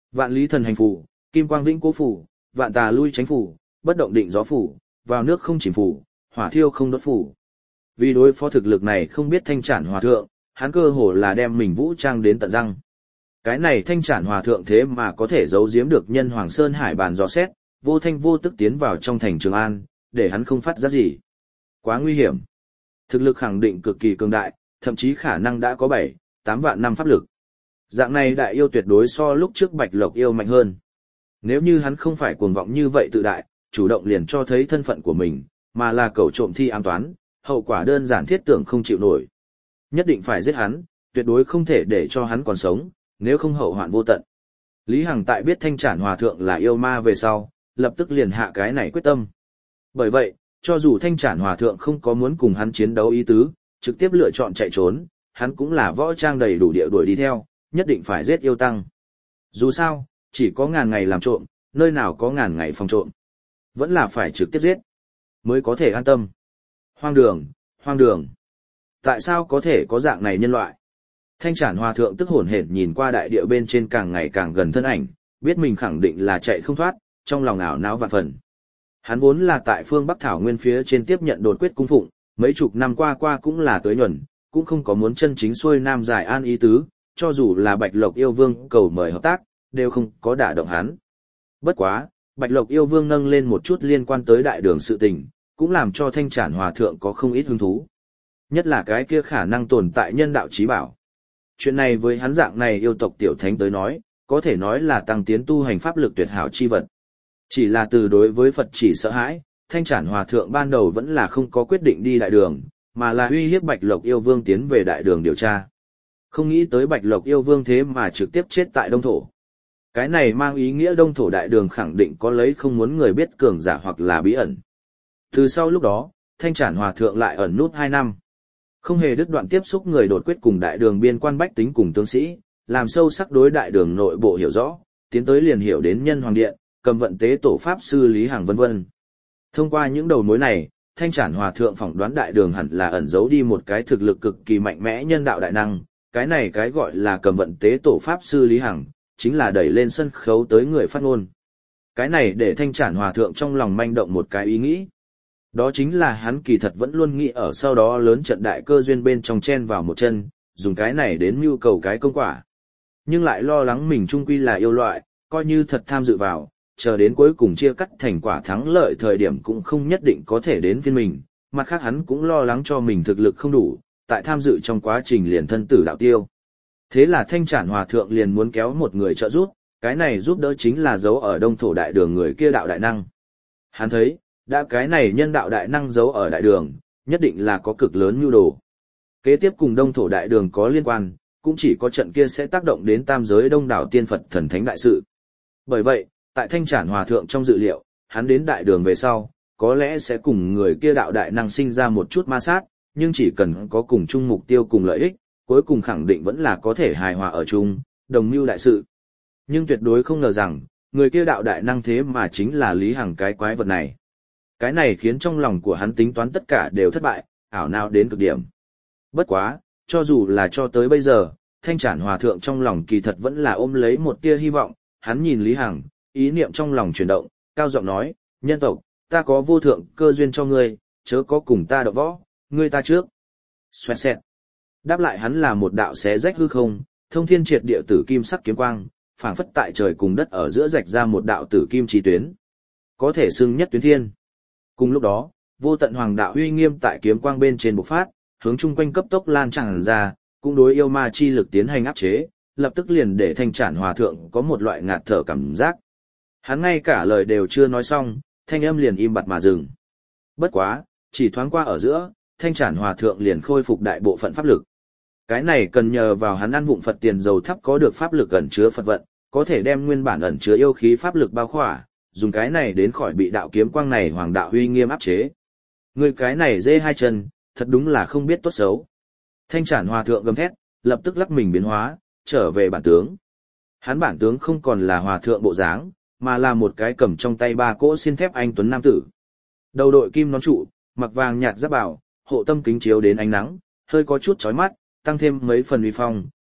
Vạn lý thần hành phủ, kim quang vĩnh cố phủ, vạn tà lui tránh phủ, bất động định gió phủ, vào nước không chìm phủ, hỏa thiêu không đốt phủ. Vì đối phó thực lực này không biết thanh trản hòa thượng, hắn cơ hồ là đem mình vũ trang đến tận răng. Cái này thanh trản hòa thượng thế mà có thể giấu giếm được nhân Hoàng Sơn Hải bàn dò xét, vô thanh vô tức tiến vào trong thành Trường An, để hắn không phát giác gì. Quá nguy hiểm. Thực lực khẳng định cực kỳ cường đại, thậm chí khả năng đã có 7-8 vạn năm pháp lực. Dạng này đại yêu tuyệt đối so lúc trước Bạch Lộc yêu mạnh hơn. Nếu như hắn không phải cuồng vọng như vậy tự đại, chủ động liền cho thấy thân phận của mình, mà là cẩu trộm thi ám toán, hậu quả đơn giản thiết tưởng không chịu nổi. Nhất định phải giết hắn, tuyệt đối không thể để cho hắn còn sống, nếu không hậu hoạn vô tận. Lý Hằng tại biết thanh trản hòa thượng là yêu ma về sau, lập tức liền hạ cái này quyết tâm. Bởi vậy, cho dù thanh trản hòa thượng không có muốn cùng hắn chiến đấu ý tứ, trực tiếp lựa chọn chạy trốn, hắn cũng là võ trang đầy đủ địa đuổi đi theo, nhất định phải giết yêu tăng. Dù sao, chỉ có ngàn ngày làm trộm, nơi nào có ngàn ngày phòng trộm. Vẫn là phải trực tiếp giết, mới có thể an tâm. Hoang đường, hoang đường. Tại sao có thể có dạng này nhân loại? Thanh trản hòa thượng tức hổn hển nhìn qua đại địa bên trên càng ngày càng gần thân ảnh, biết mình khẳng định là chạy không thoát, trong lòng ảo não vạn phần. Hắn vốn là tại phương Bắc Thảo Nguyên phía trên tiếp nhận đột quyết cung phụng, mấy chục năm qua cũng là tới nhuần, cũng không có muốn chân chính xuôi nam giải an ý tứ, cho dù là Bạch Lộc yêu vương cầu mời hợp tác, đều không có đả động hắn. Bất quá, Bạch Lộc yêu vương nâng lên một chút liên quan tới đại đường sự tình, cũng làm cho thanh trản hòa thượng có không ít hứng thú. Nhất là cái kia khả năng tồn tại nhân đạo trí bảo. Chuyện này với hắn dạng này yêu tộc tiểu thánh tới nói, có thể nói là tăng tiến tu hành pháp lực tuyệt hảo chi vật. Chỉ là từ đối với Phật chỉ sợ hãi, thanh trản hòa thượng ban đầu vẫn là không có quyết định đi đại đường, mà là uy hiếp Bạch Lộc yêu vương tiến về đại đường điều tra. Không nghĩ tới Bạch Lộc yêu vương thế mà trực tiếp chết tại Đông Thổ. Cái này mang ý nghĩa Đông Thổ đại đường khẳng định có lấy không muốn người biết cường giả hoặc là bí ẩn. Từ sau lúc đó, thanh trản hòa thượng lại ẩn nút 2 năm. Không hề đứt đoạn tiếp xúc người đột quyết cùng đại đường biên quan bách tính cùng tướng sĩ, làm sâu sắc đối đại đường nội bộ hiểu rõ, tiến tới liền hiểu đến nhân hoàng điện, cầm vận tế tổ pháp sư Lý Hằng vân vân. Thông qua những đầu mối này, thanh trản hòa thượng phỏng đoán đại đường hẳn là ẩn giấu đi một cái thực lực cực kỳ mạnh mẽ nhân đạo đại năng, cái này cái gọi là cầm vận tế tổ pháp sư Lý Hằng, chính là đẩy lên sân khấu tới người phát ngôn. Cái này để thanh trản hòa thượng trong lòng manh động một cái ý nghĩ. Đó chính là hắn kỳ thật vẫn luôn nghĩ ở sau đó lớn trận đại cơ duyên bên trong chen vào một chân, dùng cái này đến mưu cầu cái công quả. Nhưng lại lo lắng mình trung quy là yêu loại, coi như thật tham dự vào, chờ đến cuối cùng chia cắt thành quả thắng lợi thời điểm cũng không nhất định có thể đến phiên mình, mặt khác hắn cũng lo lắng cho mình thực lực không đủ, tại tham dự trong quá trình liền thân tử đạo tiêu. Thế là thanh trản hòa thượng liền muốn kéo một người trợ giúp, cái này giúp đỡ chính là giấu ở Đông Thổ đại đường người kia đạo đại năng. Hắn thấy, đã cái này nhân đạo đại năng giấu ở đại đường, nhất định là có cực lớn nhu đồ. Kế tiếp cùng Đông Thổ đại đường có liên quan, cũng chỉ có trận kia sẽ tác động đến tam giới đông đảo tiên Phật thần thánh đại sự. Bởi vậy, tại thanh trản hòa thượng trong dự liệu, hắn đến đại đường về sau, có lẽ sẽ cùng người kia đạo đại năng sinh ra một chút ma sát, nhưng chỉ cần có cùng chung mục tiêu cùng lợi ích, cuối cùng khẳng định vẫn là có thể hài hòa ở chung, đồng mưu đại sự. Nhưng tuyệt đối không ngờ rằng, người kia đạo đại năng thế mà chính là Lý Hằng cái quái vật này. Cái này khiến trong lòng của hắn tính toán tất cả đều thất bại, ảo não đến cực điểm. Bất quá, cho dù là cho tới bây giờ, thanh trản hòa thượng trong lòng kỳ thật vẫn là ôm lấy một tia hy vọng, hắn nhìn Lý Hằng, ý niệm trong lòng chuyển động, cao giọng nói, nhân tộc, ta có vô thượng cơ duyên cho ngươi, chớ có cùng ta đọ võ, ngươi ta trước. Xoẹt xẹt. Đáp lại hắn là một đạo xé rách hư không, thông thiên triệt địa tử kim sắc kiếm quang, phảng phất tại trời cùng đất ở giữa rạch ra một đạo tử kim chi tuyến. Có thể xưng nhất tuyến thiên. Cùng lúc đó, vô tận hoàng đạo uy nghiêm tại kiếm quang bên trên bộc phát, hướng chung quanh cấp tốc lan tràn ra, cũng đối yêu ma chi lực tiến hành áp chế, lập tức liền để thanh trản hòa thượng có một loại ngạt thở cảm giác. Hắn ngay cả lời đều chưa nói xong, thanh âm liền im bặt mà dừng. Bất quá, chỉ thoáng qua ở giữa, thanh trản hòa thượng liền khôi phục đại bộ phận pháp lực. Cái này cần nhờ vào hắn ăn vụng Phật tiền dầu thắp có được pháp lực ẩn chứa Phật vận, có thể đem nguyên bản ẩn chứa yêu khí pháp lực bao khỏa, dùng cái này đến khỏi bị đạo kiếm quang này hoàng đạo uy nghiêm áp chế. Người cái này dê hai chân, thật đúng là không biết tốt xấu. Thanh trản hòa thượng gầm thét, lập tức lắc mình biến hóa, trở về bản tướng. Hắn bản tướng không còn là hòa thượng bộ dáng, mà là một cái cầm trong tay 3 cỗ xiên thép anh tuấn nam tử. Đầu đội kim nón trụ, mặc vàng nhạt giáp bảo, hộ tâm kính chiếu đến ánh nắng, hơi có chút chói mắt, tăng thêm mấy phần uy phong,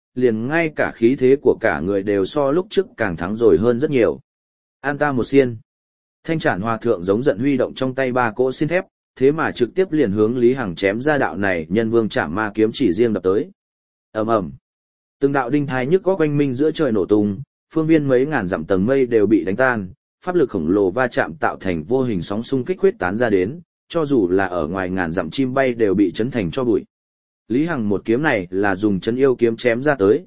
liền ngay cả khí thế của cả người đều so lúc trước càng thắng rồi hơn rất nhiều. An ta một xiên. Thanh Trản Hòa Thượng giống giận huy động trong tay ba cỗ xiên thép, thế mà trực tiếp liền hướng Lý Hằng chém ra đạo này nhân vương chạm ma kiếm chỉ riêng đập tới. Ầm ầm. Từng đạo đinh thai nhức góc oanh minh giữa trời nổ tung, phương viên mấy ngàn dặm tầng mây đều bị đánh tan, pháp lực khổng lồ va chạm tạo thành vô hình sóng xung kích huyết tán ra đến, cho dù là ở ngoài ngàn dặm chim bay đều bị chấn thành cho bụi. Lý Hằng một kiếm này là dùng chấn yêu kiếm chém ra tới,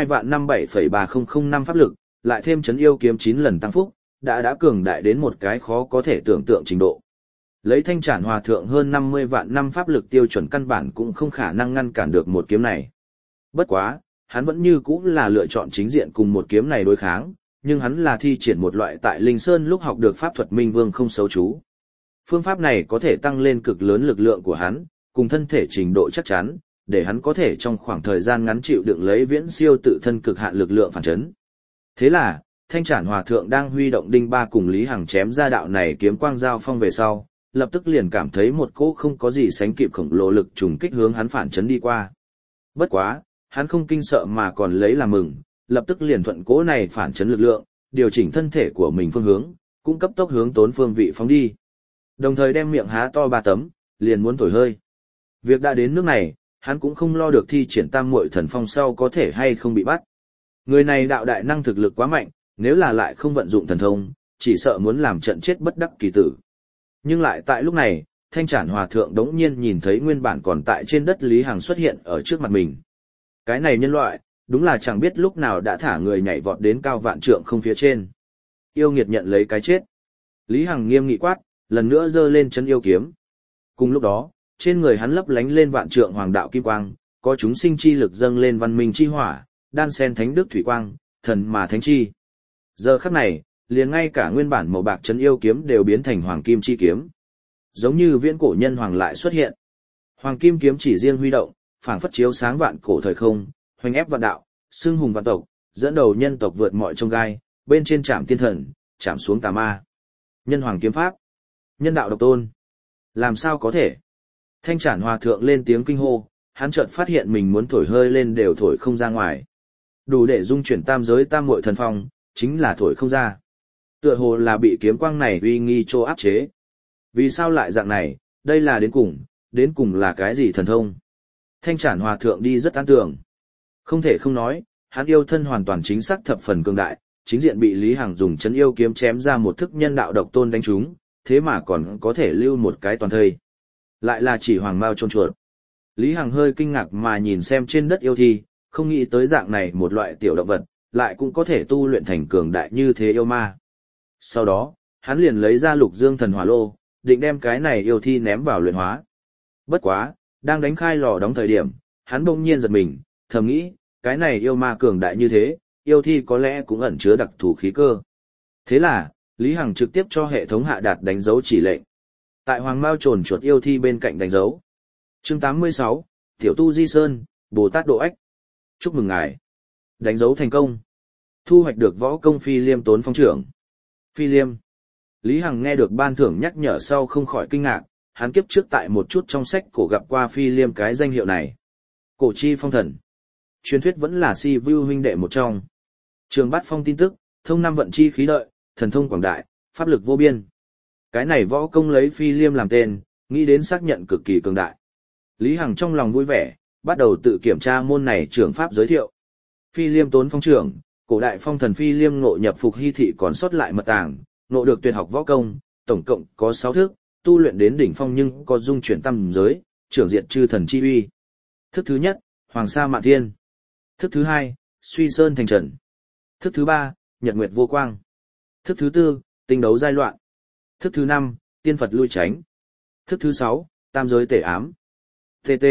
2,57,3005 pháp lực, lại thêm chấn yêu kiếm 9 lần tăng phúc, đã cường đại đến một cái khó có thể tưởng tượng trình độ. Lấy Thanh Trản Hòa Thượng hơn 50 vạn năm pháp lực tiêu chuẩn căn bản cũng không khả năng ngăn cản được một kiếm này. Bất quá, hắn vẫn như cũ là lựa chọn chính diện cùng một kiếm này đối kháng, nhưng hắn là thi triển một loại tại Linh Sơn lúc học được pháp thuật Minh Vương không xấu chú. Phương pháp này có thể tăng lên cực lớn lực lượng của hắn, cùng thân thể trình độ chắc chắn, để hắn có thể trong khoảng thời gian ngắn chịu đựng lấy viễn siêu tự thân cực hạn lực lượng phản chấn. Thế là, Thanh Trản Hòa Thượng đang huy động đinh ba cùng Lý Hằng chém ra đạo này kiếm quang giao phong về sau, lập tức liền cảm thấy một cỗ không có gì sánh kịp khổng lồ lực trùng kích hướng hắn phản chấn đi qua. Bất quá, hắn không kinh sợ mà còn lấy làm mừng, lập tức liền thuận cỗ này phản chấn lực lượng, điều chỉnh thân thể của mình phương hướng, cũng cấp tốc hướng tốn phương vị phóng đi. Đồng thời đem miệng há to ba tấm, liền muốn thổi hơi. Việc đã đến nước này, hắn cũng không lo được thi triển tam muội thần phong sau có thể hay không bị bắt. Người này đạo đại năng thực lực quá mạnh, nếu là lại không vận dụng thần thông, chỉ sợ muốn làm trận chết bất đắc kỳ tử. Nhưng lại tại lúc này, Thanh Trản Hòa Thượng đống nhiên nhìn thấy nguyên bản còn tại trên đất Lý Hằng xuất hiện ở trước mặt mình. Cái này nhân loại, đúng là chẳng biết lúc nào đã thả người nhảy vọt đến cao vạn trượng không phía trên. Yêu nghiệt nhận lấy cái chết. Lý Hằng nghiêm nghị quát, lần nữa giơ lên chân yêu kiếm. Cùng lúc đó, trên người hắn lấp lánh lên vạn trượng hoàng đạo kim quang, có chúng sinh chi lực dâng lên văn minh chi hỏa, đan sen thánh đức thủy quang, thần mà thánh chi. Giờ khắc này, liền ngay cả nguyên bản màu bạc chân yêu kiếm đều biến thành hoàng kim chi kiếm. Giống như viễn cổ nhân hoàng lại xuất hiện. Hoàng kim kiếm chỉ riêng huy động, phảng phất chiếu sáng vạn cổ thời không, hoành ép vạn đạo, xưng hùng vạn tộc, dẫn đầu nhân tộc vượt mọi chông gai, bên trên chạm tiên thần, chạm xuống tà ma. Nhân hoàng kiếm pháp, nhân đạo độc tôn. Làm sao có thể? Thanh Trản Hòa Thượng lên tiếng kinh hô, hắn chợt phát hiện mình muốn thổi hơi lên đều thổi không ra ngoài. Đủ để dung chuyển tam giới tam muội thần phong, chính là thổi không ra. Tựa hồ là bị kiếm quang này uy nghi trô áp chế. Vì sao lại dạng này, đây là đến cùng là cái gì thần thông? Thanh Trản Hòa Thượng đi rất an tưởng. Không thể không nói, hắn yêu thân hoàn toàn chính xác thập phần cường đại, chính diện bị Lý Hằng dùng chấn yêu kiếm chém ra một thức nhân đạo độc tôn đánh trúng, thế mà còn có thể lưu một cái toàn thây. Lại là chỉ hoàng mao trôn chuột. Lý Hằng hơi kinh ngạc mà nhìn xem trên đất yêu thi, không nghĩ tới dạng này một loại tiểu động vật, lại cũng có thể tu luyện thành cường đại như thế yêu ma. Sau đó, hắn liền lấy ra Lục Dương Thần Hỏa Lô, định đem cái này yêu thi ném vào luyện hóa. Bất quá, đang đánh khai lò đóng thời điểm, hắn bỗng nhiên giật mình, thầm nghĩ, cái này yêu ma cường đại như thế, yêu thi có lẽ cũng ẩn chứa đặc thù khí cơ. Thế là, Lý Hằng trực tiếp cho hệ thống hạ đạt đánh dấu chỉ lệnh. Tại Hoàng Mao trồn chuột yêu thi bên cạnh đánh dấu. Chương 86, Tiểu Tu Di Sơn, Bồ Tát Độ Ách. Chúc mừng ngài. Đánh dấu thành công. Thu hoạch được võ công phi liêm tốn phong trưởng. Phi liêm. Lý Hằng nghe được ban thưởng nhắc nhở sau không khỏi kinh ngạc, hắn kiếp trước tại một chút trong sách cổ gặp qua phi liêm cái danh hiệu này. Cổ chi phong thần. Truyền thuyết vẫn là si vưu huynh đệ một trong. Trường Bát Phong tin tức, thông năm vận chi khí đợi, thần thông quảng đại, pháp lực vô biên. Cái này võ công lấy phi liêm làm tên, nghĩ đến xác nhận cực kỳ cường đại. Lý Hằng trong lòng vui vẻ, bắt đầu tự kiểm tra môn này trưởng pháp giới thiệu. Phi liêm tốn phong trưởng, cổ đại phong thần phi liêm ngộ nhập phục hy thị còn sót lại mật tàng, ngộ được tuyệt học võ công, tổng cộng có 6 thức, tu luyện đến đỉnh phong nhưng có dung chuyển tam giới, trưởng diệt chư thần chi uy. Thức thứ nhất, Hoàng Sa Mạn Thiên. Thức thứ hai, Suy Sơn Thành Trần. Thức thứ ba, Nhật Nguyệt Vô Quang. Thức thứ tư, Tinh đấu giai loạn. Thức thứ năm, Tiên Phật lui tránh. Thức thứ 6, Tam giới tể ám. TT.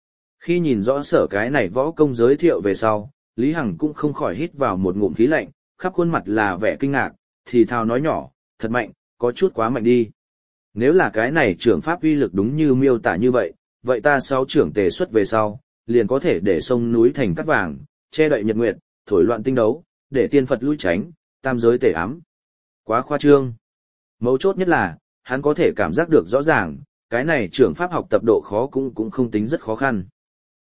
Khi nhìn rõ sở cái này võ công giới thiệu về sau, Lý Hằng cũng không khỏi hít vào một ngụm khí lạnh, khắp khuôn mặt là vẻ kinh ngạc, thì thào nói nhỏ, thật mạnh, có chút quá mạnh đi. Nếu là cái này trưởng pháp uy lực đúng như miêu tả như vậy, vậy ta 6 trưởng tề xuất về sau, liền có thể để sông núi thành cát vàng, che đậy nhật nguyệt, thổi loạn tinh đấu, để tiên Phật lui tránh, tam giới tể ám. Quá khoa trương. Mấu chốt nhất là, hắn có thể cảm giác được rõ ràng, cái này trưởng pháp học tập độ khó cũng không tính rất khó khăn.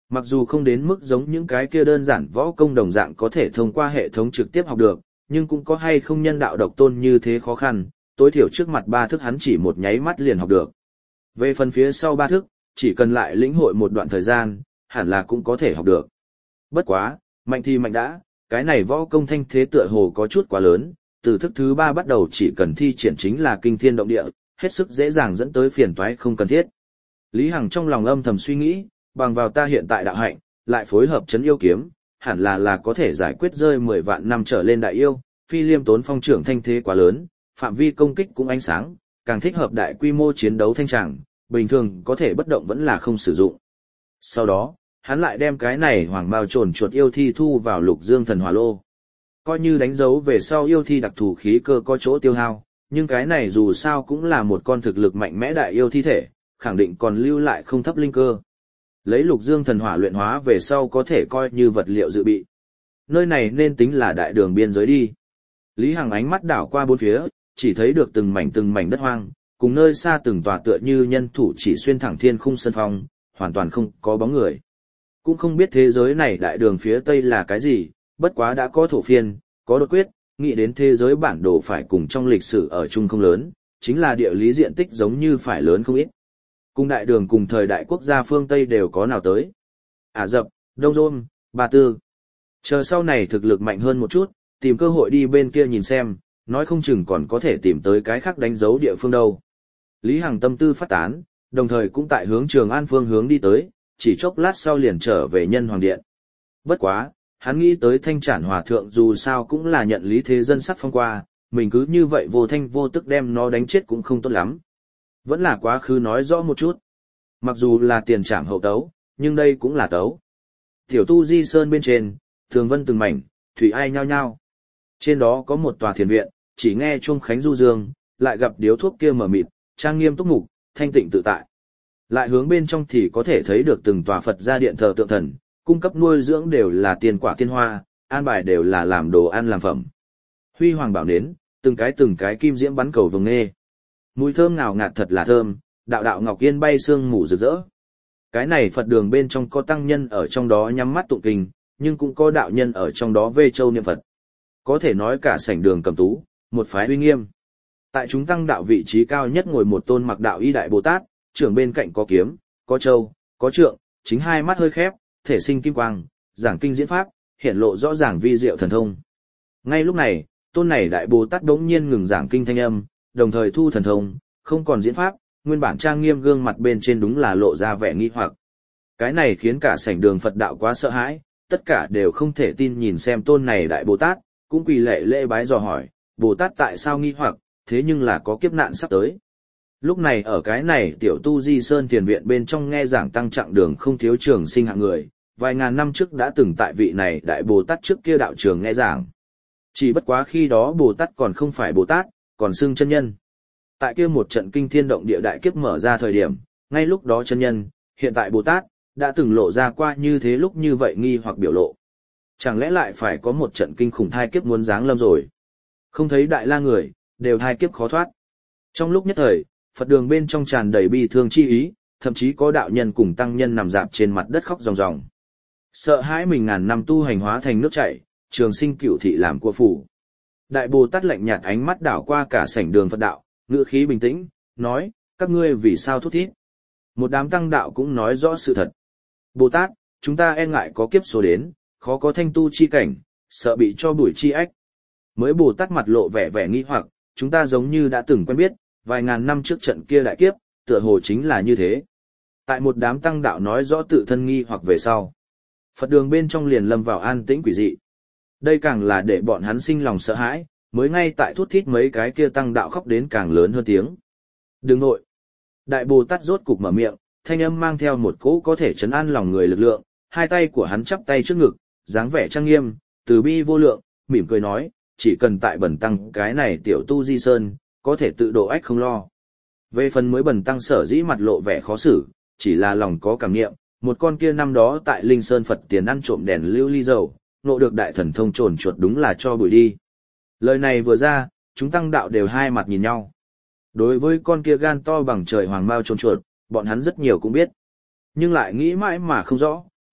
Mặc dù không đến mức giống những cái kia đơn giản võ công đồng dạng có thể thông qua hệ thống trực tiếp học được, nhưng cũng có hay không nhân đạo độc tôn như thế khó khăn, tối thiểu trước mặt 3 thức hắn chỉ một nháy mắt liền học được. Về phần phía sau 3 thức, chỉ cần lại lĩnh hội một đoạn thời gian, hẳn là cũng có thể học được. Bất quá, mạnh thì mạnh đã, cái này võ công thanh thế tựa hồ có chút quá lớn, từ thức thứ 3 bắt đầu chỉ cần thi triển chính là kinh thiên động địa, hết sức dễ dàng dẫn tới phiền toái không cần thiết. Lý Hằng trong lòng âm thầm suy nghĩ, bằng vào ta hiện tại đạo hạnh, lại phối hợp chấn yêu kiếm, hẳn là có thể giải quyết rơi 10 vạn năm trở lên đại yêu, phi liêm tốn phong trưởng thanh thế quá lớn, phạm vi công kích cũng ánh sáng, càng thích hợp đại quy mô chiến đấu thanh tràng, bình thường có thể bất động vẫn là không sử dụng. Sau đó, hắn lại đem cái này hoàng bào trồn chuột yêu thi thu vào lục dương thần hỏa lô. Coi như đánh dấu về sau yêu thi đặc thù khí cơ có chỗ tiêu hao, nhưng cái này dù sao cũng là một con thực lực mạnh mẽ đại yêu thi thể, khẳng định còn lưu lại không thấp linh cơ. Lấy lục dương thần hỏa luyện hóa về sau có thể coi như vật liệu dự bị. Nơi này nên tính là đại đường biên giới đi. Lý Hằng ánh mắt đảo qua bốn phía, chỉ thấy được từng mảnh đất hoang, cùng nơi xa từng tòa tựa như nhân thủ chỉ xuyên thẳng thiên khung sân phong, hoàn toàn không có bóng người. Cũng không biết thế giới này đại đường phía tây là cái gì, bất quá đã có thổ phiên, có đột quyết, nghĩ đến thế giới bản đồ phải cùng trong lịch sử ở chung không lớn, chính là địa lý diện tích giống như phải lớn không ít. Cùng đại đường cùng thời đại quốc gia phương Tây đều có nào tới. Ả Rập, Đông Rôn, Ba Tư. Chờ sau này thực lực mạnh hơn một chút, tìm cơ hội đi bên kia nhìn xem, nói không chừng còn có thể tìm tới cái khác đánh dấu địa phương đâu. Lý Hằng tâm tư phát tán, đồng thời cũng tại hướng Trường An phương hướng đi tới, chỉ chốc lát sau liền trở về Nhân Hoàng Điện. Bất quá, hắn nghĩ tới Thanh Trản Hòa Thượng dù sao cũng là nhận lý thế dân sắc phong qua, mình cứ như vậy vô thanh vô tức đem nó đánh chết cũng không tốt lắm. Vẫn là quá khứ nói rõ một chút. Mặc dù là tiền trảm hậu tấu, nhưng đây cũng là tấu. Tiểu tu di sơn bên trên, tường vân từng mảnh, thủy ai nhao nhao. Trên đó có một tòa thiền viện, chỉ nghe chuông khánh du dương, lại gặp điếu thuốc kia mở mịt, trang nghiêm túc mục, thanh tịnh tự tại. Lại hướng bên trong thì có thể thấy được từng tòa Phật gia điện thờ tượng thần, cung cấp nuôi dưỡng đều là tiền quả tiên hoa, an bài đều là làm đồ ăn làm phẩm. Huy hoàng bảo nến, từng cái kim diễm bắn cầu vồng nghe. Mùi thơm ngào ngạt thật là thơm, đạo đạo ngọc yên bay sương mù rực rỡ. Cái này Phật đường bên trong có tăng nhân ở trong đó nhắm mắt tụng kinh, nhưng cũng có đạo nhân ở trong đó vê châu niệm Phật. Có thể nói cả sảnh đường cầm tú, một phái uy nghiêm. Tại chúng tăng đạo vị trí cao nhất ngồi một tôn mặc đạo y đại Bồ Tát, trưởng bên cạnh có kiếm, có châu, có trượng, chính hai mắt hơi khép, thể sinh kim quang, giảng kinh diễn pháp, hiện lộ rõ ràng vi diệu thần thông. Ngay lúc này, tôn này đại Bồ Tát đống nhiên ngừng giảng kinh thanh âm, đồng thời thu thần thông, không còn diễn pháp, nguyên bản trang nghiêm gương mặt bên trên đúng là lộ ra vẻ nghi hoặc. Cái này khiến cả sảnh đường Phật đạo quá sợ hãi, tất cả đều không thể tin nhìn xem tôn này đại Bồ Tát, cũng quỳ lệ lễ bái dò hỏi, Bồ Tát tại sao nghi hoặc, thế nhưng là có kiếp nạn sắp tới. Lúc này ở cái này tiểu tu di sơn thiền viện bên trong nghe giảng tăng trạng đường không thiếu trường sinh hạng người, vài ngàn năm trước đã từng tại vị này đại Bồ Tát trước kia đạo trường nghe giảng. Chỉ bất quá khi đó Bồ Tát còn không phải Bồ Tát, còn xưng chân nhân. Tại kia một trận kinh thiên động địa đại kiếp mở ra thời điểm, ngay lúc đó chân nhân, hiện tại Bồ Tát, đã từng lộ ra qua như thế lúc như vậy nghi hoặc biểu lộ. Chẳng lẽ lại phải có một trận kinh khủng thai kiếp muốn giáng lâm rồi? Không thấy đại la người, đều thai kiếp khó thoát. Trong lúc nhất thời, Phật đường bên trong tràn đầy bi thương chi ý, thậm chí có đạo nhân cùng tăng nhân nằm dạp trên mặt đất khóc ròng ròng. Sợ hãi mình ngàn năm tu hành hóa thành nước chảy, trường sinh cửu thị làm của phủ. Đại Bồ Tát lạnh nhạt ánh mắt đảo qua cả sảnh đường Phật đạo, ngữ khí bình tĩnh, nói, các ngươi vì sao thút thít? Một đám tăng đạo cũng nói rõ sự thật. Bồ Tát, chúng ta e ngại có kiếp số đến, khó có thanh tu chi cảnh, sợ bị cho bụi chi ách. Mới Bồ Tát mặt lộ vẻ nghi hoặc, chúng ta giống như đã từng quen biết, vài ngàn năm trước trận kia đại kiếp, tựa hồ chính là như thế. Tại một đám tăng đạo nói rõ tự thân nghi hoặc về sau. Phật đường bên trong liền lâm vào an tĩnh quỷ dị. Đây càng là để bọn hắn sinh lòng sợ hãi, mới ngay tại thút thít mấy cái kia tăng đạo khóc đến càng lớn hơn tiếng. Đừng nội. Đại Bồ Tát rốt cục mở miệng, thanh âm mang theo một cỗ có thể trấn an lòng người lực lượng, hai tay của hắn chắp tay trước ngực, dáng vẻ trang nghiêm, từ bi vô lượng, mỉm cười nói, chỉ cần tại bần tăng cái này tiểu tu di sơn, có thể tự độ ách không lo. Về phần mới bần tăng sở dĩ mặt lộ vẻ khó xử, chỉ là lòng có cảm niệm, một con kia năm đó tại Linh Sơn Phật tiền ăn trộm đèn lưu ly dầu, nộ được đại thần thông trồn chuột đúng là cho bụi đi. Lời này vừa ra, chúng tăng đạo đều hai mặt nhìn nhau. Đối với con kia gan to bằng trời hoàng mao trồn chuột, bọn hắn rất nhiều cũng biết. Nhưng lại nghĩ mãi mà không rõ,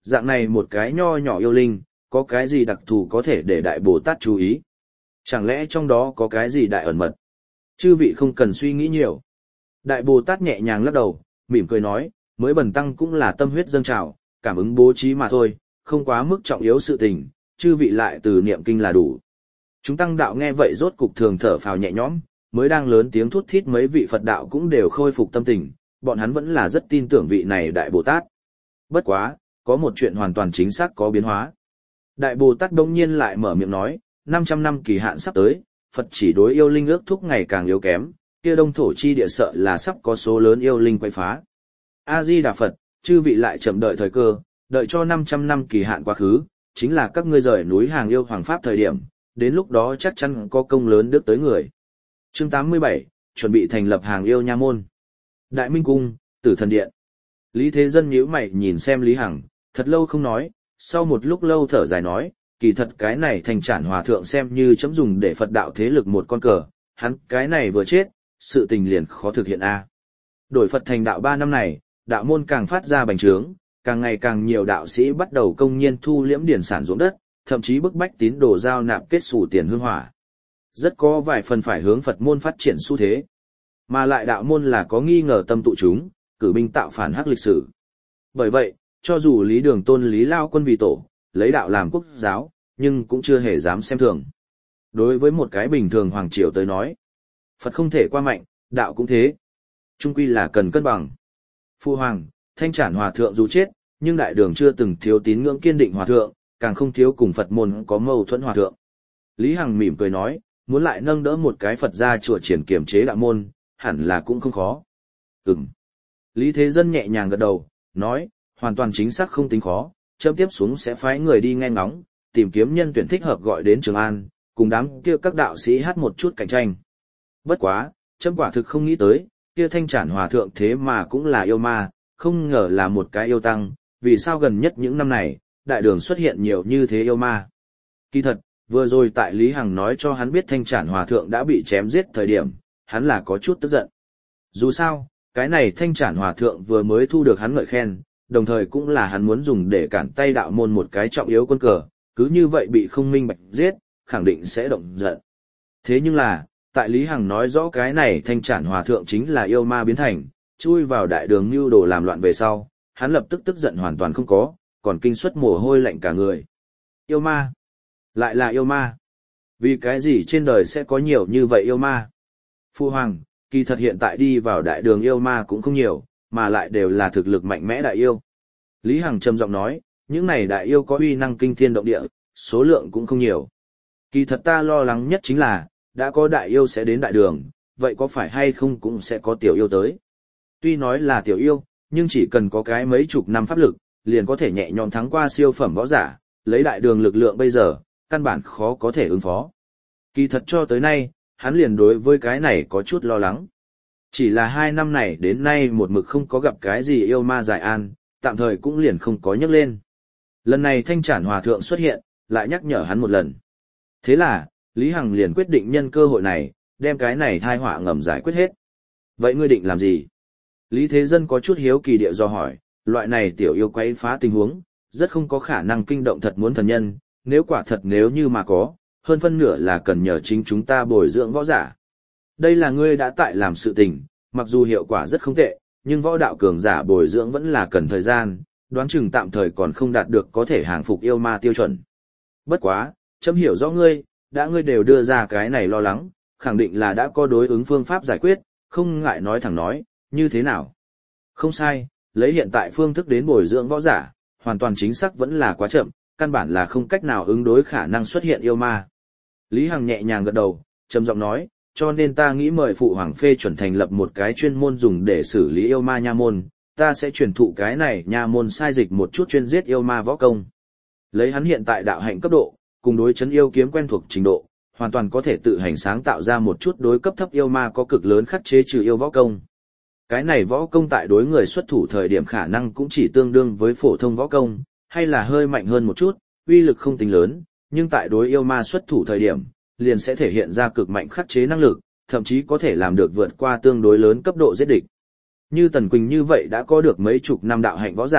dạng này một cái nho nhỏ yêu linh, có cái gì đặc thù có thể để Đại Bồ Tát chú ý? Chẳng lẽ trong đó có cái gì đại ẩn mật? Chư vị không cần suy nghĩ nhiều. Đại Bồ Tát nhẹ nhàng lắc đầu, mỉm cười nói, mới bần tăng cũng là tâm huyết dâng trào, cảm ứng bố trí mà thôi, không quá mức trọng yếu sự tình, chư vị lại từ niệm kinh là đủ. Chúng tăng đạo nghe vậy rốt cục thường thở phào nhẹ nhõm, mới đang lớn tiếng thút thít mấy vị Phật đạo cũng đều khôi phục tâm tình, bọn hắn vẫn là rất tin tưởng vị này Đại Bồ Tát. Bất quá, có một chuyện hoàn toàn chính xác có biến hóa. Đại Bồ Tát đông nhiên lại mở miệng nói, 500 năm kỳ hạn sắp tới, Phật chỉ đối yêu linh ước thúc ngày càng yếu kém, kia đông thổ chi địa sợ là sắp có số lớn yêu linh quay phá. A-di-đà Phật, chư vị lại chậm đợi thời cơ, đợi cho 500 năm kỳ hạn quá khứ, chính là các ngươi rời núi hàng yêu hoàng pháp thời điểm, đến lúc đó chắc chắn có công lớn đức tới người. Chương 87, chuẩn bị thành lập hàng yêu nha môn. Đại Minh Cung, Tử Thần Điện. Lý Thế Dân nhíu mày nhìn xem Lý Hằng, thật lâu không nói, sau một lúc lâu thở dài nói, kỳ thật cái này Thanh Trản Hòa Thượng xem như chấm dùng để Phật đạo thế lực một con cờ, hắn cái này vừa chết, sự tình liền khó thực hiện a. Đổi Phật thành đạo 3 năm này, đạo môn càng phát ra bành trướng, càng ngày càng nhiều đạo sĩ bắt đầu công nhiên thu liễm điển sản ruộng đất, thậm chí bức bách tín đồ giao nạp kết xù tiền hương hỏa. Rất có vài phần phải hướng Phật môn phát triển xu thế. Mà lại đạo môn là có nghi ngờ tâm tụ chúng, cử binh tạo phản hắc lịch sử. Bởi vậy, cho dù Lý Đường tôn Lý Lao Quân vì tổ, lấy đạo làm quốc giáo, nhưng cũng chưa hề dám xem thường. Đối với một cái bình thường hoàng triều tới nói, Phật không thể qua mạnh, đạo cũng thế. Trung quy là cần cân bằng. Phu hoàng, Thanh Trản Hòa Thượng dù chết, nhưng đại đường chưa từng thiếu tín ngưỡng kiên định hòa thượng, càng không thiếu cùng Phật môn có mâu thuẫn hòa thượng. Lý Hằng mỉm cười nói, muốn lại nâng đỡ một cái Phật gia chùa triển kiểm chế đạo môn, hẳn là cũng không khó. Lý Thế Dân nhẹ nhàng gật đầu, nói, hoàn toàn chính xác không tính khó, chấm tiếp xuống sẽ phái người đi nghe ngóng, tìm kiếm nhân tuyển thích hợp gọi đến Trường An, cùng đám kia các đạo sĩ hát một chút cạnh tranh. Bất quá, chấm quả thực không nghĩ tới, kia Thanh Trản Hòa Thượng thế mà cũng là yêu ma, không ngờ là một cái yêu tăng, vì sao gần nhất những năm này, đại đường xuất hiện nhiều như thế yêu ma. Kỳ thật, vừa rồi tại Lý Hằng nói cho hắn biết Thanh Trản Hòa Thượng đã bị chém giết thời điểm, hắn là có chút tức giận. Dù sao, cái này Thanh Trản Hòa Thượng vừa mới thu được hắn ngợi khen, đồng thời cũng là hắn muốn dùng để cản tay đạo môn một cái trọng yếu quân cờ, cứ như vậy bị không minh bạch giết, khẳng định sẽ động giận. Thế nhưng là, tại Lý Hằng nói rõ cái này Thanh Trản Hòa Thượng chính là yêu ma biến thành, chui vào đại đường mưu đồ làm loạn về sau, hắn lập tức tức giận hoàn toàn không có, còn kinh suất mồ hôi lạnh cả người. Yêu ma? Lại là yêu ma? Vì cái gì trên đời sẽ có nhiều như vậy yêu ma? Phu hoàng, kỳ thật hiện tại đi vào đại đường yêu ma cũng không nhiều, mà lại đều là thực lực mạnh mẽ đại yêu. Lý Hằng trầm giọng nói, những này đại yêu có uy năng kinh thiên động địa, số lượng cũng không nhiều. Kỳ thật ta lo lắng nhất chính là, đã có đại yêu sẽ đến đại đường, vậy có phải hay không cũng sẽ có tiểu yêu tới. Tuy nói là tiểu yêu, nhưng chỉ cần có cái mấy chục năm pháp lực, liền có thể nhẹ nhõm thắng qua siêu phẩm võ giả, lấy đại đường lực lượng bây giờ, căn bản khó có thể ứng phó. Kỳ thật cho tới nay, hắn liền đối với cái này có chút lo lắng. Chỉ là 2 năm này đến nay một mực không có gặp cái gì yêu ma giải an, tạm thời cũng liền không có nhắc lên. Lần này Thanh Trản Hòa Thượng xuất hiện, lại nhắc nhở hắn một lần. Thế là, Lý Hằng liền quyết định nhân cơ hội này, đem cái này thai họa ngầm giải quyết hết. Vậy ngươi định làm gì? Lý Thế Dân có chút hiếu kỳ địa do hỏi, loại này tiểu yêu quấy phá tình huống, rất không có khả năng kinh động thật muốn thần nhân, nếu quả thật nếu như mà có, hơn phân nửa là cần nhờ chính chúng ta bồi dưỡng võ giả. Đây là ngươi đã tại làm sự tình, mặc dù hiệu quả rất không tệ, nhưng võ đạo cường giả bồi dưỡng vẫn là cần thời gian, đoán chừng tạm thời còn không đạt được có thể hàng phục yêu ma tiêu chuẩn. Bất quá, chấm hiểu rõ ngươi, ngươi đều đưa ra cái này lo lắng, khẳng định là đã có đối ứng phương pháp giải quyết, không ngại nói thẳng nói, như thế nào. Không sai, lấy hiện tại phương thức đến bồi dưỡng võ giả, hoàn toàn chính xác vẫn là quá chậm, căn bản là không cách nào ứng đối khả năng xuất hiện yêu ma. Lý Hằng nhẹ nhàng gật đầu, trầm giọng nói, cho nên ta nghĩ mời phụ hoàng phê chuẩn thành lập một cái chuyên môn dùng để xử lý yêu ma nha môn, ta sẽ truyền thụ cái này nha môn sai dịch một chút chuyên giết yêu ma võ công. Lấy hắn hiện tại đạo hạnh cấp độ, cùng đối chấn yêu kiếm quen thuộc trình độ, hoàn toàn có thể tự hành sáng tạo ra một chút đối cấp thấp yêu ma có cực lớn khắc chế trừ yêu võ công. Cái này võ công tại đối người xuất thủ thời điểm khả năng cũng chỉ tương đương với phổ thông võ công, hay là hơi mạnh hơn một chút, uy lực không tính lớn, nhưng tại đối yêu ma xuất thủ thời điểm, liền sẽ thể hiện ra cực mạnh khắc chế năng lực, thậm chí có thể làm được vượt qua tương đối lớn cấp độ giết địch. Như Tần Quỳnh như vậy đã có được mấy chục năm đạo hạnh võ giả,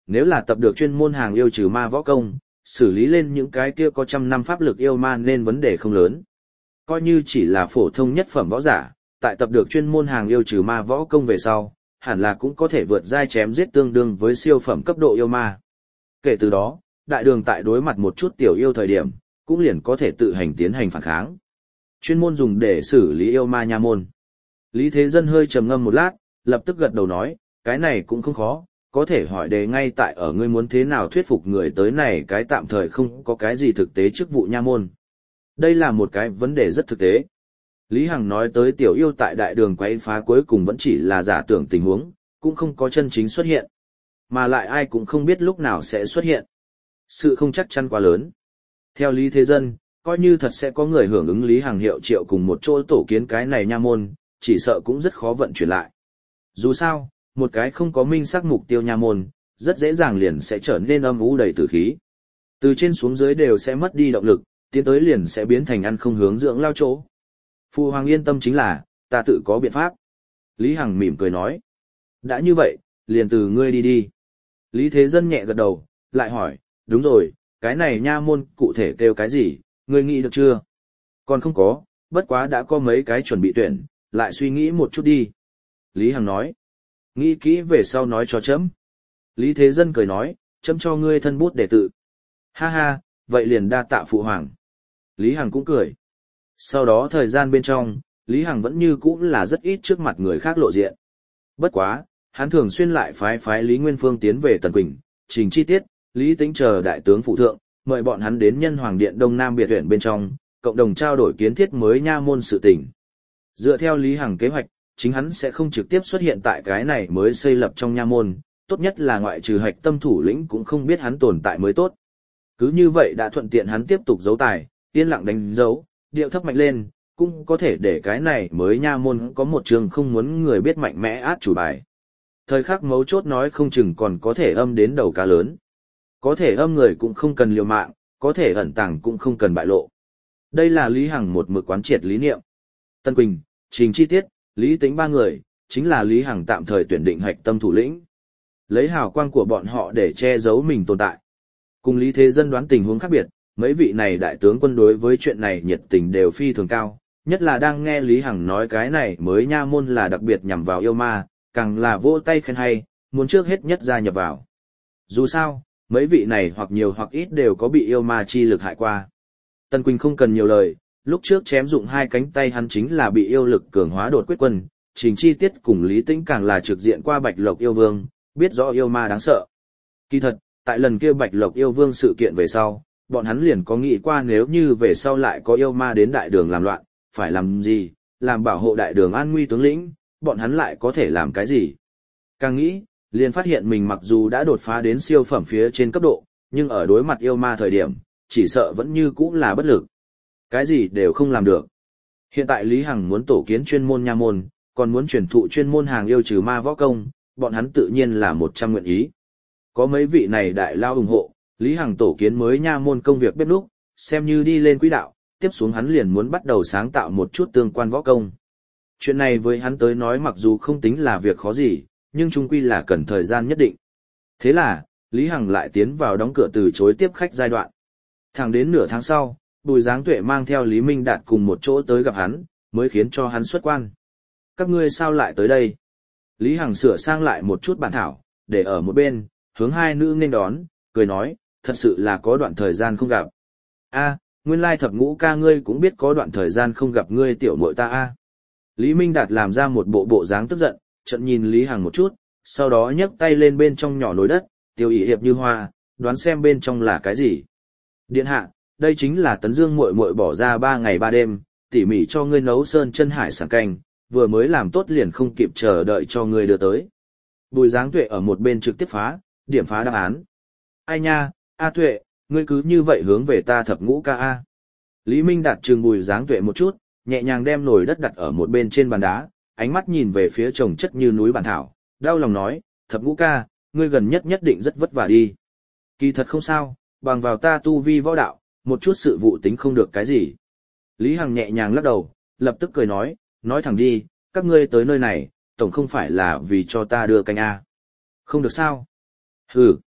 nếu là tập được chuyên môn hàng yêu trừ ma võ công, xử lý lên những cái kia có trăm năm pháp lực yêu ma nên vấn đề không lớn. Coi như chỉ là phổ thông nhất phẩm võ giả, tại tập được chuyên môn hàng yêu trừ ma võ công về sau, hẳn là cũng có thể vượt giai chém giết tương đương với siêu phẩm cấp độ yêu ma. Kể từ đó, đại đường tại đối mặt một chút tiểu yêu thời điểm, cũng liền có thể tự hành tiến hành phản kháng. Chuyên môn dùng để xử lý yêu ma nha môn. Lý Thế Dân hơi trầm ngâm một lát, lập tức gật đầu nói, cái này cũng không khó, có thể hỏi đề ngay tại ở ngươi muốn thế nào thuyết phục người tới này cái tạm thời không có cái gì thực tế chức vụ nha môn. Đây là một cái vấn đề rất thực tế. Lý Hằng nói tới tiểu yêu tại đại đường quấy phá cuối cùng vẫn chỉ là giả tưởng tình huống, cũng không có chân chính xuất hiện. Mà lại ai cũng không biết lúc nào sẽ xuất hiện. Sự không chắc chắn quá lớn. Theo Lý Thế Dân, coi như thật sẽ có người hưởng ứng Lý Hằng hiệu triệu cùng một chỗ tổ kiến cái này nha môn, chỉ sợ cũng rất khó vận chuyển lại. Dù sao, một cái không có minh xác mục tiêu nha môn, rất dễ dàng liền sẽ trở nên âm u đầy tử khí. Từ trên xuống dưới đều sẽ mất đi động lực, tiến tới liền sẽ biến thành ăn không hướng dưỡng lao chỗ. Phu Hoàng yên tâm chính là, ta tự có biện pháp. Lý Hằng mỉm cười nói. Đã như vậy, liền từ ngươi đi đi. Lý Thế Dân nhẹ gật đầu, lại hỏi, đúng rồi, cái này nha môn cụ thể kêu cái gì, ngươi nghĩ được chưa? Còn không có, bất quá đã có mấy cái chuẩn bị tuyển, lại suy nghĩ một chút đi. Lý Hằng nói, nghĩ kỹ về sau nói cho chấm. Lý Thế Dân cười nói, chấm cho ngươi thân bút để tự. Ha ha, vậy liền đa tạ phụ hoàng. Lý Hằng cũng cười. Sau đó thời gian bên trong, Lý Hằng vẫn như cũ là rất ít trước mặt người khác lộ diện. Bất quá, hắn thường xuyên lại phái Lý Nguyên Phương tiến về Tần Quỳnh, trình chi tiết, Lý Tĩnh chờ đại tướng phụ thượng, mời bọn hắn đến Nhân Hoàng Điện Đông Nam biệt viện bên trong, cộng đồng trao đổi kiến thiết mới nha môn sự tình. Dựa theo Lý Hằng kế hoạch, chính hắn sẽ không trực tiếp xuất hiện tại cái này mới xây lập trong nha môn, tốt nhất là ngoại trừ hạch tâm thủ lĩnh cũng không biết hắn tồn tại mới tốt. Cứ như vậy đã thuận tiện hắn tiếp tục giấu tài, yên lặng đánh dấu, điệu thấp mạnh lên, cũng có thể để cái này mới nha môn có một trường không muốn người biết mạnh mẽ át chủ bài. Thời khắc mấu chốt nói không chừng còn có thể âm đến đầu cá lớn. Có thể âm người cũng không cần liều mạng, có thể ẩn tàng cũng không cần bại lộ. Đây là Lý Hằng một mực quán triệt lý niệm. Tân Quỳnh, Trình Chi Tiết, Lý Tĩnh ba người, chính là Lý Hằng tạm thời tuyển định hạch tâm thủ lĩnh. Lấy hào quang của bọn họ để che giấu mình tồn tại. Cùng Lý Thế Dân đoán tình huống khác biệt, mấy vị này đại tướng quân đối với chuyện này nhiệt tình đều phi thường cao, nhất là đang nghe Lý Hằng nói cái này mới nha môn là đặc biệt nhằm vào yêu ma, càng là vỗ tay khen hay, muốn trước hết nhất gia nhập vào. Dù sao, mấy vị này hoặc nhiều hoặc ít đều có bị yêu ma chi lực hại qua. Tân Quỳnh không cần nhiều lời, lúc trước chém dụng hai cánh tay hắn chính là bị yêu lực cường hóa đột quyết quân, Trình Chi Tiết cùng Lý Tĩnh càng là trực diện qua Bạch Lộc yêu vương, biết rõ yêu ma đáng sợ. Kỳ thật, tại lần kia Bạch Lộc yêu vương sự kiện về sau, bọn hắn liền có nghĩ qua nếu như về sau lại có yêu ma đến đại đường làm loạn, phải làm gì, làm bảo hộ đại đường an nguy tướng lĩnh, bọn hắn lại có thể làm cái gì. Càng nghĩ, liền phát hiện mình mặc dù đã đột phá đến siêu phẩm phía trên cấp độ, nhưng ở đối mặt yêu ma thời điểm, chỉ sợ vẫn như cũ là bất lực. Cái gì đều không làm được. Hiện tại Lý Hằng muốn tổ kiến chuyên môn nha môn, còn muốn truyền thụ chuyên môn hàng yêu trừ ma võ công, bọn hắn tự nhiên là 100 nguyện ý. Có mấy vị này đại lao ủng hộ, Lý Hằng tổ kiến mới nha môn công việc bếp núc, xem như đi lên quỹ đạo, tiếp xuống hắn liền muốn bắt đầu sáng tạo một chút tương quan võ công. Chuyện này với hắn tới nói mặc dù không tính là việc khó gì, nhưng chung quy là cần thời gian nhất định. Thế là, Lý Hằng lại tiến vào đóng cửa từ chối tiếp khách giai đoạn. Thẳng đến nửa tháng sau, Bùi Giáng Tuệ mang theo Lý Minh Đạt cùng một chỗ tới gặp hắn, mới khiến cho hắn xuất quan. Các ngươi sao lại tới đây? Lý Hằng sửa sang lại một chút bản thảo, để ở một bên, hướng hai nữ nên đón, cười nói, thật sự là có đoạn thời gian không gặp. A, nguyên lai Thập Ngũ ca ngươi cũng biết có đoạn thời gian không gặp ngươi tiểu muội ta a. Lý Minh Đạt làm ra một bộ dáng tức giận, trận nhìn Lý Hằng một chút, sau đó nhấc tay lên bên trong nhỏ nồi đất, tiêu ỷ hiệp như hoa, đoán xem bên trong là cái gì. Điện hạ, đây chính là Tấn Dương muội muội bỏ ra 3 ngày 3 đêm, tỉ mỉ cho ngươi nấu sơn chân hải sản canh, vừa mới làm tốt liền không kịp chờ đợi cho ngươi đưa tới. Bùi Giáng Tuệ ở một bên trực tiếp điểm phá đáp án. Ai nha, A Tuệ, ngươi cứ như vậy hướng về ta Thập Ngũ ca a. Lý Minh Đạt trừng Bùi Giáng Tuệ một chút, nhẹ nhàng đem nồi đất đặt ở một bên trên bàn đá, ánh mắt nhìn về phía chồng chất như núi bản thảo, đau lòng nói, Thập Ngũ ca, ngươi gần nhất định rất vất vả đi. Kỳ thật không sao, bằng vào ta tu vi võ đạo, một chút sự vụ tính không được cái gì. Lý Hằng nhẹ nhàng lắc đầu, lập tức cười nói thẳng đi, các ngươi tới nơi này, tổng không phải là vì cho ta đưa canh A. Không được sao? Hừ,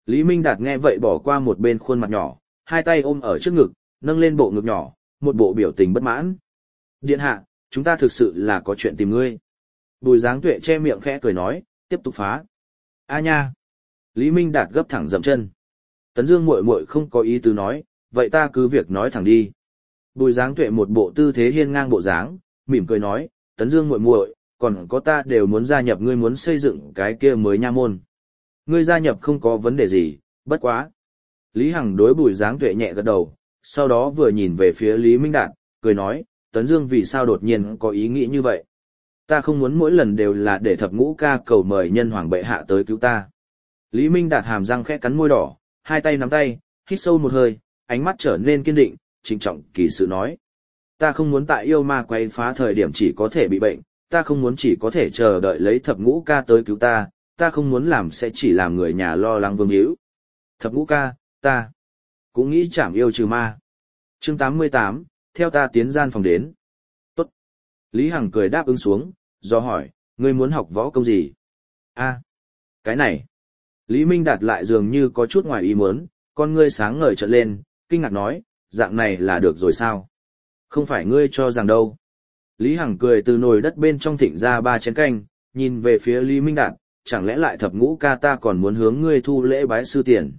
Lý Minh Đạt nghe vậy bỏ qua một bên khuôn mặt nhỏ, hai tay ôm ở trước ngực, nâng lên bộ ngực nhỏ, một bộ biểu tình bất mãn. Điện hạ, chúng ta thực sự là có chuyện tìm ngươi. Bùi Giáng Tuệ che miệng khẽ cười nói, tiếp tục phá. A nha. Lý Minh Đạt gấp thẳng dậm chân. Tấn Dương muội muội không có ý tứ nói, vậy ta cứ việc nói thẳng đi. Bùi Giáng Tuệ một bộ tư thế hiên ngang bộ dáng, mỉm cười nói, Tấn Dương muội muội, còn có ta đều muốn gia nhập, ngươi muốn xây dựng cái kia mới nha môn. Ngươi gia nhập không có vấn đề gì, bất quá. Lý Hằng đối Bùi Giáng Tuệ nhẹ gật đầu, sau đó vừa nhìn về phía Lý Minh Đạt, cười nói, Tấn Dương vì sao đột nhiên có ý nghĩ như vậy? Ta không muốn mỗi lần đều là để Thập Ngũ Ca cầu mời nhân hoàng bệ hạ tới cứu ta. Lý Minh Đạt hàm răng khẽ cắn môi đỏ, hai tay nắm tay, hít sâu một hơi, ánh mắt trở nên kiên định, trịnh trọng kỳ sự nói. Ta không muốn tại yêu ma quay phá thời điểm chỉ có thể bị bệnh, ta không muốn chỉ có thể chờ đợi lấy Thập Ngũ Ca tới cứu ta, ta không muốn làm sẽ chỉ làm người nhà lo lắng vương hữu. Thập Ngũ Ca, ta cũng nghĩ chảm yêu trừ ma. Chương 88, theo ta tiến gian phòng đến. Tốt. Lý Hằng cười đáp ứng xuống, do hỏi, ngươi muốn học võ công gì? A, cái này. Lý Minh Đạt lại dường như có chút ngoài ý muốn, con ngươi sáng ngời trợn lên, kinh ngạc nói, dạng này là được rồi sao? Không phải ngươi cho rằng đâu. Lý Hằng cười từ nồi đất bên trong thịnh ra 3 chén canh, nhìn về phía Lý Minh Đạt, chẳng lẽ lại Thập Ngũ Ca ta còn muốn hướng ngươi thu lễ bái sư tiền?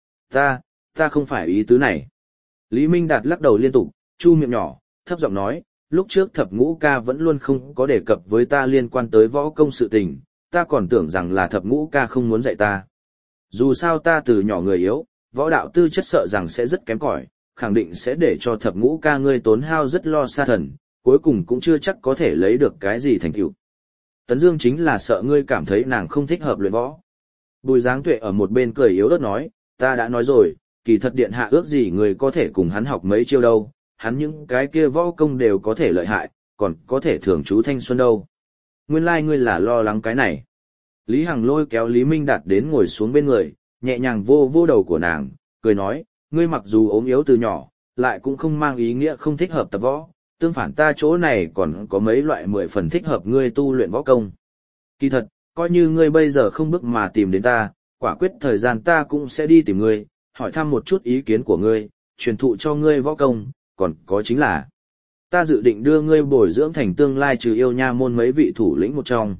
Ta không phải ý tứ này. Lý Minh Đạt lắc đầu liên tục, chu miệng nhỏ, thấp giọng nói, lúc trước Thập Ngũ Ca vẫn luôn không có đề cập với ta liên quan tới võ công sự tình, ta còn tưởng rằng là Thập Ngũ Ca không muốn dạy ta. Dù sao ta từ nhỏ người yếu, võ đạo tư chất sợ rằng sẽ rất kém cỏi, khẳng định sẽ để cho Thập Ngũ Ca ngươi tốn hao rất lo xa thần, cuối cùng cũng chưa chắc có thể lấy được cái gì thành tựu. Tấn Dương chính là sợ ngươi cảm thấy nàng không thích hợp luyện võ. Bùi Giáng Tuệ ở một bên cười yếu ớt nói, ta đã nói rồi, kỳ thật điện hạ ước gì người có thể cùng hắn học mấy chiêu đâu, hắn những cái kia võ công đều có thể lợi hại, còn có thể thưởng chú thanh xuân đâu. Nguyên lai ngươi là lo lắng cái này. Lý Hằng lôi kéo Lý Minh Đạt đến ngồi xuống bên người, nhẹ nhàng vô vô đầu của nàng, cười nói, ngươi mặc dù ốm yếu từ nhỏ, lại cũng không mang ý nghĩa không thích hợp tập võ, tương phản ta chỗ này còn có mấy loại 10 phần thích hợp ngươi tu luyện võ công. Kỳ thật, coi như ngươi bây giờ không bước mà tìm đến ta, quả quyết thời gian ta cũng sẽ đi tìm ngươi, hỏi thăm một chút ý kiến của ngươi, truyền thụ cho ngươi võ công, còn có chính là ta dự định đưa ngươi bồi dưỡng thành tương lai trừ yêu nha môn mấy vị thủ lĩnh một trong.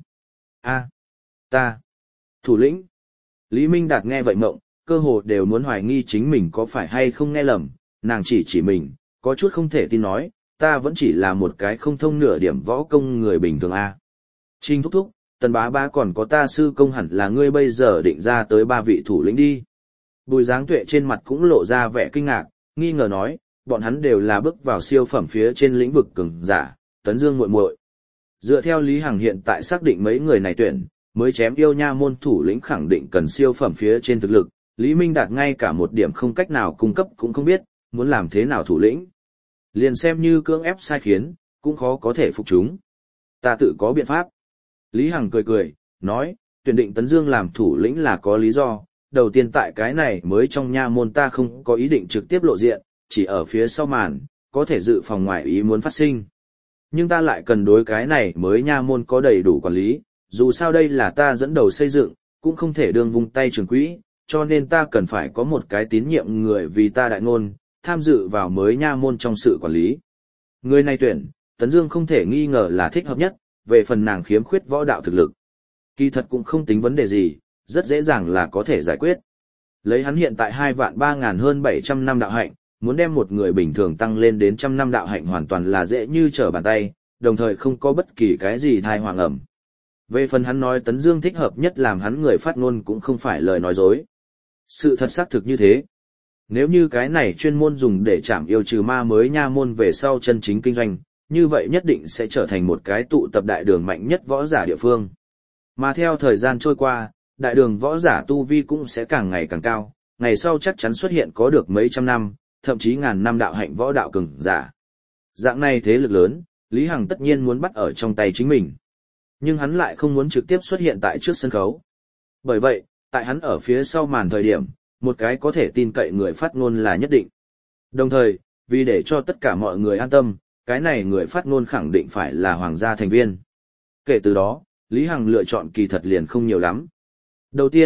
Ta, thủ lĩnh. Lý Minh Đạt nghe vậy mộng, cơ hồ đều muốn hoài nghi chính mình có phải hay không nghe lầm, nàng chỉ mình, có chút không thể tin nói, ta vẫn chỉ là một cái không thông nửa điểm võ công người bình thường a. Trinh thúc thúc, Tần bá bá còn có ta sư công hẳn là ngươi bây giờ định ra tới 3 vị thủ lĩnh đi. Bùi Giáng Tuệ trên mặt cũng lộ ra vẻ kinh ngạc, nghi ngờ nói, bọn hắn đều là bước vào siêu phẩm phía trên lĩnh vực cường giả, Tấn Dương muội muội. Dựa theo Lý Hằng hiện tại xác định mấy người này tuyển, mới chém yêu nha môn thủ lĩnh khẳng định cần siêu phẩm phía trên thực lực, Lý Minh Đạt ngay cả một điểm không cách nào cung cấp cũng không biết, muốn làm thế nào thủ lĩnh. Liền xem như cưỡng ép sai khiến, cũng khó có thể phục chúng. Ta tự có biện pháp. Lý Hằng cười, nói, tuyển định Tấn Dương làm thủ lĩnh là có lý do, đầu tiên tại cái này mới trong nha môn ta không có ý định trực tiếp lộ diện, chỉ ở phía sau màn, có thể dự phòng ngoại ý muốn phát sinh. Nhưng ta lại cần đối cái này mới nha môn có đầy đủ quản lý, dù sao đây là ta dẫn đầu xây dựng, cũng không thể đương vung tay trường quỹ, cho nên ta cần phải có một cái tín nhiệm người vì ta đại ngôn, tham dự vào mới nha môn trong sự quản lý. Người này tuyển, Tấn Dương không thể nghi ngờ là thích hợp nhất, về phần nàng khiếm khuyết võ đạo thực lực. Kỳ thật cũng không tính vấn đề gì, rất dễ dàng là có thể giải quyết. Lấy hắn hiện tại 2.300.000 hơn 700 năm đạo hạnh, muốn đem một người bình thường tăng lên đến 100 năm đạo hạnh hoàn toàn là dễ như trở bàn tay, đồng thời không có bất kỳ cái gì thai hoàng ẩm. Về phần hắn nói Tấn Dương thích hợp nhất làm hắn người phát ngôn cũng không phải lời nói dối. Sự thật xác thực như thế. Nếu như cái này chuyên môn dùng để chảm yêu trừ ma mới nha môn về sau chân chính kinh doanh, như vậy nhất định sẽ trở thành một cái tụ tập đại đường mạnh nhất võ giả địa phương. Mà theo thời gian trôi qua, đại đường võ giả tu vi cũng sẽ càng ngày càng cao, ngày sau chắc chắn xuất hiện có được mấy trăm năm, thậm chí ngàn năm đạo hạnh võ đạo cường giả. Dạng này thế lực lớn, Lý Hằng tất nhiên muốn bắt ở trong tay chính mình. Nhưng hắn lại không muốn trực tiếp xuất hiện tại trước sân khấu. Bởi vậy, tại hắn ở phía sau màn thời điểm, một cái có thể tin cậy người phát ngôn là nhất định. Đồng thời, vì để cho tất cả mọi người an tâm, cái này người phát ngôn khẳng định phải là hoàng gia thành viên. Kể từ đó, Lý Hằng lựa chọn kỳ thật liền không nhiều lắm. Đầu tiên,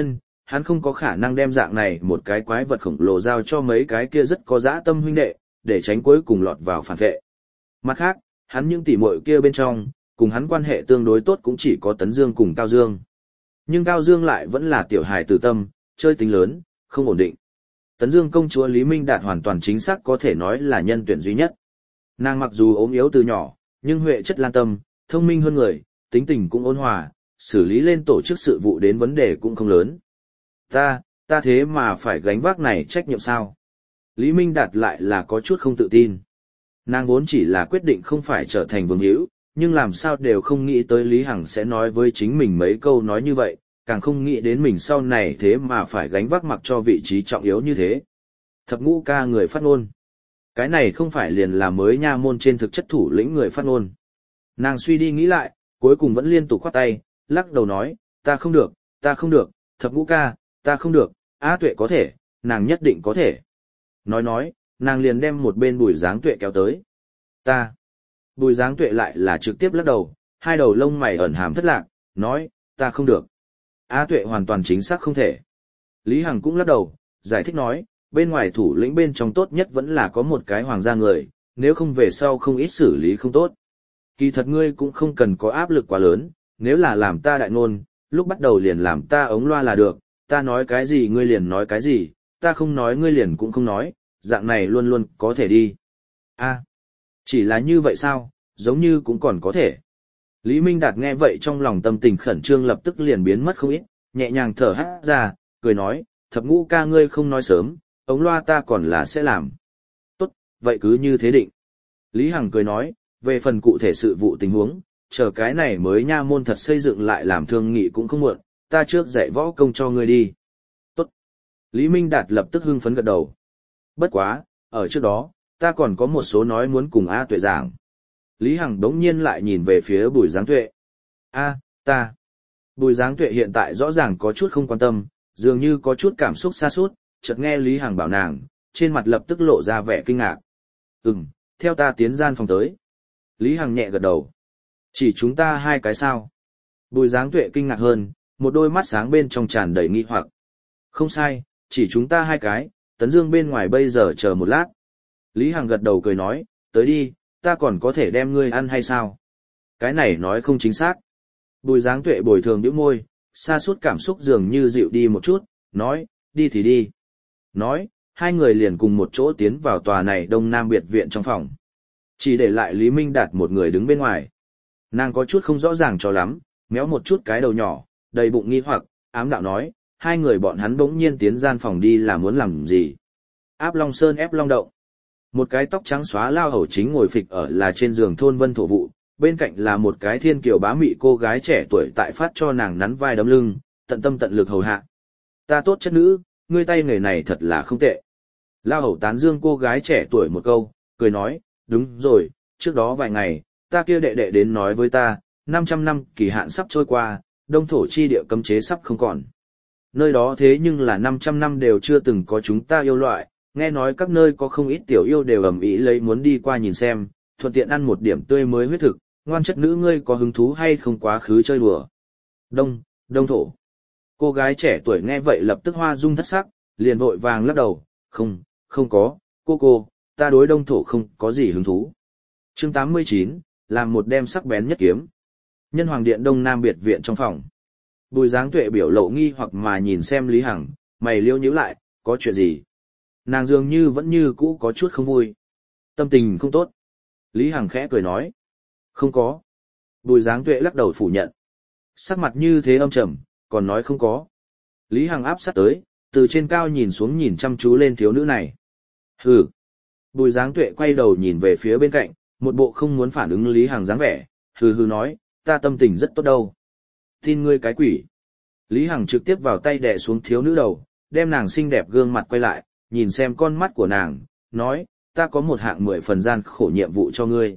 hắn không có khả năng đem dạng này một cái quái vật khổng lồ giao cho mấy cái kia rất có dã tâm huynh đệ, để tránh cuối cùng lọt vào phản vệ. Mặt khác, hắn những tỉ muội kia bên trong, cùng hắn quan hệ tương đối tốt cũng chỉ có Tấn Dương cùng Cao Dương. Nhưng Cao Dương lại vẫn là tiểu hài tử tâm, chơi tính lớn, không ổn định. Tấn Dương công chúa Lý Minh Đạt hoàn toàn chính xác có thể nói là nhân tuyển duy nhất. Nàng mặc dù ốm yếu từ nhỏ, nhưng huệ chất lan tâm, thông minh hơn người, tính tình cũng ôn hòa, xử lý lên tổ chức sự vụ đến vấn đề cũng không lớn. Ta thế mà phải gánh vác này trách nhiệm sao? Lý Minh Đạt lại là có chút không tự tin. Nàng vốn chỉ là quyết định không phải trở thành vương hữu, nhưng làm sao đều không nghĩ tới Lý Hằng sẽ nói với chính mình mấy câu nói như vậy, càng không nghĩ đến mình sau này thế mà phải gánh vác mặc cho vị trí trọng yếu như thế. Thập ngũ ca người phát ngôn. Cái này không phải liền là mới nha môn trên thực chất thủ lĩnh người phát ngôn. Nàng suy đi nghĩ lại, cuối cùng vẫn liên tục khoát tay, lắc đầu nói, ta không được, thập ngũ ca, ta không được, Á Tuệ có thể, nàng nhất định có thể. Nói, nàng liền đem một bên Bùi Giáng Tuệ kéo tới. Bùi Giáng Tuệ lại là trực tiếp lắc đầu, hai đầu lông mày ẩn hàm thất lạc, nói, ta không được. Á Tuệ hoàn toàn chính xác không thể. Lý Hằng cũng lắc đầu, giải thích nói, bên ngoài thủ lĩnh bên trong tốt nhất vẫn là có một cái hoàng gia người, nếu không về sau không ít xử lý không tốt. Kỳ thật ngươi cũng không cần có áp lực quá lớn, nếu là làm ta đại ngôn, lúc bắt đầu liền làm ta ống loa là được, ta nói cái gì ngươi liền nói cái gì, ta không nói ngươi liền cũng không nói, dạng này luôn luôn có thể đi. Chỉ là như vậy sao, giống như cũng còn có thể. Lý Minh Đạt nghe vậy trong lòng tâm tình khẩn trương lập tức liền biến mất không ít, nhẹ nhàng thở hắt ra, cười nói, thập ngũ ca ngươi không nói sớm, ống loa ta còn là sẽ làm. Tốt, vậy cứ như thế định. Lý Hằng cười nói, về phần cụ thể sự vụ tình huống, chờ cái này mới nha môn thật xây dựng lại làm thương nghị cũng không muộn, ta trước dạy võ công cho ngươi đi. Tốt. Lý Minh Đạt lập tức hưng phấn gật đầu. Bất quá, ở trước đó, ta còn có một số nói muốn cùng A Tuệ giảng. Lý Hằng đống nhiên lại nhìn về phía Bùi Giáng Tuệ. Ta. Bùi Giáng Tuệ hiện tại rõ ràng có chút không quan tâm, dường như có chút cảm xúc sa sút, chợt nghe Lý Hằng bảo nàng, trên mặt lập tức lộ ra vẻ kinh ngạc. Theo ta tiến gian phòng tới. Lý Hằng nhẹ gật đầu. Chỉ chúng ta hai cái sao? Bùi Giáng Tuệ kinh ngạc hơn, một đôi mắt sáng bên trong tràn đầy nghi hoặc. Không sai, chỉ chúng ta hai cái, Tấn Dương bên ngoài bây giờ chờ một lát. Lý Hằng gật đầu cười nói, tới đi, ta còn có thể đem ngươi ăn hay sao? Cái này nói không chính xác. Bùi Giáng Tuệ bồi thường nhíu môi, sa sút cảm xúc dường như dịu đi một chút, nói, đi thì đi. Nói, hai người liền cùng một chỗ tiến vào tòa này Đông Nam biệt viện trong phòng. Chỉ để lại Lý Minh Đạt một người đứng bên ngoài. Nàng có chút không rõ ràng cho lắm, méo một chút cái đầu nhỏ, đầy bụng nghi hoặc, ám đạo nói, hai người bọn hắn bỗng nhiên tiến gian phòng đi là muốn làm gì? Áp Long Sơn ép Long Động. Một cái tóc trắng xóa lao hầu chính ngồi phịch ở là trên giường thôn Vân Thổ Vụ, bên cạnh là một cái thiên kiều bá mị cô gái trẻ tuổi tại phát cho nàng nắn vai đấm lưng, tận tâm tận lực hầu hạ. Ta tốt chất nữ, ngươi tay nghề này thật là không tệ. Lao hầu tán dương cô gái trẻ tuổi một câu, cười nói, đúng rồi, trước đó vài ngày, ta kia đệ đệ đến nói với ta, 500 năm kỳ hạn sắp trôi qua, đông thổ chi địa cấm chế sắp không còn. Nơi đó thế nhưng là 500 năm đều chưa từng có chúng ta yêu loại, nghe nói các nơi có không ít tiểu yêu đều ầm ĩ lấy muốn đi qua nhìn xem, thuận tiện ăn một điểm tươi mới huyết thực, ngoan chất nữ ngươi có hứng thú hay không quá khứ chơi đùa. Đông thổ. Cô gái trẻ tuổi nghe vậy lập tức hoa dung thất sắc, liền vội vàng lắc đầu, không có, cô, ta đối đông thổ không có gì hứng thú. Chương 89, làm một đem sắc bén nhất kiếm. Nhân Hoàng Điện Đông Nam biệt viện trong phòng. Bùi Giáng Tuệ biểu lộ nghi hoặc mà nhìn xem Lý Hằng, mày liêu nhíu lại, có chuyện gì? Nàng dường như vẫn như cũ có chút không vui. Tâm tình không tốt. Lý Hằng khẽ cười nói. Không có. Bùi Giáng Tuệ lắc đầu phủ nhận. Sắc mặt như thế âm trầm, còn nói không có. Lý Hằng áp sát tới, từ trên cao nhìn xuống nhìn chăm chú lên thiếu nữ này. Hừ. Bùi Giáng Tuệ quay đầu nhìn về phía bên cạnh, một bộ không muốn phản ứng Lý Hằng dáng vẻ, hừ hừ nói, ta tâm tình rất tốt đâu. Tin ngươi cái quỷ. Lý Hằng trực tiếp vào tay đè xuống thiếu nữ đầu, đem nàng xinh đẹp gương mặt quay lại, nhìn xem con mắt của nàng, nói, ta có một hạng 10 phần gian khổ nhiệm vụ cho ngươi.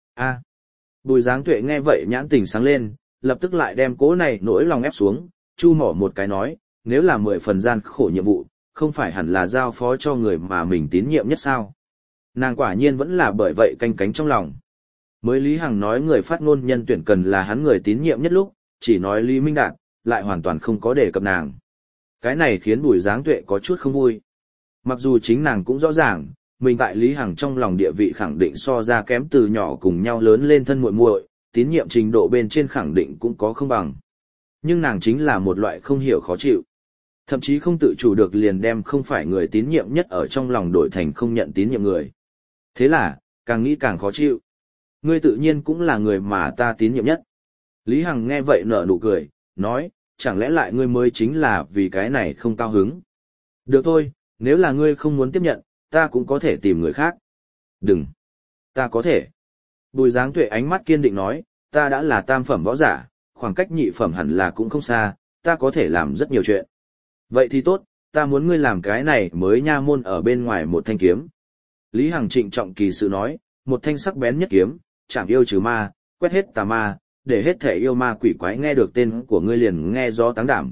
Bùi Giáng Tuệ nghe vậy nhãn tình sáng lên, lập tức lại đem cố này nỗi lòng ép xuống, chu mỏ một cái nói, nếu là 10 phần gian khổ nhiệm vụ, không phải hẳn là giao phó cho người mà mình tín nhiệm nhất sao? Nàng quả nhiên vẫn là bởi vậy canh cánh trong lòng. Mới Lý Hằng nói người phát ngôn nhân tuyển cần là hắn người tín nhiệm nhất lúc, chỉ nói Lý Minh Đạt, lại hoàn toàn không có đề cập nàng. Cái này khiến Bùi Giáng Tuệ có chút không vui. Mặc dù chính nàng cũng rõ ràng, mình tại Lý Hằng trong lòng địa vị khẳng định so ra kém từ nhỏ cùng nhau lớn lên thân muội muội, tín nhiệm trình độ bên trên khẳng định cũng có không bằng. Nhưng nàng chính là một loại không hiểu khó chịu. Thậm chí không tự chủ được liền đem không phải người tín nhiệm nhất ở trong lòng đổi thành không nhận tín nhiệm người. Thế là, càng nghĩ càng khó chịu. Ngươi tự nhiên cũng là người mà ta tín nhiệm nhất. Lý Hằng nghe vậy nở nụ cười, nói, chẳng lẽ lại ngươi mới chính là vì cái này không cao hứng. Được thôi, nếu là ngươi không muốn tiếp nhận, ta cũng có thể tìm người khác. Đừng. Ta có thể. Bùi Giáng Tuệ ánh mắt kiên định nói, ta đã là tam phẩm võ giả, khoảng cách nhị phẩm hẳn là cũng không xa, ta có thể làm rất nhiều chuyện. Vậy thì tốt, ta muốn ngươi làm cái này mới nha môn ở bên ngoài một thanh kiếm. Lý Hằng trịnh trọng kỳ sự nói, một thanh sắc bén nhất kiếm, chảm yêu trừ ma, quét hết tà ma, để hết thể yêu ma quỷ quái nghe được tên của ngươi liền nghe gió táng đảm.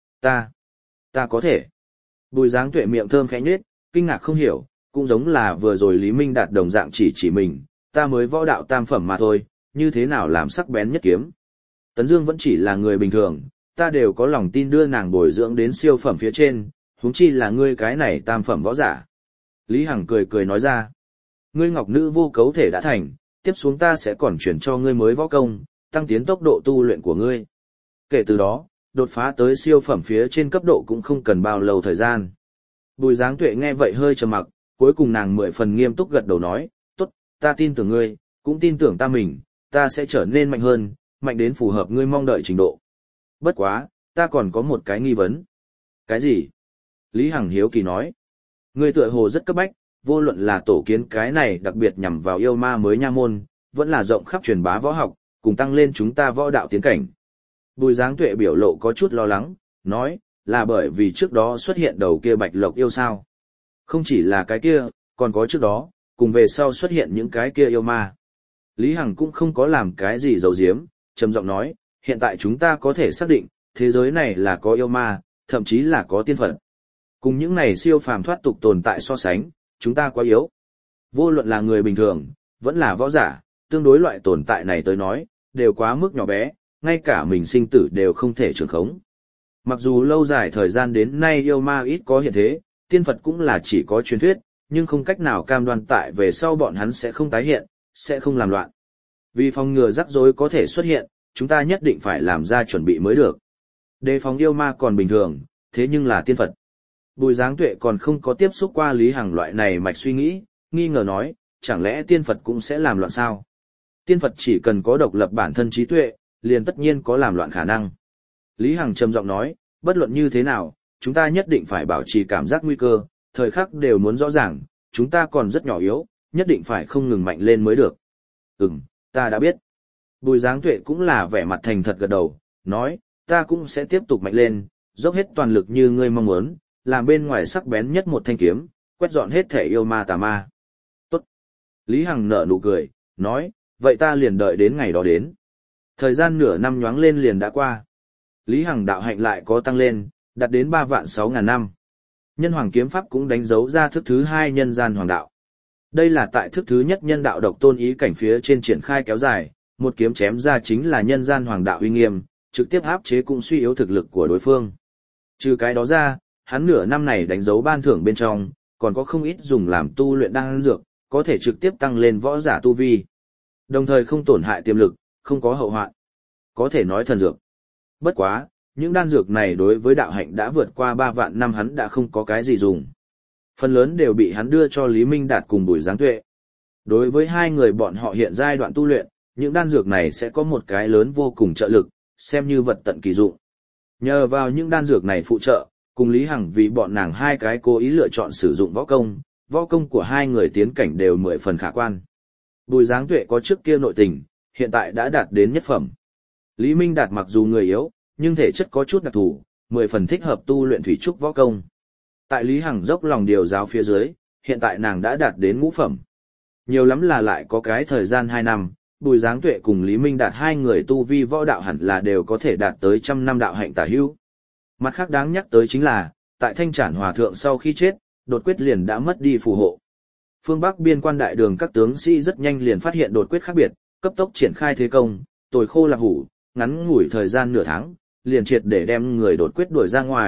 Ta có thể. Bùi Giáng Tuệ miệng thơm khẽ nhếch, kinh ngạc không hiểu, cũng giống là vừa rồi Lý Minh Đạt đồng dạng chỉ mình, ta mới võ đạo tam phẩm mà thôi, như thế nào làm sắc bén nhất kiếm. Tấn Dương vẫn chỉ là người bình thường, ta đều có lòng tin đưa nàng bồi dưỡng đến siêu phẩm phía trên, huống chi là ngươi cái này tam phẩm võ giả. Lý Hằng cười nói ra, ngươi ngọc nữ vô cấu thể đã thành, tiếp xuống ta sẽ còn chuyển cho ngươi mới võ công, tăng tiến tốc độ tu luyện của ngươi. Kể từ đó, đột phá tới siêu phẩm phía trên cấp độ cũng không cần bao lâu thời gian. Bùi Giáng Tuệ nghe vậy hơi trầm mặc, cuối cùng nàng 10 phần nghiêm túc gật đầu nói, tốt, ta tin tưởng ngươi, cũng tin tưởng ta mình, ta sẽ trở nên mạnh hơn, mạnh đến phù hợp ngươi mong đợi trình độ. Bất quá, ta còn có một cái nghi vấn. Cái gì? Lý Hằng hiếu kỳ nói. Ngươi tựa hồ rất cấp bách, vô luận là tổ kiến cái này đặc biệt nhằm vào yêu ma mới nha môn, vẫn là rộng khắp truyền bá võ học, cùng tăng lên chúng ta võ đạo tiến cảnh. Bùi Giáng Tuệ biểu lộ có chút lo lắng, nói, là bởi vì trước đó xuất hiện đầu kia bạch lộc yêu sao. Không chỉ là cái kia, còn có trước đó, cùng về sau xuất hiện những cái kia yêu ma. Lý Hằng cũng không có làm cái gì giấu giếm, trầm giọng nói, hiện tại chúng ta có thể xác định, thế giới này là có yêu ma, thậm chí là có tiên Phật. Cùng những này siêu phàm thoát tục tồn tại so sánh, chúng ta quá yếu. Vô luận là người bình thường, vẫn là võ giả, tương đối loại tồn tại này tới nói, đều quá mức nhỏ bé, ngay cả mình sinh tử đều không thể trường khống. Mặc dù lâu dài thời gian đến nay yêu ma ít có hiện thế, tiên Phật cũng là chỉ có truyền thuyết, nhưng không cách nào cam đoan tại về sau bọn hắn sẽ không tái hiện, sẽ không làm loạn. Vì phòng ngừa rắc rối có thể xuất hiện, chúng ta nhất định phải làm ra chuẩn bị mới được. Đề phòng yêu ma còn bình thường, thế nhưng là tiên Phật. Bùi Giáng Tuệ còn không có tiếp xúc qua Lý Hằng loại này mạch suy nghĩ, nghi ngờ nói, chẳng lẽ tiên Phật cũng sẽ làm loạn sao? Tiên Phật chỉ cần có độc lập bản thân trí tuệ, liền tất nhiên có làm loạn khả năng. Lý Hằng trầm giọng nói, bất luận như thế nào, chúng ta nhất định phải bảo trì cảm giác nguy cơ, thời khắc đều muốn rõ ràng, chúng ta còn rất nhỏ yếu, nhất định phải không ngừng mạnh lên mới được. Ta đã biết. Bùi Giáng Tuệ cũng là vẻ mặt thành thật gật đầu, nói, ta cũng sẽ tiếp tục mạnh lên, dốc hết toàn lực như ngươi mong muốn, làm bên ngoài sắc bén nhất một thanh kiếm, quét dọn hết thể yêu ma tà ma. Tốt. Lý Hằng nở nụ cười, nói, vậy ta liền đợi đến ngày đó đến. Thời gian nửa năm nhoáng lên liền đã qua. Lý Hằng đạo hạnh lại có tăng lên, đạt đến 3.600.000 năm. Nhân hoàng kiếm pháp cũng đánh dấu ra thức thứ 2 nhân gian hoàng đạo. Đây là tại thức thứ nhất nhân đạo độc tôn ý cảnh phía trên triển khai kéo dài, một kiếm chém ra chính là nhân gian hoàng đạo uy nghiêm, trực tiếp áp chế cũng suy yếu thực lực của đối phương. Trừ cái đó ra, hắn nửa năm này đánh dấu ban thưởng bên trong, còn có không ít dùng làm tu luyện đan dược, có thể trực tiếp tăng lên võ giả tu vi. Đồng thời không tổn hại tiềm lực, không có hậu hoạn. Có thể nói thần dược. Bất quá, những đan dược này đối với đạo hạnh đã vượt qua 3 vạn năm hắn đã không có cái gì dùng. Phần lớn đều bị hắn đưa cho Lý Minh Đạt cùng Bùi Giáng Tuệ. Đối với hai người bọn họ hiện giai đoạn tu luyện, những đan dược này sẽ có một cái lớn vô cùng trợ lực, xem như vật tận kỳ dụng. Nhờ vào những đan dược này phụ trợ, cùng Lý Hằng vì bọn nàng hai cái cố ý lựa chọn sử dụng võ công của hai người tiến cảnh đều 10 phần khả quan. Bùi Giáng Tuệ có trước kia nội tình, hiện tại đã đạt đến nhất phẩm. Lý Minh Đạt mặc dù người yếu, nhưng thể chất có chút đặc thù, 10 phần thích hợp tu luyện thủy trúc võ công. Tại Lý Hằng dốc lòng điều giáo phía dưới, hiện tại nàng đã đạt đến ngũ phẩm. Nhiều lắm là lại có cái thời gian 2 năm, Bùi Giáng Tuệ cùng Lý Minh Đạt hai người tu vi võ đạo hẳn là đều có thể đạt tới 100 năm đạo hạnh tả hữu. Mặt khác đáng nhắc tới chính là, tại Thanh Trản Hòa Thượng sau khi chết, đột quyết liền đã mất đi phù hộ. Phương Bắc biên quan đại đường các tướng sĩ rất nhanh liền phát hiện đột quyết khác biệt, cấp tốc triển khai thế công, tồi khô lạc hủ, ngắn ngủi thời gian nửa tháng, liền triệt để đem người đột quyết đuổi ra ngoài,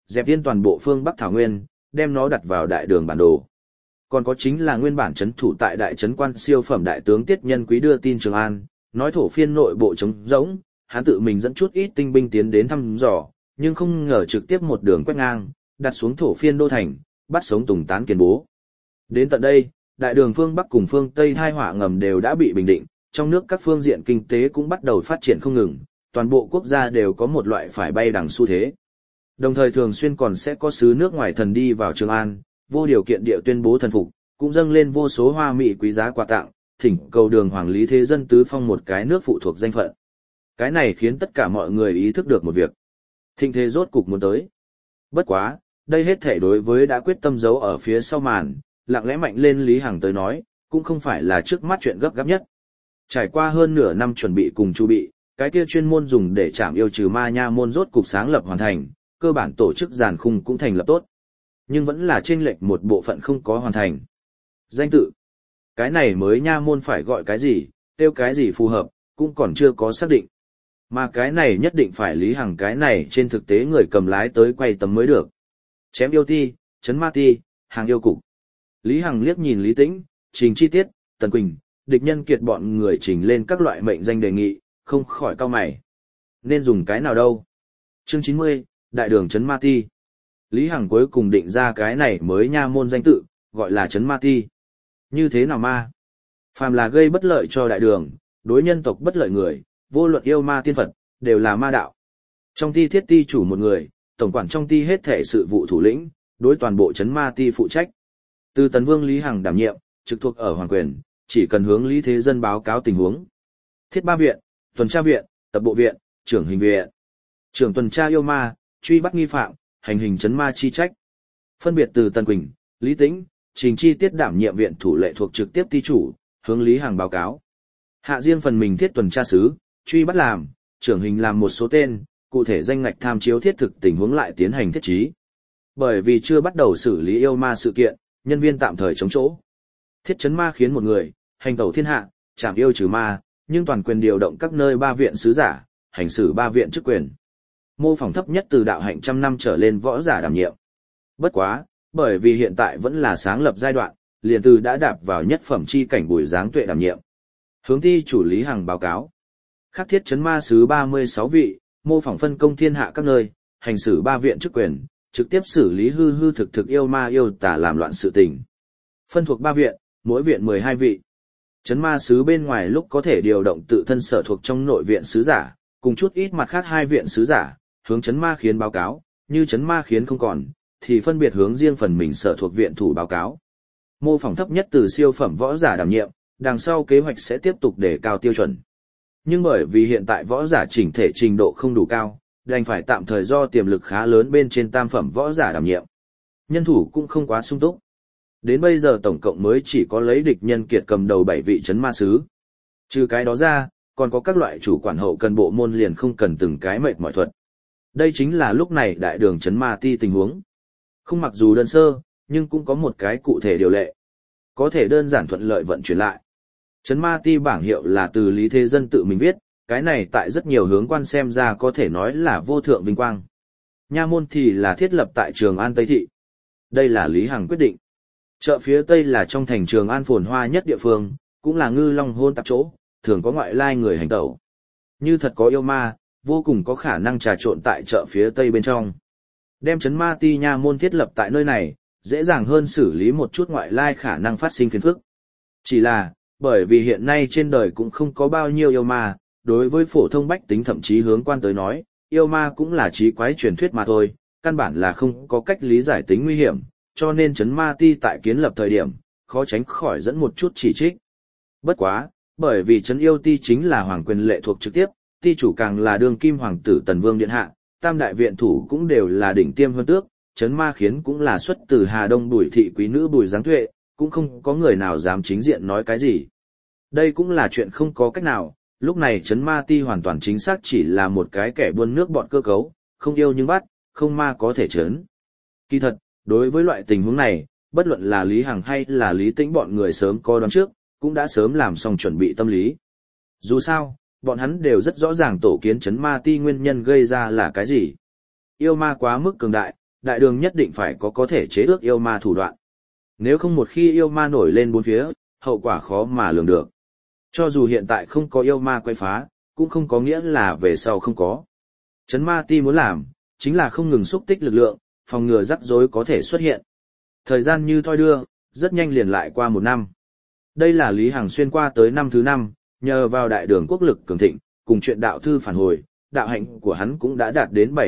dẹp yên toàn bộ phương Bắc Thảo Nguyên, đem nó đặt vào đại đường bản đồ. Còn có chính là nguyên bản trấn thủ tại đại trấn quan siêu phẩm đại tướng Tiết Nhân Quý đưa tin Trường An, nói thổ phiên nội bộ trống rỗng, hắn tự mình dẫn chút ít tinh binh tiến đến thăm dò, nhưng không ngờ trực tiếp một đường quét ngang, đặt xuống thổ phiên đô thành, bắt sống Tùng Tán Kiền Bố. Đến tận đây, đại đường phương Bắc cùng phương Tây hai hỏa ngầm đều đã bị bình định, trong nước các phương diện kinh tế cũng bắt đầu phát triển không ngừng, toàn bộ quốc gia đều có một loại phải bay đằng xu thế. Đồng thời thường xuyên còn sẽ có sứ nước ngoài thần đi vào Trường An, vô điều kiện địa tuyên bố thần phục, cũng dâng lên vô số hoa mỹ quý giá quà tặng, thỉnh cầu đường hoàng lý thế dân tứ phong một cái nước phụ thuộc danh phận. Cái này khiến tất cả mọi người ý thức được một việc. Thịnh thế rốt cục muốn tới. Bất quá, đây hết thể đối với đã quyết tâm giấu ở phía sau màn, lặng lẽ mạnh lên Lý Hằng tới nói, cũng không phải là trước mắt chuyện gấp gáp nhất. Trải qua hơn nửa năm chuẩn bị cùng chu bị, cái kia chuyên môn dùng để chạm yêu trừ ma nha môn rốt cục sáng lập hoàn thành, cơ bản tổ chức giàn khung cũng thành lập tốt. Nhưng vẫn là chênh lệch một bộ phận không có hoàn thành. Danh tự. Cái này mới nha môn phải gọi cái gì, tiêu cái gì phù hợp, cũng còn chưa có xác định. Mà cái này nhất định phải Lý Hằng cái này trên thực tế người cầm lái tới quay tấm mới được. Chém yêu ti, chấn ma ti, hàng yêu cục. Lý Hằng liếc nhìn Lý Tĩnh, Trình Chi Tiết, Tần Quỳnh, địch nhân kiệt bọn người trình lên các loại mệnh danh đề nghị, không khỏi cau mày. Nên dùng cái nào đâu? Chương 90, Đại đường chấn ma ti. Lý Hằng cuối cùng định ra cái này mới nha môn danh tự, gọi là chấn ma ti. Như thế nào ma? Phàm là gây bất lợi cho đại đường, đối nhân tộc bất lợi người, vô luận yêu ma tiên Phật, đều là ma đạo. Trong ti thiết ti chủ một người, tổng quản trong ti hết thể sự vụ thủ lĩnh, đối toàn bộ chấn ma ti phụ trách. Từ Tần Vương Lý Hằng đảm nhiệm, trực thuộc ở Hoàng Quyền, chỉ cần hướng Lý Thế Dân báo cáo tình huống. Thiết ba viện, tuần tra viện, tập bộ viện, trưởng hình viện. Trưởng tuần tra yêu ma, truy bắt nghi phạm, hành hình chấn ma chi trách. Phân biệt từ Tần Quỳnh, Lý Tĩnh, Trình Chi Tiết đảm nhiệm viện thủ lệ thuộc trực tiếp ti chủ, hướng Lý Hằng báo cáo. Hạ riêng phần mình thiết tuần tra sứ, truy bắt làm, trưởng hình làm một số tên, cụ thể danh ngạch tham chiếu thiết thực tình huống lại tiến hành thiết trí. Bởi vì chưa bắt đầu xử lý yêu ma sự kiện, nhân viên tạm thời chống chỗ. Thiết chấn ma khiến một người, hành tẩu thiên hạ, chảm yêu trừ ma, nhưng toàn quyền điều động các nơi ba viện sứ giả, hành xử ba viện chức quyền. Mô phỏng thấp nhất từ đạo hạnh trăm năm trở lên võ giả đảm nhiệm. Bất quá, bởi vì hiện tại vẫn là sáng lập giai đoạn, liền từ đã đạp vào nhất phẩm chi cảnh Bùi Giáng Tuệ đảm nhiệm. Hướng ti chủ Lý Hằng báo cáo. Khắc thiết chấn ma sứ 36 vị, mô phỏng phân công thiên hạ các nơi, hành xử ba viện chức quyền, trực tiếp xử lý hư hư thực thực yêu ma yêu tà làm loạn sự tình. Phân thuộc ba viện, mỗi viện 12 vị. Chấn ma sứ bên ngoài lúc có thể điều động tự thân sở thuộc trong nội viện sứ giả, cùng chút ít mặt khác hai viện sứ giả, hướng chấn ma khiến báo cáo, như chấn ma khiến không còn, thì phân biệt hướng riêng phần mình sở thuộc viện thủ báo cáo. Mô phỏng thấp nhất từ siêu phẩm võ giả đảm nhiệm, đằng sau kế hoạch sẽ tiếp tục để cao tiêu chuẩn. Nhưng bởi vì hiện tại võ giả chỉnh thể trình độ không đủ cao, đành phải tạm thời do tiềm lực khá lớn bên trên tam phẩm võ giả đảm nhiệm. Nhân thủ cũng không quá sung túc. Đến bây giờ tổng cộng mới chỉ có lấy địch nhân kiệt cầm đầu 7 vị chấn ma sứ. Trừ cái đó ra, còn có các loại chủ quản hậu cần bộ môn liền không cần từng cái mệt mỏi thuật. Đây chính là lúc này đại đường chấn ma ti tình huống. Không mặc dù đơn sơ, nhưng cũng có một cái cụ thể điều lệ. Có thể đơn giản thuận lợi vận chuyển lại. Chấn ma ti bảng hiệu là từ Lý Thế Dân tự mình viết, cái này tại rất nhiều hướng quan xem ra có thể nói là vô thượng vinh quang. Nha môn thì là thiết lập tại Trường An Tây Thị. Đây là Lý Hằng quyết định. Chợ phía Tây là trong thành Trường An phồn hoa nhất địa phương, cũng là ngư long hôn tạp chỗ, thường có ngoại lai người hành tẩu. Như thật có yêu ma, vô cùng có khả năng trà trộn tại chợ phía Tây bên trong. Đem chấn ma ti nha môn thiết lập tại nơi này, dễ dàng hơn xử lý một chút ngoại lai khả năng phát sinh phiền phức. Chỉ là, bởi vì hiện nay trên đời cũng không có bao nhiêu yêu ma, đối với phổ thông bách tính thậm chí hướng quan tới nói, yêu ma cũng là trí quái truyền thuyết mà thôi, căn bản là không có cách lý giải tính nguy hiểm, cho nên chấn ma ti tại kiến lập thời điểm, khó tránh khỏi dẫn một chút chỉ trích. Bất quá, bởi vì chấn yêu ti chính là hoàng quyền lệ thuộc trực tiếp, ti chủ càng là đương kim hoàng tử Tần Vương Điện Hạ, tam đại viện thủ cũng đều là đỉnh tiêm hơn tước, chấn ma khiến cũng là xuất từ Hà Đông Bùi thị quý nữ Bùi Giáng Tuệ, cũng không có người nào dám chính diện nói cái gì. Đây cũng là chuyện không có cách nào, lúc này chấn ma ti hoàn toàn chính xác chỉ là một cái kẻ buôn nước bọn cơ cấu, không yêu nhưng bắt, không ma có thể chấn. Kỳ thật, đối với loại tình huống này, bất luận là Lý Hằng hay là Lý Tĩnh bọn người sớm có đoán trước, cũng đã sớm làm xong chuẩn bị tâm lý. Dù sao, bọn hắn đều rất rõ ràng tổ kiến chấn ma ti nguyên nhân gây ra là cái gì. Yêu ma quá mức cường đại, đại đường nhất định phải có thể chế ước yêu ma thủ đoạn. Nếu không một khi yêu ma nổi lên bốn phía, hậu quả khó mà lường được. Cho dù hiện tại không có yêu ma quay phá, cũng không có nghĩa là về sau không có. Trấn Ma Ti muốn làm, chính là không ngừng xúc tích lực lượng, phòng ngừa rắc rối có thể xuất hiện. Thời gian như thoi đưa, rất nhanh liền lại qua một năm. Đây là Lý Hằng xuyên qua tới năm thứ 5, nhờ vào đại đường quốc lực cường thịnh, cùng chuyện đạo thư phản hồi, đạo hạnh của hắn cũng đã đạt đến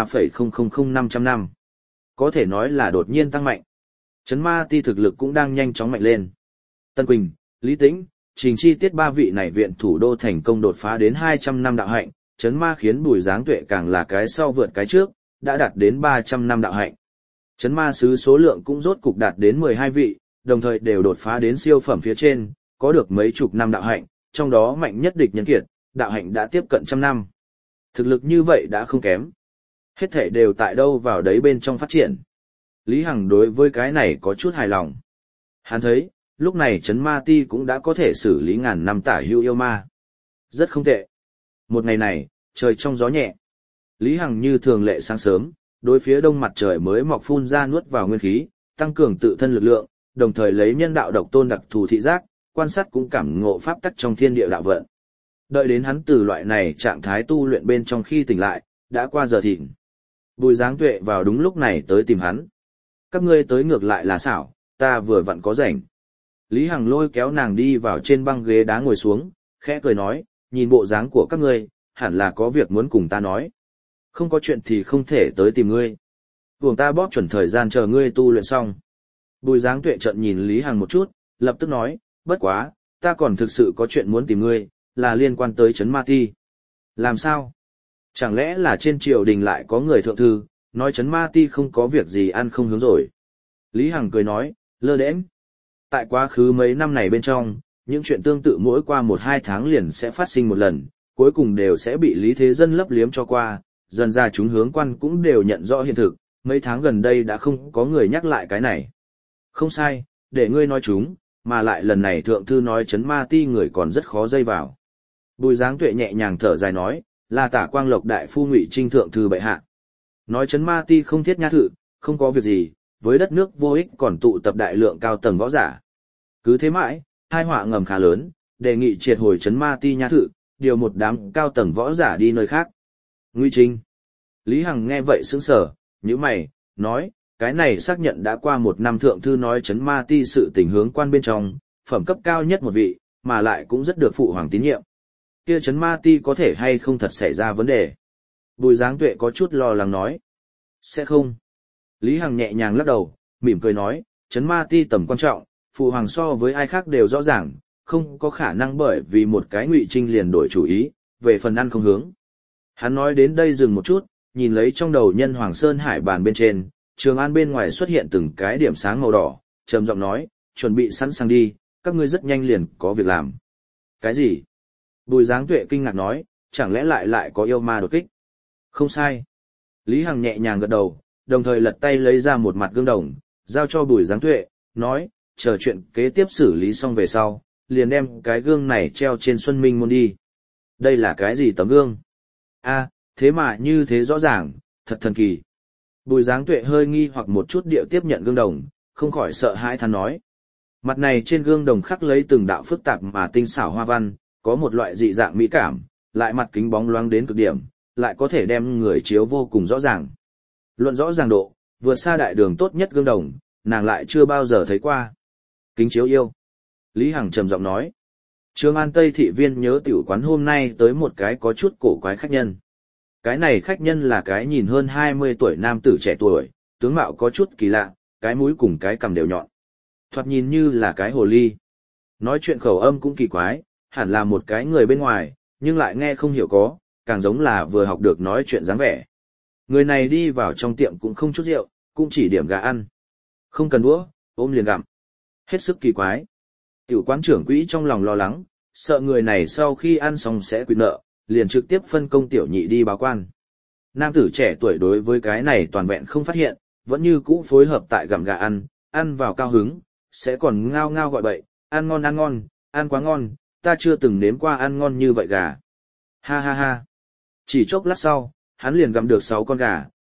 73,000500 năm. Có thể nói là đột nhiên tăng mạnh. Trấn Ma Ti thực lực cũng đang nhanh chóng mạnh lên. Tân Quỳnh, Lý Tĩnh, Trình Chi Tiết 3 vị này viện thủ đô thành công đột phá đến 200 năm đạo hạnh, Trấn Ma khiến Bùi Giáng Tuệ càng là cái sau vượt cái trước, đã đạt đến 300 năm đạo hạnh. Trấn Ma sứ số lượng cũng rốt cục đạt đến 12 vị, đồng thời đều đột phá đến siêu phẩm phía trên, có được mấy chục năm đạo hạnh, trong đó mạnh nhất địch nhân kiệt, đạo hạnh đã tiếp cận trăm năm. Thực lực như vậy đã không kém. Hết thể đều tại đâu vào đấy bên trong phát triển. Lý Hằng đối với cái này có chút hài lòng. Hắn thấy, lúc này Trấn Ma Ti cũng đã có thể xử lý ngàn năm tả hữu yêu ma. Rất không tệ. Một ngày này, trời trong gió nhẹ. Lý Hằng như thường lệ sáng sớm, đối phía đông mặt trời mới mọc phun ra nuốt vào nguyên khí, tăng cường tự thân lực lượng, đồng thời lấy nhân đạo độc tôn đặc thù thị giác, quan sát cũng cảm ngộ pháp tắc trong thiên địa đạo vận. Đợi đến hắn từ loại này trạng thái tu luyện bên trong khi tỉnh lại, đã qua giờ thịnh. Bùi Giáng Tuệ vào đúng lúc này tới tìm hắn. Các ngươi tới ngược lại là xảo, ta vừa vặn có rảnh. Lý Hằng lôi kéo nàng đi vào trên băng ghế đá ngồi xuống, khẽ cười nói, nhìn bộ dáng của các ngươi, hẳn là có việc muốn cùng ta nói. Không có chuyện thì không thể tới tìm ngươi. Vùng ta bóp chuẩn thời gian chờ ngươi tu luyện xong. Bùi Giáng Tuệ trợn nhìn Lý Hằng một chút, lập tức nói, bất quá, ta còn thực sự có chuyện muốn tìm ngươi, là liên quan tới Trấn Ma Ti. Làm sao? Chẳng lẽ là trên triều đình lại có người thượng thư, nói Trấn Ma Ti không có việc gì ăn không hướng rồi. Lý Hằng cười nói, lơ đễnh. Tại quá khứ mấy năm này bên trong, những chuyện tương tự mỗi qua 1-2 tháng liền sẽ phát sinh một lần, cuối cùng đều sẽ bị Lý Thế Dân lấp liếm cho qua, dần ra chúng hướng quan cũng đều nhận rõ hiện thực, mấy tháng gần đây đã không có người nhắc lại cái này. Không sai, để ngươi nói chúng, mà lại lần này thượng thư nói Trấn Ma Ti người còn rất khó dây vào. Bùi Giáng Tuệ nhẹ nhàng thở dài nói, là Tả Quang Lộc đại phu Ngụy Trinh thượng thư bệ hạ. Nói Trấn Ma Ti không thiết nha thự, không có việc gì, với đất nước vô ích còn tụ tập đại lượng cao tầng võ giả. Cứ thế mãi, hai họa ngầm khá lớn, đề nghị triệt hồi Trấn Ma Ti nha thự, điều một đám cao tầng võ giả đi nơi khác. Ngụy Trinh. Lý Hằng nghe vậy sững sờ, nhíu mày, nói, cái này xác nhận đã qua 1 năm thượng thư nói Trấn Ma Ti sự tình hướng quan bên trong, phẩm cấp cao nhất một vị, mà lại cũng rất được phụ hoàng tín nhiệm. Kia Trấn Ma Ti có thể hay không thật xảy ra vấn đề? Bùi Giáng Tuệ có chút lo lắng nói. Sẽ không. Lý Hằng nhẹ nhàng lắc đầu, mỉm cười nói, Trấn Ma Ti tầm quan trọng, phụ hoàng so với ai khác đều rõ ràng, không có khả năng bởi vì một cái Ngụy Trinh liền đổi chủ ý, về phần ăn không hướng. Hắn nói đến đây dừng một chút, nhìn lấy trong đầu nhân Hoàng Sơn Hải bàn bên trên, Trường An bên ngoài xuất hiện từng cái điểm sáng màu đỏ, trầm giọng nói, chuẩn bị sẵn sàng đi, các ngươi rất nhanh liền có việc làm. Cái gì? Bùi Giáng Tuệ kinh ngạc nói, chẳng lẽ lại có yêu ma đột kích? Không sai. Lý Hằng nhẹ nhàng gật đầu, đồng thời lật tay lấy ra một mặt gương đồng, giao cho Bùi Giáng Tuệ, nói, chờ chuyện kế tiếp xử lý xong về sau, liền đem cái gương này treo trên Xuân Minh môn đi. Đây là cái gì tấm gương? A, thế mà như thế rõ ràng, thật thần kỳ. Bùi Giáng Tuệ hơi nghi hoặc một chút điệu tiếp nhận gương đồng, không khỏi sợ hãi than nói. Mặt này trên gương đồng khắc lấy từng đạo phức tạp mà tinh xảo hoa văn, có một loại dị dạng mỹ cảm, lại mặt kính bóng loáng đến cực điểm, lại có thể đem người chiếu vô cùng rõ ràng. Luận rõ ràng độ, vượt xa đại đường tốt nhất gương đồng, nàng lại chưa bao giờ thấy qua. Kính chiếu yêu. Lý Hằng trầm giọng nói. Trường An Tây thị viên nhớ tiểu quán hôm nay tới một cái có chút cổ quái khách nhân. Cái này khách nhân là cái nhìn hơn 20 tuổi nam tử trẻ tuổi, tướng mạo có chút kỳ lạ, cái mũi cùng cái cằm đều nhọn. Thoạt nhìn như là cái hồ ly. Nói chuyện khẩu âm cũng kỳ quái, hẳn là một cái người bên ngoài, nhưng lại nghe không hiểu có, càng giống là vừa học được nói chuyện dáng vẻ. Người này đi vào trong tiệm cũng không chút rượu, cũng chỉ điểm gà ăn. Không cần đũa, ôm liền gặm. Hết sức kỳ quái. Tiểu quán trưởng quỹ trong lòng lo lắng, sợ người này sau khi ăn xong sẽ quỵt nợ, liền trực tiếp phân công tiểu nhị đi báo quan. Nam tử trẻ tuổi đối với cái này toàn vẹn không phát hiện, vẫn như cũ phối hợp tại gặm gà ăn vào cao hứng, sẽ còn ngao ngao gọi bậy, ăn ngon, ăn quá ngon, ta chưa từng nếm qua ăn ngon như vậy gà. Ha ha ha. Chỉ chốc lát sau, hắn liền gặm được 6 con gà,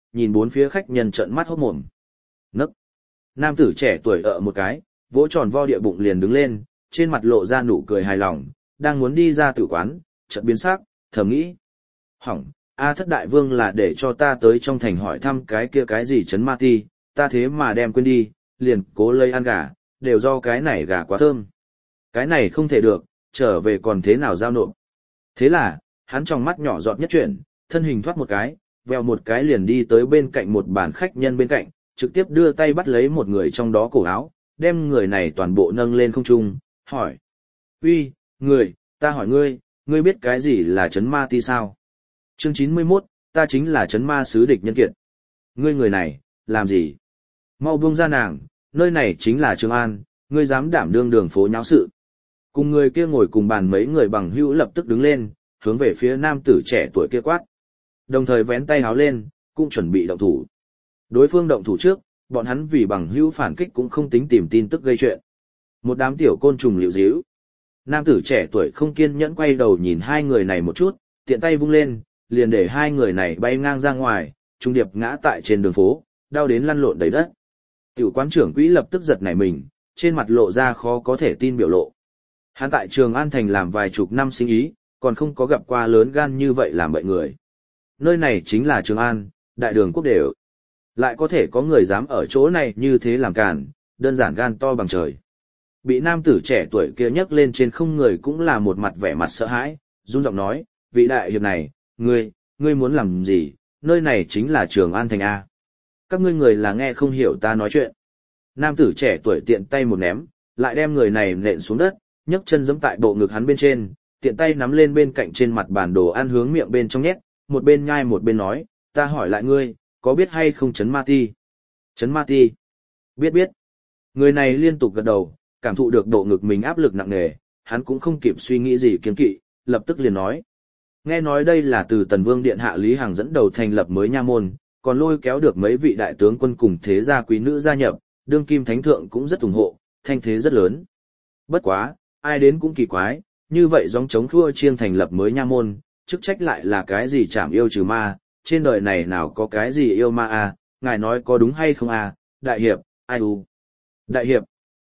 nhìn bốn phía khách nhân trợn mắt hốt mồm. Nấc. Nam tử trẻ tuổi một cái, vỗ tròn vo địa bụng liền đứng lên, trên mặt lộ ra nụ cười hài lòng, đang muốn đi ra tử quán, chợt biến sắc, thầm nghĩ. Hỏng, thất đại vương là để cho ta tới trong thành hỏi thăm cái kia cái gì trấn ma ti, ta thế mà đem quên đi, liền cố lấy ăn gà, đều do cái này gà quá thơm. Cái này không thể được, trở về còn thế nào giao nộp. Thế là, hắn trong mắt nhỏ giọt nhất chuyển, thân hình thoát một cái, vèo một cái liền đi tới bên cạnh một bàn khách nhân bên cạnh, trực tiếp đưa tay bắt lấy một người trong đó cổ áo, đem người này toàn bộ nâng lên không trung, hỏi. Uy, người, ta hỏi ngươi, ngươi biết cái gì là trấn ma ti sao? Chương 91, ta chính là trấn ma sứ địch nhân kiệt. Ngươi người này, làm gì? Mau buông ra nàng, nơi này chính là Trường An, ngươi dám đảm đương đường phố nháo sự. Cùng người kia ngồi cùng bàn mấy người bằng hữu lập tức đứng lên, hướng về phía nam tử trẻ tuổi kia quát. Đồng thời vén tay háo lên, cũng chuẩn bị động thủ. Đối phương động thủ trước, bọn hắn vì bằng hữu phản kích cũng không tính tìm tin tức gây chuyện. Một đám tiểu côn trùng liễu díu. Nam tử trẻ tuổi không kiên nhẫn quay đầu nhìn hai người này một chút, tiện tay vung lên, liền để hai người này bay ngang ra ngoài, trung điệp ngã tại trên đường phố, đau đến lăn lộn đầy đất. Tiểu quán trưởng quỹ lập tức giật nảy mình, trên mặt lộ ra khó có thể tin biểu lộ. Hắn tại Trường An Thành làm vài chục năm sinh ý, còn không có gặp qua lớn gan như vậy làm bậy người. Nơi này chính là Trường An, đại đường quốc đều. Lại có thể có người dám ở chỗ này như thế làm càn, đơn giản gan to bằng trời. Bị nam tử trẻ tuổi kia nhấc lên trên không người cũng là một mặt vẻ mặt sợ hãi, run giọng nói, vị đại hiệp này, ngươi muốn làm gì, nơi này chính là Trường An Thành A. Các ngươi người là nghe không hiểu ta nói chuyện. Nam tử trẻ tuổi tiện tay một ném, lại đem người này nện xuống đất, nhấc chân giẫm tại bộ ngực hắn bên trên, tiện tay nắm lên bên cạnh trên mặt bản đồ ăn hướng miệng bên trong nhét, một bên nhai một bên nói, ta hỏi lại ngươi, có biết hay không trấn ma ti? Trấn ma ti? Biết. Người này liên tục gật đầu, cảm thụ được độ ngực mình áp lực nặng nề, hắn cũng không kịp suy nghĩ gì kiêng kỵ, lập tức liền nói. Nghe nói đây là từ Tần Vương Điện Hạ Lý Hằng dẫn đầu thành lập mới nha môn, còn lôi kéo được mấy vị đại tướng quân cùng thế gia quý nữ gia nhập, đương kim thánh thượng cũng rất ủng hộ, thanh thế rất lớn. Bất quá, ai đến cũng kỳ quái, như vậy giống chống thua chiêng thành lập mới nha môn, chức trách lại là cái gì chảm yêu trừ ma, trên đời này nào có cái gì yêu ma à, ngài nói có đúng hay không à, đại hiệp, ai u. Đại hiệp,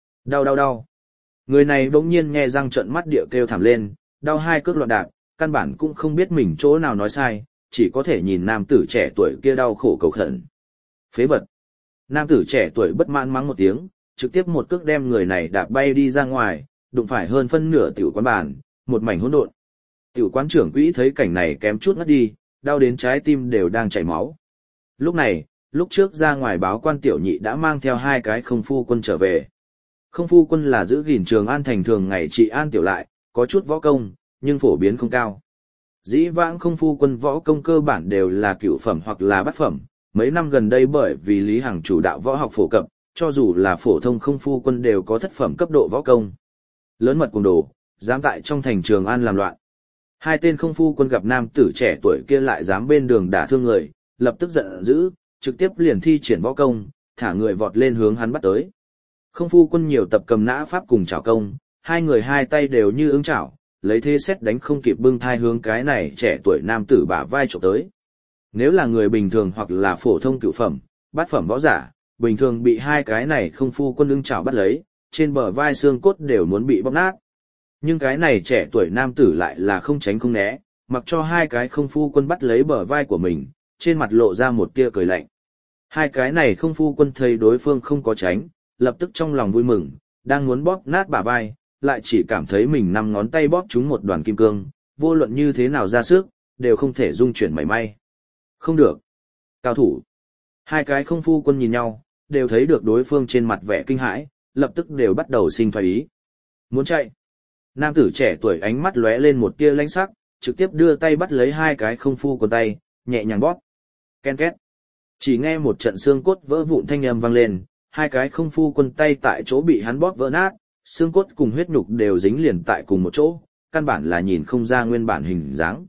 đau. Người này bỗng nhiên nghe răng trợn mắt địa kêu thảm lên, đau hai cước loạn đạp, căn bản cũng không biết mình chỗ nào nói sai, chỉ có thể nhìn nam tử trẻ tuổi kia đau khổ cầu khẩn. Phế vật. Nam tử trẻ tuổi bất mãn mắng một tiếng, trực tiếp một cước đem người này đạp bay đi ra ngoài, đụng phải hơn phân nửa tiểu quán bàn, một mảnh hỗn độn. Tiểu quán trưởng quỹ thấy cảnh này kém chút ngất đi, đau đến trái tim đều đang chảy máu. Lúc này, lúc trước ra ngoài báo quan tiểu nhị đã mang theo hai cái không phu quân trở về. Không phu quân là giữ gìn Trường An Thành thường ngày trị an tiểu lại, có chút võ công, nhưng phổ biến không cao. Dĩ vãng không phu quân võ công cơ bản đều là cửu phẩm hoặc là bát phẩm, mấy năm gần đây bởi vì Lý Hằng chủ đạo võ học phổ cập, cho dù là phổ thông không phu quân đều có thất phẩm cấp độ võ công. Lớn mật cuồng đồ, dám tại trong thành Trường An làm loạn. Hai tên không phu quân gặp nam tử trẻ tuổi kia lại dám bên đường đả thương người, lập tức giận dữ, trực tiếp liền thi triển võ công, thả người vọt lên hướng hắn bắt tới. Không phu quân nhiều tập cầm nã pháp cùng chảo công, hai người hai tay đều như ứng chảo, lấy thế xét đánh không kịp bưng thai hướng cái này trẻ tuổi nam tử bả vai chụp tới. Nếu là người bình thường hoặc là phổ thông cửu phẩm, bát phẩm võ giả, bình thường bị hai cái này không phu quân ưng chảo bắt lấy, trên bờ vai xương cốt đều muốn bị bóp nát. Nhưng cái này trẻ tuổi nam tử lại là không tránh không né, mặc cho hai cái không phu quân bắt lấy bờ vai của mình, trên mặt lộ ra một tia cười lạnh. Hai cái này không phu quân thấy đối phương không có tránh, lập tức trong lòng vui mừng, đang muốn bóp nát bả vai, lại chỉ cảm thấy mình năm ngón tay bóp trúng một đoàn kim cương, vô luận như thế nào ra sức, đều không thể dung chuyển mảy may. Không được. Cao thủ. Hai cái không phu quân nhìn nhau, đều thấy được đối phương trên mặt vẻ kinh hãi, lập tức đều bắt đầu sinh thoái ý. Muốn chạy. Nam tử trẻ tuổi ánh mắt lóe lên một tia lãnh sắc, trực tiếp đưa tay bắt lấy hai cái không phu quân tay, nhẹ nhàng bóp. Ken két. Chỉ nghe một trận xương cốt vỡ vụn thanh âm vang lên, hai cái không phu quân tay tại chỗ bị hắn bóp vỡ nát, xương cốt cùng huyết nhục đều dính liền tại cùng một chỗ, căn bản là nhìn không ra nguyên bản hình dáng.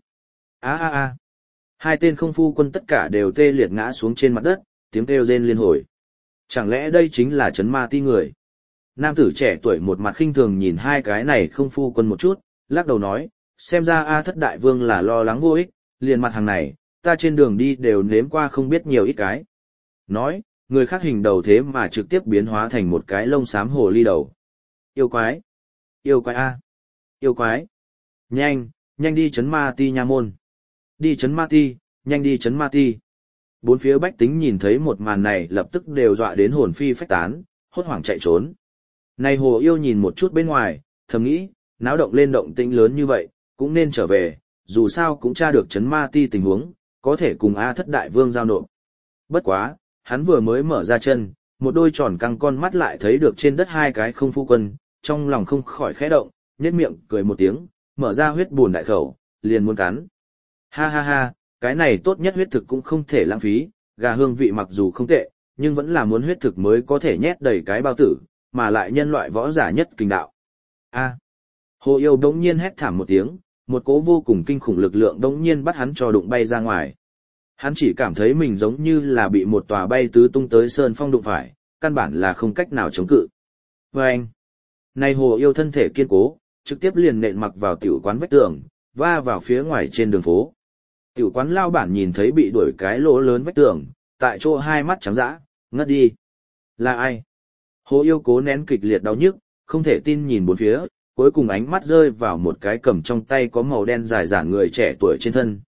A. Hai tên không phu quân tất cả đều tê liệt ngã xuống trên mặt đất, tiếng kêu rên liên hồi. Chẳng lẽ đây chính là trấn ma ti người? Nam tử trẻ tuổi một mặt khinh thường nhìn hai cái này không phu quân một chút, lắc đầu nói, xem ra thất đại vương là lo lắng vô ích, liền mặt hàng này, ta trên đường đi đều nếm qua không biết nhiều ít cái. Nói, người khác hình đầu thế mà trực tiếp biến hóa thành một cái lông xám hồ ly đầu. Yêu quái! Yêu quái a! Yêu quái! Nhanh, nhanh đi trấn ma ti nha môn! Đi trấn ma ti, nhanh đi trấn ma ti! Bốn phía bách tính nhìn thấy một màn này lập tức đều dọa đến hồn phi phách tán, hốt hoảng chạy trốn. Này hồ yêu nhìn một chút bên ngoài, thầm nghĩ, náo động lên động tĩnh lớn như vậy, cũng nên trở về, dù sao cũng tra được trấn ma ti tình huống, có thể cùng A Thất Đại Vương giao nộp. Bất quá, hắn vừa mới mở ra chân, một đôi tròn căng con mắt lại thấy được trên đất hai cái không phu quân, trong lòng không khỏi khẽ động, nhếch miệng cười một tiếng, mở ra huyết buồn đại khẩu, liền muốn cắn. Ha ha ha, cái này tốt nhất huyết thực cũng không thể lãng phí, gà hương vị mặc dù không tệ, nhưng vẫn là muốn huyết thực mới có thể nhét đầy cái bao tử, mà lại nhân loại võ giả nhất kinh đạo. A. Hồ yêu đống nhiên hét thảm một tiếng, một cỗ vô cùng kinh khủng lực lượng đống nhiên bắt hắn cho đụng bay ra ngoài. Hắn chỉ cảm thấy mình giống như là bị một tòa bay tứ tung tới sơn phong đụng phải, căn bản là không cách nào chống cự. Vâng! Này hồ yêu thân thể kiên cố, trực tiếp liền nện mặc vào tiểu quán vách tường, va vào phía ngoài trên đường phố. Tiểu quán lao bản nhìn thấy bị đuổi cái lỗ lớn vách tường, tại chỗ hai mắt trắng dã, ngất đi. Là ai? Hồ yêu cố nén kịch liệt đau nhức, không thể tin nhìn bốn phía, cuối cùng ánh mắt rơi vào một cái cầm trong tay có màu đen dài dản người trẻ tuổi trên thân.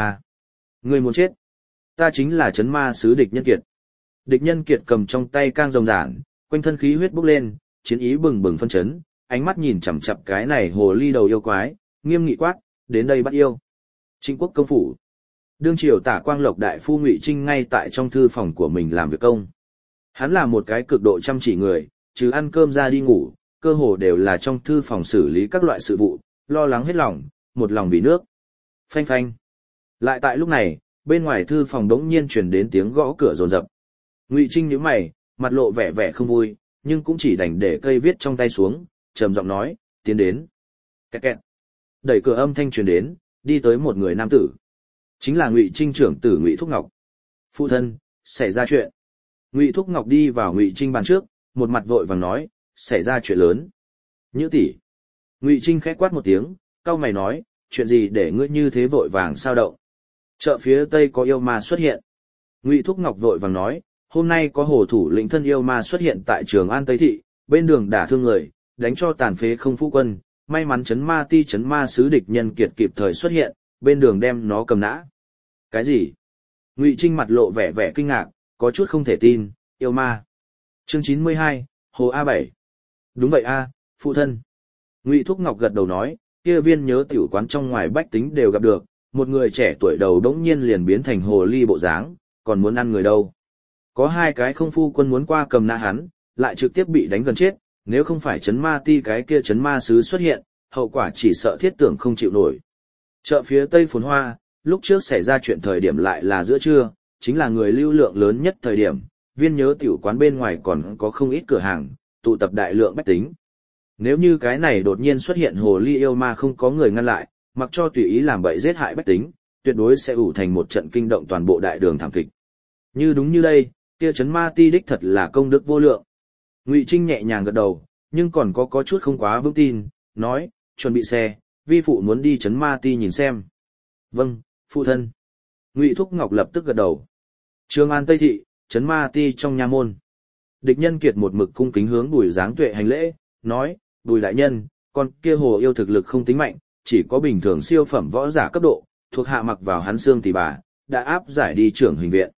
Người muốn chết. Ta chính là trấn ma sứ địch nhân kiệt. Địch nhân kiệt cầm trong tay cang rồng giản, quanh thân khí huyết bốc lên, chiến ý bừng bừng phân chấn, ánh mắt nhìn chằm chằm cái này hồ ly đầu yêu quái, nghiêm nghị quát, đến đây bắt yêu. Trịnh Quốc công phủ. Đương triều Tả Quang Lộc đại phu Ngụy Trinh ngay tại trong thư phòng của mình làm việc công. Hắn là một cái cực độ chăm chỉ người, trừ ăn cơm ra đi ngủ, cơ hồ đều là trong thư phòng xử lý các loại sự vụ, lo lắng hết lòng, một lòng vì nước. Phanh phanh. Lại tại lúc này, bên ngoài thư phòng đống nhiên truyền đến tiếng gõ cửa rồn rập. Ngụy Trinh nhíu mày, mặt lộ vẻ vẻ không vui, nhưng cũng chỉ đành để cây viết trong tay xuống, trầm giọng nói, tiến đến. Kẹt kẹt. Đẩy cửa âm thanh truyền đến, đi tới một người nam tử. Chính là Ngụy Trinh trưởng tử Ngụy Thúc Ngọc. Phụ thân, xảy ra chuyện. Ngụy Thúc Ngọc đi vào Ngụy Trinh bàn trước, một mặt vội vàng nói, xảy ra chuyện lớn. Nhữ tỷ. Ngụy Trinh khẽ quát một tiếng, cau mày nói, chuyện gì để ngươi như thế vội vàng sao động? Chợ phía tây có yêu ma xuất hiện. Ngụy Thúc Ngọc vội vàng nói, hôm nay có hồ thủ lĩnh thân yêu ma xuất hiện tại Trường An Tây Thị, bên đường đả thương người, đánh cho tàn phế không phu quân, may mắn trấn ma ti trấn ma sứ địch nhân kiệt kịp thời xuất hiện, bên đường đem nó cầm nã. Cái gì? Ngụy Trinh mặt lộ vẻ vẻ kinh ngạc, có chút không thể tin, yêu ma. Chương 92, Hồ A7. Đúng vậy a, phụ thân. Ngụy Thúc Ngọc gật đầu nói, kia viên nhớ tiểu quán trong ngoài bách tính đều gặp được, một người trẻ tuổi đầu đống nhiên liền biến thành hồ ly bộ dáng, còn muốn ăn người đâu. Có hai cái không phu quân muốn qua cầm nã hắn, lại trực tiếp bị đánh gần chết, nếu không phải trấn ma ti cái kia trấn ma sứ xuất hiện, hậu quả chỉ sợ thiết tưởng không chịu nổi. Chợ phía tây phồn hoa, lúc trước xảy ra chuyện thời điểm lại là giữa trưa, chính là người lưu lượng lớn nhất thời điểm, viên nhớ tiểu quán bên ngoài còn có không ít cửa hàng, tụ tập đại lượng bách tính. Nếu như cái này đột nhiên xuất hiện hồ ly yêu ma không có người ngăn lại, mặc cho tùy ý làm bậy giết hại bách tính, tuyệt đối sẽ ủ thành một trận kinh động toàn bộ đại đường thảm kịch. Như đúng như đây, kia trấn ma ti đích thật là công đức vô lượng. Ngụy Trinh nhẹ nhàng gật đầu, nhưng còn có chút không quá vững tin, nói, chuẩn bị xe, vi phụ muốn đi trấn ma ti nhìn xem. Vâng, phụ thân. Ngụy Thúc Ngọc lập tức gật đầu. Trường An Tây Thị, trấn ma ti trong nha môn. Địch nhân kiệt một mực cung kính hướng Bùi Giáng Tuệ hành lễ, nói, Bùi đại nhân, con kia hồ yêu thực lực không tính mạnh, chỉ có bình thường siêu phẩm võ giả cấp độ, thuộc hạ mặc vào hắn xương tỷ bà, đã áp giải đi trưởng hình viện.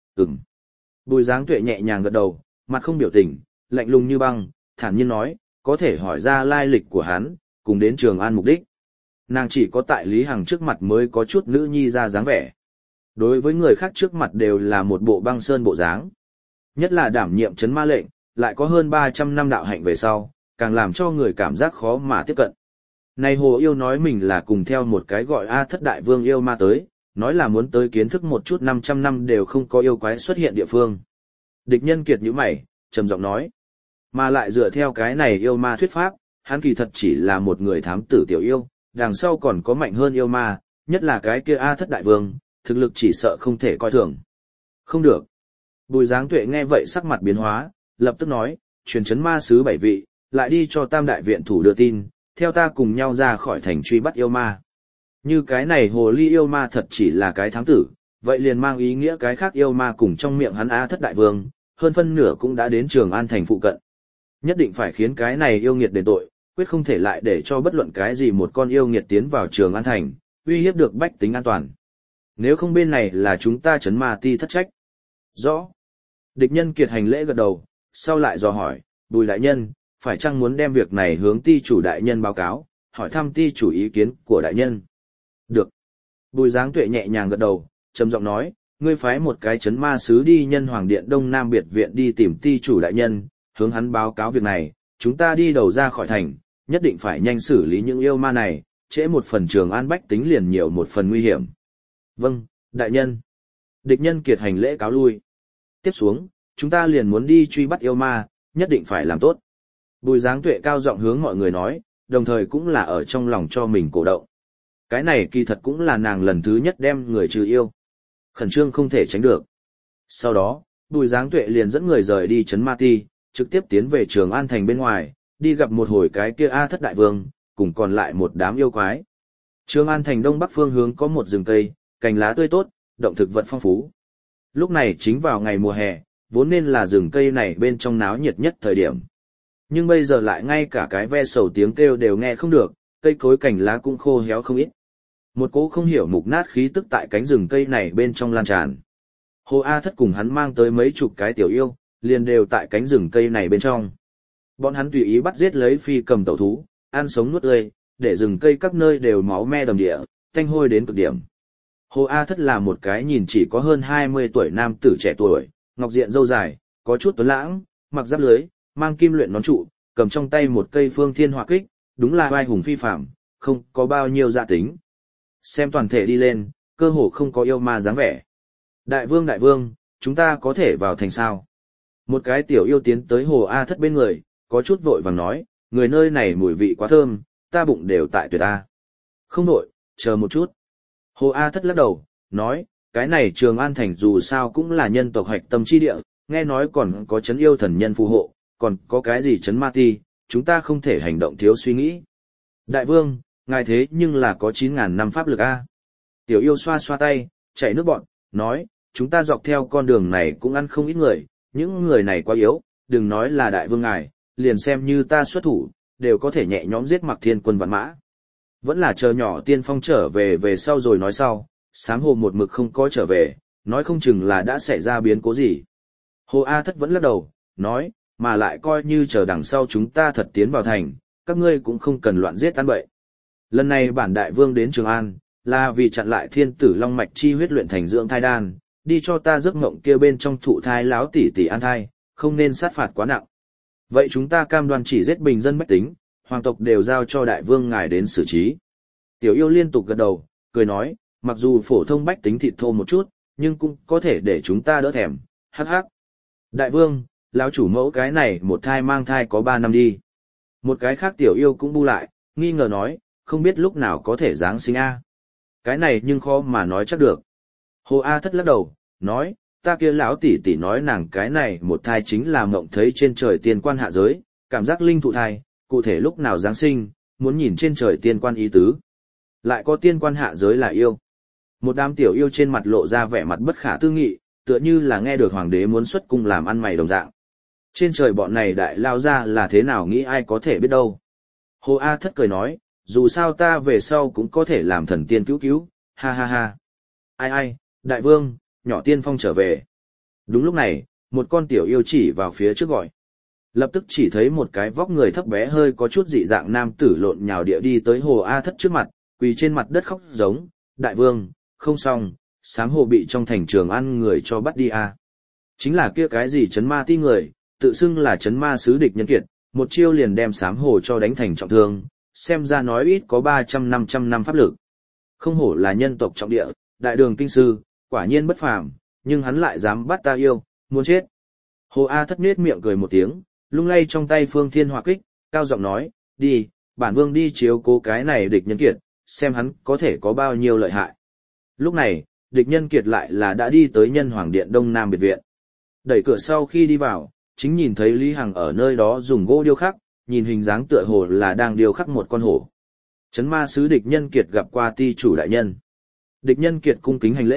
Bùi Giáng Tuệ nhẹ nhàng gật đầu, mặt không biểu tình, lạnh lùng như băng, thản nhiên nói, có thể hỏi ra lai lịch của hắn, cùng đến Trường An mục đích. Nàng chỉ có tại Lý Hằng trước mặt mới có chút nữ nhi ra dáng vẻ. Đối với người khác trước mặt đều là một bộ băng sơn bộ dáng. Nhất là đảm nhiệm trấn ma lệnh, lại có hơn 300 năm đạo hạnh về sau, càng làm cho người cảm giác khó mà tiếp cận. Này hồ yêu nói mình là cùng theo một cái gọi A Thất Đại Vương yêu ma tới, nói là muốn tới kiến thức một chút 500 năm đều không có yêu quái xuất hiện địa phương. Địch nhân kiệt nhíu mày, trầm giọng nói. Mà lại dựa theo cái này yêu ma thuyết pháp, hắn kỳ thật chỉ là một người thám tử tiểu yêu, đằng sau còn có mạnh hơn yêu ma, nhất là cái kia A Thất Đại Vương, thực lực chỉ sợ không thể coi thường. Không được. Bùi Giáng Tuệ nghe vậy sắc mặt biến hóa, lập tức nói, truyền trấn ma sứ 7 vị, lại đi cho Tam Đại Viện thủ đưa tin, theo ta cùng nhau ra khỏi thành truy bắt yêu ma. Như cái này hồ ly yêu ma thật chỉ là cái thám tử, vậy liền mang ý nghĩa cái khác yêu ma cùng trong miệng hắn A Thất Đại Vương, hơn phân nửa cũng đã đến Trường An thành phụ cận. Nhất định phải khiến cái này yêu nghiệt đền tội, quyết không thể lại để cho bất luận cái gì một con yêu nghiệt tiến vào Trường An thành, uy hiếp được bách tính an toàn. Nếu không bên này là chúng ta trấn ma ti thất trách. Rõ. Địch Nhân Kiệt hành lễ gật đầu, sau lại dò hỏi, Bùi đại nhân, phải chăng muốn đem việc này hướng ti chủ đại nhân báo cáo, hỏi thăm ti chủ ý kiến của đại nhân. Được. Bùi Giáng Tuệ nhẹ nhàng gật đầu, trầm giọng nói, ngươi phái một cái trấn ma sứ đi Nhân Hoàng Điện Đông Nam Biệt Viện đi tìm ti chủ đại nhân, hướng hắn báo cáo việc này, chúng ta đi đầu ra khỏi thành, nhất định phải nhanh xử lý những yêu ma này, trễ một phần Trường An bách tính liền nhiều một phần nguy hiểm. Vâng, đại nhân. Địch Nhân Kiệt hành lễ cáo lui. Tiếp xuống, chúng ta liền muốn đi truy bắt yêu ma, nhất định phải làm tốt. Bùi Giáng Tuệ cao giọng hướng mọi người nói, đồng thời cũng là ở trong lòng cho mình cổ động. Cái này kỳ thật cũng là nàng lần thứ nhất đem người trừ yêu. Khẩn trương không thể tránh được. Sau đó, Bùi Giáng Tuệ liền dẫn người rời đi trấn Ma Ti, trực tiếp tiến về Trường An thành bên ngoài, đi gặp một hồi cái kia A Thất Đại Vương, cùng còn lại một đám yêu quái. Trường An thành đông bắc phương hướng có một rừng cây, cành lá tươi tốt, động thực vật phong phú. Lúc này chính vào ngày mùa hè, vốn nên là rừng cây này bên trong náo nhiệt nhất thời điểm. Nhưng bây giờ lại ngay cả cái ve sầu tiếng kêu đều nghe không được, cây cối cành lá cũng khô héo không ít. Một cỗ không hiểu mục nát khí tức tại cánh rừng cây này bên trong lan tràn. Hồ A Thất cùng hắn mang tới mấy chục cái tiểu yêu, liền đều tại cánh rừng cây này bên trong. Bọn hắn tùy ý bắt giết lấy phi cầm tẩu thú, ăn sống nuốt tươi, để rừng cây các nơi đều máu me đầm địa, tanh hôi đến cực điểm. Hồ A Thất là một cái nhìn chỉ có hơn 20 tuổi nam tử trẻ tuổi, ngọc diện râu dài, có chút tuấn lãng, mặc giáp lưới, mang kim luyện nón trụ, cầm trong tay một cây phương thiên hỏa kích, đúng là vai hùng phi phàm, không có bao nhiêu dạ tính. Xem toàn thể đi lên, cơ hồ không có yêu ma dáng vẻ. Đại vương, chúng ta có thể vào thành sao? Một cái tiểu yêu tiến tới Hồ A Thất bên người, có chút vội vàng nói, người nơi này mùi vị quá thơm, ta bụng đều tại tuyệt ta. Không nội, chờ một chút. Hồ A Thất lắc đầu, nói, cái này Trường An thành dù sao cũng là nhân tộc hạch tâm chi địa, nghe nói còn có trấn yêu thần nhân phù hộ, còn có cái gì trấn ma ti, chúng ta không thể hành động thiếu suy nghĩ. Đại vương, ngài thế nhưng là có 9.000 năm pháp lực a. Tiểu yêu xoa xoa tay, chảy nước bọn, nói, chúng ta dọc theo con đường này cũng ăn không ít người, những người này quá yếu, đừng nói là đại vương ngài, liền xem như ta xuất thủ, đều có thể nhẹ nhõm giết Mặc Thiên quân vạn mã. Vẫn là chờ nhỏ tiên phong trở về sau rồi nói sau, sám hồ một mực không có trở về, nói không chừng là đã xảy ra biến cố gì. Hồ A Thất vẫn lắc đầu, nói, mà lại coi như chờ đằng sau chúng ta thật tiến vào thành, các ngươi cũng không cần loạn giết ăn bậy. Lần này bản đại vương đến Trường An, là vì chặn lại thiên tử long mạch chi huyết luyện thành dưỡng thai đan, đi cho ta giấc mộng kia bên trong thụ thai láo tỷ tỷ an thai, không nên sát phạt quá nặng. Vậy chúng ta cam đoan chỉ giết bình dân bách tính, hoàng tộc đều giao cho đại vương ngài đến xử trí. Tiểu yêu liên tục gật đầu, cười nói, mặc dù phổ thông bách tính thịt thô một chút, nhưng cũng có thể để chúng ta đỡ thèm, hắc hắc. Đại vương, lão chủ mẫu cái này một thai mang thai có 3 năm đi. Một cái khác tiểu yêu cũng bu lại, nghi ngờ nói, không biết lúc nào có thể giáng sinh a. Cái này nhưng khó mà nói chắc được. Hồ A Thất lắc đầu, nói, ta kia lão tỷ tỷ nói nàng cái này một thai chính là mộng thấy trên trời tiên quan hạ giới, cảm giác linh thụ thai, cụ thể lúc nào giáng sinh, muốn nhìn trên trời tiên quan ý tứ. Lại có tiên quan hạ giới là yêu. Một đám tiểu yêu trên mặt lộ ra vẻ mặt bất khả tư nghị, tựa như là nghe được hoàng đế muốn xuất cung làm ăn mày đồng dạng. Trên trời bọn này đại lao ra là thế nào nghĩ ai có thể biết đâu. Hồ A Thất cười nói, dù sao ta về sau cũng có thể làm thần tiên cứu cứu, ha ha ha. Ai, đại vương, nhỏ tiên phong trở về. Đúng lúc này, một con tiểu yêu chỉ vào phía trước gọi. Lập tức chỉ thấy một cái vóc người thấp bé hơi có chút dị dạng nam tử lộn nhào địa đi tới Hồ A Thất trước mặt, quỳ trên mặt đất khóc giống, đại vương, không xong, sám hồ bị trong thành Trường An người cho bắt đi à. Chính là kia cái gì trấn ma ti người, tự xưng là trấn ma sứ Địch Nhân Kiệt, một chiêu liền đem sám hồ cho đánh thành trọng thương, xem ra nói ít có 300-500 năm pháp lực. Không hổ là nhân tộc trọng địa, đại đường kinh sư, quả nhiên bất phàm, nhưng hắn lại dám bắt ta yêu, muốn chết. Hồ A Thất nết miệng cười một tiếng, lung lay trong tay phương thiên hỏa kích, cao giọng nói, đi, bản vương đi chiếu cố cái này Địch Nhân Kiệt, xem hắn có thể có bao nhiêu lợi hại. Lúc này, Địch Nhân Kiệt lại là đã đi tới Nhân Hoàng Điện Đông Nam biệt viện. Đẩy cửa sau khi đi vào, chính nhìn thấy Lý Hằng ở nơi đó dùng gỗ điêu khắc, nhìn hình dáng tựa hồ là đang điêu khắc một con hổ. Trấn ma sứ Địch Nhân Kiệt gặp qua ti chủ đại nhân. Địch Nhân Kiệt cung kính hành lễ,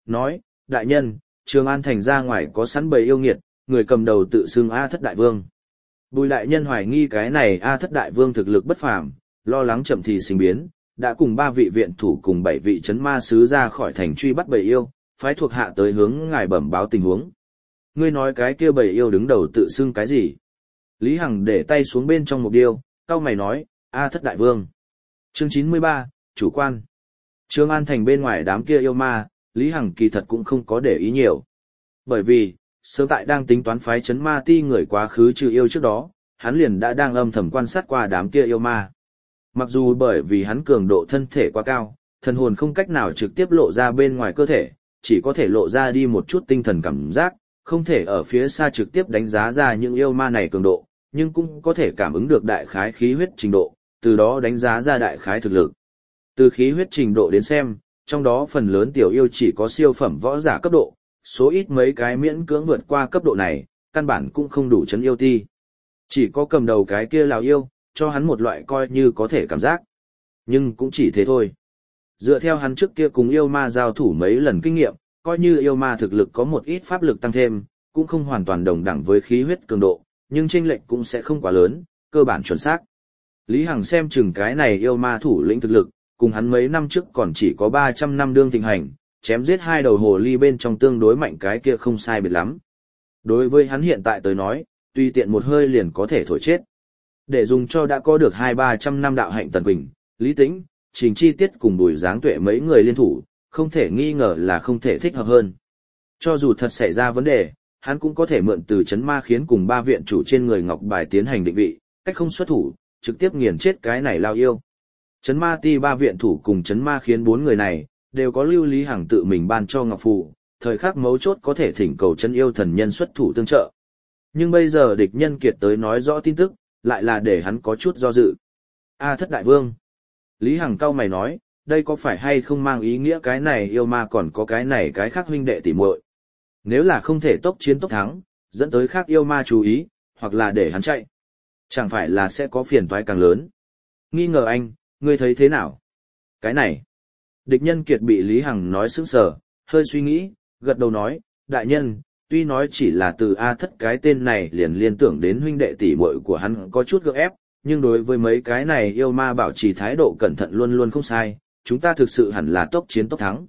nói, đại nhân, Trường An thành ra ngoài có sẵn bầy yêu nghiệt, người cầm đầu tự xưng A Thất Đại Vương. Bùi đại nhân hoài nghi cái này A Thất Đại Vương thực lực bất phàm, lo lắng chậm thì sinh biến, đã cùng 3 vị viện thủ cùng 7 vị trấn ma sứ ra khỏi thành truy bắt bầy yêu, phái thuộc hạ tới hướng ngài bẩm báo tình huống. Ngươi nói cái kia bầy yêu đứng đầu tự xưng cái gì? Lý Hằng để tay xuống bên trong một điêu, cau mày nói, A Thất Đại Vương. Chương 93, chủ quan. Trường An thành bên ngoài đám kia yêu ma, Lý Hằng kỳ thật cũng không có để ý nhiều. Bởi vì, sớm tại đang tính toán phái trấn ma ti người quá khứ trừ yêu trước đó, hắn liền đã đang âm thầm quan sát qua đám kia yêu ma. Mặc dù bởi vì hắn cường độ thân thể quá cao, thần hồn không cách nào trực tiếp lộ ra bên ngoài cơ thể, chỉ có thể lộ ra đi một chút tinh thần cảm giác, không thể ở phía xa trực tiếp đánh giá ra những yêu ma này cường độ, nhưng cũng có thể cảm ứng được đại khái khí huyết trình độ, từ đó đánh giá ra đại khái thực lực. Từ khí huyết trình độ đến xem, trong đó phần lớn tiểu yêu chỉ có siêu phẩm võ giả cấp độ, số ít mấy cái miễn cưỡng vượt qua cấp độ này, căn bản cũng không đủ chấn yêu ti. Chỉ có cầm đầu cái kia lào yêu, cho hắn một loại coi như có thể cảm giác. Nhưng cũng chỉ thế thôi. Dựa theo hắn trước kia cùng yêu ma giao thủ mấy lần kinh nghiệm, coi như yêu ma thực lực có một ít pháp lực tăng thêm, cũng không hoàn toàn đồng đẳng với khí huyết cường độ, nhưng chênh lệch cũng sẽ không quá lớn, cơ bản chuẩn xác. Lý Hằng xem chừng cái này yêu ma thủ lĩnh thực lực, cùng hắn mấy năm trước còn chỉ có 300 năm đương thịnh hành, chém giết 2 đầu hồ ly bên trong tương đối mạnh cái kia không sai biệt lắm. Đối với hắn hiện tại tới nói, tùy tiện một hơi liền có thể thổi chết. Để dùng cho đã có được 200-300 năm đạo hạnh Tần Quỳnh, Lý Tĩnh, Trình Chi Tiết cùng Bùi Giáng Tuệ mấy người liên thủ, không thể nghi ngờ là không thể thích hợp hơn. Cho dù thật xảy ra vấn đề, hắn cũng có thể mượn từ chấn ma khiến cùng 3 viện chủ trên người ngọc bài tiến hành định vị, cách không xuất thủ, trực tiếp nghiền chết cái này lao yêu. Chấn ma ti 3 viện thủ cùng chấn ma khiến 4 người này, đều có Lưu Lý Hằng tự mình ban cho ngọc phù, thời khắc mấu chốt có thể thỉnh cầu chân yêu thần nhân xuất thủ tương trợ. Nhưng bây giờ địch nhân kiệt tới nói rõ tin tức, lại là để hắn có chút do dự. A Thất Đại Vương. Lý Hằng cau mày nói, đây có phải hay không mang ý nghĩa cái này yêu ma còn có cái này cái khác huynh đệ tỉ muội. Nếu là không thể tốc chiến tốc thắng, dẫn tới khác yêu ma chú ý, hoặc là để hắn chạy. Chẳng phải là sẽ có phiền toái càng lớn. Nghi ngờ anh, ngươi thấy thế nào? Cái này. Địch nhân kiệt bị Lý Hằng nói sững sờ, hơi suy nghĩ, gật đầu nói, đại nhân, tuy nói chỉ là từ A Thất cái tên này liền liên tưởng đến huynh đệ tỷ muội của hắn có chút gượng ép, nhưng đối với mấy cái này yêu ma bảo trì thái độ cẩn thận luôn luôn không sai, chúng ta thực sự hẳn là tốc chiến tốc thắng.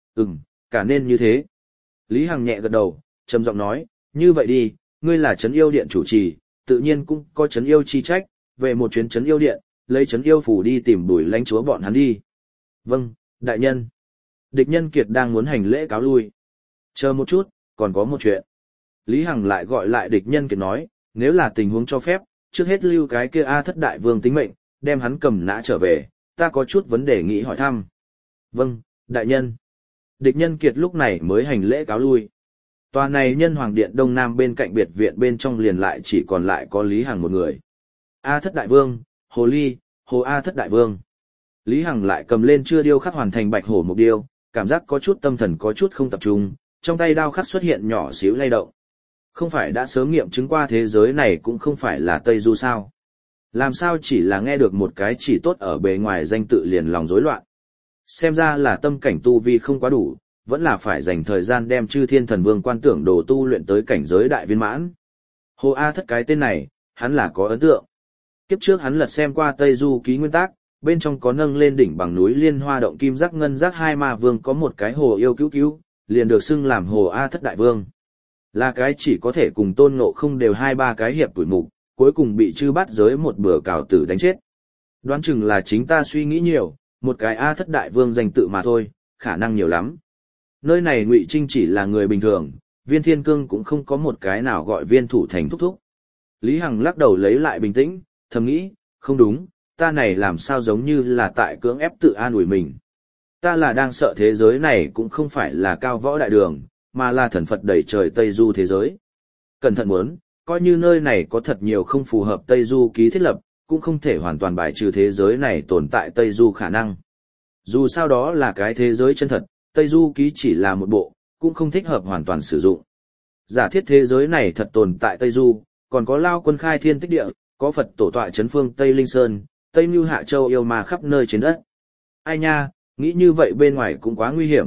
Cả nên như thế. Lý Hằng nhẹ gật đầu, trầm giọng nói, như vậy đi, ngươi là trấn yêu điện chủ trì, tự nhiên cũng có trấn yêu chi trách, về một chuyến trấn yêu điện, lấy trấn yêu phủ đi tìm Bùi lãnh chúa bọn hắn đi. Vâng, đại nhân. Địch nhân kiệt đang muốn hành lễ cáo lui. Chờ một chút, còn có một chuyện. Lý Hằng lại gọi lại địch nhân kiệt nói, nếu là tình huống cho phép, trước hết lưu cái kia A Thất Đại Vương tính mệnh, đem hắn cầm nã trở về, ta có chút vấn đề nghĩ hỏi thăm. Vâng, đại nhân. Địch nhân kiệt lúc này mới hành lễ cáo lui. Tòa này nhân hoàng điện đông nam bên cạnh biệt viện bên trong liền lại chỉ còn lại có Lý Hằng một người. A Thất Đại Vương, Hồ Ly, Hồ A Thất Đại Vương. Lý Hằng lại cầm lên chưa điêu khắc hoàn thành bạch hổ mục điêu, cảm giác có chút tâm thần có chút không tập trung, trong tay đao khắc xuất hiện nhỏ xíu lay động. Không phải đã sớm nghiệm chứng qua thế giới này cũng không phải là Tây Du sao? Làm sao chỉ là nghe được một cái chỉ tốt ở bề ngoài danh tự liền lòng rối loạn? Xem ra là tâm cảnh tu vi không quá đủ, vẫn là phải dành thời gian đem Chư Thiên Thần Vương quan tưởng đồ tu luyện tới cảnh giới đại viên mãn. Hồ A Thất cái tên này, hắn là có ấn tượng. Kiếp trước hắn lật xem qua Tây Du ký nguyên tác, bên trong có nâng lên đỉnh bằng núi Liên Hoa động kim giác ngân giác 2 ma vương có một cái hồ yêu cứu, liền được xưng làm Hồ A Thất Đại Vương. Là cái chỉ có thể cùng Tôn Ngộ Không đều 2-3 cái hiệp tuổi mục, cuối cùng bị chư bát giới một bữa cào tử đánh chết. Đoán chừng là chính ta suy nghĩ nhiều, một cái A Thất Đại Vương danh tự mà thôi, khả năng nhiều lắm. Nơi này Ngụy Trinh chỉ là người bình thường, Viên Thiên Cương cũng không có một cái nào gọi Viên Thủ Thành thúc thúc. Lý Hằng lắc đầu lấy lại bình tĩnh, thầm nghĩ, không đúng, ta này làm sao giống như là tại cưỡng ép tự an ủi mình. Ta là đang sợ thế giới này cũng không phải là cao võ đại đường, mà là thần Phật đẩy trời Tây Du thế giới. Cẩn thận muốn, coi như nơi này có thật nhiều không phù hợp Tây Du ký thiết lập, cũng không thể hoàn toàn bài trừ thế giới này tồn tại Tây Du khả năng. Dù sao đó là cái thế giới chân thật, Tây Du ký chỉ là một bộ, cũng không thích hợp hoàn toàn sử dụng. Giả thiết thế giới này thật tồn tại Tây Du, còn có Lao Quân khai thiên tích địa, có Phật tổ tọa chấn phương Tây Linh Sơn, Tây Mưu Hạ Châu yêu ma khắp nơi trên đất. Ai nha, nghĩ như vậy bên ngoài cũng quá nguy hiểm,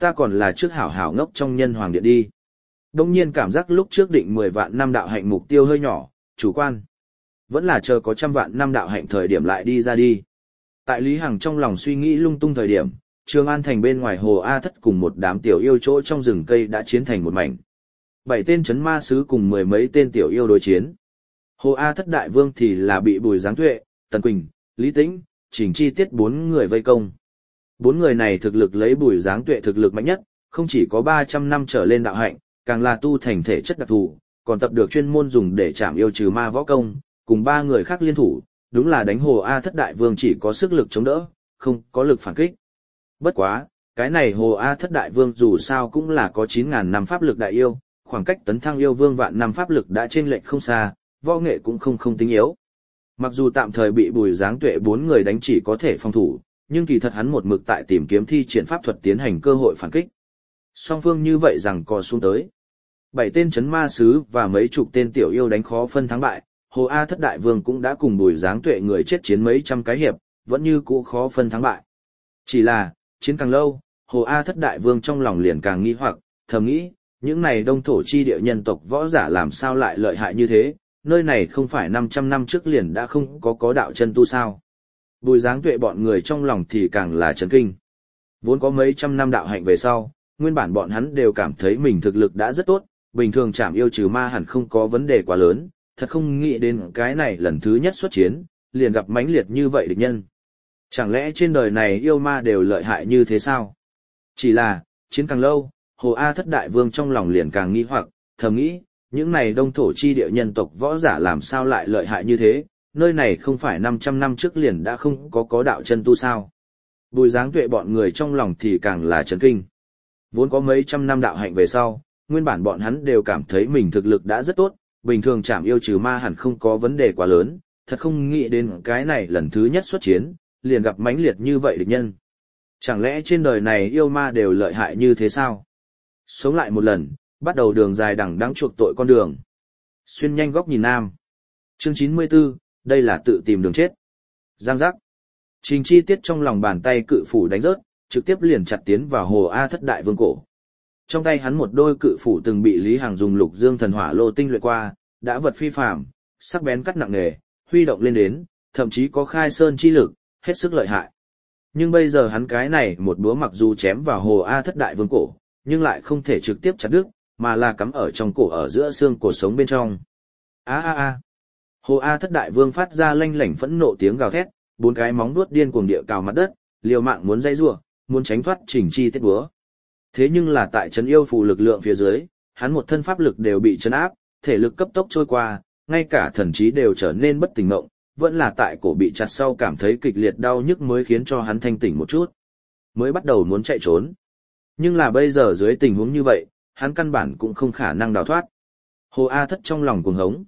ta còn là trước hảo hảo ngốc trong nhân hoàng điện đi. Đông nhiên cảm giác lúc trước định 10 vạn năm đạo hạnh mục tiêu hơi nhỏ, chủ quan. Vẫn là chờ có 100 vạn năm đạo hạnh thời điểm lại đi ra đi. Tại Lý Hằng trong lòng suy nghĩ lung tung thời điểm, Trường An thành bên ngoài hồ A Thất cùng một đám tiểu yêu chỗ trong rừng cây đã chiến thành một mảnh. 7 tên chấn ma sứ cùng 10 mấy tên tiểu yêu đối chiến. Hồ A Thất đại vương thì là bị Bùi Giáng Tuệ, Tần Quỳnh, Lý Tĩnh, Trình Chi Tiết 4 người vây công. 4 người này thực lực lấy Bùi Giáng Tuệ thực lực mạnh nhất, không chỉ có 300 năm trở lên đạo hạnh, càng là tu thành thể chất đặc thù, còn tập được chuyên môn dùng để chạm yêu trừ ma võ công, cùng 3 người khác liên thủ, đúng là đánh Hồ A Thất đại vương chỉ có sức lực chống đỡ, không có lực phản kích. Bất quá, cái này Hồ A Thất đại vương dù sao cũng là có 9.000 năm pháp lực đại yêu, khoảng cách tấn thăng yêu vương vạn năm pháp lực đã chênh lệch không xa, võ nghệ cũng không tính yếu. Mặc dù tạm thời bị Bùi Giáng Tuệ 4 người đánh chỉ có thể phòng thủ, nhưng kỳ thật hắn một mực tại tìm kiếm thi triển pháp thuật tiến hành cơ hội phản kích. Song phương như vậy rằng co xuống tới. 7 tên chấn ma sứ và mấy chục tên tiểu yêu đánh khó phân thắng bại, Hồ A Thất đại vương cũng đã cùng Bùi Giáng Tuệ người chết chiến mấy trăm cái hiệp, vẫn như cũ khó phân thắng bại. Chỉ là, chiến càng lâu, Hồ A Thất đại vương trong lòng liền càng nghi hoặc, thầm nghĩ, những này đông thổ chi địa nhân tộc võ giả làm sao lại lợi hại như thế, nơi này không phải 500 năm trước liền đã không có đạo chân tu sao. Bùi Giáng Tuệ bọn người trong lòng thì càng là chấn kinh. Vốn có mấy trăm năm đạo hạnh về sau, nguyên bản bọn hắn đều cảm thấy mình thực lực đã rất tốt, bình thường chạm yêu trừ ma hẳn không có vấn đề quá lớn, thật không nghĩ đến cái này lần thứ nhất xuất chiến, liền gặp mãnh liệt như vậy địch nhân. Chẳng lẽ trên đời này yêu ma đều lợi hại như thế sao? Chỉ là, chiến càng lâu, Hồ A Thất đại vương trong lòng liền càng nghi hoặc, thầm nghĩ, những này đông thổ chi địa nhân tộc võ giả làm sao lại lợi hại như thế, nơi này không phải 500 năm trước liền đã không có đạo chân tu sao. Bùi Giáng Tuệ bọn người trong lòng thì càng là chấn kinh. Vốn có mấy trăm năm đạo hạnh về sau, nguyên bản bọn hắn đều cảm thấy mình thực lực đã rất tốt, bình thường chạm yêu trừ ma hẳn không có vấn đề quá lớn, thật không nghĩ đến cái này lần thứ nhất xuất chiến, liền gặp mãnh liệt như vậy địch nhân. Chẳng lẽ trên đời này yêu ma đều lợi hại như thế sao? Sống lại một lần, bắt đầu đường dài đằng đẵng chuộc tội con đường. Xuyên nhanh góc nhìn nam. Chương 94, đây là tự tìm đường chết. Giang giác. Trình Chi Tiết trong lòng bàn tay cự phủ đánh rớt, trực tiếp liền chặt tiến vào Hồ A Thất đại vương cổ. Trong tay hắn một đôi cự phủ từng bị Lý Hằng dùng Lục Dương thần hỏa lô tinh luyện qua, đã vật phi phàm, sắc bén cắt nặng nề, huy động lên đến, thậm chí có khai sơn chi lực, hết sức lợi hại. Nhưng bây giờ hắn cái này một búa mặc dù chém vào Hồ A Thất đại vương cổ, nhưng lại không thể trực tiếp chặt đứt, mà là cắm ở trong cổ ở giữa xương cổ sống bên trong. Hồ A Thất đại vương phát ra lanh lảnh phẫn nộ tiếng gào thét, 4 cái móng vuốt điên cuồng địa cào mặt đất, liều mạng muốn dây rủa, muốn tránh thoát Trình Chi Tiết búa. Thế nhưng là tại trấn yêu phù lực lượng phía dưới, hắn một thân pháp lực đều bị trấn áp, thể lực cấp tốc trôi qua, ngay cả thần trí đều trở nên bất tỉnh mộng, vẫn là tại cổ bị chặt sau cảm thấy kịch liệt đau nhức mới khiến cho hắn thanh tỉnh một chút. Mới bắt đầu muốn chạy trốn. Nhưng là bây giờ dưới tình huống như vậy, hắn căn bản cũng không khả năng đào thoát. Hồ A Thất trong lòng cuồng hống.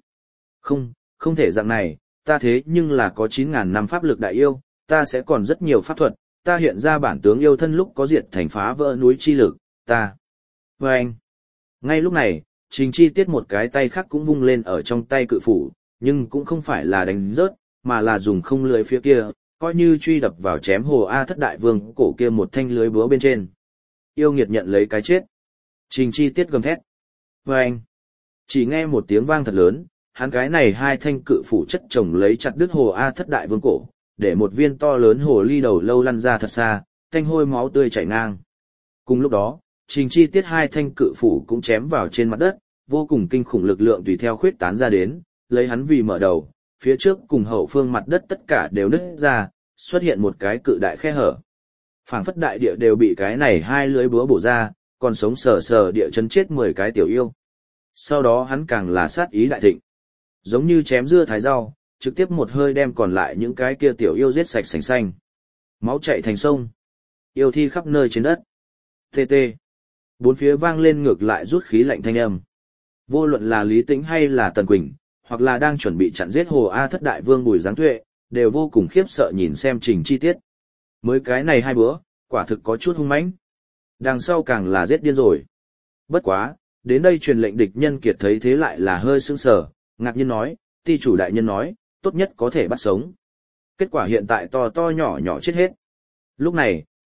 Không thể dạng này, ta thế nhưng là có 9.000 năm pháp lực đại yêu, ta sẽ còn rất nhiều pháp thuật, ta hiện ra bản tướng yêu thân lúc có diệt thành phá vỡ núi chi lực, ta. Và anh. Ngay lúc này, Trình Chi Tiết một cái tay khác cũng vung lên ở trong tay cự phủ, nhưng cũng không phải là đánh rớt, mà là dùng không lưới phía kia, coi như truy đập vào chém Hồ A Thất đại vương cổ kia một thanh lưới búa bên trên. Yêu nghiệt nhận lấy cái chết. Trình Chi Tiết gầm thét. Và anh. Chỉ nghe một tiếng vang thật lớn, hắn cái này 2 thanh cự phủ chất chồng lấy chặt đứt Hồ A Thất đại vương cổ, để một viên to lớn hồ ly đầu lâu lăn ra thật xa, thanh hôi máu tươi chảy ngang. Cùng lúc đó, Trình Chi Tiết 2 thanh cự phủ cũng chém vào trên mặt đất, vô cùng kinh khủng lực lượng tùy theo khuyết tán ra đến, lấy hắn vì mở đầu, phía trước cùng hậu phương mặt đất tất cả đều nứt ra, xuất hiện một cái cự đại khe hở. Phảng phất đại địa đều bị cái này 2 lưới búa bổ ra, còn sống sờ địa chấn chết 10 cái tiểu yêu. Sau đó hắn càng là sát ý đại thịnh. Giống như chém dưa thái rau, trực tiếp một hơi đem còn lại những cái kia tiểu yêu giết sạch sành xanh. Máu chảy thành sông. Yêu thi khắp nơi trên đất. TT. Bốn phía vang lên ngược lại rút khí lạnh thanh âm. Vô luận là Lý Tĩnh hay là Tần Quỳnh, hoặc là đang chuẩn bị chặn giết Hồ A Thất đại vương Bùi Giáng Tuệ, đều vô cùng khiếp sợ nhìn xem Trình Chi Tiết. Mới cái này 2 bữa, quả thực có chút hung mãnh. Đằng sau càng là giết điên rồi. Bất quá, đến đây truyền lệnh địch nhân kiệt thấy thế lại là hơi sững sờ, ngạc nhiên nói, ty chủ đại nhân nói, tốt nhất có thể bắt sống. Kết quả hiện tại to nhỏ chết hết. Lúc này,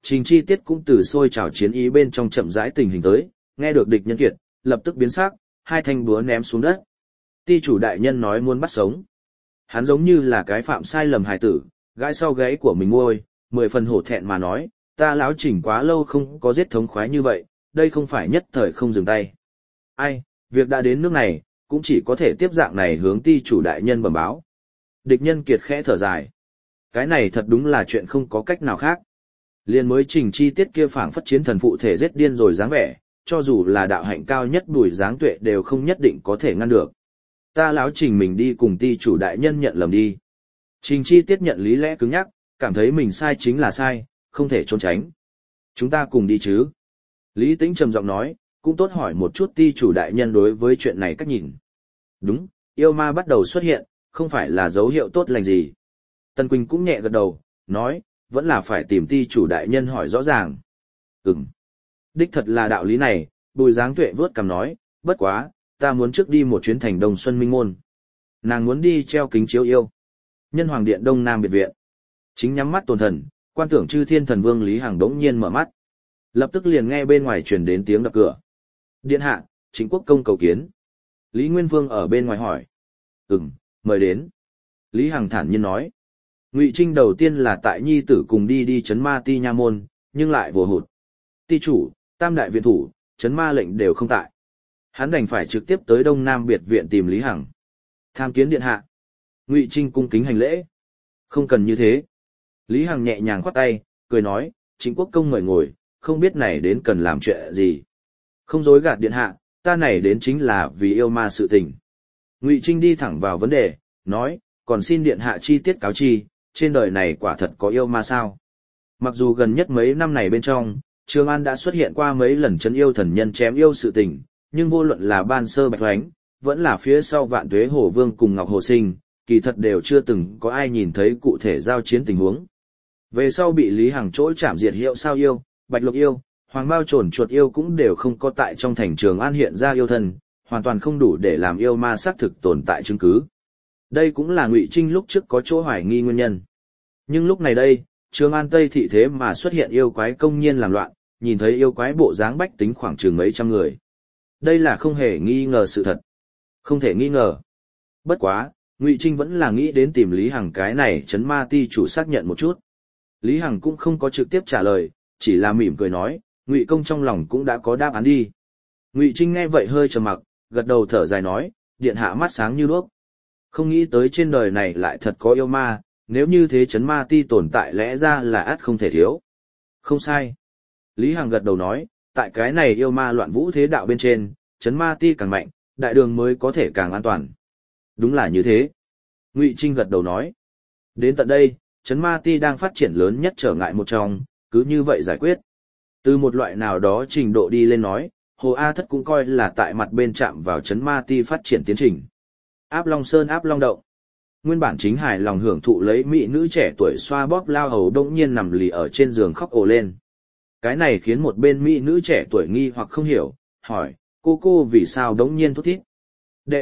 Trình Chi Tiết cũng từ sôi trào chiến ý bên trong chậm rãi tình hình tới, nghe được địch nhân kiệt, lập tức biến sắc, hai thanh búa ném xuống đất. Ty chủ đại nhân nói muốn bắt sống. Hắn giống như là cái phạm sai lầm hài tử, gãi sau gáy của mình ngôi, 10 phần hổ thẹn mà nói, ta lão Trình quá lâu không có giết thống khoái như vậy, đây không phải nhất thời không dừng tay. Ai, việc đã đến nước này, cũng chỉ có thể tiếp dạng này hướng ty chủ đại nhân bẩm báo. Địch nhân kiệt khẽ thở dài. Cái này thật đúng là chuyện không có cách nào khác. Liên mới Trình Chi Tiết kia phảng phất chiến thần phụ thể giết điên rồi dáng vẻ, cho dù là đạo hạnh cao nhất Bùi Giáng Tuệ đều không nhất định có thể ngăn được. Ta lão Trình mình đi cùng ty chủ đại nhân nhận lầm đi. Trình Chi Tiết nhận lý lẽ cứng nhắc, cảm thấy mình sai chính là sai, không thể trốn tránh. Chúng ta cùng đi chứ. Lý Tĩnh trầm giọng nói, cũng tốt hỏi một chút ty chủ đại nhân đối với chuyện này cách nhìn. Đúng, yêu ma bắt đầu xuất hiện, không phải là dấu hiệu tốt lành gì. Tân Quỳnh cũng nhẹ gật đầu, nói, vẫn là phải tìm ty chủ đại nhân hỏi rõ ràng. Đích thật là đạo lý này, Bùi Giáng Tuệ vớt cằm nói, bất quá, ta muốn trước đi một chuyến thành Đông Xuân Minh Môn. Nàng muốn đi treo kính chiếu yêu. Nhân Hoàng Điện Đông Nam biệt viện. Chính nhắm mắt tồn thần, quan tưởng Chư Thiên Thần Vương Lý Hằng đống nhiên mở mắt. Lập tức liền nghe bên ngoài truyền đến tiếng đập cửa. Điện hạ, Chính Quốc công cầu kiến. Lý Nguyên Vương ở bên ngoài hỏi. Mời đến. Lý Hằng thản nhiên nói. Ngụy Trinh đầu tiên là tại nhi tử cùng đi trấn ma ti nha môn, nhưng lại vô hụt. Ti chủ, tam đại viện thủ, trấn ma lệnh đều không tại. Hắn đành phải trực tiếp tới Đông Nam biệt viện tìm Lý Hằng. Tham kiến điện hạ. Ngụy Trinh cung kính hành lễ. Không cần như thế. Lý Hằng nhẹ nhàng khoát tay, cười nói, Chính Quốc công mời ngồi, không biết này đến cần làm chuyện gì. Không dối gạt điện hạ, ta này đến chính là vì yêu ma sự tình. Ngụy Trinh đi thẳng vào vấn đề, nói, còn xin điện hạ chi tiết cáo chi, trên đời này quả thật có yêu ma sao? Mặc dù gần nhất mấy năm này bên trong, Trường An đã xuất hiện qua mấy lần trấn yêu thần nhân chém yêu sự tình, nhưng vô luận là Ban Sơ Bạch Hoánh, vẫn là phía sau Vạn Tuế Hổ Vương cùng Ngọc Hồ Sinh, kỳ thật đều chưa từng có ai nhìn thấy cụ thể giao chiến tình huống. Về sau bị Lý Hằng chỗ chạm diệt Hiệu Sao yêu, Bạch Lộc yêu, Hoàng Bao Trồn Chuột yêu cũng đều không có tại trong thành Trường An hiện ra yêu thần, hoàn toàn không đủ để làm yêu ma xác thực tồn tại chứng cứ. Đây cũng là Ngụy Trinh lúc trước có chỗ hoài nghi nguyên nhân. Nhưng lúc này đây, Trường An Tây thị thế mà xuất hiện yêu quái công nhiên làm loạn, nhìn thấy yêu quái bộ dáng bách tính khoảng chừng mấy trăm người. Đây là không hề nghi ngờ sự thật. Không thể nghi ngờ. Bất quá, Ngụy Trinh vẫn là nghĩ đến tìm Lý Hằng cái này trấn ma ti chủ xác nhận một chút. Lý Hằng cũng không có trực tiếp trả lời, chỉ là mỉm cười nói, Ngụy công trong lòng cũng đã có đáp án đi. Ngụy Trinh nghe vậy hơi trầm mặc, gật đầu thở dài nói, điện hạ mắt sáng như đuốc. Không nghĩ tới trên đời này lại thật có yêu ma, nếu như thế trấn ma ti tồn tại lẽ ra là ắt không thể thiếu. Không sai. Lý Hằng gật đầu nói, tại cái này yêu ma loạn vũ thế đạo bên trên, trấn ma ti càng mạnh, đại đường mới có thể càng an toàn. Đúng là như thế. Ngụy Trinh gật đầu nói. Đến tận đây, trấn ma ti đang phát triển lớn nhất trở ngại một trong, cứ như vậy giải quyết. Từ một loại nào đó trình độ đi lên nói, Hồ A Thất cũng coi là tại mặt bên chạm vào trấn ma ti phát triển tiến trình. Áp Long Sơn Áp Long Động. Nguyên bản chính hài lòng hưởng thụ lấy mỹ nữ trẻ tuổi xoa bóp lao hầu đông nhiên nằm lì ở trên giường khóc ồ lên. Cái này khiến một bên mỹ nữ trẻ tuổi nghi hoặc không hiểu, hỏi, cô vì sao đống nhiên thút thít. Đệ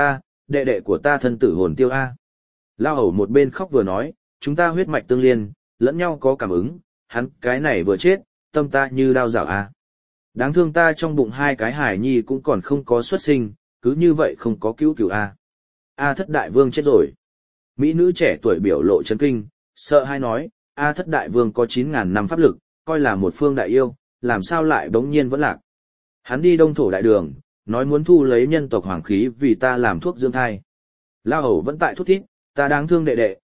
đệ của ta thân tử hồn tiêu A. Lao hầu một bên khóc vừa nói, chúng ta huyết mạch tương liên, lẫn nhau có cảm ứng, hắn cái này vừa chết, tâm ta như đao rảo A. Đáng thương ta trong bụng hai cái hài nhi cũng còn không có xuất sinh, cứ như vậy không có cứu A. A Thất đại vương chết rồi. Mỹ nữ trẻ tuổi biểu lộ chấn kinh, sợ hãi nói, A Thất đại vương có 9.000 năm pháp lực, coi là một phương đại yêu, làm sao lại bỗng nhiên vẫn lạc. Hắn đi Đông Thổ đại đường, nói muốn thu lấy nhân tộc hoàng khí vì ta làm thuốc dưỡng thai. Lao hầu vẫn tại thút thít, ta đáng thương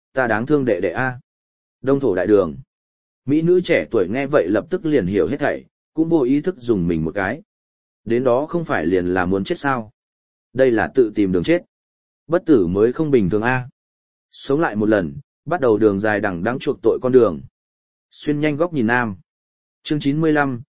đệ đệ A. Đông Thổ đại đường. Mỹ nữ trẻ tuổi nghe vậy lập tức liền hiểu hết thảy, cũng vô ý thức dùng mình một cái. Đến đó không phải liền là muốn chết sao. Đây là tự tìm đường chết. Bất tử mới không bình thường A. Sống lại một lần, bắt đầu đường dài đằng đẵng chuộc tội con đường. Xuyên nhanh góc nhìn nam. Chương 95,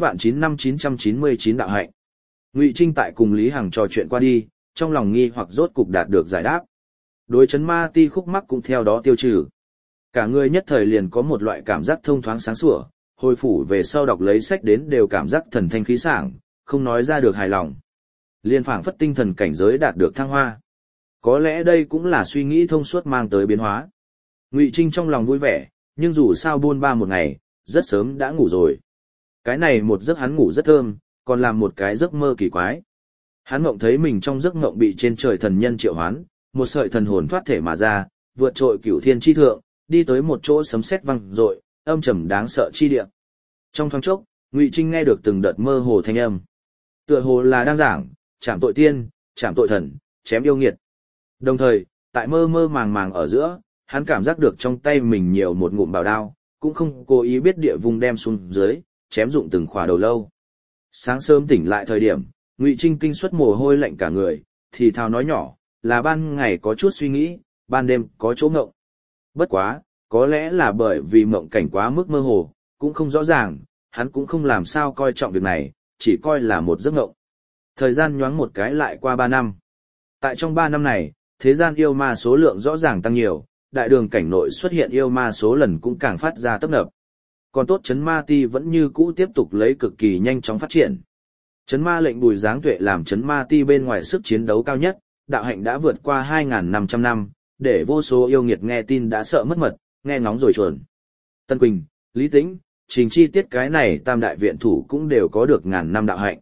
9.95999 đạo hạnh. Ngụy Trinh tại cùng Lý Hằng trò chuyện qua đi, trong lòng nghi hoặc rốt cục đạt được giải đáp. Đối trấn ma ti khúc mắc cũng theo đó tiêu trừ. Cả người nhất thời liền có một loại cảm giác thông thoáng sáng sủa, hồi phủ về sau đọc lấy sách đến đều cảm giác thần thanh khí sảng, không nói ra được hài lòng. Liên phảng phất tinh thần cảnh giới đạt được thăng hoa. Có lẽ đây cũng là suy nghĩ thông suốt mang tới biến hóa. Ngụy Trinh trong lòng vui vẻ, nhưng dù sao buôn ba một ngày, rất sớm đã ngủ rồi. Cái này một giấc hắn ngủ rất thơm, còn làm một cái giấc mơ kỳ quái. Hắn mộng thấy mình trong giấc mộng bị trên trời thần nhân triệu hoán, một sợi thần hồn thoát thể mà ra, vượt trội cửu thiên chi thượng, đi tới một chỗ sấm sét vang rội, âm trầm đáng sợ chi địa. Trong thoáng chốc, Ngụy Trinh nghe được từng đợt mơ hồ thanh âm. Tựa hồ là đang giảng, trảm tội tiên, trảm tội thần, chém yêu nghiệt. Đồng thời, tại mơ mơ màng màng ở giữa, hắn cảm giác được trong tay mình nhiều một ngụm bảo đao, cũng không cố ý biết địa vùng đem xuống dưới, chém dụng từng khỏa đầu lâu. Sáng sớm tỉnh lại thời điểm, Ngụy Trinh kinh suất mồ hôi lạnh cả người, thì thào nói nhỏ, là ban ngày có chút suy nghĩ, ban đêm có chỗ ngộng. Bất quá, có lẽ là bởi vì mộng cảnh quá mức mơ hồ, cũng không rõ ràng, hắn cũng không làm sao coi trọng việc này, chỉ coi là một giấc ngộng. Thời gian nhoáng một cái lại qua 3 năm. Tại trong 3 năm này, thế gian yêu ma số lượng rõ ràng tăng nhiều, đại đường cảnh nội xuất hiện yêu ma số lần cũng càng phát ra tấp nập. Còn tốt Chấn Ma Ti vẫn như cũ tiếp tục lấy cực kỳ nhanh chóng phát triển. Chấn Ma lệnh Bùi Giáng Tuệ làm Chấn Ma Ti bên ngoài sức chiến đấu cao nhất, đạo hạnh đã vượt qua 2.500 năm, để vô số yêu nghiệt nghe tin đã sợ mất mật, nghe ngóng rồi chuồn. Tân Quỳnh, Lý Tĩnh, Trình Chi Tiết cái này tam đại viện thủ cũng đều có được ngàn năm đạo hạnh.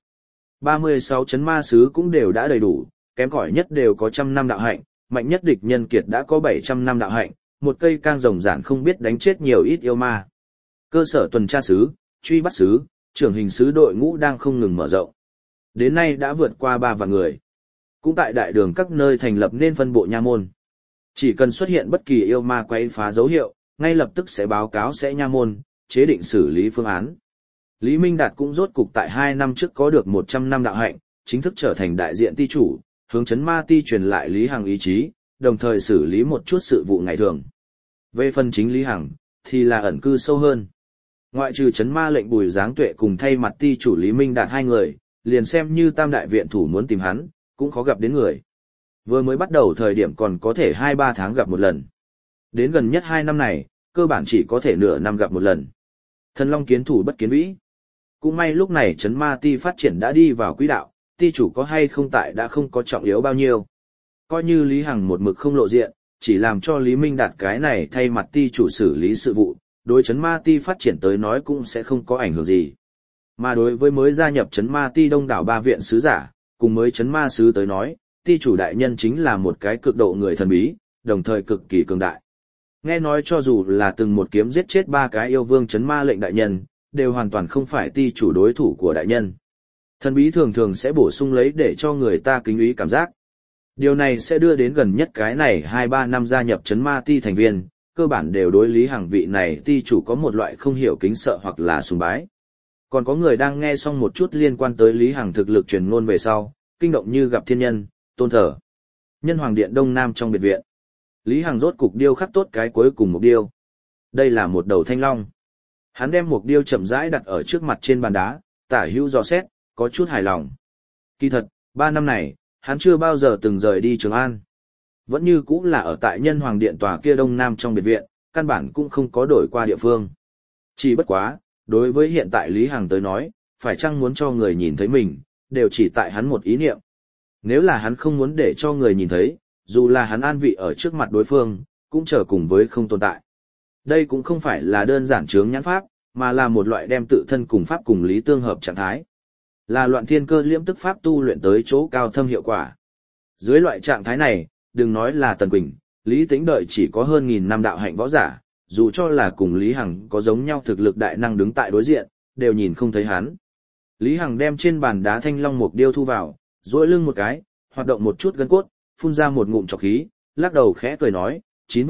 36 chấn ma sứ cũng đều đã đầy đủ, kém cỏi nhất đều có 100 năm đạo hạnh, mạnh nhất địch nhân kiệt đã có 700 năm đạo hạnh, một cây cang rồng giản không biết đánh chết nhiều ít yêu ma. Cơ sở tuần tra sứ, truy bắt sứ, trưởng hình sứ đội ngũ đang không ngừng mở rộng. Đến nay đã vượt qua 3 vạn người. Cũng tại đại đường các nơi thành lập nên phân bộ nha môn. Chỉ cần xuất hiện bất kỳ yêu ma quấy phá dấu hiệu, ngay lập tức sẽ báo cáo sẽ nha môn, chế định xử lý phương án. Lý Minh Đạt cũng rốt cục tại 2 năm trước có được 100 năm đạo hạnh, chính thức trở thành đại diện ti chủ, hướng Chấn Ma Ti truyền lại Lý Hằng ý chí, đồng thời xử lý một chút sự vụ ngày thường. Về phần chính Lý Hằng, thì là ẩn cư sâu hơn. Ngoại trừ Chấn Ma lệnh Bùi Giáng Tuệ cùng thay mặt ti chủ Lý Minh Đạt 2 người, liền xem như tam đại viện thủ muốn tìm hắn, cũng khó gặp đến người. Vừa mới bắt đầu thời điểm còn có thể 2-3 tháng gặp một lần. Đến gần nhất 2 năm này, cơ bản chỉ có thể nửa năm gặp một lần. Thần Long kiến thủ bất kiến vĩ. Cũng may lúc này Chấn Ma Ti phát triển đã đi vào quỹ đạo, ti chủ có hay không tại đã không có trọng yếu bao nhiêu. Coi như Lý Hằng một mực không lộ diện, chỉ làm cho Lý Minh Đạt cái này thay mặt ti chủ xử lý sự vụ, đối Chấn Ma Ti phát triển tới nói cũng sẽ không có ảnh hưởng gì. Mà đối với mới gia nhập Chấn Ma Ti đông đảo 3 viện sứ giả, cùng mới Chấn Ma sứ tới nói, ti chủ đại nhân chính là một cái cực độ người thần bí, đồng thời cực kỳ cường đại. Nghe nói cho dù là từng một kiếm giết chết 3 cái yêu vương Chấn Ma lệnh đại nhân, đều hoàn toàn không phải ti chủ đối thủ của đại nhân. Thần bí thường thường sẽ bổ sung lấy để cho người ta kính ý cảm giác. Điều này sẽ đưa đến gần nhất cái này 2-3 năm gia nhập Chấn Ma Ti thành viên, cơ bản đều đối Lý Hằng vị này ti chủ có một loại không hiểu kính sợ hoặc là sùng bái. Còn có người đang nghe xong một chút liên quan tới Lý Hằng thực lực truyền ngôn về sau, kinh động như gặp thiên nhân, tôn thờ. Nhân Hoàng Điện Đông Nam trong biệt viện. Lý Hằng rốt cục điêu khắc tốt cái cuối cùng mục điêu. Đây là một đầu thanh long. Hắn đem mục điêu chậm rãi đặt ở trước mặt trên bàn đá, tả hữu dò xét, có chút hài lòng. Kỳ thật, 3 năm này, hắn chưa bao giờ từng rời đi Trường An. Vẫn như cũ là ở tại Nhân Hoàng Điện tòa kia Đông Nam trong biệt viện, căn bản cũng không có đổi qua địa phương. Chỉ bất quá, đối với hiện tại Lý Hằng tới nói, phải chăng muốn cho người nhìn thấy mình, đều chỉ tại hắn một ý niệm. Nếu là hắn không muốn để cho người nhìn thấy, dù là hắn an vị ở trước mặt đối phương, cũng trở cùng với không tồn tại. Đây cũng không phải là đơn giản chướng nhãn pháp, mà là một loại đem tự thân cùng pháp cùng lý tương hợp trạng thái. Là loạn thiên cơ liễm tức pháp tu luyện tới chỗ cao thâm hiệu quả. Dưới loại trạng thái này, đừng nói là Tần Quỳnh, Lý Tĩnh đợi chỉ có hơn 1000 năm đạo hạnh võ giả, dù cho là cùng Lý Hằng có giống nhau thực lực đại năng đứng tại đối diện, đều nhìn không thấy hắn. Lý Hằng đem trên bàn đá thanh long mục điêu thu vào, duỗi lưng một cái, hoạt động một chút gân cốt, phun ra một ngụm trọc khí, lắc đầu khẽ cười nói,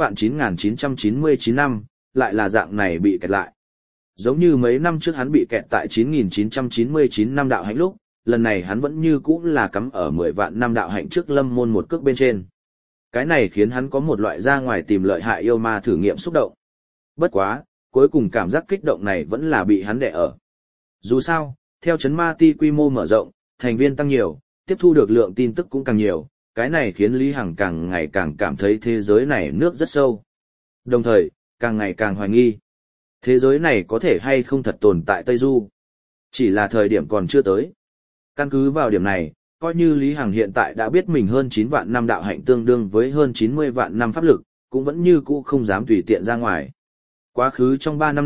9.9999 năm, lại là dạng này bị kẹt lại. Giống như mấy năm trước hắn bị kẹt tại 9.999 năm đạo hạnh lúc, lần này hắn vẫn như cũ là cắm ở 10 vạn năm đạo hạnh trước lâm môn một cước bên trên. Cái này khiến hắn có một loại ra ngoài tìm lợi hại yêu ma thử nghiệm xúc động. Bất quá, cuối cùng cảm giác kích động này vẫn là bị hắn đè ở. Dù sao, theo Chấn Ma Ti quy mô mở rộng, thành viên tăng nhiều, tiếp thu được lượng tin tức cũng càng nhiều, cái này khiến Lý Hằng càng ngày càng cảm thấy thế giới này nước rất sâu. Đồng thời, càng ngày càng hoài nghi. Thế giới này có thể hay không thật tồn tại Tây Du. Chỉ là thời điểm còn chưa tới. Căn cứ vào điểm này, coi như Lý Hằng hiện tại đã biết mình hơn 9 vạn năm đạo hạnh tương đương với hơn 90 vạn năm pháp lực, cũng vẫn như cũ không dám tùy tiện ra ngoài. Quá khứ trong 3 năm này,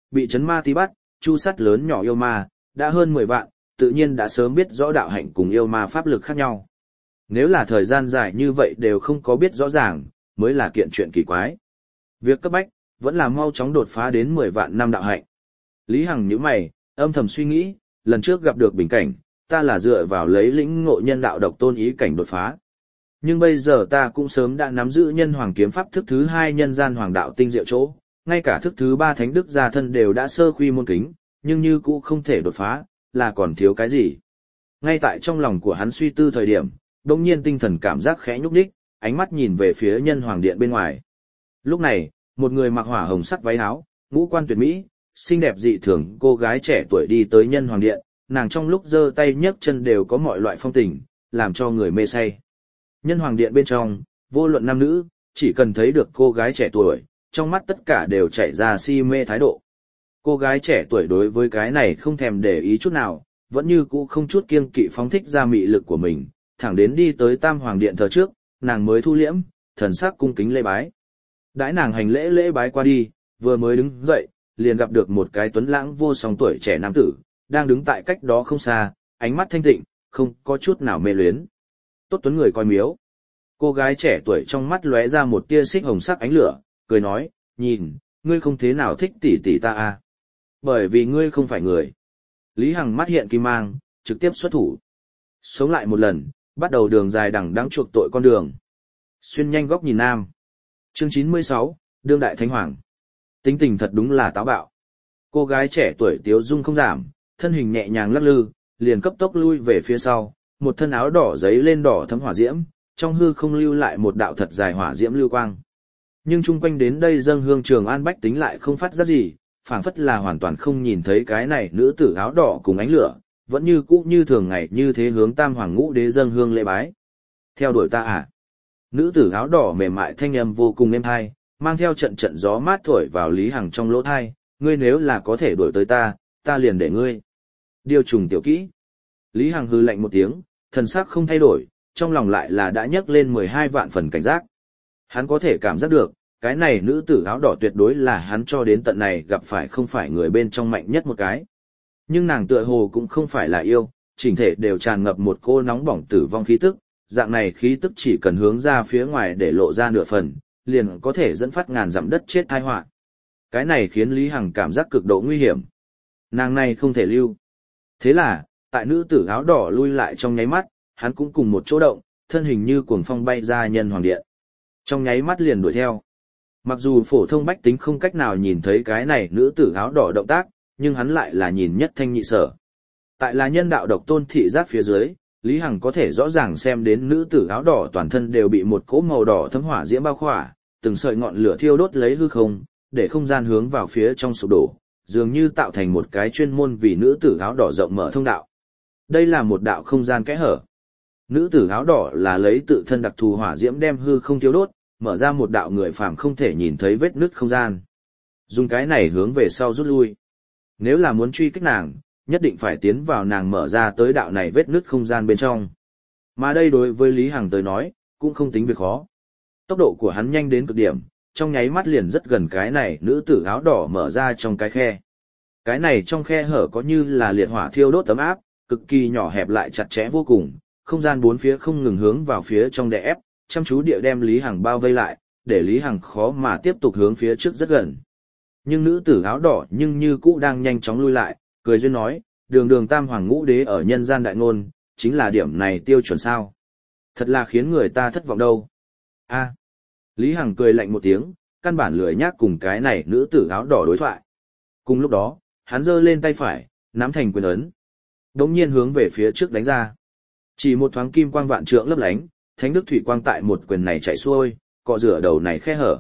bị chấn ma tí bắt, chu sắt lớn nhỏ yêu ma, đã hơn 10 vạn, tự nhiên đã sớm biết rõ đạo hạnh cùng yêu ma pháp lực khác nhau. Nếu là thời gian dài như vậy đều không có biết rõ ràng, mới là kiện chuyện kỳ quái. Việc cấp bách, vẫn là mau chóng đột phá đến 10 vạn năm đạo hạnh. Lý Hằng nhíu mày, âm thầm suy nghĩ, lần trước gặp được bình cảnh, ta là dựa vào lấy lĩnh ngộ nhân đạo độc tôn ý cảnh đột phá. Nhưng bây giờ ta cũng sớm đã nắm giữ nhân hoàng kiếm pháp thức thứ 2 nhân gian hoàng đạo tinh diệu chỗ, ngay cả thức thứ 3 thánh đức gia thân đều đã sơ khuy môn kính, nhưng như cũ không thể đột phá, là còn thiếu cái gì. Ngay tại trong lòng của hắn suy tư thời điểm, đột nhiên tinh thần cảm giác khẽ nhúc nhích, ánh mắt nhìn về phía nhân hoàng điện bên ngoài. Lúc này, một người mặc hỏa hồng sắc váy áo, ngũ quan tuyệt mỹ, xinh đẹp dị thường cô gái trẻ tuổi đi tới nhân hoàng điện, nàng trong lúc giơ tay nhấc chân đều có mọi loại phong tình, làm cho người mê say. Nhân hoàng điện bên trong, vô luận nam nữ, chỉ cần thấy được cô gái trẻ tuổi, trong mắt tất cả đều chảy ra si mê thái độ. Cô gái trẻ tuổi đối với cái này không thèm để ý chút nào, vẫn như cũ không chút kiêng kỵ phóng thích ra mị lực của mình, thẳng đến đi tới Tam Hoàng Điện thờ trước, nàng mới thu liễm, thần sắc cung kính lễ bái. Đãi nàng hành lễ bái qua đi, vừa mới đứng dậy, liền gặp được một cái tuấn lãng vô song tuổi trẻ nam tử, đang đứng tại cách đó không xa, ánh mắt thanh tịnh, không có chút nào mê luyến. Tốt tuấn người coi miếu. Cô gái trẻ tuổi trong mắt lóe ra một tia xích hồng sắc ánh lửa, cười nói, nhìn, ngươi không thế nào thích tỷ tỷ ta à. Bởi vì ngươi không phải người. Lý Hằng mắt hiện kim mang, trực tiếp xuất thủ. Sống lại một lần, bắt đầu đường dài đằng đẵng chuộc tội con đường. Xuyên nhanh góc nhìn nam. Chương 96, đương đại thánh hoàng. Tính tình thật đúng là táo bạo. Cô gái trẻ tuổi tiếu dung không giảm, thân hình nhẹ nhàng lắc lư, liền cấp tốc lui về phía sau, một thân áo đỏ giấy lên đỏ thấm hỏa diễm, trong hư không lưu lại một đạo thật dài hỏa diễm lưu quang. Nhưng chung quanh đến đây dâng hương Trường An bách tính lại không phát giác gì, phảng phất là hoàn toàn không nhìn thấy cái này nữ tử áo đỏ cùng ánh lửa, vẫn như cũ như thường ngày như thế hướng Tam Hoàng Ngũ Đế dâng hương lễ bái. Theo đuổi ta à? Nữ tử áo đỏ mềm mại thanh âm vô cùng êm tai, mang theo trận trận gió mát thổi vào Lý Hằng trong lỗ tai, ngươi nếu là có thể đuổi tới ta liền để ngươi. Điều trùng tiểu kỹ. Lý Hằng hừ lạnh một tiếng, thần sắc không thay đổi, trong lòng lại là đã nhấc lên 12 vạn phần cảnh giác. Hắn có thể cảm giác được, cái này nữ tử áo đỏ tuyệt đối là hắn cho đến tận này gặp phải không phải người bên trong mạnh nhất một cái. Nhưng nàng tựa hồ cũng không phải là yêu, chỉnh thể đều tràn ngập một cô nóng bỏng tử vong khí tức, dạng này khí tức chỉ cần hướng ra phía ngoài để lộ ra nửa phần, liền có thể dẫn phát ngàn dặm đất chết tai họa. Cái này khiến Lý Hằng cảm giác cực độ nguy hiểm. Nàng này không thể lưu. Thế là, tại nữ tử áo đỏ lui lại trong nháy mắt, hắn cũng cùng một chỗ động, thân hình như cuồng phong bay ra nhân hoàng điện. Trong nháy mắt liền đuổi theo. Mặc dù phổ thông bách tính không cách nào nhìn thấy cái này nữ tử áo đỏ động tác, nhưng hắn lại là nhìn nhất thanh nhị sở. Tại là nhân đạo độc tôn thị giác phía dưới, Lý Hằng có thể rõ ràng xem đến nữ tử áo đỏ toàn thân đều bị một cỗ màu đỏ thấm hỏa diễm bao khỏa, từng sợi ngọn lửa thiêu đốt lấy hư không, để không gian hướng vào phía trong sụp đổ, dường như tạo thành một cái chuyên môn vì nữ tử áo đỏ rộng mở thông đạo. Đây là một đạo không gian kẽ hở. Nữ tử áo đỏ là lấy tự thân đặc thù hỏa diễm đem hư không thiêu đốt, mở ra một đạo người phàm không thể nhìn thấy vết nứt không gian. Dùng cái này hướng về sau rút lui. Nếu là muốn truy kích nàng, nhất định phải tiến vào nàng mở ra tới đạo này vết nứt không gian bên trong. Mà đây đối với Lý Hằng tới nói, cũng không tính việc khó. Tốc độ của hắn nhanh đến cực điểm, trong nháy mắt liền rất gần cái này nữ tử áo đỏ mở ra trong cái khe. Cái này trong khe hở có như là liệt hỏa thiêu đốt ấm áp, cực kỳ nhỏ hẹp lại chặt chẽ vô cùng, không gian bốn phía không ngừng hướng vào phía trong đè ép, chăm chú địa đem Lý Hằng bao vây lại, để Lý Hằng khó mà tiếp tục hướng phía trước rất gần. Nhưng nữ tử áo đỏ nhưng như cũ đang nhanh chóng lui lại, cười duyên nói, đường Tam Hoàng Ngũ Đế ở nhân gian đại ngôn, chính là điểm này tiêu chuẩn sao. Thật là khiến người ta thất vọng đâu. A. Lý Hằng cười lạnh một tiếng, căn bản lười nhác cùng cái này nữ tử áo đỏ đối thoại. Cùng lúc đó, hắn giơ lên tay phải, nắm thành quyền ấn. Đống nhiên hướng về phía trước đánh ra. Chỉ một thoáng kim quang vạn trượng lấp lánh, thánh đức thủy quang tại một quyền này chạy xuôi, cọ rửa đầu này khe hở.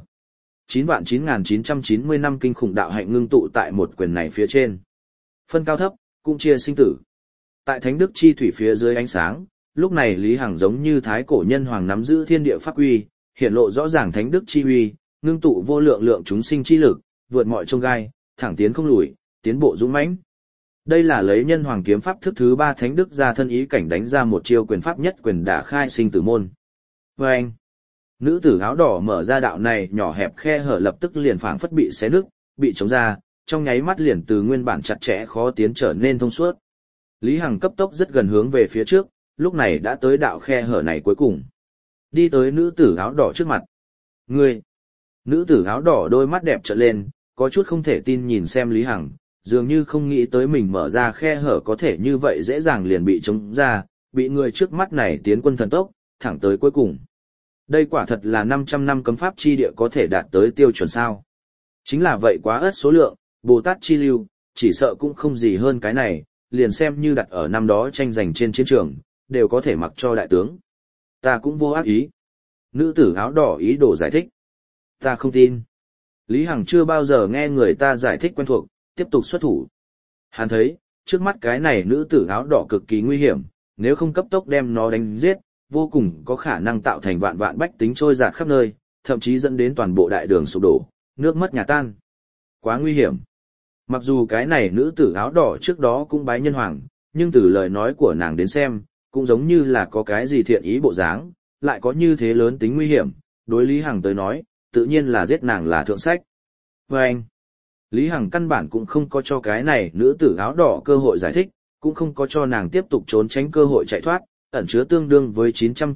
9.9990 năm kinh khủng đạo hạnh ngưng tụ tại một quyền này phía trên. Phân cao thấp, cũng chia sinh tử. Tại thánh đức chi thủy phía dưới ánh sáng, lúc này Lý Hằng giống như thái cổ nhân hoàng nắm giữ thiên địa pháp uy, hiện lộ rõ ràng thánh đức chi uy, ngưng tụ vô lượng lượng chúng sinh chi lực, vượt mọi chông gai, thẳng tiến không lùi, tiến bộ dũng mãnh. Đây là lấy nhân hoàng kiếm pháp thức thứ 3 thánh đức ra thân ý cảnh đánh ra một chiêu quyền pháp nhất quyền đả khai sinh tử môn. Và anh, nữ tử áo đỏ mở ra đạo này nhỏ hẹp khe hở lập tức liền phảng phất bị xé nứt, bị chống ra, trong nháy mắt liền từ nguyên bản chặt chẽ khó tiến trở nên thông suốt. Lý Hằng cấp tốc rất gần hướng về phía trước, lúc này đã tới đạo khe hở này cuối cùng. Đi tới nữ tử áo đỏ trước mặt. Ngươi! Nữ tử áo đỏ đôi mắt đẹp trợn lên, có chút không thể tin nhìn xem Lý Hằng, dường như không nghĩ tới mình mở ra khe hở có thể như vậy dễ dàng liền bị chống ra, bị người trước mắt này tiến quân thần tốc, thẳng tới cuối cùng. Đây quả thật là 500 năm cấm pháp chi địa có thể đạt tới tiêu chuẩn sao. Chính là vậy quá ớt số lượng, Bồ Tát chi lưu, chỉ sợ cũng không gì hơn cái này, liền xem như đặt ở năm đó tranh giành trên chiến trường, đều có thể mặc cho đại tướng. Ta cũng vô ác ý. Nữ tử áo đỏ ý đồ giải thích. Ta không tin. Lý Hằng chưa bao giờ nghe người ta giải thích quen thuộc, tiếp tục xuất thủ. Hắn thấy, trước mắt cái này nữ tử áo đỏ cực kỳ nguy hiểm, nếu không cấp tốc đem nó đánh giết, vô cùng có khả năng tạo thành vạn vạn bách tính trôi dạt khắp nơi, thậm chí dẫn đến toàn bộ đại đường sụp đổ, nước mất nhà tan. Quá nguy hiểm. Mặc dù cái này nữ tử áo đỏ trước đó cũng bái nhân hoàng, nhưng từ lời nói của nàng đến xem, cũng giống như là có cái gì thiện ý bộ dáng, lại có như thế lớn tính nguy hiểm, đối Lý Hằng tới nói, tự nhiên là giết nàng là thượng sách. Và anh, Lý Hằng căn bản cũng không có cho cái này nữ tử áo đỏ cơ hội giải thích, cũng không có cho nàng tiếp tục trốn tránh cơ hội chạy thoát, ẩn chứa tương đương với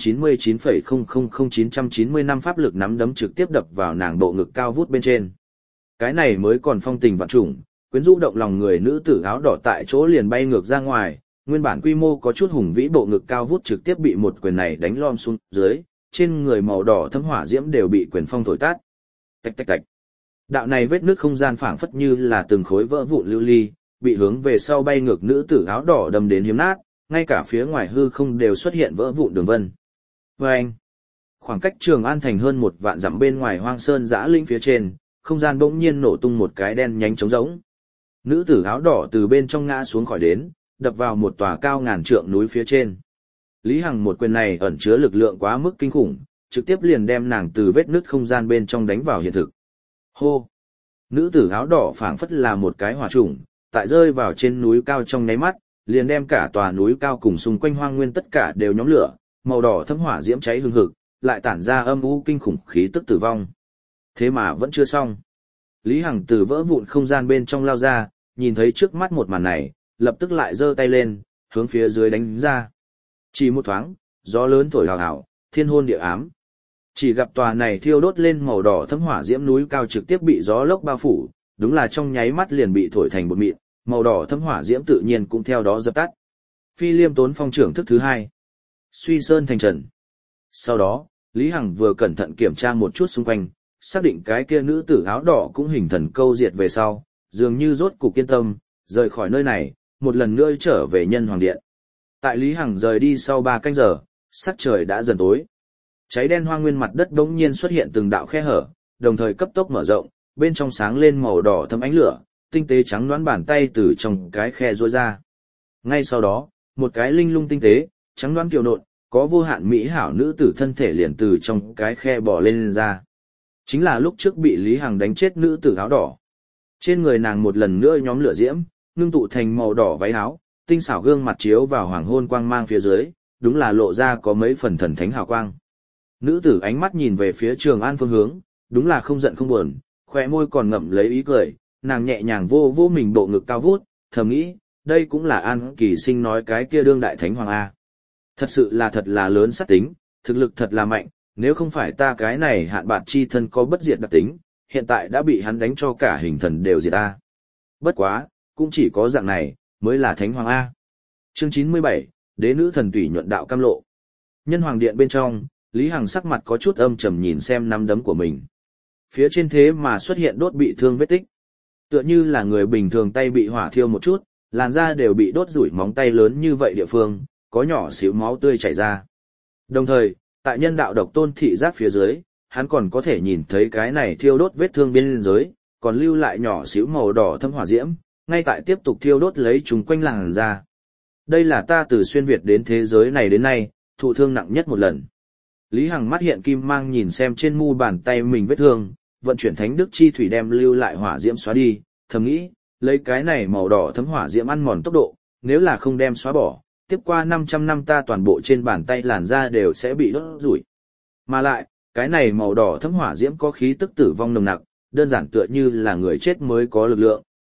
999,000,990 năm pháp lực nắm đấm trực tiếp đập vào nàng bộ ngực cao vút bên trên. Cái này mới còn phong tình vạn trùng, quyến rũ động lòng người nữ tử áo đỏ tại chỗ liền bay ngược ra ngoài, nguyên bản quy mô có chút hùng vĩ bộ ngực cao vút trực tiếp bị một quyền này đánh lom xuống dưới, trên người màu đỏ thấm hỏa diễm đều bị quyền phong thổi tát. Tạch tạch tạch. Đạo này vết nước không gian phảng phất như là từng khối vỡ vụn lưu ly, bị hướng về sau bay ngược nữ tử áo đỏ đâm đến hiếm nát, ngay cả phía ngoài hư không đều xuất hiện vỡ vụn đường vân. Vâng! Khoảng cách Trường An thành hơn 1 vạn dặm bên ngoài hoang sơn dã linh phía trên, không gian bỗng nhiên nổ tung một cái đen nhánh trống rỗng. Nữ tử áo đỏ từ bên trong ngã xuống khỏi đến, đập vào một tòa cao ngàn trượng núi phía trên. Lý Hằng một quyền này ẩn chứa lực lượng quá mức kinh khủng, trực tiếp liền đem nàng từ vết nứt không gian bên trong đánh vào hiện thực. Hô! Nữ tử áo đỏ phảng phất là một cái hỏa trùng, tại rơi vào trên núi cao trong nháy mắt, liền đem cả tòa núi cao cùng xung quanh hoang nguyên tất cả đều nhóm lửa, màu đỏ thấm hỏa diễm cháy hừng hực, lại tản ra âm u kinh khủng khí tức tử vong. Thế mà vẫn chưa xong. Lý Hằng từ vỡ vụn không gian bên trong lao ra, nhìn thấy trước mắt một màn này, lập tức lại giơ tay lên, hướng phía dưới đánh ra. Chỉ một thoáng, gió lớn thổi hào hào, thiên hôn địa ám. Chỉ gặp tòa này thiêu đốt lên màu đỏ thấm hỏa diễm núi cao trực tiếp bị gió lốc bao phủ, đúng là trong nháy mắt liền bị thổi thành bột mịn, màu đỏ thấm hỏa diễm tự nhiên cũng theo đó dập tắt. Phi Liêm Tốn Phong trưởng thức thứ 2. Suy sơn thành trần. Sau đó, Lý Hằng vừa cẩn thận kiểm tra một chút xung quanh, xác định cái kia nữ tử áo đỏ cũng hình thần câu diệt về sau, dường như rốt cục yên tâm, rời khỏi nơi này, một lần nữa trở về Nhân Hoàng Điện. Tại Lý Hằng rời đi sau 3 canh giờ, sắc trời đã dần tối. Cháy đen hoang nguyên mặt đất bỗng nhiên xuất hiện từng đạo khe hở, đồng thời cấp tốc mở rộng, bên trong sáng lên màu đỏ thấm ánh lửa, tinh tế trắng đoán bàn tay từ trong cái khe rối ra. Ngay sau đó, một cái linh lung tinh tế, trắng đoán kiều nộn, có vô hạn mỹ hảo nữ tử thân thể liền từ trong cái khe bò lên ra. Chính là lúc trước bị Lý Hằng đánh chết nữ tử áo đỏ. Trên người nàng một lần nữa nhóm lửa diễm, ngưng tụ thành màu đỏ váy áo, tinh xảo gương mặt chiếu vào hoàng hôn quang mang phía dưới, đúng là lộ ra có mấy phần thần thánh hào quang. Nữ tử ánh mắt nhìn về phía Trường An phương hướng, đúng là không giận không buồn, khóe môi còn ngậm lấy ý cười, nàng nhẹ nhàng vô vô mình bộ ngực cao vút, thầm nghĩ, đây cũng là An Kỳ Sinh nói cái kia đương đại thánh hoàng a. Thật là lớn sát tính, thực lực thật là mạnh, nếu không phải ta cái này hạn bạt chi thân có bất diệt đặc tính, hiện tại đã bị hắn đánh cho cả hình thần đều diệt ta. Bất quá, cũng chỉ có dạng này, mới là thánh hoàng A. Chương 97, Đế nữ thần tùy nhuận đạo cam lộ. Nhân Hoàng Điện bên trong, Lý Hằng sắc mặt có chút âm trầm nhìn xem nắm đấm của mình. Phía trên thế mà xuất hiện đốt bị thương vết tích. Tựa như là người bình thường tay bị hỏa thiêu một chút, làn da đều bị đốt rủi móng tay lớn như vậy địa phương, có nhỏ xíu máu tươi chảy ra. Đồng thời, tại nhân đạo độc tôn thị giác phía dưới, hắn còn có thể nhìn thấy cái này thiêu đốt vết thương bên dưới, còn lưu lại nhỏ xíu màu đỏ thâm hỏa diễm, ngay tại tiếp tục thiêu đốt lấy chúng quanh làn da. Đây là ta từ xuyên Việt đến thế giới này đến nay, thụ thương nặng nhất một lần. Lý Hằng mắt hiện kim mang nhìn xem trên mu bàn tay mình vết thương, vận chuyển thánh đức chi thủy đem lưu lại hỏa diễm xóa đi, thầm nghĩ, lấy cái này màu đỏ thấm hỏa diễm ăn mòn tốc độ, nếu là không đem xóa bỏ, tiếp qua 500 năm ta toàn bộ trên bàn tay làn da đều sẽ bị đốt rủi. Mà lại, cái này màu đỏ thấm hỏa diễm có khí tức tử vong nồng nặc, đơn giản tựa như là người chết mới có lực lượng,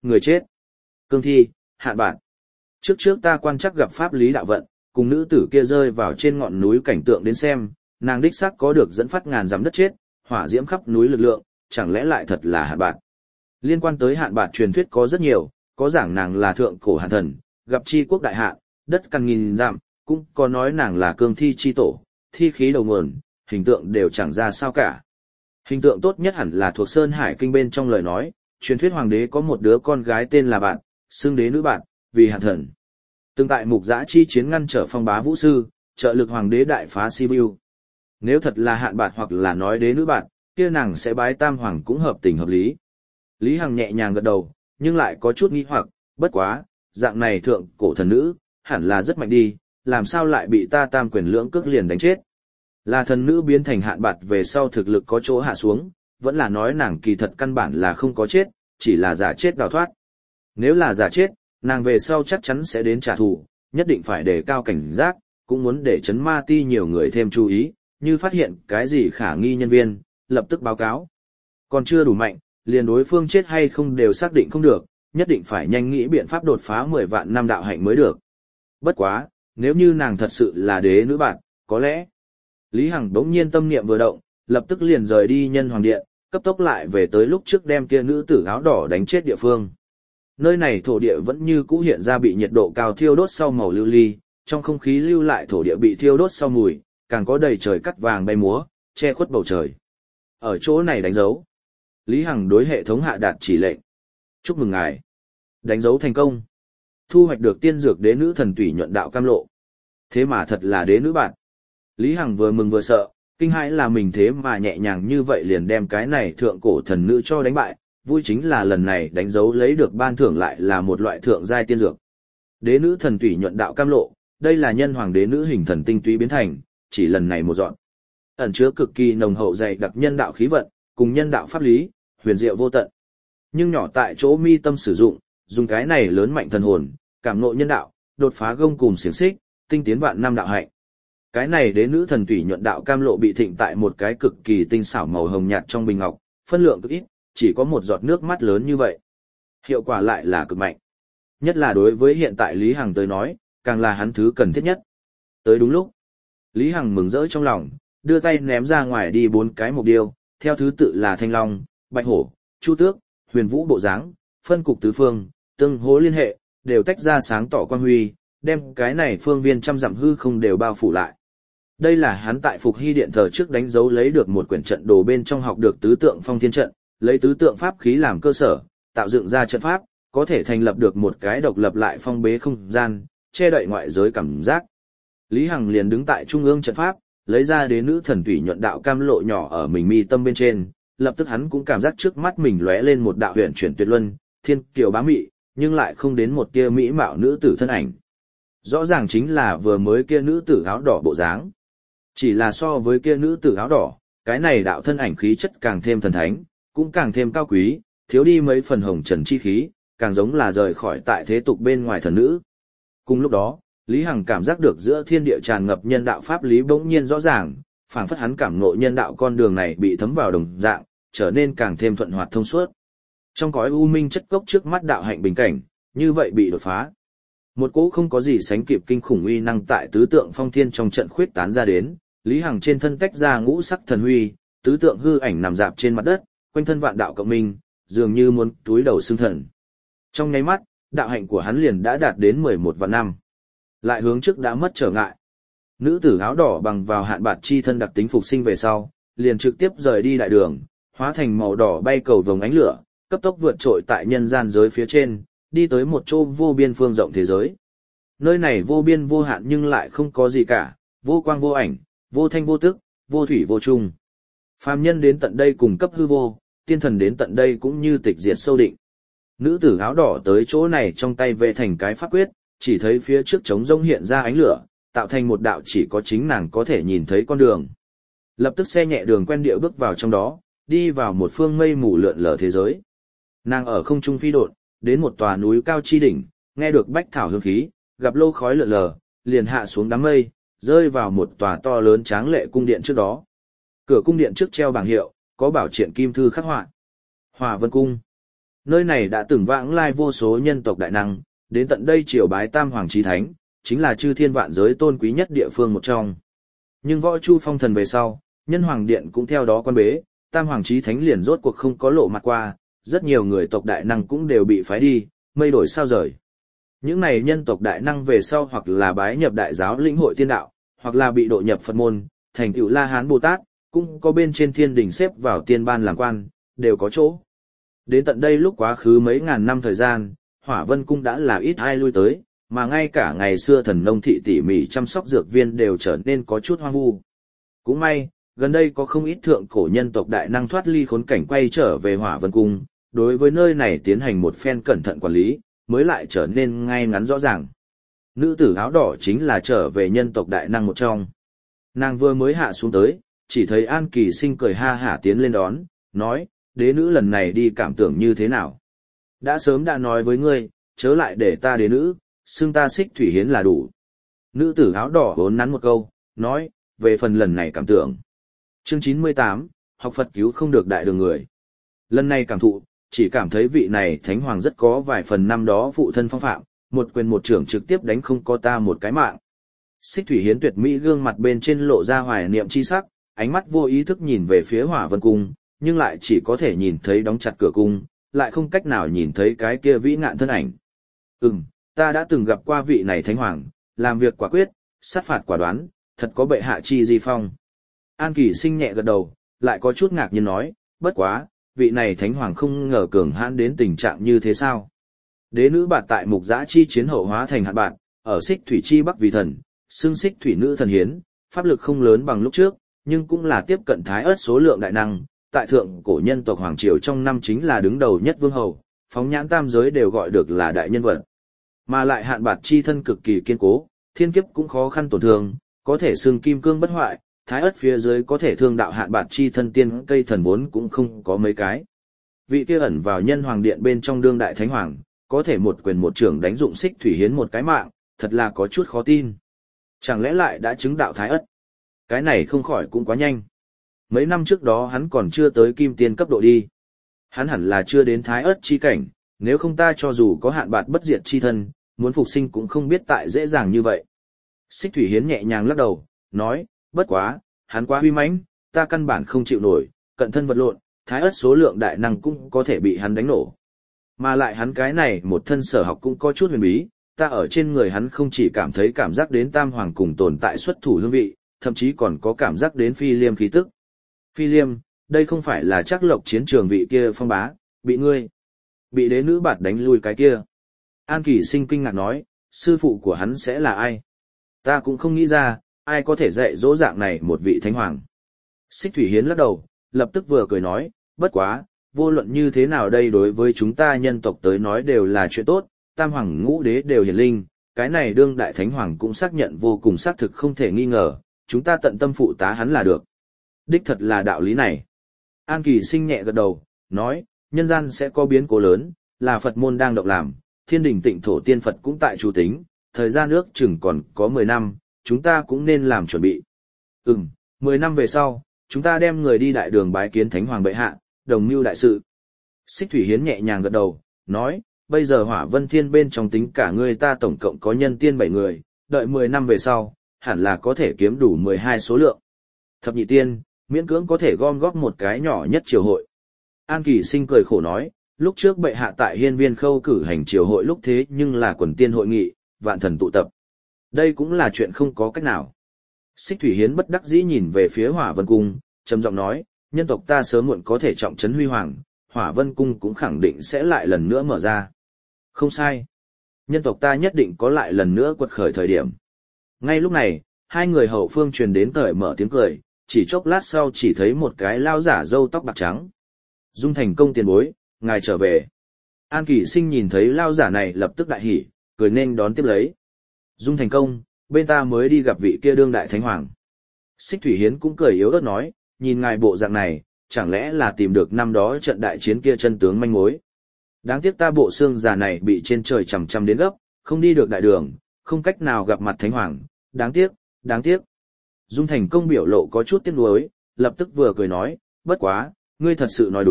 người chết. Cương thi, Hạn Bạt. Trước ta quan chắc gặp pháp lý đạo vận, cùng nữ tử kia rơi vào trên ngọn núi cảnh tượng đến xem, nàng đích xác có được dẫn phát ngàn dặm đất chết, hỏa diễm khắp núi lực lượng, chẳng lẽ lại thật là Hạn Bạt. Liên quan tới Hạn Bạt truyền thuyết có rất nhiều, có giảng nàng là thượng cổ hạn thần, gặp chi quốc đại hạn, đất căn nghìn dặm, cũng có nói nàng là cương thi chi tổ, thi khí đầu nguồn, hình tượng đều chẳng ra sao cả. Hình tượng tốt nhất hẳn là thuộc Sơn Hải Kinh bên trong lời nói, truyền thuyết hoàng đế có một đứa con gái tên là Bạn, xưng đế nữ Bạn, vì hạn thần. Từng tại mục giã chi chiến ngăn trở phong bá vũ sư, trợ lực hoàng đế đại phá Sibiu. Nếu thật là Hạn Bạt hoặc là nói đế nữ Bạn, kia nàng sẽ bái tam hoàng cũng hợp tình hợp lý. Lý Hằng nhẹ nhàng gật đầu, nhưng lại có chút nghi hoặc, bất quá, dạng này thượng cổ thần nữ, hẳn là rất mạnh đi, làm sao lại bị ta tam quyền lưỡng cước liền đánh chết. Là thần nữ biến thành Hạn Bạt về sau thực lực có chỗ hạ xuống, vẫn là nói nàng kỳ thật căn bản là không có chết, chỉ là giả chết đào thoát. Nếu là giả chết, nàng về sau chắc chắn sẽ đến trả thù, nhất định phải đề cao cảnh giác, cũng muốn để chấn ma ti nhiều người thêm chú ý, như phát hiện cái gì khả nghi nhân viên, lập tức báo cáo. Còn chưa đủ mạnh, liền đối phương chết hay không đều xác định không được, nhất định phải nhanh nghĩ biện pháp đột phá 10 vạn năm đạo hạnh mới được. Bất quá, nếu như nàng thật sự là đế nữ Bạn, có lẽ. Lý Hằng đống nhiên tâm niệm vừa động, lập tức liền rời đi Nhân Hoàng Điện, cấp tốc lại về tới lúc trước đem kia nữ tử áo đỏ đánh chết địa phương. Nơi này thổ địa vẫn như cũ hiện ra bị nhiệt độ cao thiêu đốt sau màu lưu ly, trong không khí lưu lại thổ địa bị thiêu đốt sau mùi, càng có đầy trời cắt vàng bay múa, che khuất bầu trời. Ở chỗ này đánh dấu. Lý Hằng đối hệ thống hạ đạt chỉ lệnh. Chúc mừng ngài. Đánh dấu thành công. Thu hoạch được tiên dược đế nữ thần tủy nhuận đạo cam lộ. Thế mà thật là đế nữ Bạn. Lý Hằng vừa mừng vừa sợ, kinh hãi là mình thế mà nhẹ nhàng như vậy liền đem cái này thượng cổ thần nữ cho đánh bại, vui chính là lần này đánh dấu lấy được ban thưởng lại là một loại thượng giai tiên dược. Đế nữ thần tủy nhuận đạo cam lộ, đây là nhân hoàng đế nữ hình thần tinh túy biến thành, chỉ lần này một dọn. Ẩn chứa cực kỳ nồng hậu dày đặc nhân đạo khí vận, cùng nhân đạo pháp lý, huyền diệu vô tận. Nhưng nhỏ tại chỗ mi tâm sử dụng, dùng cái này lớn mạnh thần hồn, cảm ngộ nhân đạo, đột phá gông cùm xiềng xích, tinh tiến vạn năm đạo hạnh. Cái này đế nữ thần tủy nhuận đạo cam lộ bị thịnh tại một cái cực kỳ tinh xảo màu hồng nhạt trong bình ngọc, phân lượng cực ít, chỉ có một giọt nước mắt lớn như vậy. Hiệu quả lại là cực mạnh. Nhất là đối với hiện tại Lý Hằng tới nói, càng là hắn thứ cần thiết nhất. Tới đúng lúc, Lý Hằng mừng rỡ trong lòng, đưa tay ném ra ngoài đi 4 cái mục điêu, theo thứ tự là Thanh Long, Bạch Hổ, Chu Tước, Huyền Vũ bộ dáng, phân cục tứ phương, tương hỗ liên hệ, đều tách ra sáng tỏ quang huy, đem cái này phương viên trăm dặm hư không đều bao phủ lại. Đây là hắn tại Phục Hy Điện thờ trước đánh dấu lấy được một quyển trận đồ bên trong học được tứ tượng phong thiên trận, lấy tứ tượng pháp khí làm cơ sở, tạo dựng ra trận pháp, có thể thành lập được một cái độc lập lại phong bế không gian, che đậy ngoại giới cảm giác. Lý Hằng liền đứng tại trung ương trận pháp, lấy ra đế nữ thần tủy nhuận đạo cam lộ nhỏ ở mình mi tâm bên trên, lập tức hắn cũng cảm giác trước mắt mình lóe lên một đạo huyền chuyển tuyệt luân, thiên kiều bá mị, nhưng lại không đến một tia mỹ mạo nữ tử thân ảnh. Rõ ràng chính là vừa mới kia nữ tử áo đỏ bộ dáng. Chỉ là so với kia nữ tử áo đỏ, cái này đạo thân ảnh khí chất càng thêm thần thánh, cũng càng thêm cao quý, thiếu đi mấy phần hồng trần chi khí, càng giống là rời khỏi tại thế tục bên ngoài thần nữ. Cùng lúc đó, Lý Hằng cảm giác được giữa thiên địa tràn ngập nhân đạo pháp lý bỗng nhiên rõ ràng, phảng phất hắn cảm ngộ nhân đạo con đường này bị thấm vào đồng dạng, trở nên càng thêm thuận hoạt thông suốt. Trong cõi u minh chất cốc trước mắt đạo hạnh bình cảnh, như vậy bị đột phá. Một cỗ không có gì sánh kịp kinh khủng uy năng tại tứ tượng phong thiên trong trận khuyết tán ra đến, Lý Hằng trên thân tách ra ngũ sắc thần huy, tứ tượng hư ảnh nằm dạp trên mặt đất, quanh thân vạn đạo cộng minh, dường như muốn túi đầu xương thần. Trong nháy mắt, đạo hạnh của hắn liền đã đạt đến 11 vạn năm. Lại hướng trước đã mất trở ngại. Nữ tử áo đỏ bằng vào Hạn Bạt chi thân đặc tính phục sinh về sau, liền trực tiếp rời đi đại đường, hóa thành màu đỏ bay cầu vồng ánh lửa, cấp tốc vượt trội tại nhân gian giới phía trên, đi tới một chỗ vô biên phương rộng thế giới. Nơi này vô biên vô hạn nhưng lại không có gì cả, vô quang vô ảnh, vô thanh vô tức, vô thủy vô chung. Phàm nhân đến tận đây cùng cấp hư vô, tiên thần đến tận đây cũng như tịch diệt sâu định. Nữ tử áo đỏ tới chỗ này trong tay vẽ thành cái pháp quyết, chỉ thấy phía trước trống rỗng hiện ra ánh lửa, tạo thành một đạo chỉ có chính nàng có thể nhìn thấy con đường. Lập tức xe nhẹ đường quen địa bước vào trong đó, đi vào một phương mây mù lượn lờ thế giới. Nàng ở không trung phi độn, đến một tòa núi cao chi đỉnh, nghe được bách thảo hương khí, gặp lô khói lượn lờ, liền hạ xuống đám mây, rơi vào một tòa to lớn tráng lệ cung điện trước đó. Cửa cung điện trước treo bảng hiệu, có bảo triện kim thư khắc họa. Hòa Vân Cung. Nơi này đã từng vãng lai vô số nhân tộc đại năng, đến tận đây triều bái Tam Hoàng Chí Thánh, chính là chư thiên vạn giới tôn quý nhất địa phương một trong. Nhưng Võ Chu phong thần về sau, Nhân Hoàng Điện cũng theo đó quan bế, Tam Hoàng Chí Thánh liền rốt cuộc không có lộ mặt qua, rất nhiều người tộc đại năng cũng đều bị phái đi, mây đổi sao rời. Những này nhân tộc đại năng về sau hoặc là bái nhập đại giáo lĩnh hội tiên đạo, hoặc là bị độ nhập Phật môn, thành tựu La Hán Bồ Tát, cũng có bên trên thiên đình xếp vào tiên ban làm quan, đều có chỗ. Đến tận đây lúc quá khứ mấy ngàn năm thời gian, Hỏa Vân Cung đã là ít ai lui tới, mà ngay cả ngày xưa thần nông thị tỉ mỉ chăm sóc dược viên đều trở nên có chút hoang vu. Cũng may, gần đây có không ít thượng cổ nhân tộc đại năng thoát ly khốn cảnh quay trở về Hỏa Vân Cung, đối với nơi này tiến hành một phen cẩn thận quản lý, mới lại trở nên ngay ngắn rõ ràng. Nữ tử áo đỏ chính là trở về nhân tộc đại năng một trong. Nàng vừa mới hạ xuống tới, chỉ thấy An Kỳ Sinh cười ha hả tiến lên đón, nói, đế nữ lần này đi cảm tưởng như thế nào? Đã sớm đã nói với ngươi, chớ lại để ta đế nữ, xưng ta Xích Thủy Hiến là đủ. Nữ tử áo đỏ vốn nắn một câu, nói, về phần lần này cảm tưởng. Chương 98, học Phật cứu không được đại đường người. Lần này cảm thụ, chỉ cảm thấy vị này thánh hoàng rất có vài phần năm đó phụ thân phong phạm, một quyền một trưởng trực tiếp đánh không có ta một cái mạng. Xích Thủy Hiến tuyệt mỹ gương mặt bên trên lộ ra hoài niệm chi sắc, ánh mắt vô ý thức nhìn về phía Hỏa Vân Cung, nhưng lại chỉ có thể nhìn thấy đóng chặt cửa cung, lại không cách nào nhìn thấy cái kia vĩ ngạn thân ảnh. Ta đã từng gặp qua vị này thánh hoàng, làm việc quả quyết, sát phạt quả đoán, thật có bệ hạ chi di phong. An Kỳ Sinh nhẹ gật đầu, lại có chút ngạc nhiên nói, bất quá, vị này thánh hoàng không ngờ cường hãn đến tình trạng như thế sao? Đế nữ bạt tại Mục Dã chi chiến hậu hóa thành hạn bạt, ở Xích Thủy chi bắc vì thần, xưng Xích Thủy nữ thần hiến, pháp lực không lớn bằng lúc trước, nhưng cũng là tiếp cận thái ớt số lượng đại năng, tại thượng cổ nhân tộc hoàng triều trong năm chính là đứng đầu nhất vương hầu, phóng nhãn tam giới đều gọi được là đại nhân vật. Mà lại hạn bạt chi thân cực kỳ kiên cố, thiên kiếp cũng khó khăn tổn thương, có thể xưng kim cương bất hoại, thái ớt phía dưới có thể thương đạo hạn bạt chi thân tiên cây thần vốn cũng không có mấy cái. Vị kia ẩn vào Nhân Hoàng Điện bên trong đương đại thánh hoàng, có thể một quyền một trưởng đánh dụng Xích Thủy Hiến một cái mạng, thật là có chút khó tin. Chẳng lẽ lại đã chứng đạo thái ất? Cái này không khỏi cũng quá nhanh. Mấy năm trước đó hắn còn chưa tới kim tiên cấp độ đi. Hắn hẳn là chưa đến thái ất chi cảnh, nếu không ta cho dù có hạn bạt bất diệt chi thân, muốn phục sinh cũng không biết tại dễ dàng như vậy. Xích Thủy Hiến nhẹ nhàng lắc đầu, nói, bất quá, hắn quá uy mãnh, ta căn bản không chịu nổi, cận thân vật lộn, thái ất số lượng đại năng cũng có thể bị hắn đánh nổ. Mà lại hắn cái này một thân sở học cũng có chút huyền bí, ta ở trên người hắn không chỉ cảm thấy cảm giác đến tam hoàng cùng tồn tại xuất thủ hương vị, thậm chí còn có cảm giác đến phi liêm khí tức. Phi liêm, đây không phải là Trác Lộc chiến trường vị kia phong bá, bị đế nữ bạt đánh lui cái kia. An Kỳ Sinh kinh ngạc nói, sư phụ của hắn sẽ là ai? Ta cũng không nghĩ ra, ai có thể dạy dỗ dạng này một vị thánh hoàng. Xích Thủy Hiến lắc đầu, lập tức vừa cười nói, bất quá, vô luận như thế nào đây đối với chúng ta nhân tộc tới nói đều là chuyện tốt, tam hoàng ngũ đế đều hiển linh, cái này đương đại thánh hoàng cũng xác nhận vô cùng xác thực không thể nghi ngờ, chúng ta tận tâm phụ tá hắn là được. Đích thật là đạo lý này. An Kỳ Sinh nhẹ gật đầu, nói, nhân gian sẽ có biến cố lớn, là Phật môn đang động làm, thiên đình tịnh thổ tiên Phật cũng tại chủ tính, thời gian ước chừng còn có 10 năm, chúng ta cũng nên làm chuẩn bị. 10 năm về sau, chúng ta đem người đi đại đường bái kiến thánh hoàng bệ hạ, đồng mưu đại sự. Xích Thủy Hiến nhẹ nhàng gật đầu, nói, bây giờ Hỏa Vân Thiên bên trong tính cả người ta tổng cộng có nhân tiên 7 người, đợi 10 năm về sau, hẳn là có thể kiếm đủ 12 số lượng. Thập nhị tiên, miễn cưỡng có thể gom góp một cái nhỏ nhất triều hội. An Kỳ Sinh cười khổ nói, lúc trước bệ hạ tại Hiên Viên Khâu cử hành triều hội lúc thế nhưng là quần tiên hội nghị, vạn thần tụ tập. Đây cũng là chuyện không có cách nào. Xích Thủy Hiến bất đắc dĩ nhìn về phía Hỏa Vân Cung, trầm giọng nói, nhân tộc ta sớm muộn có thể trọng trấn huy hoàng, Hỏa Vân Cung cũng khẳng định sẽ lại lần nữa mở ra. Không sai. Nhân tộc ta nhất định có lại lần nữa quật khởi thời điểm. Ngay lúc này, hai người hậu phương truyền đến cởi mở tiếng cười, chỉ chốc lát sau chỉ thấy một cái lao giả râu tóc bạc trắng. Dung Thành Công tiền bối, ngài trở về. An Kỳ Sinh nhìn thấy lao giả này lập tức đại hỉ, cười nên đón tiếp lấy. Dung Thành Công, bên ta mới đi gặp vị kia đương đại thánh hoàng. Xích Thủy Hiến cũng cười yếu ớt nói, nhìn ngài bộ dạng này, chẳng lẽ là tìm được năm đó trận đại chiến kia chân tướng manh mối. Đáng tiếc ta bộ xương già này bị trên trời chằm chằm đến gấp, không đi được đại đường, không cách nào gặp mặt thánh hoàng, đáng tiếc, đáng tiếc. Dung Thành Công biểu lộ có chút tiếc nuối, lập tức vừa cười nói, bất quá, ngươi thật sự nói đúng,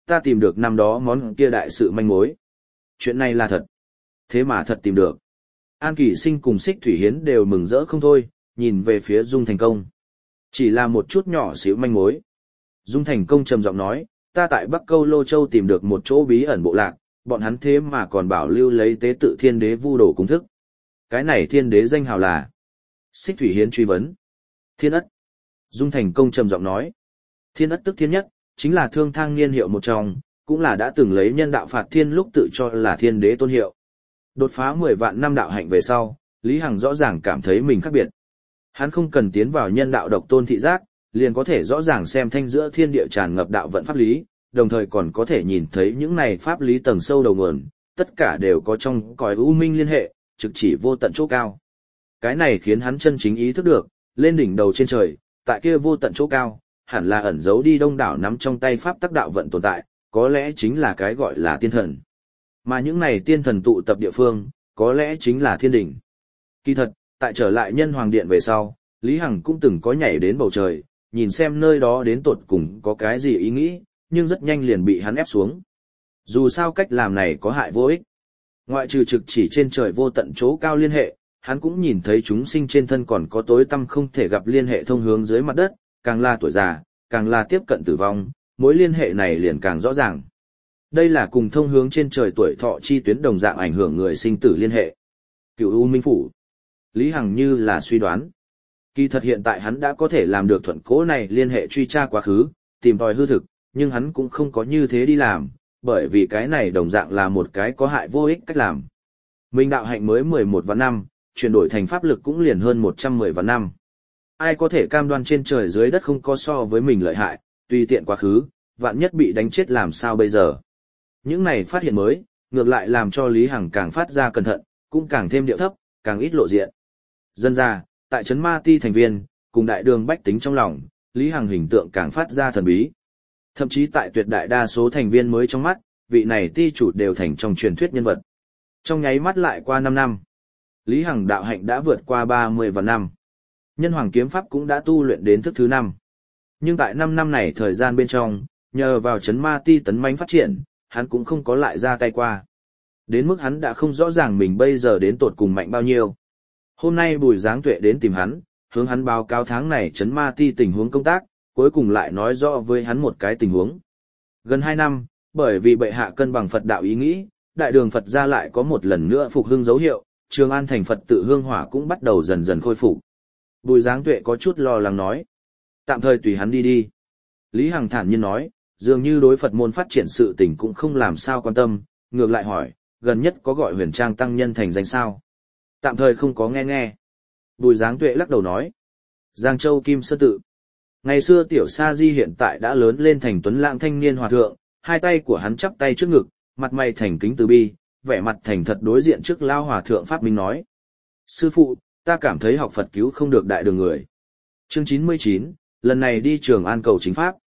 ta tìm được năm đó món kia đại sự manh mối. Chuyện này là thật. Thế mà thật tìm được. An Kỳ Sinh cùng Xích Thủy Hiến đều mừng rỡ không thôi, nhìn về phía Dung Thành Công. Chỉ là một chút nhỏ xíu manh mối. Dung Thành Công trầm giọng nói, ta tại Bắc Câu Lô Châu tìm được một chỗ bí ẩn bộ lạc, bọn hắn thế mà còn bảo lưu lấy tế tự thiên đế vu đồ cung thức. Cái này thiên đế danh hào là? Xích Thủy Hiến truy vấn. Thiên Ất. Dung Thành Công trầm giọng nói. Thiên Ất tức thiên nhất, chính là thương thang niên hiệu một trong, cũng là đã từng lấy nhân đạo phạt thiên lúc tự cho là thiên đế tôn hiệu. Đột phá 10 vạn năm đạo hạnh về sau, Lý Hằng rõ ràng cảm thấy mình khác biệt. Hắn không cần tiến vào nhân đạo độc tôn thị giác, liền có thể rõ ràng xem thanh giữa thiên địa tràn ngập đạo vận pháp lý, đồng thời còn có thể nhìn thấy những này pháp lý tầng sâu đầu nguồn, tất cả đều có trong cõi u minh liên hệ, trực chỉ vô tận chỗ cao. Cái này khiến hắn chân chính ý thức được, lên đỉnh đầu trên trời, tại kia vô tận chỗ cao, hẳn là ẩn giấu đi đông đảo nắm trong tay pháp tắc đạo vận tồn tại, có lẽ chính là cái gọi là tiên thần. Mà những này tiên thần tụ tập địa phương, có lẽ chính là thiên đỉnh. Kỳ thật, tại trở lại nhân hoàng điện về sau, Lý Hằng cũng từng có nhảy đến bầu trời, nhìn xem nơi đó đến tột cùng có cái gì ý nghĩ, nhưng rất nhanh liền bị hắn ép xuống. Dù sao cách làm này có hại vô ích. Ngoại trừ trực chỉ trên trời vô tận chỗ cao liên hệ, hắn cũng nhìn thấy chúng sinh trên thân còn có tối tăm không thể gặp liên hệ thông hướng dưới mặt đất, càng là tuổi già, càng là tiếp cận tử vong, mối liên hệ này liền càng rõ ràng. Đây là cùng thông hướng trên trời tuổi thọ chi tuyến đồng dạng ảnh hưởng người sinh tử liên hệ. Cựu U Minh Phủ. Lý Hằng như là suy đoán. Kỳ thật hiện tại hắn đã có thể làm được thuận cố này liên hệ truy tra quá khứ, tìm tòi hư thực, nhưng hắn cũng không có như thế đi làm, bởi vì cái này đồng dạng là một cái có hại vô ích cách làm. Minh đạo hạnh mới 11 vạn năm, chuyển đổi thành pháp lực cũng liền hơn 110 vạn năm. Ai có thể cam đoan trên trời dưới đất không có so với mình lợi hại, tùy tiện quá khứ, vạn nhất bị đánh chết làm sao bây giờ. Những này phát hiện mới, ngược lại làm cho Lý Hằng càng phát ra cẩn thận, cũng càng thêm điệu thấp, càng ít lộ diện. Dân ra, tại trấn Ma Ti thành viên, cùng đại đường bách tính trong lòng, Lý Hằng hình tượng càng phát ra thần bí. Thậm chí tại tuyệt đại đa số thành viên mới trong mắt, vị này ti chủ đều thành trong truyền thuyết nhân vật. Trong nháy mắt lại qua 5 năm, Lý Hằng đạo hạnh đã vượt qua 30 vạn năm. Nhân hoàng kiếm pháp cũng đã tu luyện đến thức thứ 5. Nhưng tại 5 năm này thời gian bên trong, nhờ vào trấn Ma Ti tấn mãnh phát triển, hắn cũng không có lại ra tay qua. Đến mức hắn đã không rõ ràng mình bây giờ đến tột cùng mạnh bao nhiêu. Hôm nay Bùi Giáng Tuệ đến tìm hắn, hướng hắn báo cáo tháng này trấn Ma Ti tình huống công tác, cuối cùng lại nói rõ với hắn một cái tình huống. Gần 2 năm, bởi vì bệ hạ cân bằng Phật đạo ý nghĩ, đại đường Phật gia lại có một lần nữa phục hưng dấu hiệu, Trường An thành Phật tự hương hỏa cũng bắt đầu dần dần khôi phục. Bùi Giáng Tuệ có chút lo lắng nói. Tạm thời tùy hắn đi đi. Lý Hằng thản nhiên nói, dường như đối Phật môn phát triển sự tình cũng không làm sao quan tâm, ngược lại hỏi, gần nhất có gọi Huyền Trang tăng nhân thành danh sao? Tạm thời không có nghe. Bùi Giáng Tuệ lắc đầu nói. Giang Châu Kim Sơn Tự. Ngày xưa Tiểu Sa Di hiện tại đã lớn lên thành tuấn lãng thanh niên hòa thượng, hai tay của hắn chắp tay trước ngực, mặt mày thành kính từ bi, vẻ mặt thành thật đối diện trước lao hòa thượng Pháp Minh nói. Sư phụ, ta cảm thấy học Phật cứu không được đại đường người. Chương 99, lần này đi Trường An cầu chính Pháp.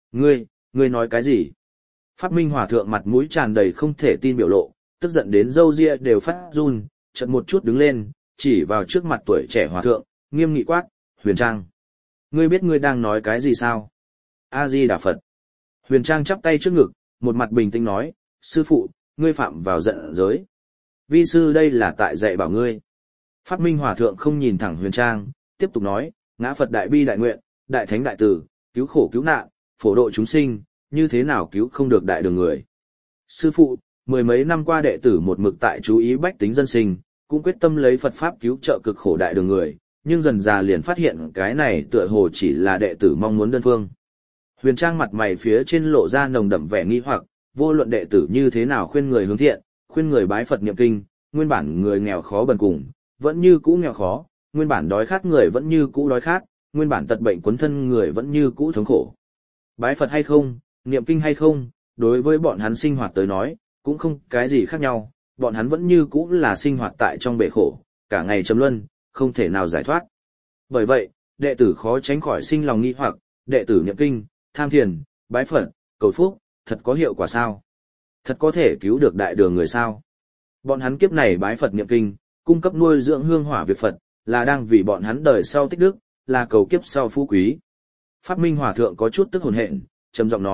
Ngươi nói cái gì? Pháp Minh hòa thượng mặt mũi tràn đầy không thể tin biểu lộ, tức giận đến râu ria đều phát run, chợt một chút đứng lên, chỉ vào trước mặt tuổi trẻ hòa thượng, nghiêm nghị quát, Huyền Trang. Ngươi biết ngươi đang nói cái gì sao? A-di-đà Phật. Huyền Trang chắp tay trước ngực, một mặt bình tĩnh nói, sư phụ, ngươi phạm vào giận giới. Vi sư đây là tại dạy bảo ngươi. Pháp Minh hòa thượng không nhìn thẳng Huyền Trang, tiếp tục nói, ngã Phật đại bi đại nguyện, đại thánh đại từ, cứu khổ cứu nạn, phổ độ chúng sinh, như thế nào cứu không được đại đường người. Sư phụ, 10 mấy năm qua đệ tử một mực tại chú ý bách tính dân sinh, cũng quyết tâm lấy Phật Pháp cứu trợ cực khổ đại đường người, nhưng dần già liền phát hiện cái này tựa hồ chỉ là đệ tử mong muốn đơn phương. Huyền Trang mặt mày phía trên lộ ra nồng đậm vẻ nghi hoặc, vô luận đệ tử như thế nào khuyên người hướng thiện, khuyên người bái Phật niệm kinh, nguyên bản người nghèo khó bần cùng, vẫn như cũ nghèo khó, nguyên bản đói khát người vẫn như cũ đói khát, nguyên bản tật bệnh quấn thân người vẫn như cũ thống khổ. Bái Phật hay không, niệm kinh hay không, đối với bọn hắn sinh hoạt tới nói, cũng không cái gì khác nhau, bọn hắn vẫn như cũ là sinh hoạt tại trong bể khổ, cả ngày chấm luân, không thể nào giải thoát. Bởi vậy, đệ tử khó tránh khỏi sinh lòng nghi hoặc, đệ tử niệm kinh, tham thiền, bái Phật, cầu phúc, thật có hiệu quả sao? Thật có thể cứu được đại đường người sao? Bọn hắn kiếp này bái Phật niệm kinh, cung cấp nuôi dưỡng hương hỏa việc Phật, là đang vì bọn hắn đời sau tích đức, là cầu kiếp sau phú quý. Pháp Minh hòa thượng có chút tức hồn hện, trầm giọng nói,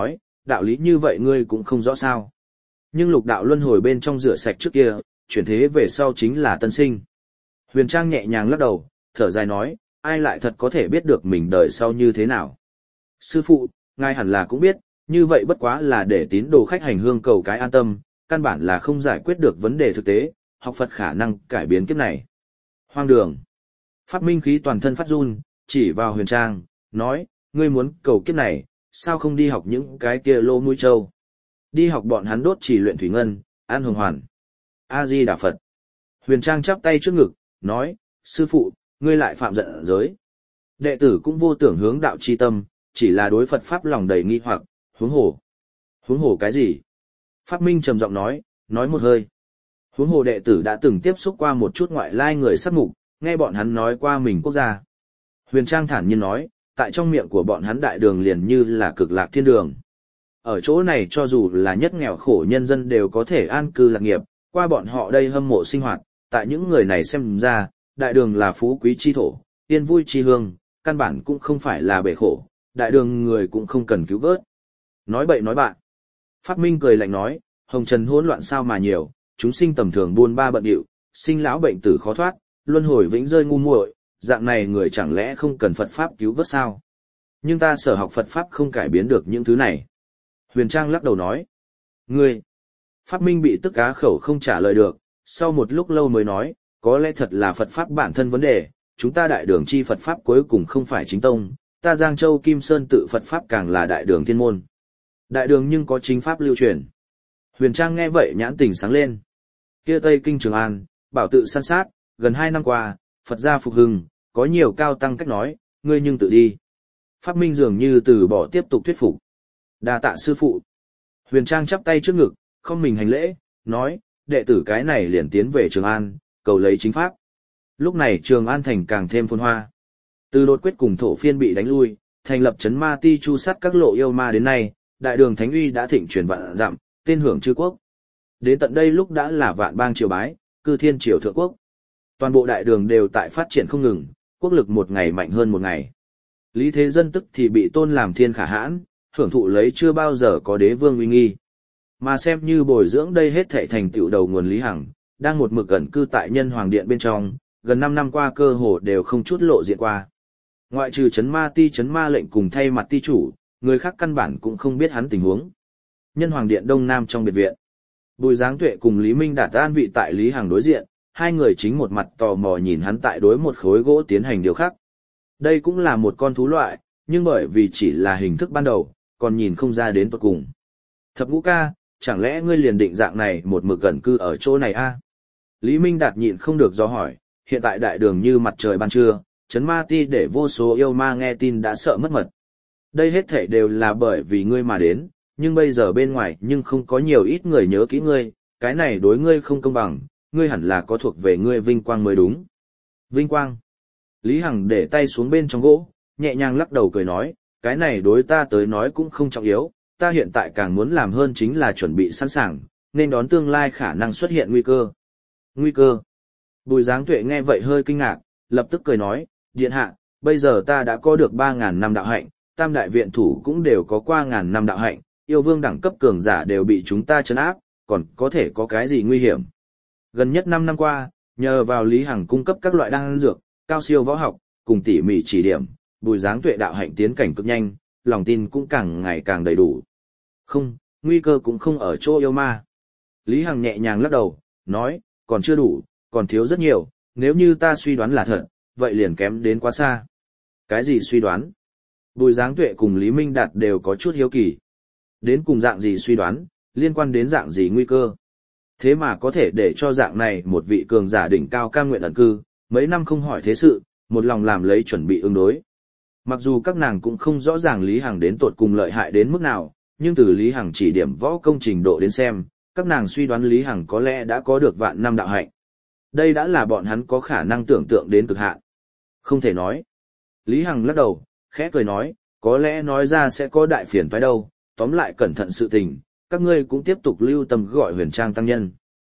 đạo lý như vậy ngươi cũng không rõ sao. Nhưng lục đạo luân hồi bên trong rửa sạch trước kia, chuyển thế về sau chính là tân sinh. Huyền Trang nhẹ nhàng lắc đầu, thở dài nói, ai lại thật có thể biết được mình đời sau như thế nào. Sư phụ, ngài hẳn là cũng biết, như vậy bất quá là để tín đồ khách hành hương cầu cái an tâm, căn bản là không giải quyết được vấn đề thực tế, học Phật khả năng cải biến kiếp này. Hoang đường. Pháp Minh khí toàn thân phát run, chỉ vào Huyền Trang, nói, ngươi muốn cầu kiếp này, sao không đi học những cái kia lô mũi trâu? Đi học bọn hắn đốt chỉ luyện thủy ngân, an hồng hoàn. A-di Đà Phật. Huyền Trang chắp tay trước ngực, nói, sư phụ, ngươi lại phạm giận giới. Đệ tử cũng vô tưởng hướng đạo chi tâm, chỉ là đối Phật Pháp lòng đầy nghi hoặc, huống hồ. Huống hồ cái gì? Pháp Minh trầm giọng nói một hơi. Huống hồ đệ tử đã từng tiếp xúc qua một chút ngoại lai người sát mục, nghe bọn hắn nói qua mình quốc gia. Huyền Trang thản nhiên nói, tại trong miệng của bọn hắn đại đường liền như là cực lạc thiên đường. Ở chỗ này cho dù là nhất nghèo khổ nhân dân đều có thể an cư lạc nghiệp, qua bọn họ đây hâm mộ sinh hoạt, tại những người này xem ra, đại đường là phú quý chi thổ, yên vui chi hương, căn bản cũng không phải là bể khổ, đại đường người cũng không cần cứu vớt. Nói bậy nói bạn. Pháp Minh cười lạnh nói, hồng trần hỗn loạn sao mà nhiều, chúng sinh tầm thường buôn ba bận điệu, sinh lão bệnh tử khó thoát, luân hồi vĩnh rơi ngu muội, dạng này người chẳng lẽ không cần Phật Pháp cứu vớt sao? Nhưng ta sở học Phật Pháp không cải biến được những thứ này. Huyền Trang lắc đầu nói, ngươi. Pháp Minh bị tức á khẩu không trả lời được, sau một lúc lâu mới nói, có lẽ thật là Phật Pháp bản thân vấn đề, chúng ta đại đường chi Phật Pháp cuối cùng không phải chính tông, ta Giang Châu Kim Sơn tự Phật Pháp càng là đại đường thiên môn. Đại đường nhưng có chính Pháp lưu truyền. Huyền Trang nghe vậy nhãn tình sáng lên. Kia Tây Kinh Trường An, bảo tự san sát, gần 2 năm qua, Phật gia phục hưng, có nhiều cao tăng cách nói, ngươi nhưng tự đi. Pháp Minh dường như từ bỏ tiếp tục thuyết phục. Đa tạ sư phụ. Huyền Trang chắp tay trước ngực, không mình hành lễ, nói, đệ tử cái này liền tiến về Trường An, cầu lấy chính pháp. Lúc này Trường An thành càng thêm phồn hoa. Từ đột quyết cùng thổ phiên bị đánh lui, thành lập trấn ma ti chu sát các lộ yêu ma đến nay, đại đường thánh uy đã thịnh truyền vạn dặm, tên hưởng chư quốc. Đến tận đây lúc đã là vạn bang triều bái, cư thiên triều thượng quốc. Toàn bộ đại đường đều tại phát triển không ngừng, quốc lực một ngày mạnh hơn một ngày. Lý Thế Dân tức thì bị tôn làm thiên khả hãn, hưởng thụ lấy chưa bao giờ có đế vương uy nghi. Mà xem như bồi dưỡng đây hết thảy thành tựu đầu nguồn Lý Hằng, đang một mực ẩn cư tại Nhân Hoàng Điện bên trong, gần 5 năm qua cơ hồ đều không chút lộ diện qua. Ngoại trừ trấn ma ti trấn ma lệnh cùng thay mặt ti chủ, người khác căn bản cũng không biết hắn tình huống. Nhân Hoàng Điện Đông Nam trong biệt viện. Bùi Giáng Tuệ cùng Lý Minh Đạt an vị tại Lý Hằng đối diện, hai người chính một mặt tò mò nhìn hắn tại đối một khối gỗ tiến hành điều khắc. Đây cũng là một con thú loại, nhưng bởi vì chỉ là hình thức ban đầu, còn nhìn không ra đến tận cùng. Thập Ngũ ca, chẳng lẽ ngươi liền định dạng này một mực gần cư ở chỗ này a? Lý Minh Đạt nhịn không được do hỏi, hiện tại đại đường như mặt trời ban trưa, trấn ma ti để vô số yêu ma nghe tin đã sợ mất mật. Đây hết thể đều là bởi vì ngươi mà đến, nhưng bây giờ bên ngoài nhưng không có nhiều ít người nhớ kỹ ngươi, cái này đối ngươi không công bằng, ngươi hẳn là có thuộc về ngươi vinh quang mới đúng. Vinh quang. Lý Hằng để tay xuống bên trong gỗ, nhẹ nhàng lắc đầu cười nói, cái này đối ta tới nói cũng không trọng yếu, ta hiện tại càng muốn làm hơn chính là chuẩn bị sẵn sàng, nên đón tương lai khả năng xuất hiện nguy cơ. Nguy cơ. Bùi Giáng Tuệ nghe vậy hơi kinh ngạc, lập tức cười nói, điện hạ, bây giờ ta đã có được 3.000 năm đạo hạnh, tam đại viện thủ cũng đều có qua 1.000 năm đạo hạnh, yêu vương đẳng cấp cường giả đều bị chúng ta trấn áp, còn có thể có cái gì nguy hiểm. Gần nhất 5 năm qua, nhờ vào Lý Hằng cung cấp các loại đan dược, cao siêu võ học, cùng tỉ mỉ chỉ điểm, Bùi Giáng Tuệ đạo hạnh tiến cảnh cực nhanh, lòng tin cũng càng ngày càng đầy đủ. Không, nguy cơ cũng không ở chỗ yêu ma. Lý Hằng nhẹ nhàng lắc đầu, nói, còn chưa đủ, còn thiếu rất nhiều, nếu như ta suy đoán là thật, vậy liền kém đến quá xa. Cái gì suy đoán? Bùi Giáng Tuệ cùng Lý Minh Đạt đều có chút hiếu kỳ. Đến cùng dạng gì suy đoán, liên quan đến dạng gì nguy cơ. Thế mà có thể để cho dạng này một vị cường giả đỉnh cao cam nguyện ẩn cư, mấy năm không hỏi thế sự, một lòng làm lấy chuẩn bị ứng đối. Mặc dù các nàng cũng không rõ ràng Lý Hằng đến tột cùng lợi hại đến mức nào, nhưng từ Lý Hằng chỉ điểm võ công trình độ đến xem, các nàng suy đoán Lý Hằng có lẽ đã có được vạn năm đạo hạnh. Đây đã là bọn hắn có khả năng tưởng tượng đến cực hạn. Không thể nói. Lý Hằng lắc đầu, khẽ cười nói, có lẽ nói ra sẽ có đại phiền toái đâu, tóm lại cẩn thận sự tình, các ngươi cũng tiếp tục lưu tâm gọi Huyền Trang tăng nhân.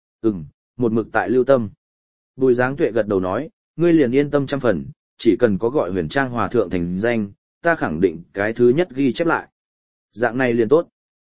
Một mực tại lưu tâm. Bùi Giáng Tuệ gật đầu nói, ngươi liền yên tâm 100%, chỉ cần có gọi Huyền Trang hòa thượng thành danh, ta khẳng định cái thứ nhất ghi chép lại. Dạng này liền tốt.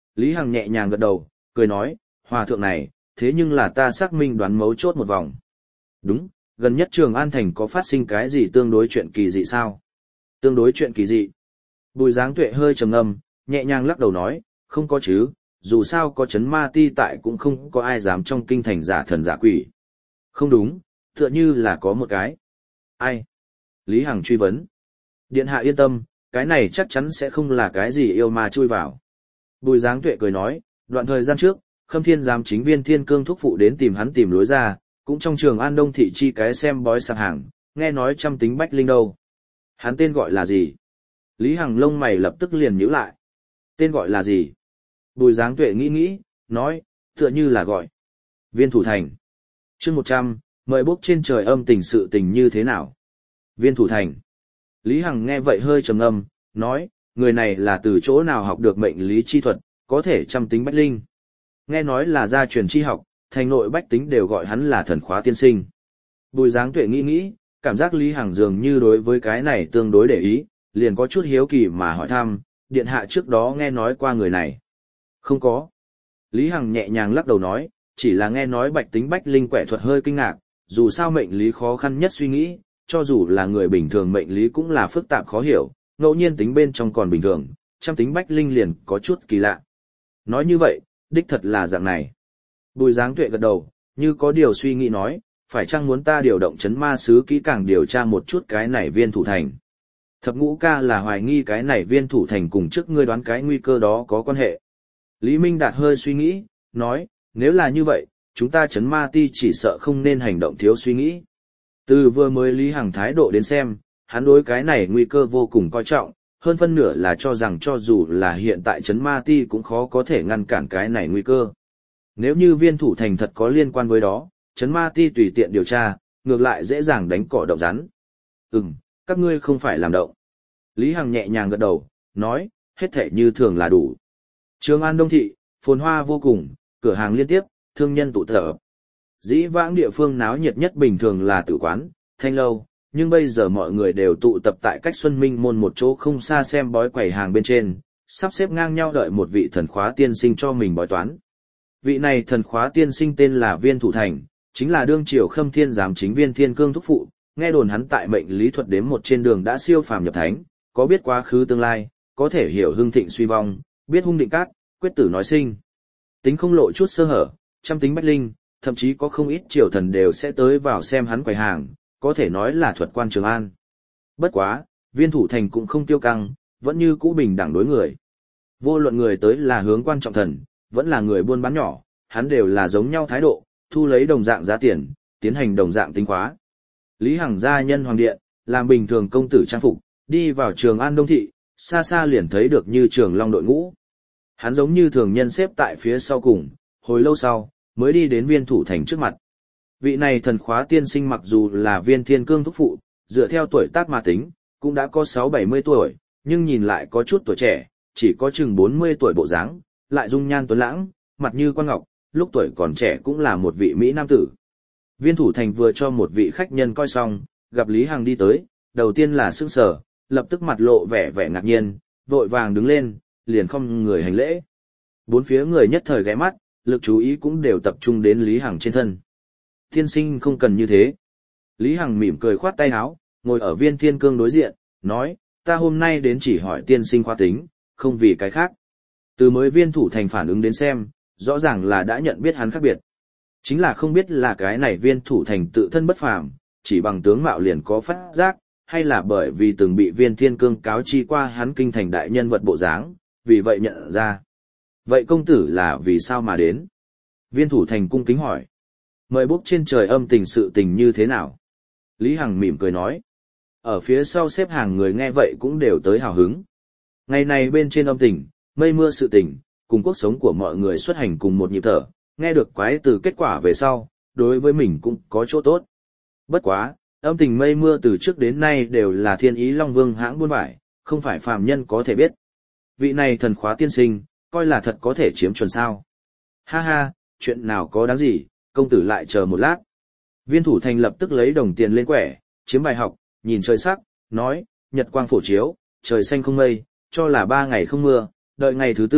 Lý Hằng nhẹ nhàng gật đầu, cười nói, hòa thượng này, thế nhưng là ta xác minh đoán mấu chốt một vòng. Đúng, gần nhất Trường An Thành có phát sinh cái gì tương đối chuyện kỳ dị sao? Tương đối chuyện kỳ dị. Bùi Giáng Tuệ hơi trầm ngâm, nhẹ nhàng lắc đầu nói, không có chứ, dù sao có chấn ma ti tại cũng không có ai dám trong kinh thành giả thần giả quỷ. Không đúng, tựa như là có một cái. Ai? Lý Hằng truy vấn. Điện hạ yên tâm, cái này chắc chắn sẽ không là cái gì yêu ma chui vào. Bùi Giáng Tuệ cười nói, đoạn thời gian trước, Khâm Thiên giám chính Viên Thiên Cương thúc phụ đến tìm hắn tìm lối ra, cũng trong Trường An Đông thị chi cái xem bói sạp hàng, nghe nói trăm tính bách linh đâu. Hắn tên gọi là gì? Lý Hằng lông mày lập tức liền nhíu lại. Tên gọi là gì? Bùi Giáng Tuệ nghĩ nghĩ, nói, tựa như là gọi Viên Thủ Thành. Chương 100, mời bốc trên trời âm tình sự tình như thế nào? Viên Thủ Thành. Lý Hằng nghe vậy hơi trầm ngâm, nói, người này là từ chỗ nào học được mệnh lý chi thuật, có thể trăm tính bách linh. Nghe nói là gia truyền chi học, thành nội bách tính đều gọi hắn là thần khóa tiên sinh. Bùi Giáng Tuệ nghĩ nghĩ, cảm giác Lý Hằng dường như đối với cái này tương đối để ý, liền có chút hiếu kỳ mà hỏi thăm, điện hạ trước đó nghe nói qua người này. Không có. Lý Hằng nhẹ nhàng lắc đầu nói, chỉ là nghe nói bạch tính bách linh quẻ thuật hơi kinh ngạc, dù sao mệnh lý khó khăn nhất suy nghĩ, cho dù là người bình thường mệnh lý cũng là phức tạp khó hiểu, ngẫu nhiên tính bên trong còn bình thường, trăm tính bách linh liền có chút kỳ lạ. Nói như vậy, đích thật là dạng này. Bùi Giáng Tuệ gật đầu, như có điều suy nghĩ nói, phải chăng muốn ta điều động chấn ma sứ kỹ càng điều tra một chút cái này Viên Thủ Thành. Thập Ngũ Ca là hoài nghi cái này Viên Thủ Thành cùng trước ngươi đoán cái nguy cơ đó có quan hệ. Lý Minh Đạt hơi suy nghĩ, nói, nếu là như vậy, chúng ta chấn ma ti chỉ sợ không nên hành động thiếu suy nghĩ. Từ vừa mới Lý Hằng thái độ đến xem, hắn đối cái này nguy cơ vô cùng coi trọng, hơn phân nửa là cho rằng cho dù là hiện tại chấn ma ti cũng khó có thể ngăn cản cái này nguy cơ. Nếu như Viên Thủ Thành thật có liên quan với đó, chấn ma ti tùy tiện điều tra, ngược lại dễ dàng đánh cỏ động rắn. Các ngươi không phải làm động. Lý Hằng nhẹ nhàng gật đầu, nói, hết thể như thường là đủ. Trường An Đông thị, phồn hoa vô cùng, cửa hàng liên tiếp, thương nhân tụ tập. Dĩ vãng địa phương náo nhiệt nhất bình thường là tử quán, thanh lâu, nhưng bây giờ mọi người đều tụ tập tại cách Xuân Minh môn một chỗ không xa xem bói quầy hàng bên trên, sắp xếp ngang nhau đợi một vị thần khóa tiên sinh cho mình bói toán. Vị này thần khóa tiên sinh tên là Viên Thủ Thành, chính là đương triều Khâm Thiên giám chính Viên Thiên Cương thúc phụ, nghe đồn hắn tại mệnh lý thuật đếm một trên đường đã siêu phàm nhập thánh, có biết quá khứ tương lai, có thể hiểu hưng thịnh suy vong, biết hung định cát, quyết tử nói sinh. Tính không lộ chút sơ hở, trăm tính bách linh, thậm chí có không ít triều thần đều sẽ tới vào xem hắn quầy hàng, có thể nói là thuật quan Trường An. Bất quá, Viên Thủ Thành cũng không tiêu căng, vẫn như cũ bình đẳng đối người. Vô luận người tới là hướng quan trọng thần, vẫn là người buôn bán nhỏ, hắn đều là giống nhau thái độ, thu lấy đồng dạng giá tiền, tiến hành đồng dạng tính khóa. Lý Hằng gia nhân hoàng điện, làm bình thường công tử trang phục, đi vào Trường An Đông thị, xa xa liền thấy được như Trường Long đội ngũ. Hắn giống như thường nhân xếp tại phía sau cùng, hồi lâu sau, mới đi đến Viên Thủ Thành trước mặt. Vị này thần khóa tiên sinh mặc dù là Viên Thiên Cương thúc phụ, dựa theo tuổi tác mà tính, cũng đã có 6-70 tuổi, nhưng nhìn lại có chút tuổi trẻ, chỉ có chừng 40 tuổi bộ dáng, lại dung nhan tuấn lãng, mặt như quan ngọc, lúc tuổi còn trẻ cũng là một vị mỹ nam tử. Viên Thủ Thành vừa cho một vị khách nhân coi xong, gặp Lý Hằng đi tới, đầu tiên là sững sờ, lập tức mặt lộ vẻ ngạc nhiên, vội vàng đứng lên, liền không người hành lễ. Bốn phía người nhất thời ghé mắt, lực chú ý cũng đều tập trung đến Lý Hằng trên thân. Tiên sinh không cần như thế. Lý Hằng mỉm cười khoát tay áo, ngồi ở Viên Thiên Cương đối diện, nói, ta hôm nay đến chỉ hỏi tiên sinh khoa tính, không vì cái khác. Từ mới Viên Thủ Thành phản ứng đến xem, rõ ràng là đã nhận biết hắn khác biệt. Chính là không biết là cái này Viên Thủ Thành tự thân bất phàm, chỉ bằng tướng mạo liền có phát giác, hay là bởi vì từng bị Viên Thiên Cương cáo chi qua hắn kinh thành đại nhân vật bộ dáng, vì vậy nhận ra. Vậy công tử là vì sao mà đến? Viên Thủ Thành cung kính hỏi. Mời bốc trên trời âm tình sự tình như thế nào? Lý Hằng mỉm cười nói. Ở phía sau xếp hàng người nghe vậy cũng đều tới hào hứng. Ngày này bên trên âm tình, mây mưa sự tình, cùng cuộc sống của mọi người xuất hành cùng một nhịp thở, nghe được quái từ kết quả về sau, đối với mình cũng có chỗ tốt. Bất quá, âm tình mây mưa từ trước đến nay đều là Thiên Ý Long Vương hãng buôn vải, không phải phàm nhân có thể biết. Vị này thần khóa tiên sinh, coi là thật có thể chiếm chuẩn sao. Ha ha, chuyện nào có đáng gì, công tử lại chờ một lát. Viên Thủ Thành lập tức lấy đồng tiền lên quẻ, chiếm bài học, nhìn trời sắc, nói, nhật quang phổ chiếu, trời xanh không mây, cho là 3 ngày không mưa, đợi ngày thứ 4,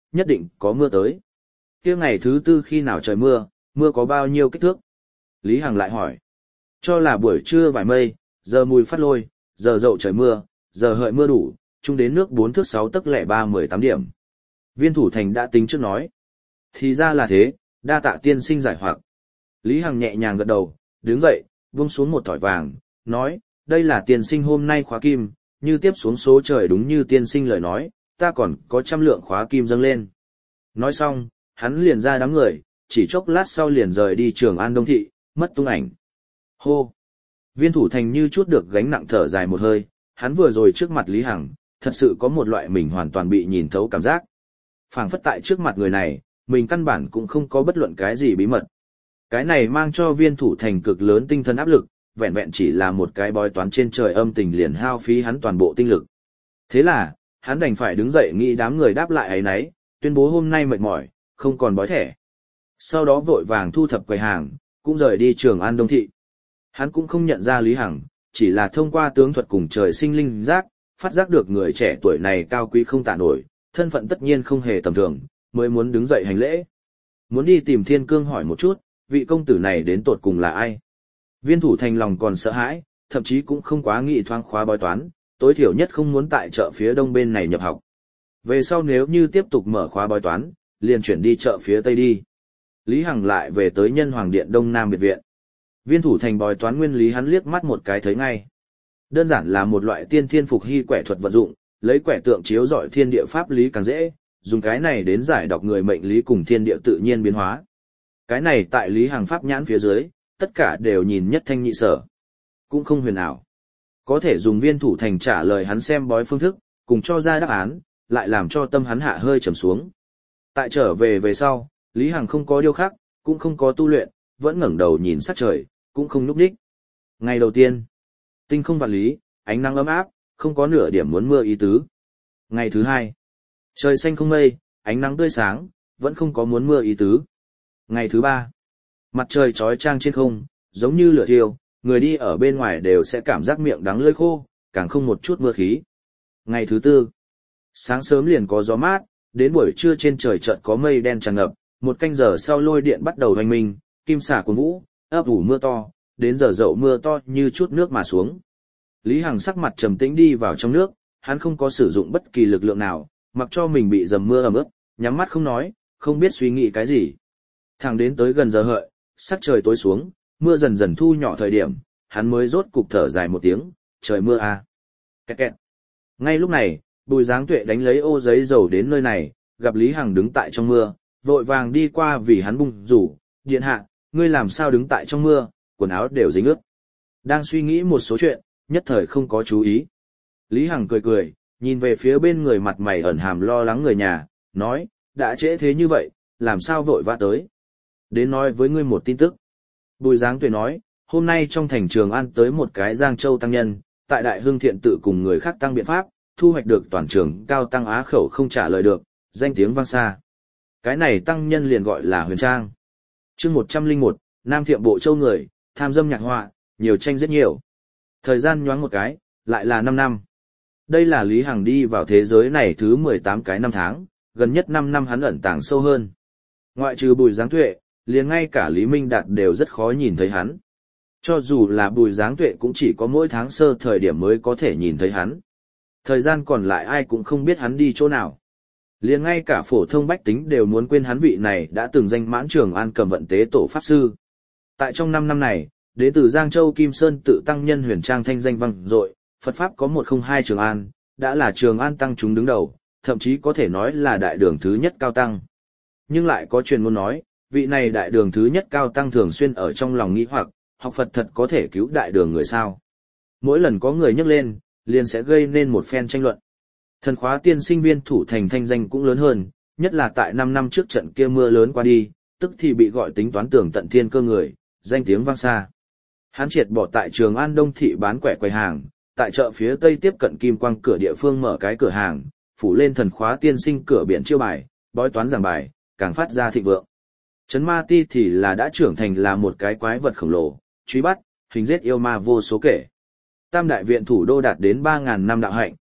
nhất định có mưa tới. Kia ngày thứ tư khi nào trời mưa, mưa có bao nhiêu kích thước? Lý Hằng lại hỏi. Cho là buổi trưa vài mây, giờ mùi phát lôi, giờ dậu trời mưa, giờ hợi mưa đủ, chung đến nước 4 thước 6 tấc lẻ 3-18 điểm. Viên Thủ Thành đã tính trước nói. Thì ra là thế, đa tạ tiên sinh giải hoặc. Lý Hằng nhẹ nhàng gật đầu, đứng dậy, buông xuống một thỏi vàng, nói, đây là tiên sinh hôm nay khóa kim, như tiếp xuống số trời đúng như tiên sinh lời nói, ta còn có 100 lượng khóa kim dâng lên. Nói xong, hắn liền ra đám người, chỉ chốc lát sau liền rời đi Trường An Đông Thị, mất tung ảnh. Hô! Viên Thủ Thành như chút được gánh nặng thở dài một hơi, hắn vừa rồi trước mặt Lý Hằng, thật sự có một loại mình hoàn toàn bị nhìn thấu cảm giác. Phảng phất tại trước mặt người này, mình căn bản cũng không có bất luận cái gì bí mật. Cái này mang cho Viên Thủ Thành cực lớn tinh thần áp lực, vẹn vẹn chỉ là một cái bói toán trên trời âm tình liền hao phí hắn toàn bộ tinh lực. Thế là, hắn đành phải đứng dậy nghĩ đám người đáp lại ấy nấy, tuyên bố hôm nay mệt mỏi, không còn bói thẻ. Sau đó vội vàng thu thập quầy hàng, cũng rời đi Trường An Đông Thị. Hắn cũng không nhận ra Lý Hằng, chỉ là thông qua tướng thuật cùng trời sinh linh giác, phát giác được người trẻ tuổi này cao quý không tả nổi, thân phận tất nhiên không hề tầm thường, mới muốn đứng dậy hành lễ. Muốn đi tìm Thiên Cương hỏi một chút, vị công tử này đến tột cùng là ai? Viên Thủ Thành lòng còn sợ hãi, thậm chí cũng không quá nghĩ thoáng khóa bói toán, tối thiểu nhất không muốn tại chợ phía đông bên này nhập học. Về sau nếu như tiếp tục mở khóa bói toán, liền chuyển đi chợ phía tây đi. Lý Hằng lại về tới Nhân Hoàng Điện Đông Nam biệt viện. Viên Thủ Thành bói toán nguyên lý hắn liếc mắt một cái thấy ngay. Đơn giản là một loại tiên thiên phục hy quẻ thuật vận dụng, lấy quẻ tượng chiếu rọi thiên địa pháp lý càng dễ, dùng cái này đến giải đọc người mệnh lý cùng thiên địa tự nhiên biến hóa. Cái này tại Lý Hằng pháp nhãn phía dưới, tất cả đều nhìn nhất thanh nhị sở. Cũng không huyền ảo. Có thể dùng Viên Thủ Thành trả lời hắn xem bói phương thức, cùng cho ra đáp án, lại làm cho tâm hắn hạ hơi trầm xuống. Tại trở về sau, Lý Hằng không có điêu khắc, cũng không có tu luyện, vẫn ngẩng đầu nhìn sắc trời, cũng không núp đích. Ngày đầu tiên, tinh không vạn lý, ánh nắng ấm áp, không có nửa điểm muốn mưa ý tứ. Ngày thứ hai, trời xanh không mây, ánh nắng tươi sáng, vẫn không có muốn mưa ý tứ. Ngày thứ ba, mặt trời chói chang trên không, giống như lửa thiêu, người đi ở bên ngoài đều sẽ cảm giác miệng đắng lưỡi khô, càng không một chút mưa khí. Ngày thứ tư, sáng sớm liền có gió mát, đến buổi trưa trên trời chợt có mây đen tràn ngập, một canh giờ sau lôi điện bắt đầu hoành minh, kim xả cuồn vũ, ấp ủ mưa to, đến giờ dậu mưa to như chút nước mà xuống. Lý Hằng sắc mặt trầm tĩnh đi vào trong nước, hắn không có sử dụng bất kỳ lực lượng nào, mặc cho mình bị dầm mưa ẩm ướt, nhắm mắt không nói, không biết suy nghĩ cái gì. Thẳng đến tới gần giờ hợi, sắc trời tối xuống, mưa dần dần thu nhỏ thời điểm, hắn mới rốt cục thở dài một tiếng, trời mưa à. Kẹt kẹt. Ngay lúc này, Bùi Giáng Tuệ đánh lấy ô giấy dầu đến nơi này, gặp Lý Hằng đứng tại trong mưa, vội vàng đi qua vì hắn bung rủ, điện hạ, ngươi làm sao đứng tại trong mưa, quần áo đều dính ướt. Đang suy nghĩ một số chuyện, nhất thời không có chú ý. Lý Hằng cười cười, nhìn về phía bên người mặt mày ẩn hàm lo lắng người nhà, nói, đã trễ thế như vậy, làm sao vội vã tới. Đến nói với ngươi một tin tức. Bùi Giáng Tuệ nói, hôm nay trong thành Trường An tới một cái Giang Châu tăng nhân, tại Đại Hưng Thiện tự cùng người khác tăng biện pháp, thu hoạch được toàn trường cao tăng á khẩu không trả lời được, danh tiếng vang xa. Cái này tăng nhân liền gọi là Huyền Trang. Chương 101, Nam Thiệm Bộ Châu người, tham dâm nhạc họa, nhiều tranh rất nhiều. Thời gian nhoáng một cái, lại là 5 năm. Đây là Lý Hằng đi vào thế giới này thứ 18 cái năm tháng, gần nhất 5 năm hắn ẩn tàng sâu hơn. Ngoại trừ Bùi Giáng Tuệ, liền ngay cả Lý Minh Đạt đều rất khó nhìn thấy hắn. Cho dù là Bùi Giáng Tuệ cũng chỉ có mỗi tháng sơ thời điểm mới có thể nhìn thấy hắn. Thời gian còn lại ai cũng không biết hắn đi chỗ nào. Liền ngay cả phổ thông bách tính đều muốn quên hắn vị này đã từng danh mãn Trường An cầm vận tế tổ pháp sư. Tại trong 5 năm này, đến từ Giang Châu Kim Sơn tự tăng nhân Huyền Trang thanh danh vang dội, Phật pháp có 102 Trường An, đã là Trường An tăng chúng đứng đầu, thậm chí có thể nói là đại đường thứ nhất cao tăng. Nhưng lại có truyền ngôn nói, vị này đại đường thứ nhất cao tăng thường xuyên ở trong lòng nghĩ hoặc, học Phật thật có thể cứu đại đường người sao? Mỗi lần có người nhắc lên, liền sẽ gây nên một phen tranh luận. Thần khóa tiên sinh Viên Thủ Thành thanh danh cũng lớn hơn, nhất là tại 5 năm trước trận kia mưa lớn qua đi, tức thì bị gọi tính toán tưởng tận thiên cơ người, danh tiếng vang xa. Hắn triệt bỏ tại Trường An Đông thị bán quẻ quầy hàng, tại chợ phía tây tiếp cận Kim Quang cửa địa phương mở cái cửa hàng, phủ lên thần khóa tiên sinh cửa biển chiêu bài, bói toán giảng bài, càng phát ra thịnh vượng. Trấn Ma Ti thì là đã trưởng thành là một cái quái vật khổng lồ, truy bắt, hình giết yêu ma vô số kể. Tam đại viện thủ đô đạt đến 3.000 năm đạo hạnh,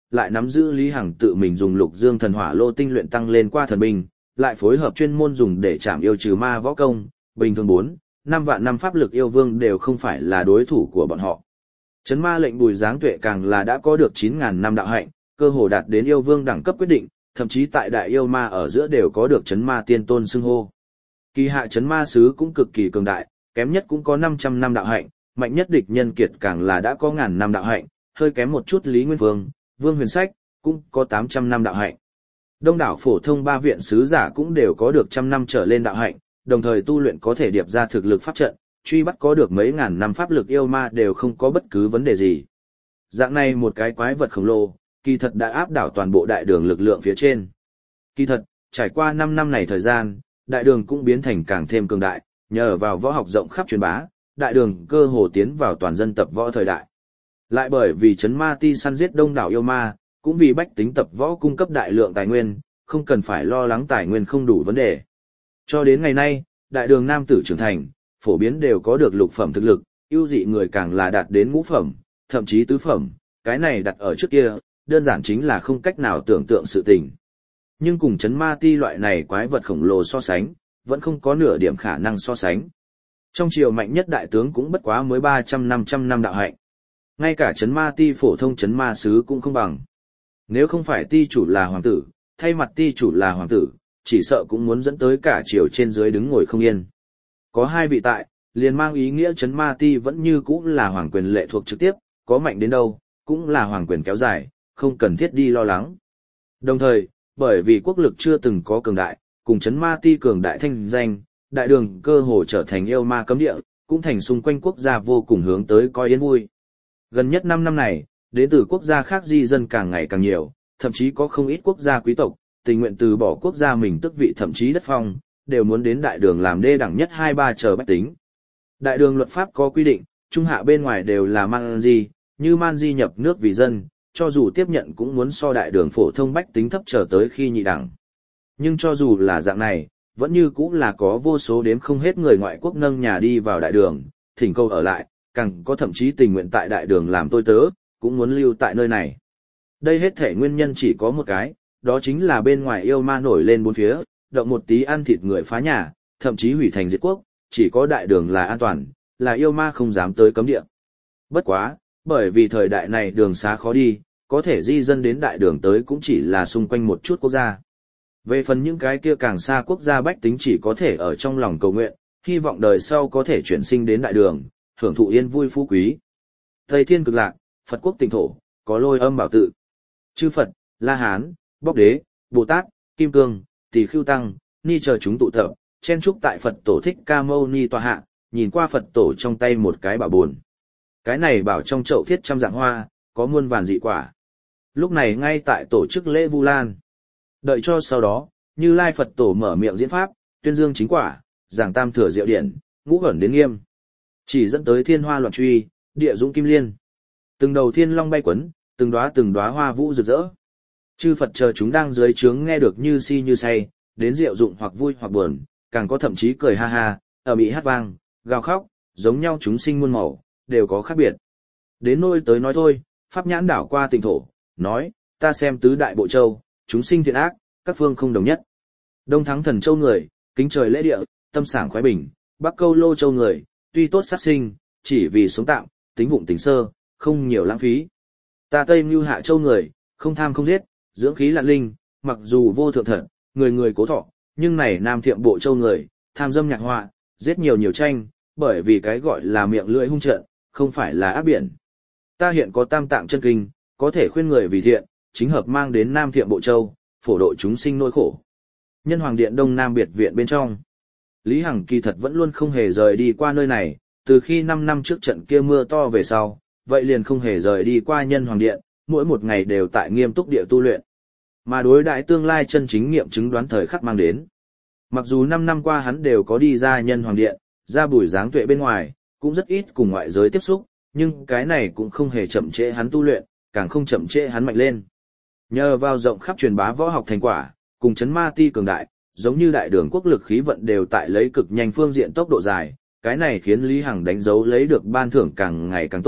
lại nắm giữ Lý Hằng tự mình dùng Lục Dương Thần Hỏa Lô tinh luyện tăng lên qua thần binh, lại phối hợp chuyên môn dùng để chạm yêu trừ ma võ công, bình thường 4-5 vạn năm pháp lực yêu vương đều không phải là đối thủ của bọn họ. Chấn ma lệnh Bùi Giáng Tuệ càng là đã có được 9.000 năm đạo hạnh, cơ hồ đạt đến yêu vương đẳng cấp quyết định, thậm chí tại đại yêu ma ở giữa đều có được chấn ma tiên tôn xưng hô. Kỳ hạ chấn ma sứ cũng cực kỳ cường đại, kém nhất cũng có 500 năm đạo hạnh, mạnh nhất địch nhân kiệt càng là đã có ngàn năm đạo hạnh, hơi kém một chút Lý Nguyên Vương, Vương Huyền Sách, cũng có 800 năm đạo hạnh. Đông đảo phổ thông ba viện sứ giả cũng đều có được 100 năm trở lên đạo hạnh, đồng thời tu luyện có thể điệp ra thực lực pháp trận, truy bắt có được mấy ngàn năm pháp lực yêu ma đều không có bất cứ vấn đề gì. Dạng này một cái quái vật khổng lồ, kỳ thật đã áp đảo toàn bộ đại đường lực lượng phía trên. Kỳ thật, trải qua 5 năm này thời gian, đại đường cũng biến thành càng thêm cường đại, nhờ vào võ học rộng khắp truyền bá, đại đường cơ hồ tiến vào toàn dân tập võ thời đại. Lại bởi vì chấn ma ti săn giết đông đảo yêu ma, cũng vì bách tính tập võ cung cấp đại lượng tài nguyên, không cần phải lo lắng tài nguyên không đủ vấn đề. Cho đến ngày nay, đại đường nam tử trưởng thành, phổ biến đều có được lục phẩm thực lực, ưu dị người càng là đạt đến ngũ phẩm, thậm chí tứ phẩm, cái này đặt ở trước kia, đơn giản chính là không cách nào tưởng tượng sự tình. Nhưng cùng chấn ma ti loại này quái vật khổng lồ so sánh, vẫn không có nửa điểm khả năng so sánh. Trong triều mạnh nhất đại tướng cũng bất quá mới 300-500 năm đạo hạnh. Ngay cả chấn ma ti phổ thông chấn ma sứ cũng không bằng. Nếu không phải ti chủ là hoàng tử, thay mặt ti chủ là hoàng tử, chỉ sợ cũng muốn dẫn tới cả triều trên dưới đứng ngồi không yên. Có hai vị tại, liền mang ý nghĩa chấn ma ti vẫn như cũng là hoàng quyền lệ thuộc trực tiếp, có mạnh đến đâu, cũng là hoàng quyền kéo dài, không cần thiết đi lo lắng. Đồng thời, bởi vì quốc lực chưa từng có cường đại, cùng chấn ma ti cường đại thanh danh, đại đường cơ hồ trở thành yêu ma cấm địa, cũng thành xung quanh quốc gia vô cùng hướng tới coi yên vui. Gần nhất 5 năm này, đến từ quốc gia khác di dân càng ngày càng nhiều, thậm chí có không ít quốc gia quý tộc, tình nguyện từ bỏ quốc gia mình tước vị thậm chí đất phong, đều muốn đến đại đường làm đê đẳng nhất 2-3 chờ bách tính. Đại đường luật pháp có quy định, trung hạ bên ngoài đều là man di, như man di nhập nước vì dân, cho dù tiếp nhận cũng muốn so đại đường phổ thông bách tính thấp trở tới khi nhị đẳng. Nhưng cho dù là dạng này, vẫn như cũng là có vô số đếm không hết người ngoại quốc nâng nhà đi vào đại đường, thỉnh cầu ở lại, càng có thậm chí tình nguyện tại đại đường làm tôi tớ, cũng muốn lưu tại nơi này. Đây hết thể nguyên nhân chỉ có một cái, đó chính là bên ngoài yêu ma nổi lên bốn phía, động một tí ăn thịt người phá nhà, thậm chí hủy thành diệt quốc, chỉ có đại đường là an toàn, là yêu ma không dám tới cấm địa. Bất quá, bởi vì thời đại này đường xá khó đi, có thể di dân đến đại đường tới cũng chỉ là xung quanh một chút quốc gia. Về phần những cái kia càng xa quốc gia bách tính chỉ có thể ở trong lòng cầu nguyện, hy vọng đời sau có thể chuyển sinh đến đại đường, hưởng thụ yên vui phú quý. Tây Thiên Cực Lạc, Phật quốc Tịnh Thổ, có Lôi Âm Bảo Tự. Chư Phật, La Hán, Bóc Đế, Bồ Tát, Kim Cương, Tỳ Khưu Tăng, Ni chờ chúng tụ tập, chen chúc tại Phật Tổ Thích Ca Mâu Ni tọa hạ, nhìn qua Phật Tổ trong tay một cái bảo bồn. Cái này bảo trong chậu thiết trăm dạng hoa, có muôn vàn dị quả. Lúc này ngay tại tổ chức lễ Vu Lan. Đợi cho sau đó, Như Lai Phật Tổ mở miệng diễn pháp, tuyên dương chính quả, giảng tam thừa diệu điển, ngũ ẩn đến nghiêm. Chỉ dẫn tới thiên hoa loạn truy, địa dũng kim liên. Từng đầu thiên long bay quấn, từng đóa hoa vũ rực rỡ. Chư Phật chờ chúng đang dưới trướng nghe được như si như say, đến diệu dụng hoặc vui hoặc buồn, càng có thậm chí cười ha ha, ở bị hát vang, gào khóc, giống nhau chúng sinh muôn màu, đều có khác biệt. Đến nôi tới nói thôi, pháp nhãn đảo qua Tịnh Thổ, nói, ta xem tứ đại bộ châu, chúng sinh thiện ác, các phương không đồng nhất. Đông Thắng Thần Châu người, kính trời lễ địa, tâm sảng khoái bình, Bắc Câu Lô Châu người, tuy tốt sát sinh, chỉ vì sống tạm, tính vụng tính sơ, không nhiều lãng phí. Ta Tây Mưu Hạ Châu người, không tham không giết, dưỡng khí lạn linh, mặc dù vô thượng thật, người người cố thọ, nhưng này Nam Thiệm Bộ Châu người, tham dâm nhạc họa, giết nhiều tranh, bởi vì cái gọi là miệng lưỡi hung trận, không phải là ác biển. Ta hiện có tam tạng chân kinh, có thể khuyên người vì thiện, chính hợp mang đến Nam Thiệm Bộ Châu, phổ độ chúng sinh nỗi khổ. Nhân Hoàng Điện Đông Nam biệt viện bên trong, Lý Hằng kỳ thật vẫn luôn không hề rời đi qua nơi này, từ khi 5 năm trước trận kia mưa to về sau, vậy liền không hề rời đi qua Nhân Hoàng Điện, mỗi một ngày đều tại nghiêm túc địa tu luyện. Mà đối đãi tương lai chân chính nghiệm chứng đoán thời khắc mang đến. Mặc dù 5 năm qua hắn đều có đi ra Nhân Hoàng Điện, ra Bùi Giáng Tuệ bên ngoài, cũng rất ít cùng ngoại giới tiếp xúc, nhưng cái này cũng không hề chậm trễ hắn tu luyện, càng không chậm trễ hắn mạnh lên. Nhờ vào rộng khắp truyền bá võ học thành quả, cùng chấn ma ti cường đại, giống như đại đường quốc lực khí vận đều tại lấy cực nhanh phương diện tốc độ dài, cái này khiến Lý Hằng đánh dấu lấy được ban thưởng càng ngày càng tốt,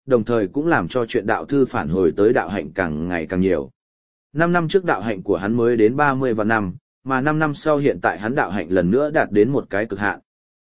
đồng thời cũng làm cho chuyện đạo thư phản hồi tới đạo hạnh càng ngày càng nhiều. 5 năm trước đạo hạnh của hắn mới đến 30 vạn năm, mà 5 năm sau hiện tại hắn đạo hạnh lần nữa đạt đến một cái cực hạn.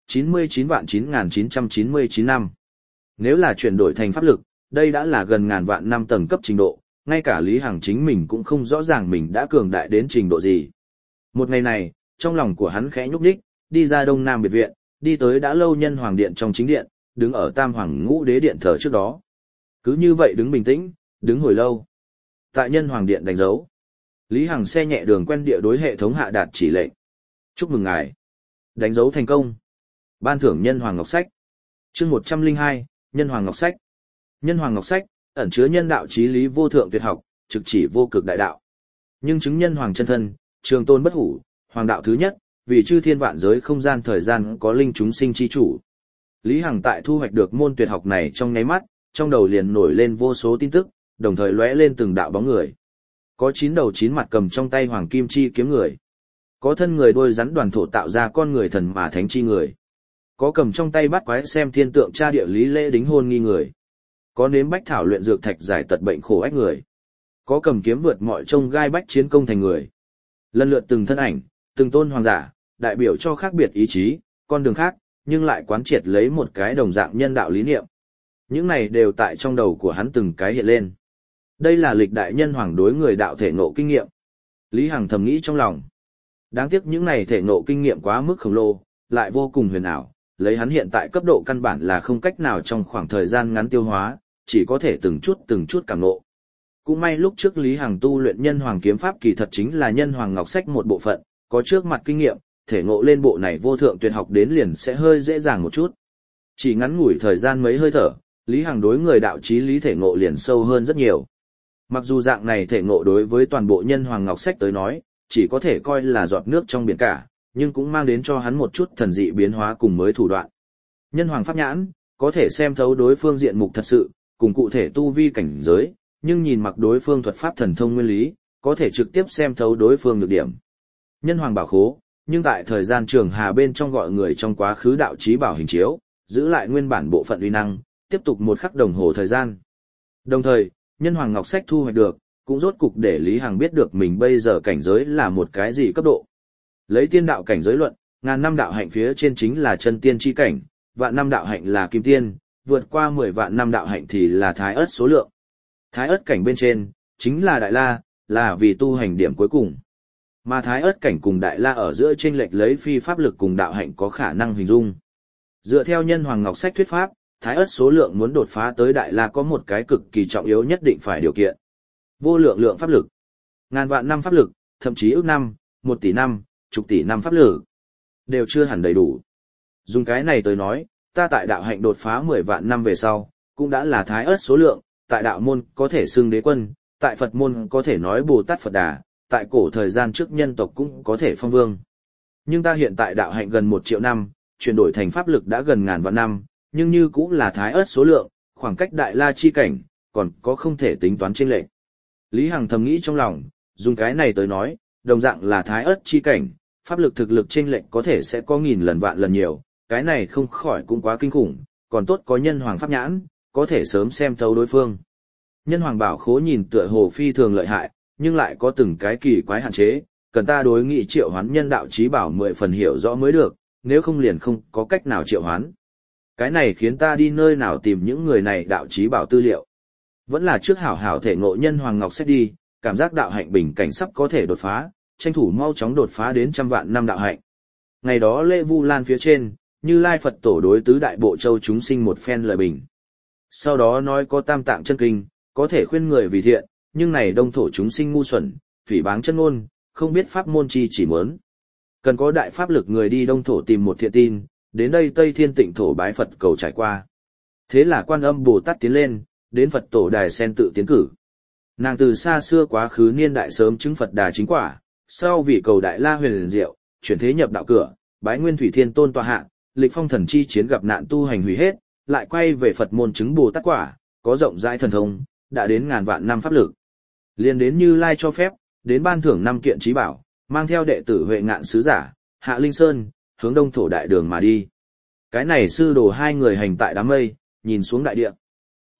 99.999 năm. Nếu là chuyển đổi thành pháp lực, đây đã là gần ngàn vạn năm tầng cấp trình độ, ngay cả Lý Hằng chính mình cũng không rõ ràng mình đã cường đại đến trình độ gì. Một ngày này, trong lòng của hắn khẽ nhúc nhích, đi ra Đông Nam biệt viện, đi tới đã lâu Nhân Hoàng Điện trong chính điện, đứng ở Tam Hoàng Ngũ Đế Điện thờ trước đó. Cứ như vậy đứng bình tĩnh, đứng hồi lâu. Tại Nhân Hoàng Điện đánh dấu. Lý Hằng xe nhẹ đường quen địa đối hệ thống hạ đạt chỉ lệnh. Chúc mừng ngài. Đánh dấu thành công. Ban thưởng Nhân Hoàng Ngọc Sách. Chương 102, Nhân Hoàng Ngọc Sách. Nhân Hoàng Ngọc Sách, ẩn chứa nhân đạo chí lý vô thượng tuyệt học, trực chỉ vô cực đại đạo. Nhưng chứng nhân hoàng chân thân, trường tôn bất hủ, hoàng đạo thứ nhất, vì chư thiên vạn giới không gian thời gian có linh chúng sinh chi chủ. Lý Hằng tại thu hoạch được môn tuyệt học này trong nháy mắt, trong đầu liền nổi lên vô số tin tức, đồng thời lóe lên từng đạo bóng người. Có 9 đầu 9 mặt cầm trong tay hoàng kim chi kiếm người. Có thân người đôi rắn đoàn thổ tạo ra con người thần mà thánh chi người. Có cầm trong tay bát quái xem thiên tượng tra địa lý lễ đính hôn nghi người. Có nếm bách thảo luyện dược thạch giải tật bệnh khổ ách người. Có cầm kiếm vượt mọi trông gai bách chiến công thành người. Lần lượt từng thân ảnh, từng tôn hoàng giả, đại biểu cho khác biệt ý chí, con đường khác, nhưng lại quán triệt lấy một cái đồng dạng nhân đạo lý niệm. Những này đều tại trong đầu của hắn từng cái hiện lên. Đây là lịch đại nhân hoàng đối người đạo thể ngộ kinh nghiệm. Lý Hằng thầm nghĩ trong lòng. Đáng tiếc những này thể ngộ kinh nghiệm quá mức khổng lồ, lại vô cùng huyền ảo, lấy hắn hiện tại cấp độ căn bản là không cách nào trong khoảng thời gian ngắn tiêu hóa, chỉ có thể từng chút cảm ngộ. Cũng may lúc trước Lý Hằng tu luyện nhân hoàng kiếm pháp kỳ thật chính là nhân hoàng ngọc sách một bộ phận, có trước mặt kinh nghiệm, thể ngộ lên bộ này vô thượng tuyệt học đến liền sẽ hơi dễ dàng một chút. Chỉ ngắn ngủi thời gian mấy hơi thở, Lý Hằng đối người đạo chí lý thể ngộ liền sâu hơn rất nhiều. Mặc dù dạng này thể ngộ đối với toàn bộ nhân hoàng ngọc sách tới nói, chỉ có thể coi là giọt nước trong biển cả, nhưng cũng mang đến cho hắn một chút thần dị biến hóa cùng mới thủ đoạn. Nhân hoàng pháp nhãn, có thể xem thấu đối phương diện mục thật sự, cùng cụ thể tu vi cảnh giới, nhưng nhìn mặc đối phương thuật pháp thần thông nguyên lý, có thể trực tiếp xem thấu đối phương nhược điểm. Nhân hoàng bảo khố, nhưng tại thời gian trường hà bên trong gọi người trong quá khứ đạo chí bảo hình chiếu, giữ lại nguyên bản bộ phận uy năng, tiếp tục một khắc đồng hồ thời gian. Đồng thời, nhân hoàng ngọc sách thu hoạch được, cũng rốt cục để Lý Hằng biết được mình bây giờ cảnh giới là một cái gì cấp độ. Lấy tiên đạo cảnh giới luận, ngàn năm đạo hạnh phía trên chính là chân tiên chi cảnh, vạn năm đạo hạnh là kim tiên, vượt qua 10 vạn năm đạo hạnh thì là thái ớt số lượng. Thái ớt cảnh bên trên, chính là đại la, là vì tu hành điểm cuối cùng. Mà thái ớt cảnh cùng đại la ở giữa chênh lệch lấy phi pháp lực cùng đạo hạnh có khả năng hình dung. Dựa theo nhân hoàng ngọc sách thuyết pháp, thái ớt số lượng muốn đột phá tới đại la có một cái cực kỳ trọng yếu nhất định phải điều kiện. Vô lượng lượng pháp lực, ngàn vạn năm pháp lực, thậm chí ước năm, 1 tỷ năm, chục tỷ năm pháp lực, đều chưa hẳn đầy đủ. Dùng cái này tới nói, ta tại đạo hạnh đột phá 10 vạn năm về sau, cũng đã là thái ớt số lượng, tại đạo môn có thể xưng đế quân, tại Phật môn có thể nói Bồ Tát Phật Đà, tại cổ thời gian trước nhân tộc cũng có thể phong vương. Nhưng ta hiện tại đạo hạnh gần 1 triệu năm, chuyển đổi thành pháp lực đã gần ngàn vạn năm, nhưng như cũng là thái ớt số lượng, khoảng cách đại la chi cảnh, còn có không thể tính toán chênh lệch. Lý Hằng thầm nghĩ trong lòng, dùng cái này tới nói, đồng dạng là thái ớt chi cảnh, pháp lực thực lực chênh lệch có thể sẽ có nghìn lần vạn lần nhiều, cái này không khỏi cũng quá kinh khủng, còn tốt có nhân hoàng pháp nhãn, có thể sớm xem thấu đối phương. Nhân hoàng bảo khố nhìn tựa hồ phi thường lợi hại, nhưng lại có từng cái kỳ quái hạn chế, cần ta đối nghị triệu hoán nhân đạo chí bảo 10 phần hiểu rõ mới được, nếu không liền không có cách nào triệu hoán. Cái này khiến ta đi nơi nào tìm những người này đạo chí bảo tư liệu. Vẫn là trước hảo hảo thể ngộ nhân hoàng ngọc sách đi, cảm giác đạo hạnh bình cảnh sắp có thể đột phá, tranh thủ mau chóng đột phá đến 100 vạn năm đạo hạnh. Ngày đó lễ Vu Lan phía trên, Như Lai Phật tổ đối tứ đại bộ châu chúng sinh một phen lời bình. Sau đó nói có tam tạng chân kinh, có thể khuyên người vì thiện, nhưng này đông thổ chúng sinh ngu xuẩn, phỉ báng chân ngôn, không biết pháp môn chi chỉ muốn. Cần có đại pháp lực người đi đông thổ tìm một thiện tin, đến đây Tây Thiên Tịnh thổ bái Phật cầu trải qua. Thế là Quan Âm Bồ Tát tiến lên, đến Phật tổ đài sen tự tiến cử. Nàng từ xa xưa quá khứ niên đại sớm chứng Phật đà chính quả, sau vì cầu đại la huyền diệu, chuyển thế nhập đạo cửa, bái Nguyên Thủy Thiên Tôn tọa hạ, lịch phong thần chi chiến gặp nạn tu hành hủy hết, lại quay về Phật môn chứng Bồ Tát quả, có rộng rãi thần thông, đã đến ngàn vạn năm pháp lực. Liền đến Như Lai cho phép, đến ban thưởng 5 kiện chí bảo, mang theo đệ tử Huệ Ngạn sứ giả, Hạ Linh Sơn, hướng đông thổ đại đường mà đi. Cái này sư đồ 2 người hành tại đám mây, nhìn xuống đại địa.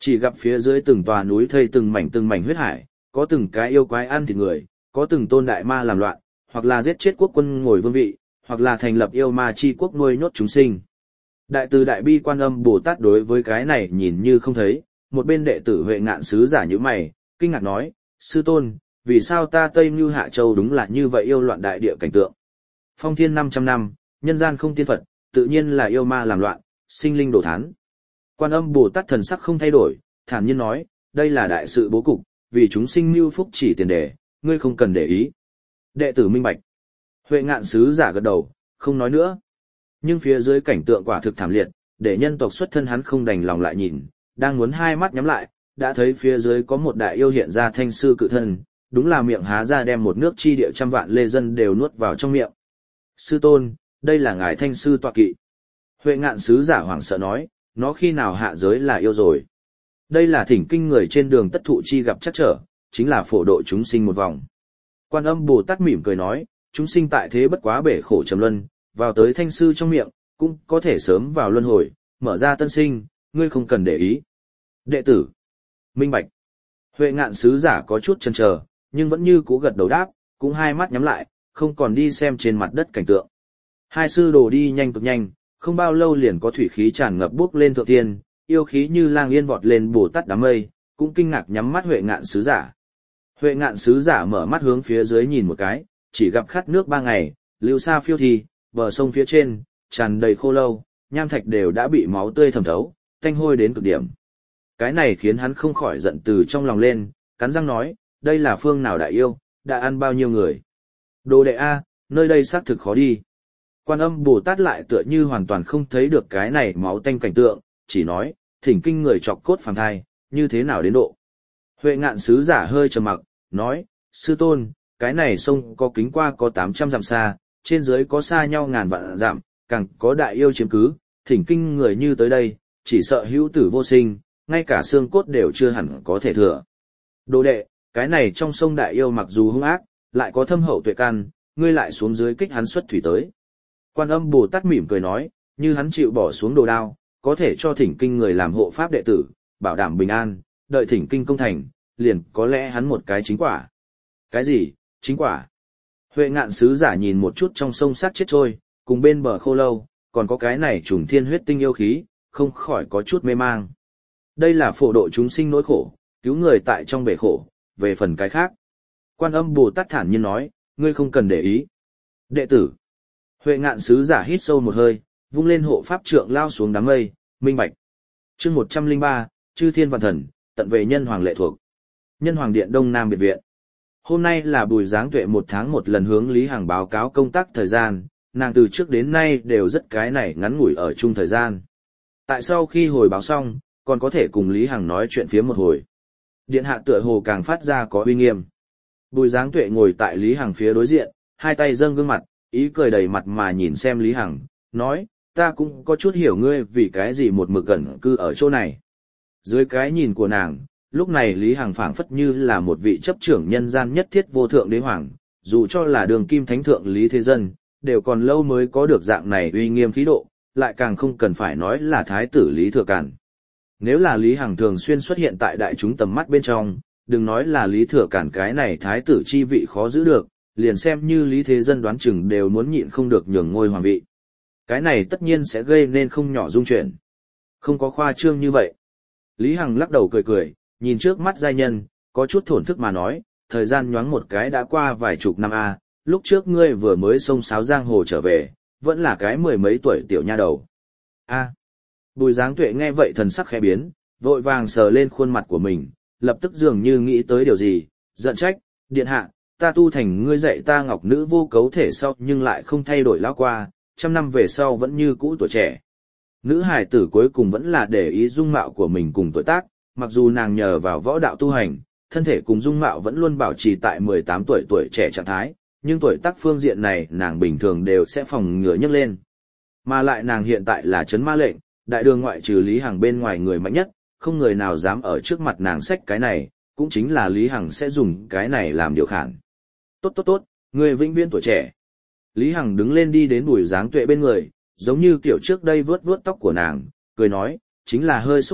Chỉ gặp phía dưới từng tòa núi thây từng mảnh huyết hải, có từng cái yêu quái ăn thịt người, có từng tôn đại ma làm loạn, hoặc là giết chết quốc quân ngồi vương vị, hoặc là thành lập yêu ma chi quốc nuôi nhốt chúng sinh. Đại từ đại bi Quan Âm Bồ Tát đối với cái này nhìn như không thấy, một bên đệ tử Huệ Ngạn sứ giả như mày, kinh ngạc nói, sư tôn, vì sao ta Tây Như Hạ Châu đúng là như vậy yêu loạn đại địa cảnh tượng. Phong thiên 500 năm, nhân gian không tiên Phật, tự nhiên là yêu ma làm loạn, sinh linh đổ thán. Quan Âm Bồ Tát thần sắc không thay đổi, thản nhiên nói, đây là đại sự bố cục, vì chúng sinh mưu phúc chỉ tiền đề, ngươi không cần để ý. Đệ tử minh bạch. Huệ Ngạn sứ giả gật đầu, không nói nữa. Nhưng phía dưới cảnh tượng quả thực thảm liệt, để nhân tộc xuất thân hắn không đành lòng lại nhìn, đang muốn hai mắt nhắm lại, đã thấy phía dưới có một đại yêu hiện ra thanh sư cự thân, đúng là miệng há ra đem một nước chi địa trăm vạn lê dân đều nuốt vào trong miệng. Sư tôn, đây là ngài thanh sư tọa kỵ. Huệ Ngạn sứ giả hoảng sợ nói, nó khi nào hạ giới là yêu rồi. Đây là thỉnh kinh người trên đường tất thụ chi gặp chắc trở, chính là phổ độ chúng sinh một vòng. Quan Âm Bồ Tát mỉm cười nói, chúng sinh tại thế bất quá bể khổ trầm luân, vào tới thanh sư trong miệng, cũng có thể sớm vào luân hồi, mở ra tân sinh, ngươi không cần để ý. Đệ tử, minh bạch. Huệ Ngạn sứ giả có chút chần chờ, nhưng vẫn như cũ gật đầu đáp, cũng hai mắt nhắm lại, không còn đi xem trên mặt đất cảnh tượng. Hai sư đồ đi nhanh cực nhanh, không bao lâu liền có thủy khí tràn ngập bốc lên thượng thiên, yêu khí như lang yên vọt lên Bồ Tát đám mây, cũng kinh ngạc nhắm mắt Huệ Ngạn sứ giả. Huệ Ngạn sứ giả mở mắt hướng phía dưới nhìn một cái, chỉ gặp khát nước 3 ngày, lưu sa phiêu thi, bờ sông phía trên, tràn đầy khô lâu, nham thạch đều đã bị máu tươi thẩm thấu, tanh hôi đến cực điểm. Cái này khiến hắn không khỏi giận từ trong lòng lên, cắn răng nói, đây là phương nào đại yêu, đã ăn bao nhiêu người. Đồ đệ A, nơi đây xác thực khó đi. Quan Âm Bồ Tát lại tựa như hoàn toàn không thấy được cái này máu tanh cảnh tượng, chỉ nói, thỉnh kinh người chọc cốt phàm thai, như thế nào đến độ. Huệ Ngạn sứ giả hơi trầm mặc, nói, sư tôn, cái này sông có kính qua có 800 dặm xa, trên dưới có xa nhau ngàn vạn dặm, càng có đại yêu chiếm cứ, thỉnh kinh người như tới đây, chỉ sợ hữu tử vô sinh, ngay cả xương cốt đều chưa hẳn có thể thừa. Đồ đệ, cái này trong sông đại yêu mặc dù hung ác, lại có thâm hậu tuệ căn, ngươi lại xuống dưới kích hắn xuất thủy tới. Quan Âm Bồ Tát mỉm cười nói, như hắn chịu bỏ xuống đồ đao, có thể cho thỉnh kinh người làm hộ pháp đệ tử, bảo đảm bình an, đợi thỉnh kinh công thành, liền có lẽ hắn một cái chính quả. Cái gì, chính quả? Huệ Ngạn sứ giả nhìn một chút trong sông sát chết trôi, cùng bên bờ khô lâu, còn có cái này trùng thiên huyết tinh yêu khí, không khỏi có chút mê mang. Đây là phổ độ chúng sinh nỗi khổ, cứu người tại trong bể khổ, về phần cái khác. Quan Âm Bồ Tát thản nhiên nói, ngươi không cần để ý. Đệ tử. Huệ Ngạn sứ giả hít sâu một hơi, vung lên hộ pháp trượng lao xuống đám mây, minh bạch. Chương 103, Chư Thiên Vạn Thần, tận về nhân hoàng lệ thuộc. Nhân hoàng điện Đông Nam biệt viện. Hôm nay là Bùi Giáng Tuệ 1 tháng một lần hướng Lý Hằng báo cáo công tác thời gian, nàng từ trước đến nay đều rất cái này ngắn ngủi ở chung thời gian. Tại sau khi hồi báo xong, còn có thể cùng Lý Hằng nói chuyện phía một hồi. Điện hạ tựa hồ càng phát ra có uy nghiêm. Bùi Giáng Tuệ ngồi tại Lý Hằng phía đối diện, hai tay dâng gương mặt, ý cười đầy mặt mà nhìn xem Lý Hằng, nói, ta cũng có chút hiểu ngươi vì cái gì một mực gần cư ở chỗ này. Dưới cái nhìn của nàng, lúc này Lý Hằng phảng phất như là một vị chấp trưởng nhân gian nhất thiết vô thượng đế hoàng, dù cho là đường kim thánh thượng Lý Thế Dân, đều còn lâu mới có được dạng này uy nghiêm khí độ, lại càng không cần phải nói là thái tử Lý Thừa Càn. Nếu là Lý Hằng thường xuyên xuất hiện tại đại chúng tầm mắt bên trong, đừng nói là Lý Thừa Càn cái này thái tử chi vị khó giữ được, liền xem như Lý Thế Dân đoán chừng đều muốn nhịn không được nhường ngôi hoàng vị. Cái này tất nhiên sẽ gây nên không nhỏ dung chuyển. Không có khoa trương như vậy. Lý Hằng lắc đầu cười cười, nhìn trước mắt giai nhân, có chút thổn thức mà nói, thời gian nhoáng một cái đã qua vài chục năm a, lúc trước ngươi vừa mới xông xáo giang hồ trở về, vẫn là cái 10 mấy tuổi tiểu nha đầu. A. Bùi Giáng Tuệ nghe vậy thần sắc khẽ biến, vội vàng sờ lên khuôn mặt của mình, lập tức dường như nghĩ tới điều gì, giận trách, điện hạ, ta tu thành ngươi dạy ta ngọc nữ vô cấu thể sau nhưng lại không thay đổi lão qua, 100 năm về sau vẫn như cũ tuổi trẻ. Nữ hài tử cuối cùng vẫn là để ý dung mạo của mình cùng tuổi tác, mặc dù nàng nhờ vào võ đạo tu hành, thân thể cùng dung mạo vẫn luôn bảo trì tại 18 tuổi tuổi trẻ trạng thái, nhưng tuổi tác phương diện này nàng bình thường đều sẽ phòng ngừa nhấc lên. Mà lại nàng hiện tại là trấn ma lệnh, đại đường ngoại trừ Lý Hằng bên ngoài người mạnh nhất, không người nào dám ở trước mặt nàng xách cái này, cũng chính là Lý Hằng sẽ dùng cái này làm điều khiển. Tốt, người vĩnh viễn tuổi trẻ. Lý Hằng đứng lên đi đến Bùi Giáng Tuệ bên người, giống như kiểu trước đây vuốt vuốt tóc của nàng, cười nói, chính là hơi xúc động,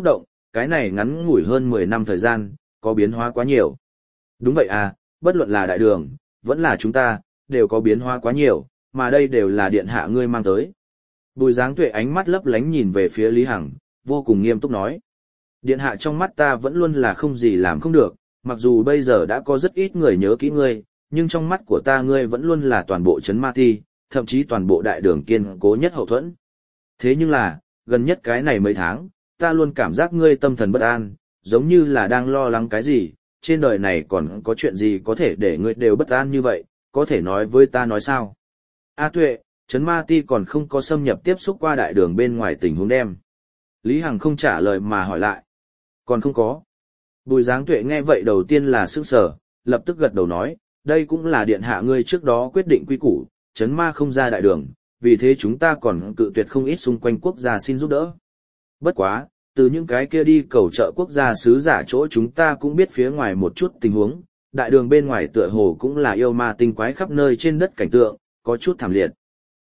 cái này ngắn ngủi hơn 10 năm thời gian, có biến hóa quá nhiều. Đúng vậy à, bất luận là đại đường, vẫn là chúng ta, đều có biến hóa quá nhiều, mà đây đều là điện hạ ngươi mang tới. Bùi Giáng Tuệ ánh mắt lấp lánh nhìn về phía Lý Hằng, vô cùng nghiêm túc nói. Điện hạ trong mắt ta vẫn luôn là không gì làm không được, mặc dù bây giờ đã có rất ít người nhớ kỹ ngươi, nhưng trong mắt của ta ngươi vẫn luôn là toàn bộ Trấn Ma Ti, thậm chí toàn bộ đại đường kiên cố nhất hậu thuẫn. Thế nhưng là, gần nhất cái này mấy tháng, ta luôn cảm giác ngươi tâm thần bất an, giống như là đang lo lắng cái gì, trên đời này còn có chuyện gì có thể để ngươi đều bất an như vậy, có thể nói với ta nói sao? A Tuệ, Trấn Ma Ti còn không có xâm nhập tiếp xúc qua đại đường bên ngoài tình huống đem. Lý Hằng không trả lời mà hỏi lại. Còn không có. Bùi Giáng Tuệ nghe vậy đầu tiên là sững sờ, lập tức gật đầu nói, đây cũng là điện hạ ngươi trước đó quyết định quy củ, Trấn Ma không ra đại đường, vì thế chúng ta còn cự tuyệt không ít xung quanh quốc gia xin giúp đỡ. Bất quá, từ những cái kia đi cầu trợ quốc gia sứ giả chỗ chúng ta cũng biết phía ngoài một chút tình huống, đại đường bên ngoài tựa hồ cũng là yêu ma tinh quái khắp nơi trên đất cảnh tượng, có chút thảm liệt.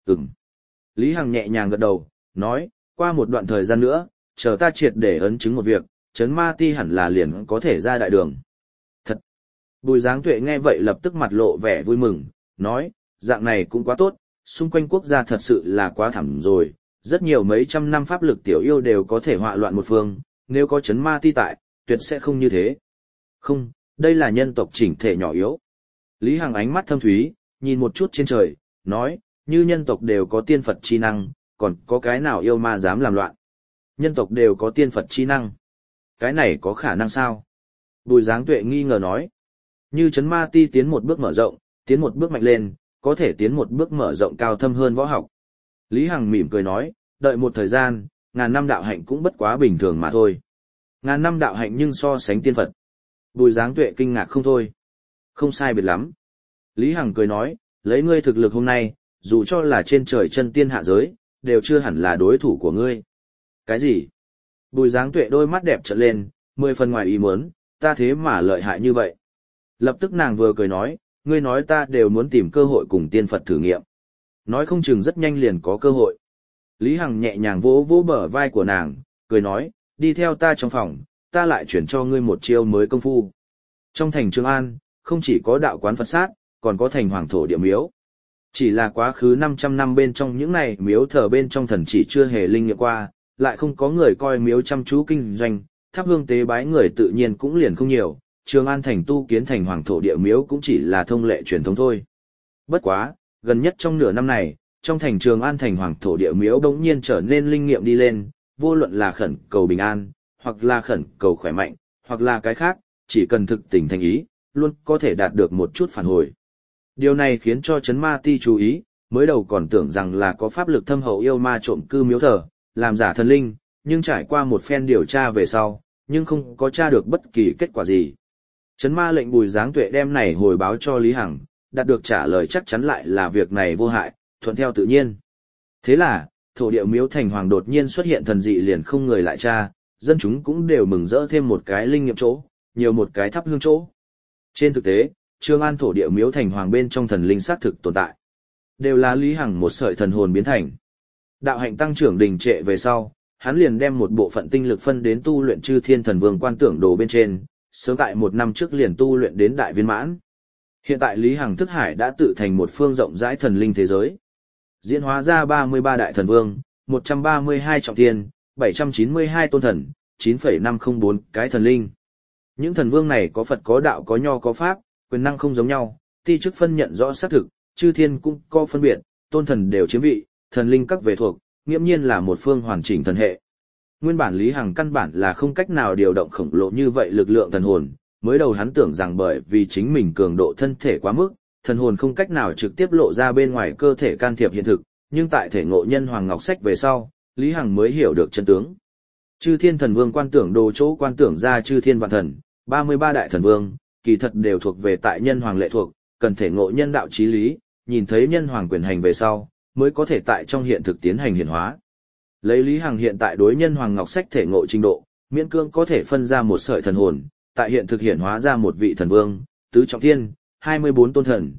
Lý Hằng nhẹ nhàng gật đầu, nói, qua một đoạn thời gian nữa, chờ ta triệt để ấn chứng một việc, Trấn Ma Ti hẳn là liền có thể ra đại đường. Thật! Bùi Giáng Tuệ nghe vậy lập tức mặt lộ vẻ vui mừng, nói, dạng này cũng quá tốt, xung quanh quốc gia thật sự là quá thảm rồi, rất nhiều mấy trăm năm pháp lực tiểu yêu đều có thể họa loạn một phương, nếu có Trấn Ma Ti tại, tuyệt sẽ không như thế. Không, đây là nhân tộc chỉnh thể nhỏ yếu. Lý Hằng ánh mắt thâm thúy, nhìn một chút trên trời, nói, như nhân tộc đều có tiên Phật chi năng, còn có cái nào yêu ma dám làm loạn. Nhân tộc đều có tiên Phật chi năng. Cái này có khả năng sao? Bùi Giáng Tuệ nghi ngờ nói. Như Trấn Ma Ti tiến một bước mở rộng, tiến một bước mạnh lên, có thể tiến một bước mở rộng cao thâm hơn võ học. Lý Hằng mỉm cười nói, đợi một thời gian, ngàn năm đạo hạnh cũng bất quá bình thường mà thôi. Ngàn năm đạo hạnh nhưng so sánh tiên Phật. Bùi Giáng Tuệ kinh ngạc không thôi. Không sai biệt lắm. Lý Hằng cười nói, lấy ngươi thực lực hôm nay, dù cho là trên trời chân tiên hạ giới, đều chưa hẳn là đối thủ của ngươi. Cái gì? Bùi Giáng Tuệ đôi mắt đẹp trợn lên, 10 phần ngoài ý muốn, ta thế mà lợi hại như vậy. Lập tức nàng vừa cười nói, ngươi nói ta đều muốn tìm cơ hội cùng tiên Phật thử nghiệm. Nói không chừng rất nhanh liền có cơ hội. Lý Hằng nhẹ nhàng vỗ vỗ bờ vai của nàng, cười nói, đi theo ta trong phòng, ta lại chuyển cho ngươi một chiêu mới công phu. Trong thành Trường An, không chỉ có đạo quán Phật sát, còn có thành hoàng thổ địa miếu. Chỉ là quá khứ 500 năm bên trong những này miếu thờ bên trong thần chỉ chưa hề linh nghiệm qua, lại không có người coi miếu chăm chú kinh doanh, thắp hương tế bái người tự nhiên cũng liền không nhiều, Trường An thành tu kiến thành hoàng thổ địa miếu cũng chỉ là thông lệ truyền thống thôi. Bất quá, gần nhất trong nửa năm này, trong thành Trường An thành hoàng thổ địa miếu bỗng nhiên trở nên linh nghiệm đi lên, vô luận là khẩn cầu bình an, hoặc là khẩn cầu khỏe mạnh, hoặc là cái khác, chỉ cần thực tình thành ý, luôn có thể đạt được một chút phản hồi. Điều này khiến cho Trấn Ma Ti chú ý, mới đầu còn tưởng rằng là có pháp lực thâm hậu yêu ma trộm cư miếu thờ, làm giả thần linh, nhưng trải qua một phen điều tra về sau, nhưng không có tra được bất kỳ kết quả gì. Trấn Ma lệnh Bùi Giáng Tuệ đem này hồi báo cho Lý Hằng, đạt được trả lời chắc chắn lại là việc này vô hại, thuận theo tự nhiên. Thế là, thổ địa miếu thành hoàng đột nhiên xuất hiện thần dị liền không người lại tra, dân chúng cũng đều mừng rỡ thêm một cái linh nghiệm chỗ, nhiều một cái thắp hương chỗ. Trên thực tế, Trường An thổ địa miếu thành hoàng bên trong thần linh xác thực tồn tại. Đều là Lý Hằng một sợi thần hồn biến thành. Đạo hạnh tăng trưởng đình trệ về sau, hắn liền đem một bộ phận tinh lực phân đến tu luyện Chư Thiên Thần Vương quan tưởng đồ bên trên, sớm tại 1 năm trước liền tu luyện đến đại viên mãn. Hiện tại Lý Hằng thức hải đã tự thành một phương rộng rãi thần linh thế giới. Diễn hóa ra 33 đại thần vương, 132 trọng thiên, 792 tôn thần, 9,504 cái thần linh. Những thần vương này có Phật có đạo có nho có pháp, quyền năng không giống nhau, ti chức phân nhận rõ xác thực, chư thiên cũng có phân biệt, tôn thần đều chiếm vị, thần linh các về thuộc, nghiễm nhiên là một phương hoàn chỉnh thần hệ. Nguyên bản Lý Hằng căn bản là không cách nào điều động khổng lồ như vậy lực lượng thần hồn, mới đầu hắn tưởng rằng bởi vì chính mình cường độ thân thể quá mức, thần hồn không cách nào trực tiếp lộ ra bên ngoài cơ thể can thiệp hiện thực, nhưng tại thể ngộ nhân Hoàng Ngọc Sách về sau, Lý Hằng mới hiểu được chân tướng. Chư Thiên Thần Vương quan tưởng đồ chỗ quan tưởng ra chư thiên vạn thần, 33 đại thần vương, kỳ thật đều thuộc về tại nhân hoàng lệ thuộc, cần thể ngộ nhân đạo chí lý, nhìn thấy nhân hoàng quyền hành về sau, mới có thể tại trong hiện thực tiến hành hiển hóa. Lấy Lý Hằng hiện tại đối nhân Hoàng Ngọc Sách thể ngộ trình độ, miễn cương có thể phân ra một sợi thần hồn, tại hiện thực hiển hóa ra một vị thần vương, tứ trọng thiên, 24 tôn thần,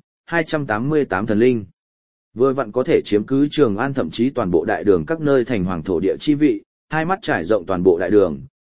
288 thần linh. Vừa vặn có thể chiếm cứ Trường An thậm chí toàn bộ đại đường các nơi thành hoàng thổ địa chi vị, hai mắt trải rộng toàn bộ đại đường,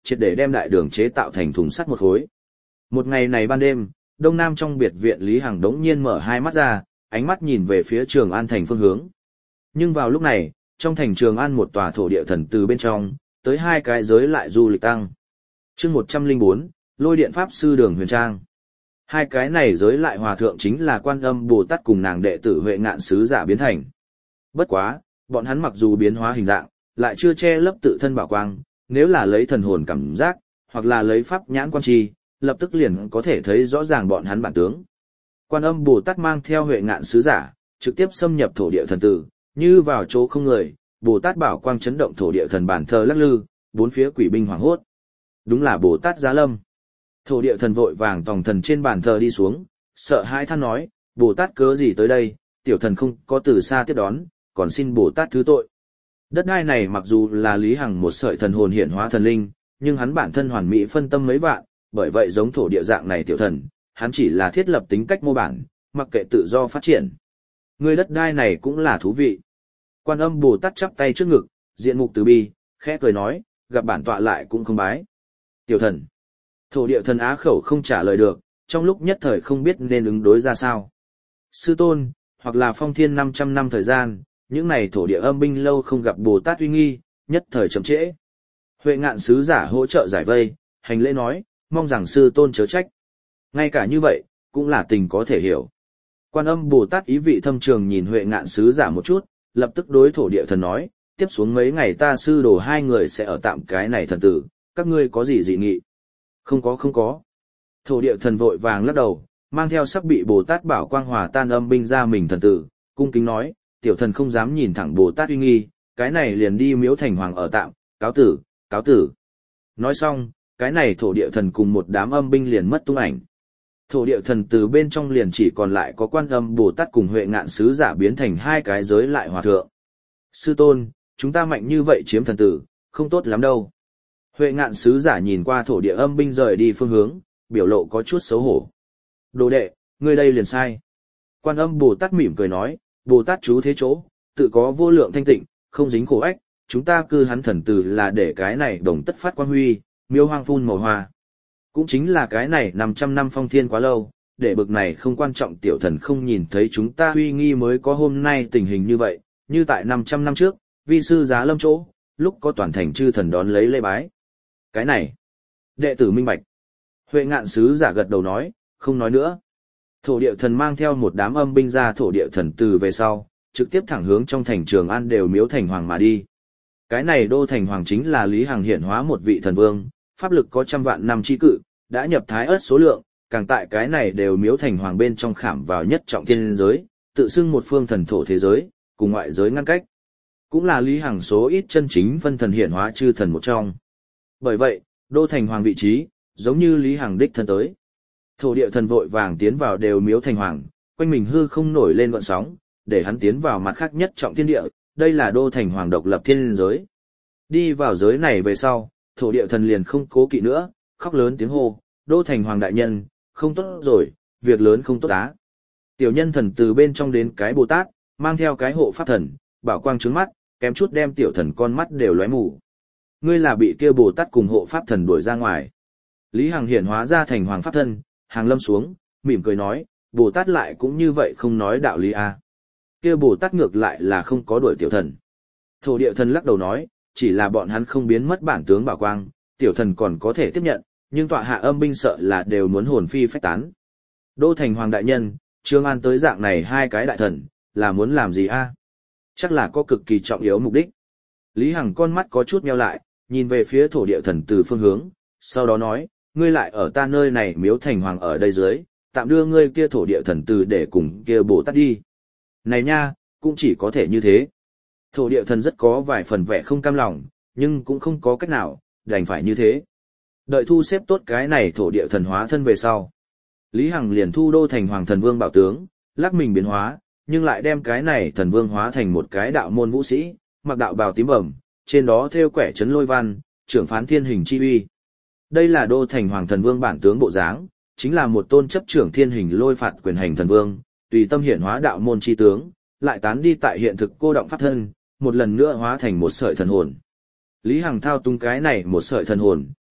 triệt để đem đại đường chế tạo thành thùng sắt một khối. Một ngày này ban đêm, đông nam trong biệt viện Lý Hằng đống nhiên mở hai mắt ra, ánh mắt nhìn về phía Trường An thành phương hướng. Nhưng vào lúc này, trong thành Trường An một tòa thổ địa thần từ bên trong, tới hai cái giới lại du lịch tăng. Chương 104, Lôi Điện Pháp Sư Đường Huyền Trang. Hai cái này giới lại hòa thượng chính là Quan Âm Bồ Tát cùng nàng đệ tử Huệ Ngạn sứ giả biến thành. Bất quá, bọn hắn mặc dù biến hóa hình dạng, lại chưa che lấp tự thân bảo quang, nếu là lấy thần hồn cảm giác, hoặc là lấy pháp nhãn quan trì, lập tức liền có thể thấy rõ ràng bọn hắn bản tướng. Quan Âm Bồ Tát mang theo Huệ Ngạn sứ giả, trực tiếp xâm nhập thổ địa thần tử, như vào chỗ không người, Bồ Tát bảo quang chấn động thổ địa thần bản thờ lắc lư, bốn phía quỷ binh hoảng hốt. Đúng là Bồ Tát giá lâm. Thổ địa thần vội vàng tòng thần trên bàn thờ đi xuống, sợ hãi than nói, Bồ Tát cớ gì tới đây, tiểu thần không có từ xa tiếp đón, còn xin Bồ Tát thứ tội. Đất đai này mặc dù là Lý Hằng một sợi thần hồn hiện hóa thần linh, nhưng hắn bản thân hoàn mỹ phân tâm mấy vạn, bởi vậy giống thổ địa dạng này tiểu thần, hắn chỉ là thiết lập tính cách mô bản, mặc kệ tự do phát triển. Người đất đai này cũng là thú vị. Quan Âm Bồ Tát chắp tay trước ngực, diện mục từ bi, khẽ cười nói, gặp bản tọa lại cũng không bái. Tiểu thần. Thổ địa thần á khẩu không trả lời được, trong lúc nhất thời không biết nên ứng đối ra sao. Sư tôn, hoặc là phong thiên 500 năm thời gian, những này thổ địa âm binh lâu không gặp Bồ Tát uy nghi, nhất thời chậm trễ. Huệ Ngạn sứ giả hỗ trợ giải vây, hành lễ nói, mong rằng sư tôn chớ trách. Ngay cả như vậy, cũng là tình có thể hiểu. Quan Âm Bồ Tát ý vị thâm trường nhìn Huệ Ngạn sứ giả một chút, lập tức đối thổ địa thần nói, tiếp xuống mấy ngày ta sư đồ hai người sẽ ở tạm cái này thần tử, các ngươi có gì dị nghị? Không có. Thổ địa thần vội vàng lắc đầu, mang theo sắc bị Bồ Tát bảo quang hòa tan âm binh ra mình thần tử, cung kính nói, tiểu thần không dám nhìn thẳng Bồ Tát uy nghi, cái này liền đi miếu thành hoàng ở tạm, cáo tử. Nói xong, cái này thổ địa thần cùng một đám âm binh liền mất tung ảnh. Thổ địa thần từ bên trong liền chỉ còn lại có Quan Âm Bồ Tát cùng Huệ Ngạn sứ giả biến thành hai cái giới lại hòa thượng. Sư tôn, chúng ta mạnh như vậy chiếm thần tử, không tốt lắm đâu. Huệ Ngạn sứ giả nhìn qua thổ địa âm binh rời đi phương hướng, biểu lộ có chút xấu hổ. Đồ đệ, ngươi đây liền sai. Quan Âm Bồ Tát mỉm cười nói, Bồ Tát trú thế chỗ, tự có vô lượng thanh tịnh, không dính khổ ách, chúng ta cư hắn thần tử là để cái này đồng tất phát quang huy, miêu hoang phun màu hoa. Cũng chính là cái này 500 năm phong thiên quá lâu, để bực này không quan trọng tiểu thần không nhìn thấy chúng ta uy nghi mới có hôm nay tình hình như vậy, như tại 500 năm trước, vi sư giá lâm chỗ, lúc có toàn thành chư thần đón lấy lễ bái. Cái này, đệ tử minh bạch. Huệ Ngạn sứ giả gật đầu nói, không nói nữa. Thổ địa thần mang theo một đám âm binh ra thổ địa thần từ về sau, trực tiếp thẳng hướng trong thành Trường An đều miếu thành hoàng mà đi. Cái này đô thành hoàng chính là Lý Hằng hiển hóa một vị thần vương, pháp lực có trăm vạn năm chi cự, đã nhập thái ớt số lượng, càng tại cái này đều miếu thành hoàng bên trong khảm vào nhất trọng thiên giới, tự xưng một phương thần thổ thế giới, cùng ngoại giới ngăn cách. Cũng là Lý Hằng số ít chân chính phân thần hiển hóa chư thần một trong. Bởi vậy, đô thành hoàng vị trí, giống như Lý Hằng đích thân tới. Thổ địa thần vội vàng tiến vào đều miếu thành hoàng, quanh mình hư không nổi lên gợn sóng, để hắn tiến vào mặt khác nhất trọng thiên địa, đây là đô thành hoàng độc lập thiên giới. Đi vào giới này về sau, thổ địa thần liền không cố kỵ nữa, khóc lớn tiếng hô, đô thành hoàng đại nhân, không tốt rồi, việc lớn không tốt á. Tiểu nhân thần từ bên trong đến cái Bồ Tát, mang theo cái hộ pháp thần, bảo quang trứng mắt, kém chút đem tiểu thần con mắt đều lóe mù. Ngươi là bị kia Bồ Tát cùng hộ pháp thần đuổi ra ngoài. Lý Hằng hiển hóa ra thành hoàng pháp thân, hàng lâm xuống, mỉm cười nói, Bồ Tát lại cũng như vậy không nói đạo lý a. Kia Bồ Tát ngược lại là không có đuổi tiểu thần. Thổ địa thần lắc đầu nói, chỉ là bọn hắn không biến mất bản tướng bảo quang, tiểu thần còn có thể tiếp nhận, nhưng tọa hạ âm binh sợ là đều muốn hồn phi phách tán. Đô thành hoàng đại nhân, Trường An tới dạng này hai cái đại thần, là muốn làm gì a? Chắc là có cực kỳ trọng yếu mục đích. Lý Hằng con mắt có chút nheo lại, nhìn về phía thổ địa thần từ phương hướng, sau đó nói, ngươi lại ở ta nơi này miếu thành hoàng ở đây dưới, tạm đưa ngươi kia thổ địa thần từ để cùng kia Bồ Tát đi. Này nha, cũng chỉ có thể như thế. Thổ địa thần rất có vài phần vẻ không cam lòng, nhưng cũng không có cách nào, đành phải như thế. Đợi thu xếp tốt cái này thổ địa thần hóa thân về sau. Lý Hằng liền thu đô thành hoàng thần vương bảo tướng, lắc mình biến hóa, nhưng lại đem cái này thần vương hóa thành một cái đạo môn vũ sĩ, mặc đạo bào tím bẩm, trên đó thêu quẻ chấn lôi văn, trưởng phán thiên hình chi uy. Đây là đô thành hoàng thần vương bản tướng bộ dáng, chính là một tôn chấp trưởng thiên hình lôi phạt quyền hành thần vương, tùy tâm hiển hóa đạo môn chi tướng, lại tán đi tại hiện thực cô động pháp thân, một lần nữa hóa thành một sợi thần hồn. Lý Hằng thao túng cái này một sợi thần hồn,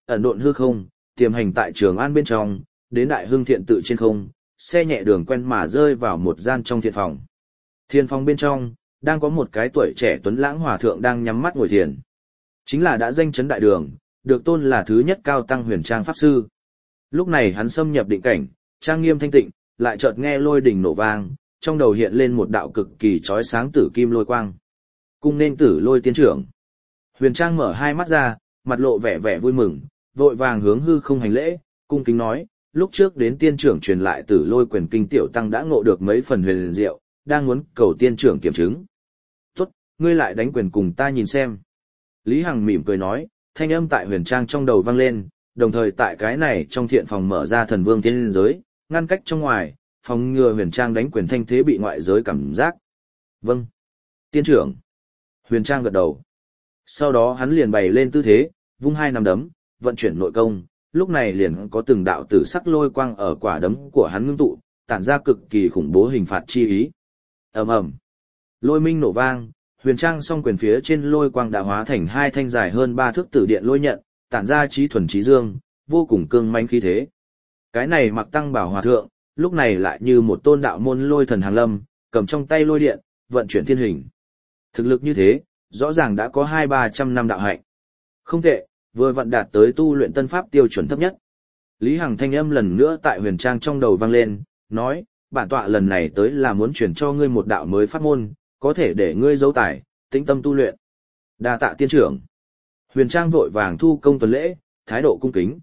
ẩn độn hư không, tiềm hành tại Trường An bên trong, đến Đại Hưng Thiện tự trên không, xe nhẹ đường quen mà rơi vào một gian trong thiện phòng. Thiền phòng bên trong, đang có một cái tuổi trẻ tuấn lãng hòa thượng đang nhắm mắt ngồi thiền. Chính là đã danh chấn đại đường, được tôn là thứ nhất cao tăng Huyền Trang pháp sư. Lúc này hắn xâm nhập định cảnh, trang nghiêm thanh tịnh, lại chợt nghe lôi đình nổ vang, trong đầu hiện lên một đạo cực kỳ chói sáng tử kim lôi quang. Cung nên Tử Lôi tiên trưởng. Huyền Trang mở hai mắt ra, mặt lộ vẻ vẻ vui mừng, vội vàng hướng hư không hành lễ, cung kính nói, lúc trước đến tiên trưởng truyền lại Tử Lôi quyền kinh tiểu tăng đã ngộ được mấy phần huyền diệu, đang muốn cầu tiên trưởng kiểm chứng. Tốt, ngươi lại đánh quyền cùng ta nhìn xem. Lý Hằng mỉm cười nói, thanh âm tại Huyền Trang trong đầu vang lên, đồng thời tại cái này trong thiện phòng mở ra thần vương tiên giới, ngăn cách trong ngoài, phòng ngừa Huyền Trang đánh quyền thanh thế bị ngoại giới cảm giác. Vâng. Tiên trưởng. Huyền Trang gật đầu. Sau đó hắn liền bày lên tư thế, vung hai nắm đấm, vận chuyển nội công, lúc này liền có từng đạo tử sắc lôi quang ở quả đấm của hắn ngưng tụ, tản ra cực kỳ khủng bố hình phạt chi ý. Ầm ầm. Lôi minh nổ vang, Huyền Trang song quyền phía trên lôi quang đã hóa thành hai thanh dài hơn 3 thước tử điện lôi nhận, tản ra chí thuần chí dương, vô cùng cương mãnh khí thế. Cái này mặc tăng bảo hòa thượng, lúc này lại như một tôn đạo môn lôi thần hàng lâm, cầm trong tay lôi điện, vận chuyển thiên hình. Thực lực như thế, rõ ràng đã có 200-300 năm đạo hạnh. Không tệ, vừa vặn đạt tới tu luyện tân pháp tiêu chuẩn thấp nhất. Lý Hằng thanh âm lần nữa tại Huyền Trang trong đầu vang lên, nói, bản tọa lần này tới là muốn truyền cho ngươi một đạo mới pháp môn, có thể để ngươi giấu tài, tĩnh tâm tu luyện. Đa tạ tiên trưởng. Huyền Trang vội vàng thu công tuần lễ, thái độ cung kính.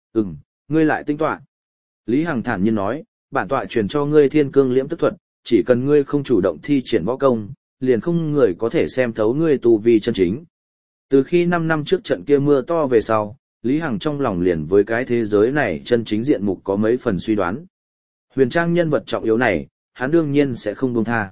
Ngươi lại tinh tọa. Lý Hằng thản nhiên nói, bản tọa truyền cho ngươi Thiên Cương Liễm Tức thuật, chỉ cần ngươi không chủ động thi triển võ công, liền không người có thể xem thấu ngươi tu vi chân chính. Từ khi 5 năm trước trận kia mưa to về sau, Lý Hằng trong lòng liền với cái thế giới này chân chính diện mục có mấy phần suy đoán. Huyền Trang nhân vật trọng yếu này, hắn đương nhiên sẽ không buông tha.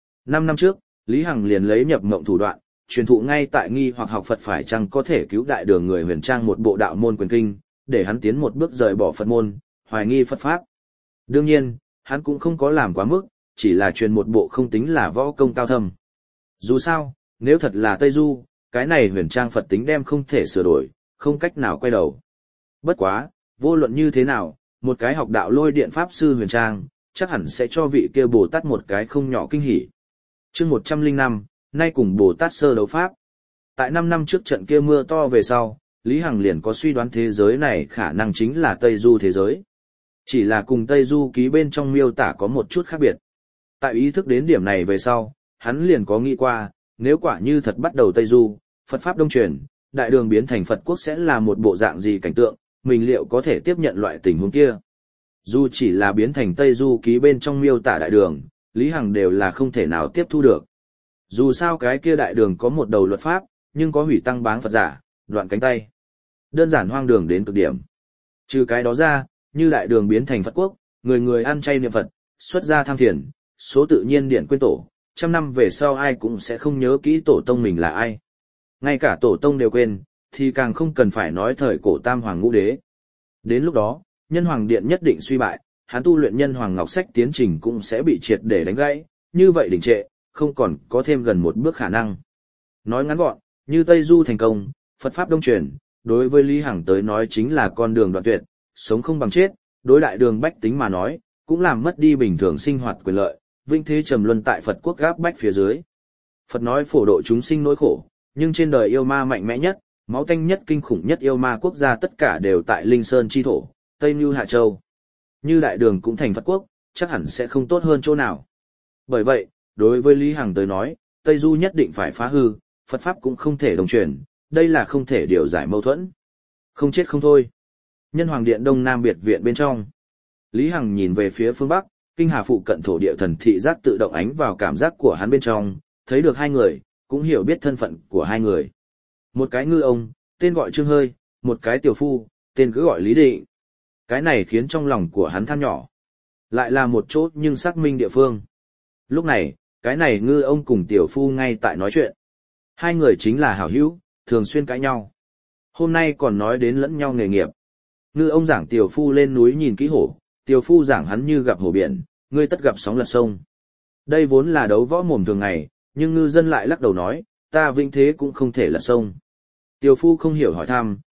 5 năm trước, Lý Hằng liền lấy nhập mộng thủ đoạn, truyền thụ ngay tại nghi hoặc học Phật phải chăng có thể cứu đại đường người Huyền Trang một bộ đạo môn quyền kinh, để hắn tiến một bước rời bỏ Phật môn, hoài nghi Phật pháp. Đương nhiên, hắn cũng không có làm quá mức, chỉ là truyền một bộ không tính là võ công cao thâm. Dù sao, nếu thật là Tây Du, cái này Huyền Trang Phật tính đem không thể sửa đổi, không cách nào quay đầu. Bất quá, vô luận như thế nào, một cái học đạo lôi điện pháp sư Huyền Trang, chắc hẳn sẽ cho vị kia Bồ Tát một cái không nhỏ kinh hỉ. Chương 105, nay cùng Bồ Tát sơ đấu pháp. Tại 5 năm trước trận kia mưa to về sau, Lý Hằng liền có suy đoán thế giới này khả năng chính là Tây Du thế giới. Chỉ là cùng Tây Du ký bên trong miêu tả có một chút khác biệt. Tại ý thức đến điểm này về sau, hắn liền có nghĩ qua, nếu quả như thật bắt đầu Tây Du, Phật Pháp đông truyền, đại đường biến thành Phật quốc sẽ là một bộ dạng gì cảnh tượng, mình liệu có thể tiếp nhận loại tình huống kia. Dù chỉ là biến thành Tây Du ký bên trong miêu tả đại đường, Lý Hằng đều là không thể nào tiếp thu được. Dù sao cái kia đại đường có một đầu luật pháp, nhưng có hủy tăng báng Phật giả, đoạn cánh tay. Đơn giản hoang đường đến cực điểm. Trừ cái đó ra, như đại đường biến thành Phật quốc, người người ăn chay niệm Phật, xuất gia tham thiền, số tự nhiên điển quên tổ, 100 năm về sau ai cũng sẽ không nhớ kỹ tổ tông mình là ai. Ngay cả tổ tông đều quên, thì càng không cần phải nói thời cổ tam hoàng ngũ đế. Đến lúc đó, nhân hoàng điện nhất định suy bại, hắn tu luyện nhân hoàng ngọc sách tiến trình cũng sẽ bị triệt để đánh gãy, như vậy đình trệ, không còn có thêm gần một bước khả năng. Nói ngắn gọn, như Tây Du thành công, Phật Pháp đông truyền, đối với Lý Hằng tới nói chính là con đường đoạn tuyệt, sống không bằng chết, đối đại đường bách tính mà nói, cũng làm mất đi bình thường sinh hoạt quyền lợi, vinh thế trầm luân tại Phật quốc gáp bách phía dưới. Phật nói phổ độ chúng sinh nỗi khổ, nhưng trên đời yêu ma mạnh mẽ nhất, máu tanh nhất kinh khủng nhất yêu ma quốc gia tất cả đều tại Linh Sơn chi thổ, Tây Nưu Hạ Châu. Như đại đường cũng thành Phật quốc, chắc hẳn sẽ không tốt hơn chỗ nào. Bởi vậy, đối với Lý Hằng tới nói, Tây Du nhất định phải phá hư, Phật Pháp cũng không thể đồng truyền, đây là không thể điều giải mâu thuẫn. Không chết không thôi. Nhân Hoàng Điện Đông Nam biệt viện bên trong. Lý Hằng nhìn về phía phương Bắc, kinh hà phụ cận thổ địa thần thị giác tự động ánh vào cảm giác của hắn bên trong, thấy được hai người, cũng hiểu biết thân phận của hai người. Một cái ngư ông, tên gọi Trương Hơi, một cái tiểu phu, tên cứ gọi Lý Định. Cái này khiến trong lòng của hắn than nhỏ. Lại là một chỗ nhưng xác minh địa phương. Lúc này, cái này ngư ông cùng tiểu phu ngay tại nói chuyện. Hai người chính là hảo hữu, thường xuyên cãi nhau. Hôm nay còn nói đến lẫn nhau nghề nghiệp. Ngư ông giảng tiểu phu lên núi nhìn kỹ hổ, tiểu phu giảng hắn như gặp hổ biển, ngươi tất gặp sóng lật sông. Đây vốn là đấu võ mồm thường ngày, nhưng ngư dân lại lắc đầu nói, ta vĩnh thế cũng không thể lật sông. Tiểu phu không hiểu hỏi thăm,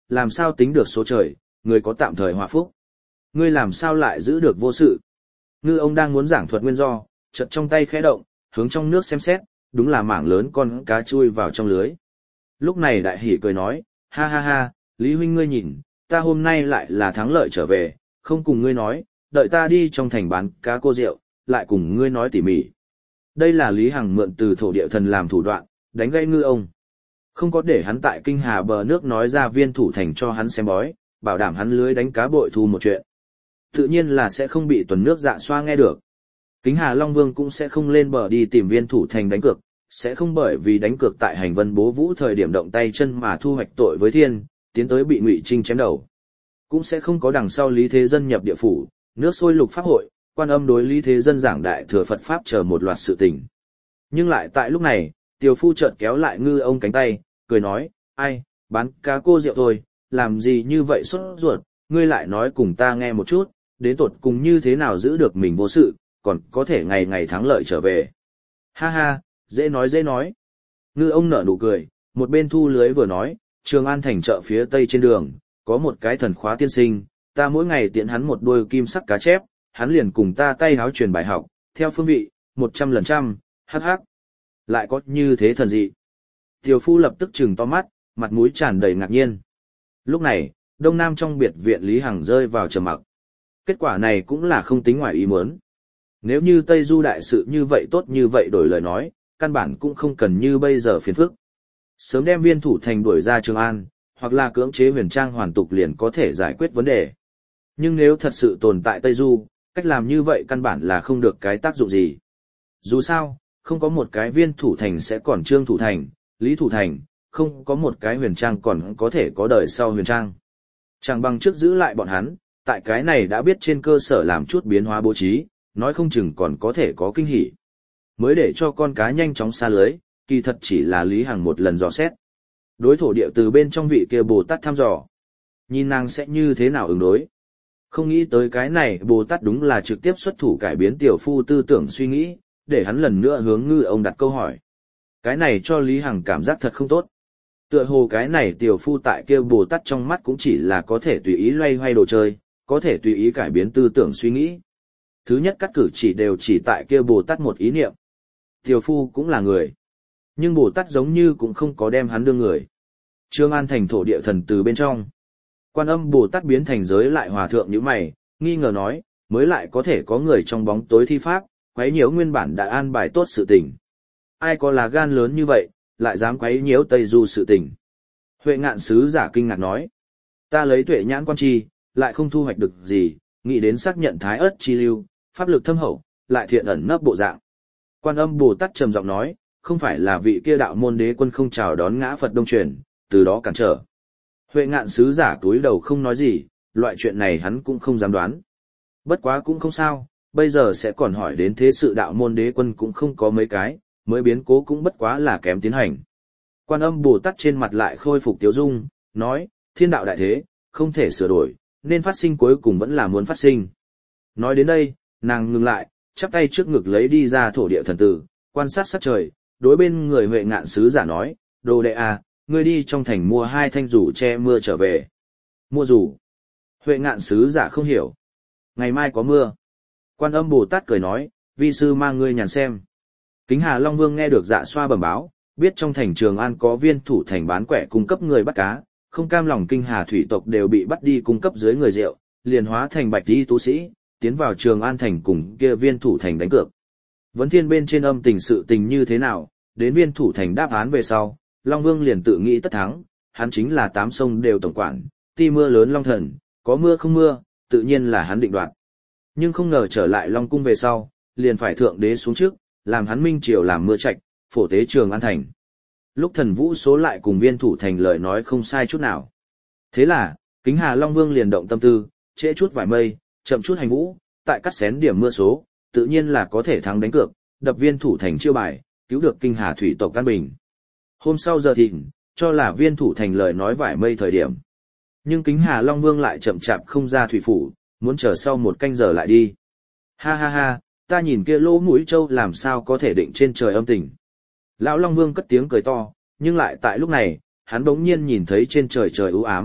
làm sao tính được số trời, người có tạm thời hòa phúc. Ngươi làm sao lại giữ được vô sự. Ngư ông đang muốn giảng thuật nguyên do, chợt trong tay khẽ động, hướng trong nước xem xét, đúng là mảng lớn con cá chui vào trong lưới. Lúc này đại hỉ cười nói, ha ha ha, Lý huynh ngươi nhìn, ta hôm nay lại là thắng lợi trở về, không cùng ngươi nói, đợi ta đi trong thành bán cá cô rượu, lại cùng ngươi nói tỉ mỉ. Đây là Lý Hằng mượn từ thổ địa thần làm thủ đoạn, đánh gây ngư ông. Không có để hắn tại kinh hà bờ nước nói ra viên thủ thành cho hắn xem bói, bảo đảm hắn lưới đánh cá bội thu một chuyện. Tự nhiên là sẽ không bị tuần nước dạ xoa nghe được. Kính Hà Long Vương cũng sẽ không lên bờ đi tìm viên thủ thành đánh cược, sẽ không bởi vì đánh cược tại hành vân bố vũ thời điểm động tay chân mà thu hoạch tội với thiên, tiến tới bị Ngụy Trinh chém đầu. Cũng sẽ không có đằng sau Lý Thế Dân nhập địa phủ, nước sôi lục pháp hội, Quan Âm đối Lý Thế Dân giảng đại thừa Phật Pháp chờ một loạt sự tình. Nhưng lại tại lúc này, Tiều Phu chợt kéo lại ngư ông cánh tay, cười nói, ai, bán cá cô rượu thôi, làm gì như vậy sốt ruột, ngươi lại nói cùng ta nghe một chút, đến tột cùng như thế nào giữ được mình vô sự, còn có thể ngày ngày thắng lợi trở về. Ha ha, dễ nói dễ nói. Ngư ông nở nụ cười, một bên thu lưới vừa nói, Trường An thành chợ phía tây trên đường, có một cái thần khóa tiên sinh, ta mỗi ngày tiện hắn một đôi kim sắc cá chép, hắn liền cùng ta tay háo truyền bài học, theo phương vị, 100 lần trăm, hắc hắc. Lại có như thế thần dị. Tiều Phu lập tức trừng to mắt, mặt mũi tràn đầy ngạc nhiên. Lúc này, đông nam trong biệt viện Lý Hằng rơi vào trầm mặc. Kết quả này cũng là không tính ngoài ý muốn. Nếu như Tây Du đại sự như vậy tốt như vậy đổi lời nói, căn bản cũng không cần như bây giờ phiền phức. Sớm đem viên thủ thành đuổi ra Trường An, hoặc là cưỡng chế huyền trang hoàn tục liền có thể giải quyết vấn đề. Nhưng nếu thật sự tồn tại Tây Du, cách làm như vậy căn bản là không được cái tác dụng gì. Dù sao, không có một cái viên thủ thành sẽ còn Trương thủ thành, Lý thủ thành, không có một cái huyền trang còn có thể có đời sau huyền trang. Chẳng bằng trước giữ lại bọn hắn, tại cái này đã biết trên cơ sở làm chút biến hóa bố trí, nói không chừng còn có thể có kinh hỉ. Mới để cho con cá nhanh chóng xa lưới, kỳ thật chỉ là Lý Hằng một lần dò xét. Đối thổ địa từ bên trong vị kia Bồ Tát thăm dò. Nhìn nàng sẽ như thế nào ứng đối. Không nghĩ tới cái này Bồ Tát đúng là trực tiếp xuất thủ cải biến Tiểu Phu tư tưởng suy nghĩ, để hắn lần nữa hướng ngư ông đặt câu hỏi. Cái này cho Lý Hằng cảm giác thật không tốt. Tựa hồ cái này Tiểu Phu tại kia Bồ Tát trong mắt cũng chỉ là có thể tùy ý loay hoay đồ chơi, có thể tùy ý cải biến tư tưởng suy nghĩ. Thứ nhất các cử chỉ đều chỉ tại kia Bồ Tát một ý niệm. Tiểu Phu cũng là người. Nhưng Bồ Tát giống như cũng không có đem hắn đương người. Trương An thành thổ địa thần từ bên trong. Quan Âm Bồ Tát biến thành giới lại hòa thượng như mày, nghi ngờ nói, mới lại có thể có người trong bóng tối thi pháp, quấy nhiễu nguyên bản đã an bài tốt sự tình. Ai có là gan lớn như vậy, lại dám quấy nhiễu Tây Du sự tình. Huệ Ngạn sứ giả kinh ngạc nói, ta lấy tuệ nhãn quan chi, lại không thu hoạch được gì, nghĩ đến xác nhận thái ất chi lưu, pháp lực thâm hậu, lại thiện ẩn nấp bộ dạng. Quan Âm Bồ Tát trầm giọng nói, không phải là vị kia đạo môn đế quân không chào đón ngã Phật đông truyền, từ đó cản trở. Huệ Ngạn sứ giả túi đầu không nói gì, loại chuyện này hắn cũng không dám đoán. Bất quá cũng không sao, bây giờ sẽ còn hỏi đến thế sự đạo môn đế quân cũng không có mấy cái, mới biến cố cũng bất quá là kém tiến hành. Quan Âm Bồ Tát trên mặt lại khôi phục tiếu dung, nói, thiên đạo đại thế, không thể sửa đổi, nên phát sinh cuối cùng vẫn là muốn phát sinh. Nói đến đây, nàng ngừng lại, chắp tay trước ngực lấy đi ra thổ địa thần tử, quan sát sát trời, đối bên người Huệ Ngạn sứ giả nói, đồ đệ à, ngươi đi trong thành mua 2 thanh rủ che mưa trở về. Mua rủ. Huệ Ngạn sứ giả không hiểu. Ngày mai có mưa. Quan Âm Bồ Tát cười nói, vi sư mang ngươi nhàn xem. Kính Hà Long Vương nghe được dạ xoa bẩm báo, biết trong thành Trường An có viên thủ thành bán quẻ cung cấp người bắt cá, không cam lòng Kinh Hà thủy tộc đều bị bắt đi cung cấp dưới người rượu, liền hóa thành bạch y tu sĩ, tiến vào Trường An thành cùng kia viên thủ thành đánh cược. Vấn thiên bên trên âm tình sự tình như thế nào, đến viên thủ thành đáp án về sau, Long Vương liền tự nghĩ tất thắng, hắn chính là 8 sông đều tổng quản, ti mưa lớn Long Thần, có mưa không mưa, tự nhiên là hắn định đoạt. Nhưng không ngờ trở lại Long Cung về sau, liền phải thượng đế xuống trước, làm hắn minh triều làm mưa trạch, phổ tế Trường An thành. Lúc Thần Vũ số lại cùng viên thủ thành lời nói không sai chút nào. Thế là, Kính Hà Long Vương liền động tâm tư, trễ chút vài mây, chậm chút hành vũ, tại cắt xén điểm mưa số, tự nhiên là có thể thắng đánh cược, đập viên thủ thành chiêu bài, cứu được Kinh Hà thủy tộc căn bình. Hôm sau giờ thịnh, cho là viên thủ thành lời nói vài mây thời điểm. Nhưng Kính Hà Long Vương lại chậm chạp không ra thủy phủ, muốn chờ sau 1 canh giờ lại đi. Ha ha ha, ta nhìn kia lỗ mũi trâu làm sao có thể định trên trời âm tình. Lão Long Vương cất tiếng cười to, nhưng lại tại lúc này, hắn bỗng nhiên nhìn thấy trên trời trời u ám,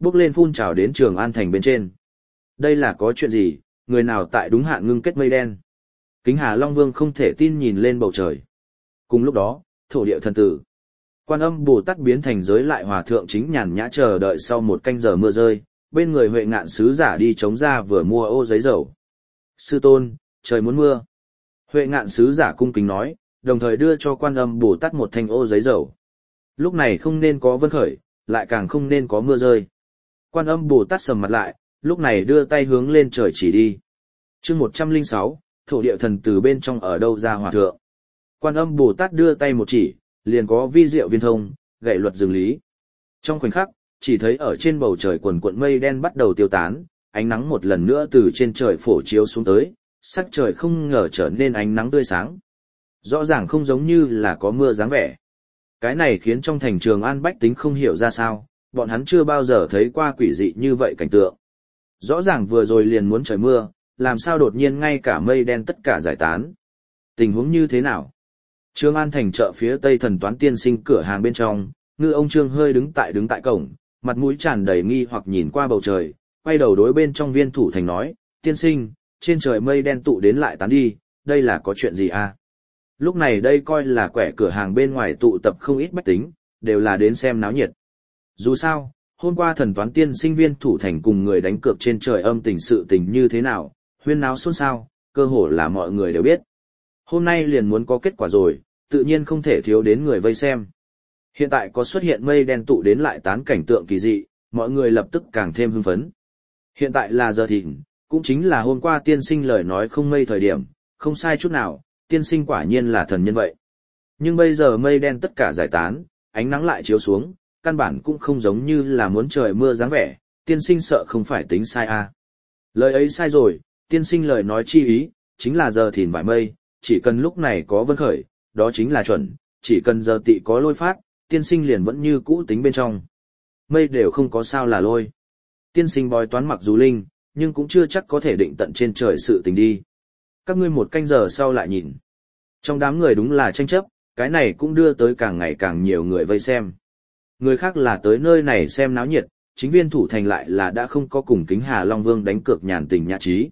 bước lên phun trào đến Trường An thành bên trên. Đây là có chuyện gì, người nào tại đúng hạn ngưng kết mây đen? Kính Hà Long Vương không thể tin nhìn lên bầu trời. Cùng lúc đó, thổ địa thần tử, Quan Âm Bồ Tát biến thành giới lại hòa thượng chính nhàn nhã chờ đợi sau một canh giờ mưa rơi, bên người Huệ Ngạn sứ giả đi chống ra vừa mua ô giấy dầu. Sư tôn, trời muốn mưa. Huệ Ngạn sứ giả cung kính nói, đồng thời đưa cho Quan Âm Bồ Tát một thanh ô giấy dầu. Lúc này không nên có vân khởi, lại càng không nên có mưa rơi. Quan Âm Bồ Tát sầm mặt lại, lúc này đưa tay hướng lên trời chỉ đi. Chương 106, thổ địa thần từ bên trong ở đâu ra hòa thượng. Quan Âm Bồ Tát đưa tay một chỉ, liền có vi diệu viên thông, gậy luật dừng lý. Trong khoảnh khắc, chỉ thấy ở trên bầu trời quần cuộn mây đen bắt đầu tiêu tán, ánh nắng một lần nữa từ trên trời phổ chiếu xuống tới, sắc trời không ngờ trở nên ánh nắng tươi sáng. Rõ ràng không giống như là có mưa dáng vẻ. Cái này khiến trong thành Trường An bách tính không hiểu ra sao, bọn hắn chưa bao giờ thấy qua quỷ dị như vậy cảnh tượng. Rõ ràng vừa rồi liền muốn trời mưa, làm sao đột nhiên ngay cả mây đen tất cả giải tán. Tình huống như thế nào? Trường An thành chợ phía tây Thần Toán tiên sinh cửa hàng bên trong, Ngư ông Trương hơi đứng tại cổng, mặt mũi tràn đầy nghi hoặc nhìn qua bầu trời, quay đầu đối bên trong Viên Thủ Thành nói, tiên sinh, trên trời mây đen tụ đến lại tán đi, đây là có chuyện gì à? Lúc này đây coi là quẻ cửa hàng bên ngoài tụ tập không ít bách tính, đều là đến xem náo nhiệt. Dù sao, hôm qua Thần Toán tiên sinh Viên Thủ Thành cùng người đánh cược trên trời âm tình sự tình như thế nào, huyên náo xôn xao, cơ hồ là mọi người đều biết. Hôm nay liền muốn có kết quả rồi, tự nhiên không thể thiếu đến người vây xem. Hiện tại có xuất hiện mây đen tụ đến lại tán cảnh tượng kỳ dị, mọi người lập tức càng thêm hưng phấn. Hiện tại là giờ thìn, cũng chính là hôm qua tiên sinh lời nói không mây thời điểm, không sai chút nào, tiên sinh quả nhiên là thần nhân vậy. Nhưng bây giờ mây đen tất cả giải tán, ánh nắng lại chiếu xuống, căn bản cũng không giống như là muốn trời mưa dáng vẻ, tiên sinh sợ không phải tính sai à. Lời ấy sai rồi, tiên sinh lời nói chi ý, chính là giờ thìn vải mây, chỉ cần lúc này có vân khởi, đó chính là chuẩn, chỉ cần giờ tị có lôi phát, tiên sinh liền vẫn như cũ tính bên trong. Mây đều không có sao là lôi. Tiên sinh bói toán mặc dù linh, nhưng cũng chưa chắc có thể định tận trên trời sự tình đi. Các ngươi một canh giờ sau lại nhìn. Trong đám người đúng là tranh chấp, cái này cũng đưa tới càng ngày càng nhiều người vây xem. Người khác là tới nơi này xem náo nhiệt, chính Viên Thủ Thành lại là đã không có cùng Kính Hà Long Vương đánh cược nhàn tình nhã trí.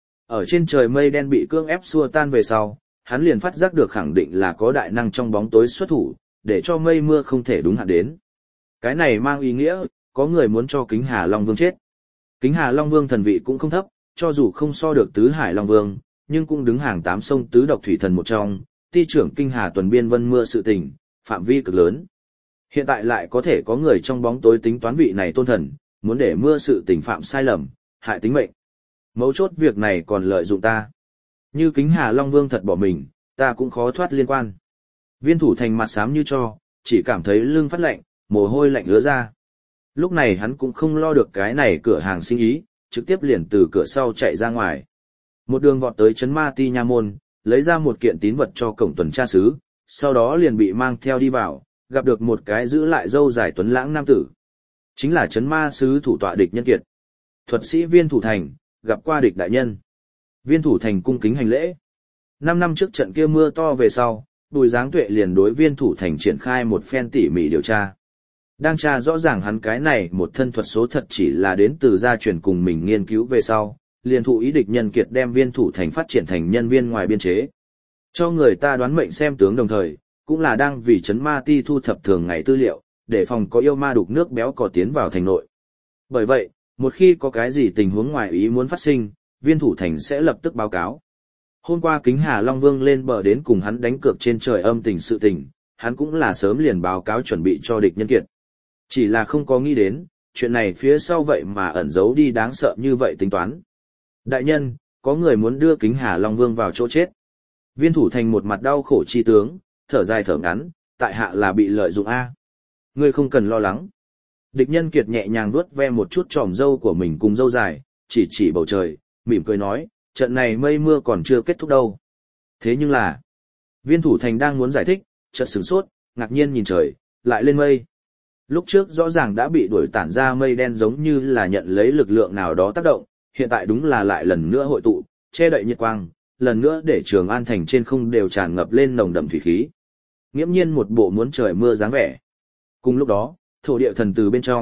Ở trên trời mây đen bị cưỡng ép xua tan về sau, hắn liền phát giác được khẳng định là có đại năng trong bóng tối xuất thủ, để cho mây mưa không thể đúng hạn đến. Cái này mang ý nghĩa, có người muốn cho Kính Hà Long Vương chết. Kính Hà Long Vương thần vị cũng không thấp, cho dù không so được Tứ Hải Long Vương, nhưng cũng đứng hàng 8 sông tứ độc thủy thần một trong, ti trưởng Kinh Hà tuần biên vân mưa sự tình, phạm vi cực lớn. Hiện tại lại có thể có người trong bóng tối tính toán vị này tôn thần, muốn để mưa sự tình phạm sai lầm, hại tính mệnh. Mấu chốt việc này còn lợi dụng ta. Như Kính Hà Long Vương thật bỏ mình, ta cũng khó thoát liên quan. Viên Thủ Thành mặt xám như cho, chỉ cảm thấy lưng phát lạnh, mồ hôi lạnh ứa ra. Lúc này hắn cũng không lo được cái này cửa hàng sinh ý, trực tiếp liền từ cửa sau chạy ra ngoài. Một đường vọt tới Trấn Ma Ti Nha Môn, lấy ra một kiện tín vật cho cổng tuần tra sứ, sau đó liền bị mang theo đi vào, gặp được một cái giữ lại râu dài tuấn lãng nam tử. Chính là Trấn Ma sứ thủ tọa Địch Nhân Kiệt. Thuật sĩ Viên Thủ Thành, gặp qua Địch đại nhân. Viên Thủ Thành cung kính hành lễ. 5 năm trước trận kia mưa to về sau, Bùi Giáng Tuệ liền đối Viên Thủ Thành triển khai một phen tỉ mỉ điều tra. Đang tra rõ ràng hắn cái này một thân thuật số thật chỉ là đến từ gia truyền cùng mình nghiên cứu về sau, liền thụ ý Địch Nhân Kiệt đem Viên Thủ Thành phát triển thành nhân viên ngoài biên chế. Cho người ta đoán mệnh xem tướng đồng thời, cũng là đang vì Trấn Ma Ti thu thập thường ngày tư liệu, để phòng có yêu ma đục nước béo cò tiến vào thành nội. Bởi vậy, một khi có cái gì tình huống ngoài ý muốn phát sinh, Viên Thủ Thành sẽ lập tức báo cáo. Hôm qua Kính Hà Long Vương lên bờ đến cùng hắn đánh cược trên trời âm tình sự tình, hắn cũng là sớm liền báo cáo chuẩn bị cho Địch Nhân Kiệt. Chỉ là không có nghĩ đến, chuyện này phía sau vậy mà ẩn giấu đi đáng sợ như vậy tính toán. Đại nhân, có người muốn đưa Kính Hà Long Vương vào chỗ chết. Viên Thủ Thành một mặt đau khổ chi tướng, thở dài thở ngắn, tại hạ là bị lợi dụng A. Ngươi không cần lo lắng. Địch Nhân Kiệt nhẹ nhàng vuốt ve một chút tròm râu của mình cùng râu dài, chỉ bầu trời, mỉm cười nói, trận này mây mưa còn chưa kết thúc đâu. Thế nhưng là, Viên Thủ Thành đang muốn giải thích, chợt sửng sốt, ngạc nhiên nhìn trời, lại lên mây. Lúc trước rõ ràng đã bị đuổi tản ra mây đen giống như là nhận lấy lực lượng nào đó tác động, hiện tại đúng là lại lần nữa hội tụ, che đậy nhiệt quang, lần nữa để Trường An thành trên không đều tràn ngập lên nồng đậm thủy khí. Nghiễm nhiên một bộ muốn trời mưa dáng vẻ. Cùng lúc đó, thổ địa thần từ bên trong,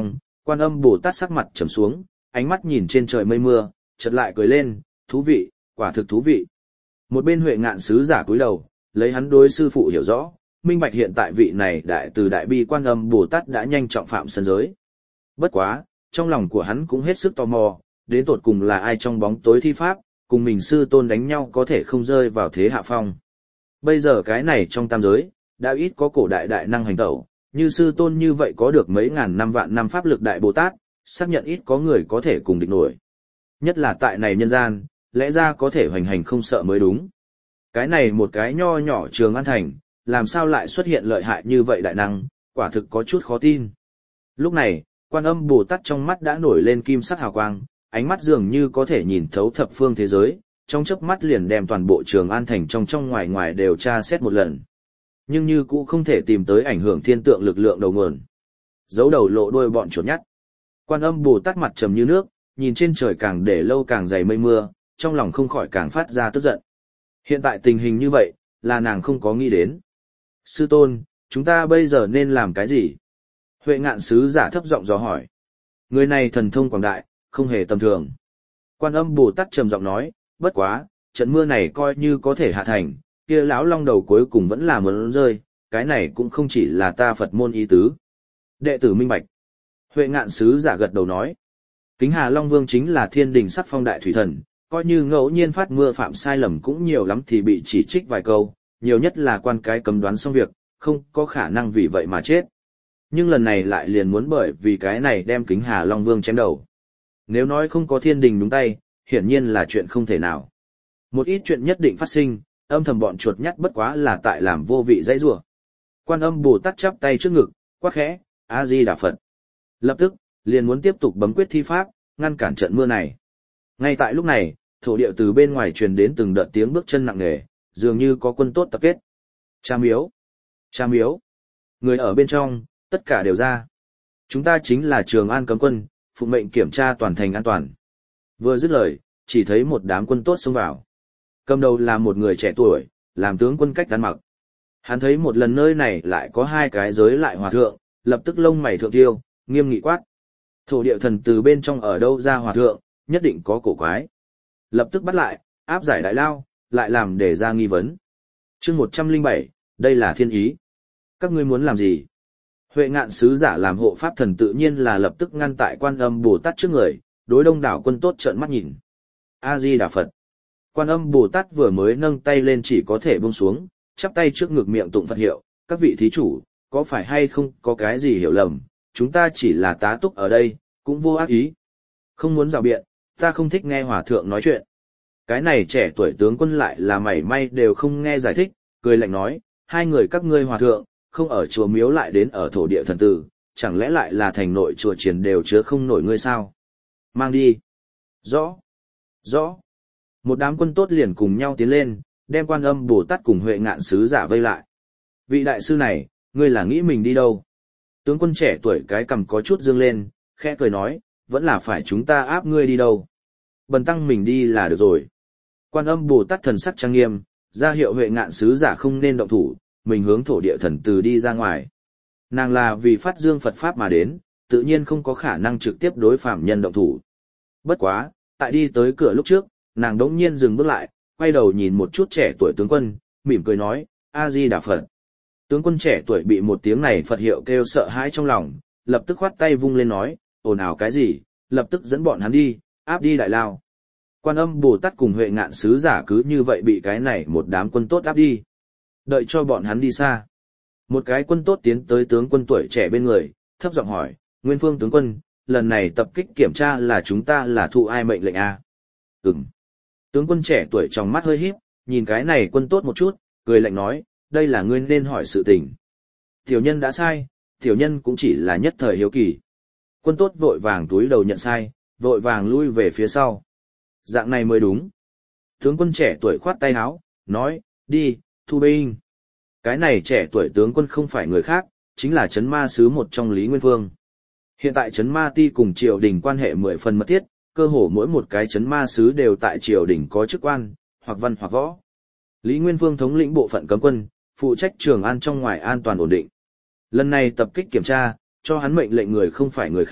Quan Âm Bồ Tát sắc mặt trầm xuống, ánh mắt nhìn trên trời mây mưa, chợt lại cười lên, thú vị, quả thực thú vị. Một bên Huệ Ngạn sứ giả cúi đầu, lấy hắn đối sư phụ hiểu rõ, minh bạch hiện tại vị này đại từ đại bi Quan Âm Bồ Tát đã nhanh trọng phạm sân giới. Bất quá, trong lòng của hắn cũng hết sức tò mò, đến tột cùng là ai trong bóng tối thi pháp, cùng mình sư tôn đánh nhau có thể không rơi vào thế hạ phong. Bây giờ cái này trong tam giới, đã ít có cổ đại đại năng hành tẩu, như sư tôn như vậy có được mấy ngàn năm vạn năm pháp lực đại Bồ Tát, xác nhận ít có người có thể cùng địch nổi. Nhất là tại này nhân gian, lẽ ra có thể hoành hành không sợ mới đúng. Cái này một cái nho nhỏ Trường An Thành, làm sao lại xuất hiện lợi hại như vậy đại năng, quả thực có chút khó tin. Lúc này, Quan Âm Bồ Tát trong mắt đã nổi lên kim sắc hào quang, ánh mắt dường như có thể nhìn thấu thập phương thế giới, trong chớp mắt liền đem toàn bộ Trường An Thành trong trong ngoài ngoài đều tra xét một lần. Nhưng như cũ không thể tìm tới ảnh hưởng thiên tượng lực lượng đầu nguồn. Giấu đầu lộ đuôi bọn chuột nhắt. Quan Âm Bồ Tát mặt trầm như nước, nhìn trên trời càng để lâu càng dày mây mưa, trong lòng không khỏi càng phát ra tức giận. Hiện tại tình hình như vậy, là nàng không có nghĩ đến. Sư tôn, chúng ta bây giờ nên làm cái gì? Huệ Ngạn sứ giả thấp giọng dò hỏi. Người này thần thông quảng đại, không hề tầm thường. Quan Âm Bồ Tát trầm giọng nói, bất quá, trận mưa này coi như có thể hạ thành, kia lão long đầu cuối cùng vẫn là muốn rơi, cái này cũng không chỉ là ta Phật môn ý tứ. Đệ tử minh bạch. Huệ Ngạn sứ giả gật đầu nói. Kính Hà Long Vương chính là thiên đình sắc phong đại thủy thần, coi như ngẫu nhiên phát mưa phạm sai lầm cũng nhiều lắm thì bị chỉ trích vài câu, nhiều nhất là quan cái cấm đoán xong việc, không có khả năng vì vậy mà chết. Nhưng lần này lại liền muốn bởi vì cái này đem Kính Hà Long Vương chém đầu. Nếu nói không có thiên đình đúng tay, hiển nhiên là chuyện không thể nào. Một ít chuyện nhất định phát sinh, âm thầm bọn chuột nhắt bất quá là tại làm vô vị dãy rủa. Quan Âm Bồ Tát chắp tay trước ngực, quát khẽ, A Di Đà Phật. Lập tức, liền muốn tiếp tục bấm quyết thi pháp, ngăn cản trận mưa này. Ngay tại lúc này, thổ địa từ bên ngoài truyền đến từng đợt tiếng bước chân nặng nề, dường như có quân tốt tập kết. Cha miếu, cha miếu, người ở bên trong, tất cả đều ra. Chúng ta chính là Trường An cấm quân, phụ mệnh kiểm tra toàn thành an toàn. Vừa dứt lời, chỉ thấy một đám quân tốt xông vào. Cầm đầu là một người trẻ tuổi, làm tướng quân cách ăn mặc. Hắn thấy một lần nơi này lại có hai cái giới lại hòa thượng, lập tức lông mày thượng tiêu, nghiêm nghị quát. Thổ địa thần từ bên trong ở đâu ra hòa thượng, nhất định có cổ quái. Lập tức bắt lại, áp giải đại lao, lại làm để ra nghi vấn. Chương 107, đây là thiên ý. Các ngươi muốn làm gì? Huệ Ngạn sứ giả làm hộ pháp thần tự nhiên là lập tức ngăn tại Quan Âm Bồ Tát trước người, đối đông đảo quân tốt trợn mắt nhìn. A Di Đà Phật. Quan Âm Bồ Tát vừa mới nâng tay lên chỉ có thể buông xuống, chắp tay trước ngực miệng tụng Phật hiệu, các vị thí chủ, có phải hay không có cái gì hiểu lầm, chúng ta chỉ là tá túc ở đây, cũng vô ác ý. Không muốn rào biện, ta không thích nghe hòa thượng nói chuyện. Cái này trẻ tuổi tướng quân lại là mảy may đều không nghe giải thích, cười lạnh nói, hai người các ngươi hòa thượng, không ở chùa miếu lại đến ở thổ địa thần tử, chẳng lẽ lại là thành nội chùa triển đều chứa không nổi ngươi sao? Mang đi. Rõ. Rõ. Một đám quân tốt liền cùng nhau tiến lên, đem Quan Âm Bồ Tát cùng Huệ Ngạn sứ giả vây lại. Vị đại sư này, ngươi là nghĩ mình đi đâu? Tướng quân trẻ tuổi cái cằm có chút dương lên, khẽ cười nói, vẫn là phải chúng ta áp ngươi đi đâu. Bần tăng mình đi là được rồi. Quan Âm Bồ Tát thần sắc trang nghiêm, ra hiệu Huệ Ngạn sứ giả không nên động thủ, mình hướng thổ địa thần từ đi ra ngoài. Nàng là vì phát dương Phật Pháp mà đến, tự nhiên không có khả năng trực tiếp đối phạm nhân động thủ. Bất quá, tại đi tới cửa lúc trước, nàng đống nhiên dừng bước lại, quay đầu nhìn một chút trẻ tuổi tướng quân, mỉm cười nói, A-di Đà Phật. Tướng quân trẻ tuổi bị một tiếng này Phật hiệu kêu sợ hãi trong lòng, lập tức khoát tay vung lên nói, ồn ào cái gì, lập tức dẫn bọn hắn đi, áp đi đại lao. Quan Âm Bồ Tát cùng Huệ Ngạn sứ giả cứ như vậy bị cái này một đám quân tốt áp đi. Đợi cho bọn hắn đi xa. Một cái quân tốt tiến tới tướng quân tuổi trẻ bên người, thấp giọng hỏi, Nguyên Phương tướng quân, lần này tập kích kiểm tra là chúng ta là thụ ai mệnh lệnh à? Ừm. Tướng quân trẻ tuổi trong mắt hơi híp, nhìn cái này quân tốt một chút, cười lạnh nói, đây là ngươi nên hỏi sự tình. Tiểu nhân đã sai, tiểu nhân cũng chỉ là nhất thời hiếu kỳ. Quân tốt vội vàng túi đầu nhận sai, vội vàng lui về phía sau. Dạng này mới đúng. Tướng quân trẻ tuổi khoát tay áo, nói, đi, thu binh. Cái này trẻ tuổi tướng quân không phải người khác, chính là Trấn Ma Sứ một trong Lý Nguyên Phương. Hiện tại Trấn Ma Ti cùng triều đình quan hệ 10 phần mật thiết, cơ hồ mỗi một cái Trấn Ma Sứ đều tại triều đình có chức quan, hoặc văn hoặc võ. Lý Nguyên Phương thống lĩnh bộ phận cấm quân, phụ trách Trường An trong ngoài an toàn ổn định. Lần này tập kích kiểm tra, cho hắn mệnh lệnh người không phải người khác,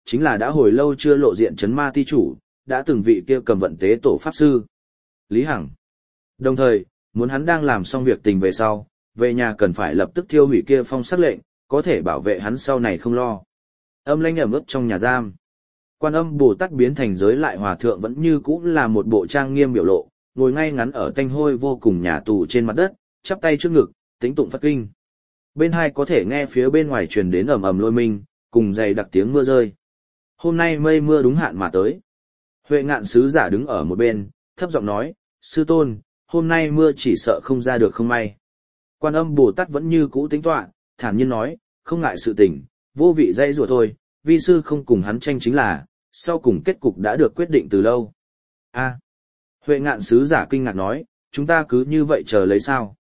chính là đã hồi lâu chưa lộ diện chấn ma ti chủ, đã từng vị kia cầm vận tế tổ pháp sư. Lý Hằng. Đồng thời, muốn hắn đang làm xong việc tình về sau, về nhà cần phải lập tức thiêu hủy kia phong sắc lệnh, có thể bảo vệ hắn sau này không lo. Âm lãnh ẩm ướt trong nhà giam. Quan Âm Bồ Tát biến thành giới lại hòa thượng vẫn như cũ là một bộ trang nghiêm biểu lộ, ngồi ngay ngắn ở tanh hôi vô cùng nhà tù trên mặt đất, chắp tay trước ngực, tĩnh tụng Phật kinh. Bên hai có thể nghe phía bên ngoài truyền đến ầm ầm lôi minh, cùng dày đặc tiếng mưa rơi. Hôm nay mây mưa đúng hạn mà tới. Huệ Ngạn sứ giả đứng ở một bên, thấp giọng nói, sư tôn, hôm nay mưa chỉ sợ không ra được không may. Quan Âm Bồ Tát vẫn như cũ tính tọa, thản nhiên nói, không ngại sự tình, vô vị dây rủa thôi, vi sư không cùng hắn tranh chính là, sau cùng kết cục đã được quyết định từ lâu. A. Huệ Ngạn sứ giả kinh ngạc nói, chúng ta cứ như vậy chờ lấy sao?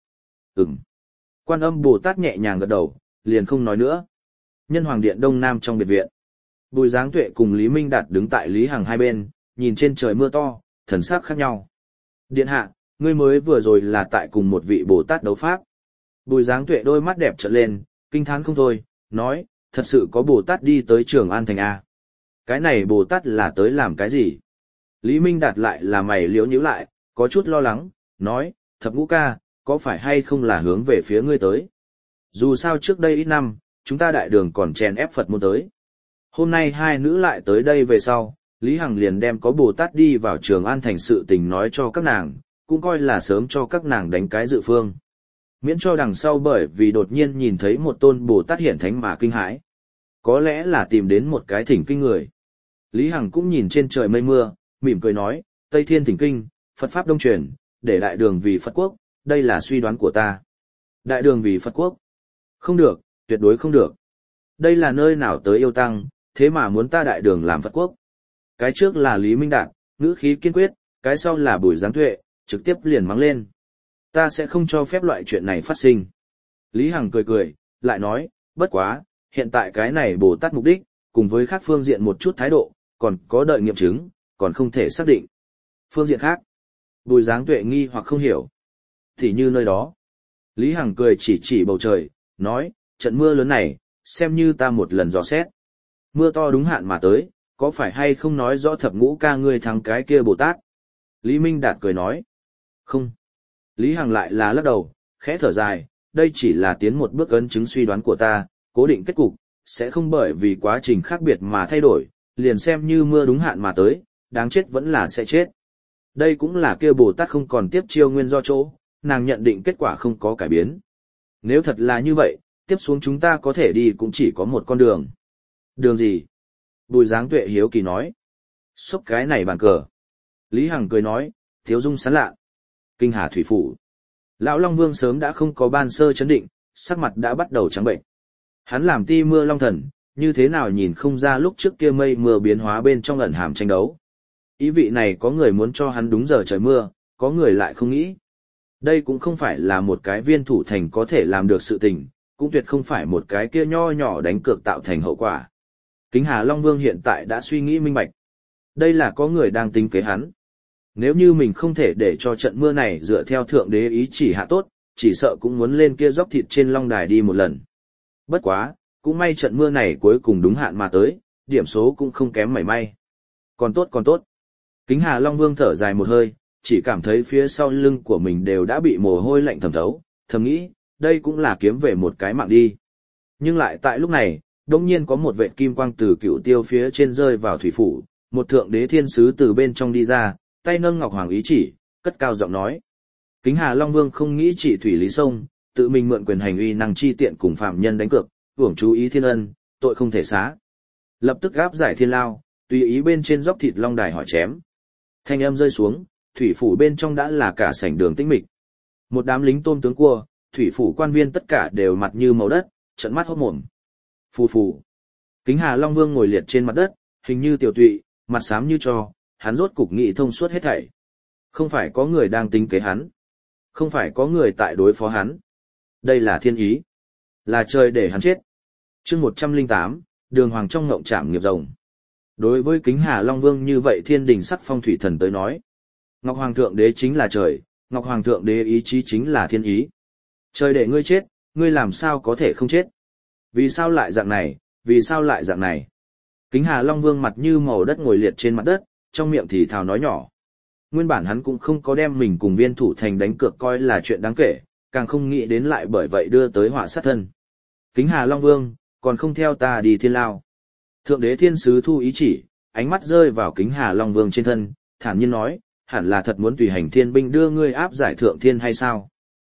Quan Âm Bồ Tát nhẹ nhàng gật đầu, liền không nói nữa. Nhân Hoàng Điện Đông Nam trong biệt viện. Bùi Giáng Tuệ cùng Lý Minh Đạt đứng tại Lý Hằng hai bên, nhìn trên trời mưa to, thần sắc khác nhau. Điện hạ, ngươi mới vừa rồi là tại cùng một vị Bồ Tát đấu pháp. Bùi Giáng Tuệ đôi mắt đẹp trợn lên, kinh thán không thôi, nói, thật sự có Bồ Tát đi tới Trường An Thành A. Cái này Bồ Tát là tới làm cái gì? Lý Minh Đạt lại là mày liễu nhíu lại, có chút lo lắng, nói, Thập Ngũ ca, có phải hay không là hướng về phía ngươi tới? Dù sao trước đây ít năm, chúng ta đại đường còn chèn ép Phật môn tới. Hôm nay hai nữ lại tới đây về sau, Lý Hằng liền đem có Bồ Tát đi vào Trường An Thành sự tình nói cho các nàng, cũng coi là sớm cho các nàng đánh cái dự phương. Miễn cho đằng sau bởi vì đột nhiên nhìn thấy một tôn Bồ Tát hiển thánh mà kinh hãi. Có lẽ là tìm đến một cái thỉnh kinh người. Lý Hằng cũng nhìn trên trời mây mưa, mỉm cười nói, Tây Thiên thỉnh kinh, Phật Pháp đông truyền, để đại đường vì Phật quốc, đây là suy đoán của ta. Đại đường vì Phật quốc? Không được, tuyệt đối không được. Đây là nơi nào tới yêu tăng, thế mà muốn ta đại đường làm Phật quốc. Cái trước là Lý Minh Đạt, ngữ khí kiên quyết, cái sau là Bùi Giáng Tuệ, trực tiếp liền mắng lên. Ta sẽ không cho phép loại chuyện này phát sinh. Lý Hằng cười cười, lại nói, bất quá, hiện tại cái này Bồ Tát mục đích, cùng với khác phương diện một chút thái độ, còn có đợi nghiệm chứng, còn không thể xác định. Phương diện khác, Bùi Giáng Tuệ nghi hoặc không hiểu. Thì như nơi đó. Lý Hằng cười chỉ bầu trời, nói, trận mưa lớn này, xem như ta một lần dò xét. Mưa to đúng hạn mà tới, có phải hay không nói rõ Thập Ngũ ca ngươi thắng cái kia Bồ Tát? Lý Minh Đạt cười nói, không. Lý Hằng lại là lắc đầu, khẽ thở dài, đây chỉ là tiến một bước ấn chứng suy đoán của ta, cố định kết cục, sẽ không bởi vì quá trình khác biệt mà thay đổi, liền xem như mưa đúng hạn mà tới, đáng chết vẫn là sẽ chết. Đây cũng là kia Bồ Tát không còn tiếp chiêu nguyên do chỗ, nàng nhận định kết quả không có cải biến. Nếu thật là như vậy, tiếp xuống chúng ta có thể đi cũng chỉ có một con đường. Đường gì? Bùi Giáng Tuệ hiếu kỳ nói. Xốc cái này bàn cờ. Lý Hằng cười nói, thiếu dung sán lạ. Kinh Hà Thủy Phủ. Lão Long Vương sớm đã không có ban sơ chấn định, sắc mặt đã bắt đầu trắng bệnh. Hắn làm ti mưa long thần, như thế nào nhìn không ra lúc trước kia mây mưa biến hóa bên trong ẩn hàm tranh đấu. Ý vị này có người muốn cho hắn đúng giờ trời mưa, có người lại không nghĩ. Đây cũng không phải là một cái viên thủ thành có thể làm được sự tình, cũng tuyệt không phải một cái kia nho nhỏ đánh cược tạo thành hậu quả. Kính Hà Long Vương hiện tại đã suy nghĩ minh bạch. Đây là có người đang tính kế hắn. Nếu như mình không thể để cho trận mưa này dựa theo thượng đế ý chỉ hạ tốt, chỉ sợ cũng muốn lên kia dốc thịt trên long đài đi một lần. Bất quá, cũng may trận mưa này cuối cùng đúng hạn mà tới, điểm số cũng không kém mảy may. Còn tốt còn tốt. Kính Hà Long Vương thở dài một hơi, chỉ cảm thấy phía sau lưng của mình đều đã bị mồ hôi lạnh thấm thấu, thầm nghĩ, đây cũng là kiếm về một cái mạng đi. Nhưng lại tại lúc này, đột nhiên có một vệt kim quang từ cựu tiêu phía trên rơi vào thủy phủ, một thượng đế thiên sứ từ bên trong đi ra, tay nâng ngọc hoàng ý chỉ, cất cao giọng nói. Kính Hà Long Vương không nghĩ chỉ thủy lý sông, tự mình mượn quyền hành uy năng chi tiện cùng phạm nhân đánh cược, hưởng chú ý thiên ân, tội không thể xá. Lập tức gáp giải thiên lao, tùy ý bên trên dốc thịt long đài hỏi chém. Thanh âm rơi xuống, thủy phủ bên trong đã là cả sảnh đường tĩnh mịch. Một đám lính tôm tướng cua, thủy phủ quan viên tất cả đều mặt như màu đất, trợn mắt hốt mồm. Phù phù. Kính Hà Long Vương ngồi liệt trên mặt đất, hình như tiểu tụy, mặt xám như tro, hắn rốt cục nghị thông suốt hết thảy. Không phải có người đang tính kế hắn, không phải có người tại đối phó hắn. Đây là thiên ý, là trời để hắn chết. Chương 108, Đường Hoàng trong ngộng trảm nghiệp rồng. Đối với Kính Hà Long Vương như vậy thiên đình sắc phong thủy thần tới nói, Ngọc Hoàng thượng đế chính là trời, Ngọc Hoàng thượng đế ý chí chính là thiên ý. Trời để ngươi chết, ngươi làm sao có thể không chết? Vì sao lại dạng này, vì sao lại dạng này? Kính Hà Long Vương mặt như màu đất ngồi liệt trên mặt đất, trong miệng thì thào nói nhỏ. Nguyên bản hắn cũng không có đem mình cùng Viên Thủ Thành đánh cược coi là chuyện đáng kể, càng không nghĩ đến lại bởi vậy đưa tới họa sát thân. Kính Hà Long Vương, còn không theo ta đi thiên lao. Thượng đế thiên sứ thu ý chỉ, ánh mắt rơi vào Kính Hà Long Vương trên thân, thản nhiên nói, hẳn là thật muốn tùy hành thiên binh đưa ngươi áp giải thượng thiên hay sao?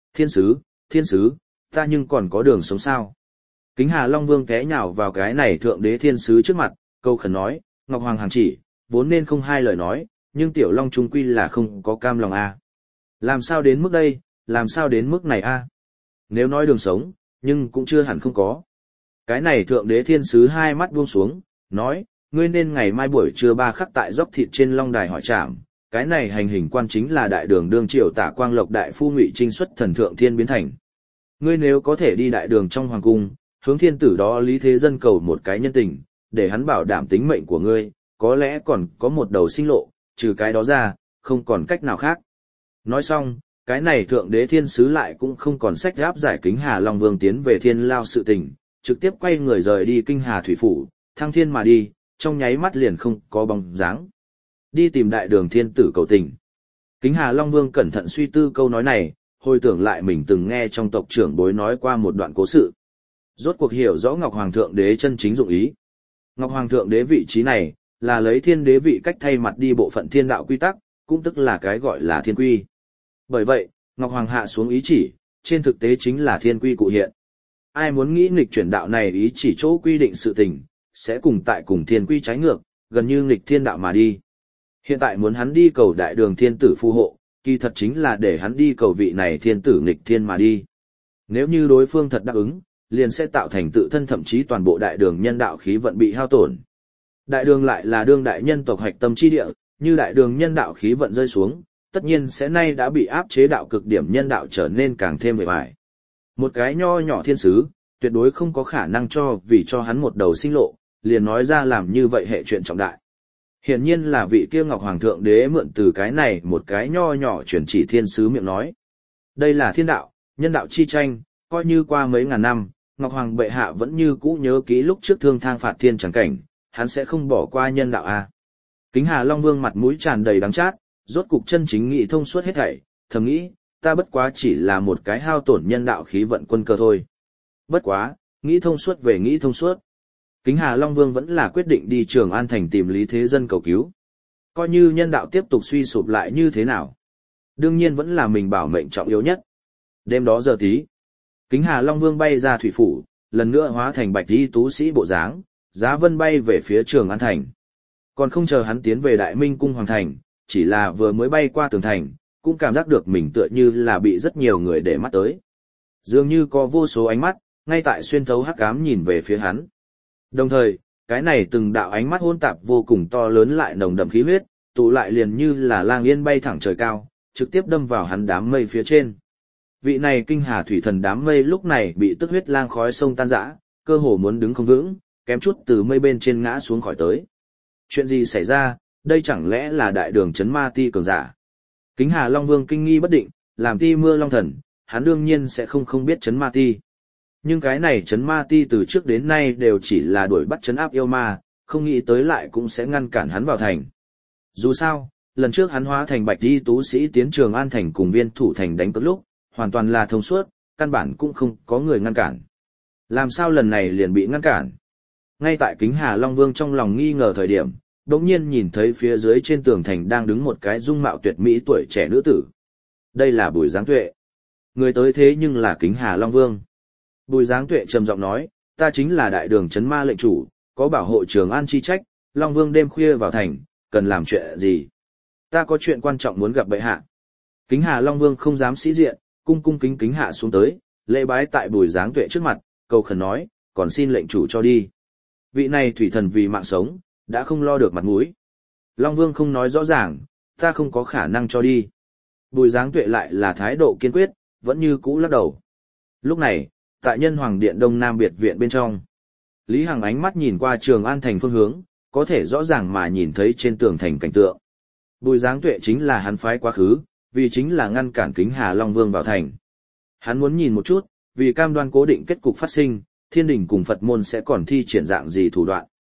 Thiên sứ, ta nhưng còn có đường sống sao? Kính Hà Long Vương té nhào vào cái này thượng đế thiên sứ trước mặt, câu khẩn nói, Ngọc Hoàng hàng chỉ, vốn nên không hai lời nói, nhưng tiểu long trung quy là không có cam lòng a. Làm sao đến mức đây, làm sao đến mức này a? Nếu nói đường sống, nhưng cũng chưa hẳn không có. Cái này thượng đế thiên sứ hai mắt buông xuống, nói, ngươi nên ngày mai buổi trưa 3 khắc tại dốc thịt trên long đài hỏi trảm, cái này hành hình quan chính là đại đường đương triều Tả Quang Lộc đại phu Ngụy Trinh xuất thần thượng thiên biến thành. Ngươi nếu có thể đi đại đường trong hoàng cung, hướng thiên tử đó Lý Thế Dân cầu một cái nhân tình, để hắn bảo đảm tính mệnh của ngươi, có lẽ còn có một đầu sinh lộ, trừ cái đó ra, không còn cách nào khác. Nói xong, cái này thượng đế thiên sứ lại cũng không còn sách gáp giải Kính Hà Long Vương tiến về thiên lao sự tình, trực tiếp quay người rời đi Kinh Hà Thủy Phủ, thăng thiên mà đi, trong nháy mắt liền không có bóng dáng. Đi tìm đại đường thiên tử cầu tình. Kính Hà Long Vương cẩn thận suy tư câu nói này, hồi tưởng lại mình từng nghe trong tộc trưởng bối nói qua một đoạn cố sự. Rốt cuộc hiểu rõ Ngọc Hoàng Thượng Đế chân chính dụng ý. Ngọc Hoàng Thượng Đế vị trí này, là lấy thiên đế vị cách thay mặt đi bộ phận thiên đạo quy tắc, cũng tức là cái gọi là thiên quy. Bởi vậy, Ngọc Hoàng hạ xuống ý chỉ, trên thực tế chính là thiên quy cụ hiện. Ai muốn nghĩ nghịch chuyển đạo này ý chỉ chỗ quy định sự tình, sẽ cùng tại cùng thiên quy trái ngược, gần như nghịch thiên đạo mà đi. Hiện tại muốn hắn đi cầu đại đường thiên tử phù hộ, kỳ thật chính là để hắn đi cầu vị này thiên tử nghịch thiên mà đi. Nếu như đối phương thật đáp ứng, liền sẽ tạo thành tự thân thậm chí toàn bộ đại đường nhân đạo khí vận bị hao tổn. Đại đường lại là đương đại nhân tộc hạch tâm chi địa, như đại đường nhân đạo khí vận rơi xuống, tất nhiên sẽ nay đã bị áp chế đạo cực điểm nhân đạo trở nên càng thêm bề bại. Một cái nho nhỏ thiên sứ, tuyệt đối không có khả năng vì cho hắn một đầu sinh lộ, liền nói ra làm như vậy hệ chuyện trọng đại. Hiển nhiên là vị kia Ngọc Hoàng Thượng Đế mượn từ cái này một cái nho nhỏ chuyển chỉ thiên sứ miệng nói. Đây là thiên đạo, nhân đạo chi tranh, coi như qua mấy ngàn năm, Ngọc Hoàng bệ hạ vẫn như cũ nhớ kỹ lúc trước thương thang phạt thiên chẳng cảnh, hắn sẽ không bỏ qua nhân đạo a. Kính Hà Long Vương mặt mũi tràn đầy đắng chát, rốt cục chân chính nghị thông suốt hết thảy, thầm nghĩ, ta bất quá chỉ là một cái hao tổn nhân đạo khí vận quân cơ thôi. Bất quá, nghĩ thông suốt về nghĩ thông suốt. Kính Hà Long Vương vẫn là quyết định đi Trường An Thành tìm Lý Thế Dân cầu cứu. Coi như nhân đạo tiếp tục suy sụp lại như thế nào. Đương nhiên vẫn là mình bảo mệnh trọng yếu nhất. Đêm đó giờ tí, Kính Hà Long Vương bay ra thủy phủ, lần nữa hóa thành bạch y tú sĩ bộ dáng, giá vân bay về phía Trường An Thành. Còn không chờ hắn tiến về Đại Minh Cung Hoàng Thành, chỉ là vừa mới bay qua tường thành, cũng cảm giác được mình tựa như là bị rất nhiều người để mắt tới. Dường như có vô số ánh mắt, ngay tại xuyên thấu hắc ám nhìn về phía hắn. Đồng thời, cái này từng đạo ánh mắt hỗn tạp vô cùng to lớn lại nồng đậm khí huyết, tụ lại liền như là lang yên bay thẳng trời cao, trực tiếp đâm vào hắn đám mây phía trên. Vị này Kinh Hà thủy thần đám mây lúc này bị tức huyết lang khói sông tan rã, cơ hồ muốn đứng không vững, kém chút từ mây bên trên ngã xuống khỏi tới. Chuyện gì xảy ra, đây chẳng lẽ là đại đường chấn ma ti cường giả? Kính Hà Long Vương kinh nghi bất định, làm ti mưa long thần, hắn đương nhiên sẽ không biết chấn ma ti. Nhưng cái này chấn ma ti từ trước đến nay đều chỉ là đuổi bắt chấn áp yêu ma, không nghĩ tới lại cũng sẽ ngăn cản hắn vào thành. Dù sao, lần trước hắn hóa thành bạch y tú sĩ tiến Trường An Thành cùng Viên Thủ Thành đánh cược lúc, hoàn toàn là thông suốt, căn bản cũng không có người ngăn cản. Làm sao lần này liền bị ngăn cản? Ngay tại Kính Hà Long Vương trong lòng nghi ngờ thời điểm, đột nhiên nhìn thấy phía dưới trên tường thành đang đứng một cái dung mạo tuyệt mỹ tuổi trẻ nữ tử. Đây là Bùi Giáng Tuệ. Người tới thế nhưng là Kính Hà Long Vương. Bùi Giáng Tuệ trầm giọng nói, ta chính là đại đường trấn ma lệnh chủ, có bảo hộ Trường An chi trách, Long Vương đêm khuya vào thành, cần làm chuyện gì? Ta có chuyện quan trọng muốn gặp bệ hạ. Kính Hà Long Vương không dám sĩ diện, cung kính kính hạ xuống tới, lễ bái tại Bùi Giáng Tuệ trước mặt, cầu khẩn nói, còn xin lệnh chủ cho đi. Vị này thủy thần vì mạng sống, đã không lo được mặt mũi. Long Vương không nói rõ ràng, ta không có khả năng cho đi. Bùi Giáng Tuệ lại là thái độ kiên quyết, vẫn như cũ lắc đầu. Lúc này, tại Nhân Hoàng Điện Đông Nam biệt viện bên trong, Lý Hằng ánh mắt nhìn qua Trường An Thành phương hướng, có thể rõ ràng mà nhìn thấy trên tường thành cảnh tượng. Bùi Giáng Tuệ chính là hắn phái quá khứ, vì chính là ngăn cản Kính Hà Long Vương vào thành. Hắn muốn nhìn một chút, vì cam đoan cố định kết cục phát sinh, thiên đình cùng Phật môn sẽ còn thi triển dạng gì thủ đoạn.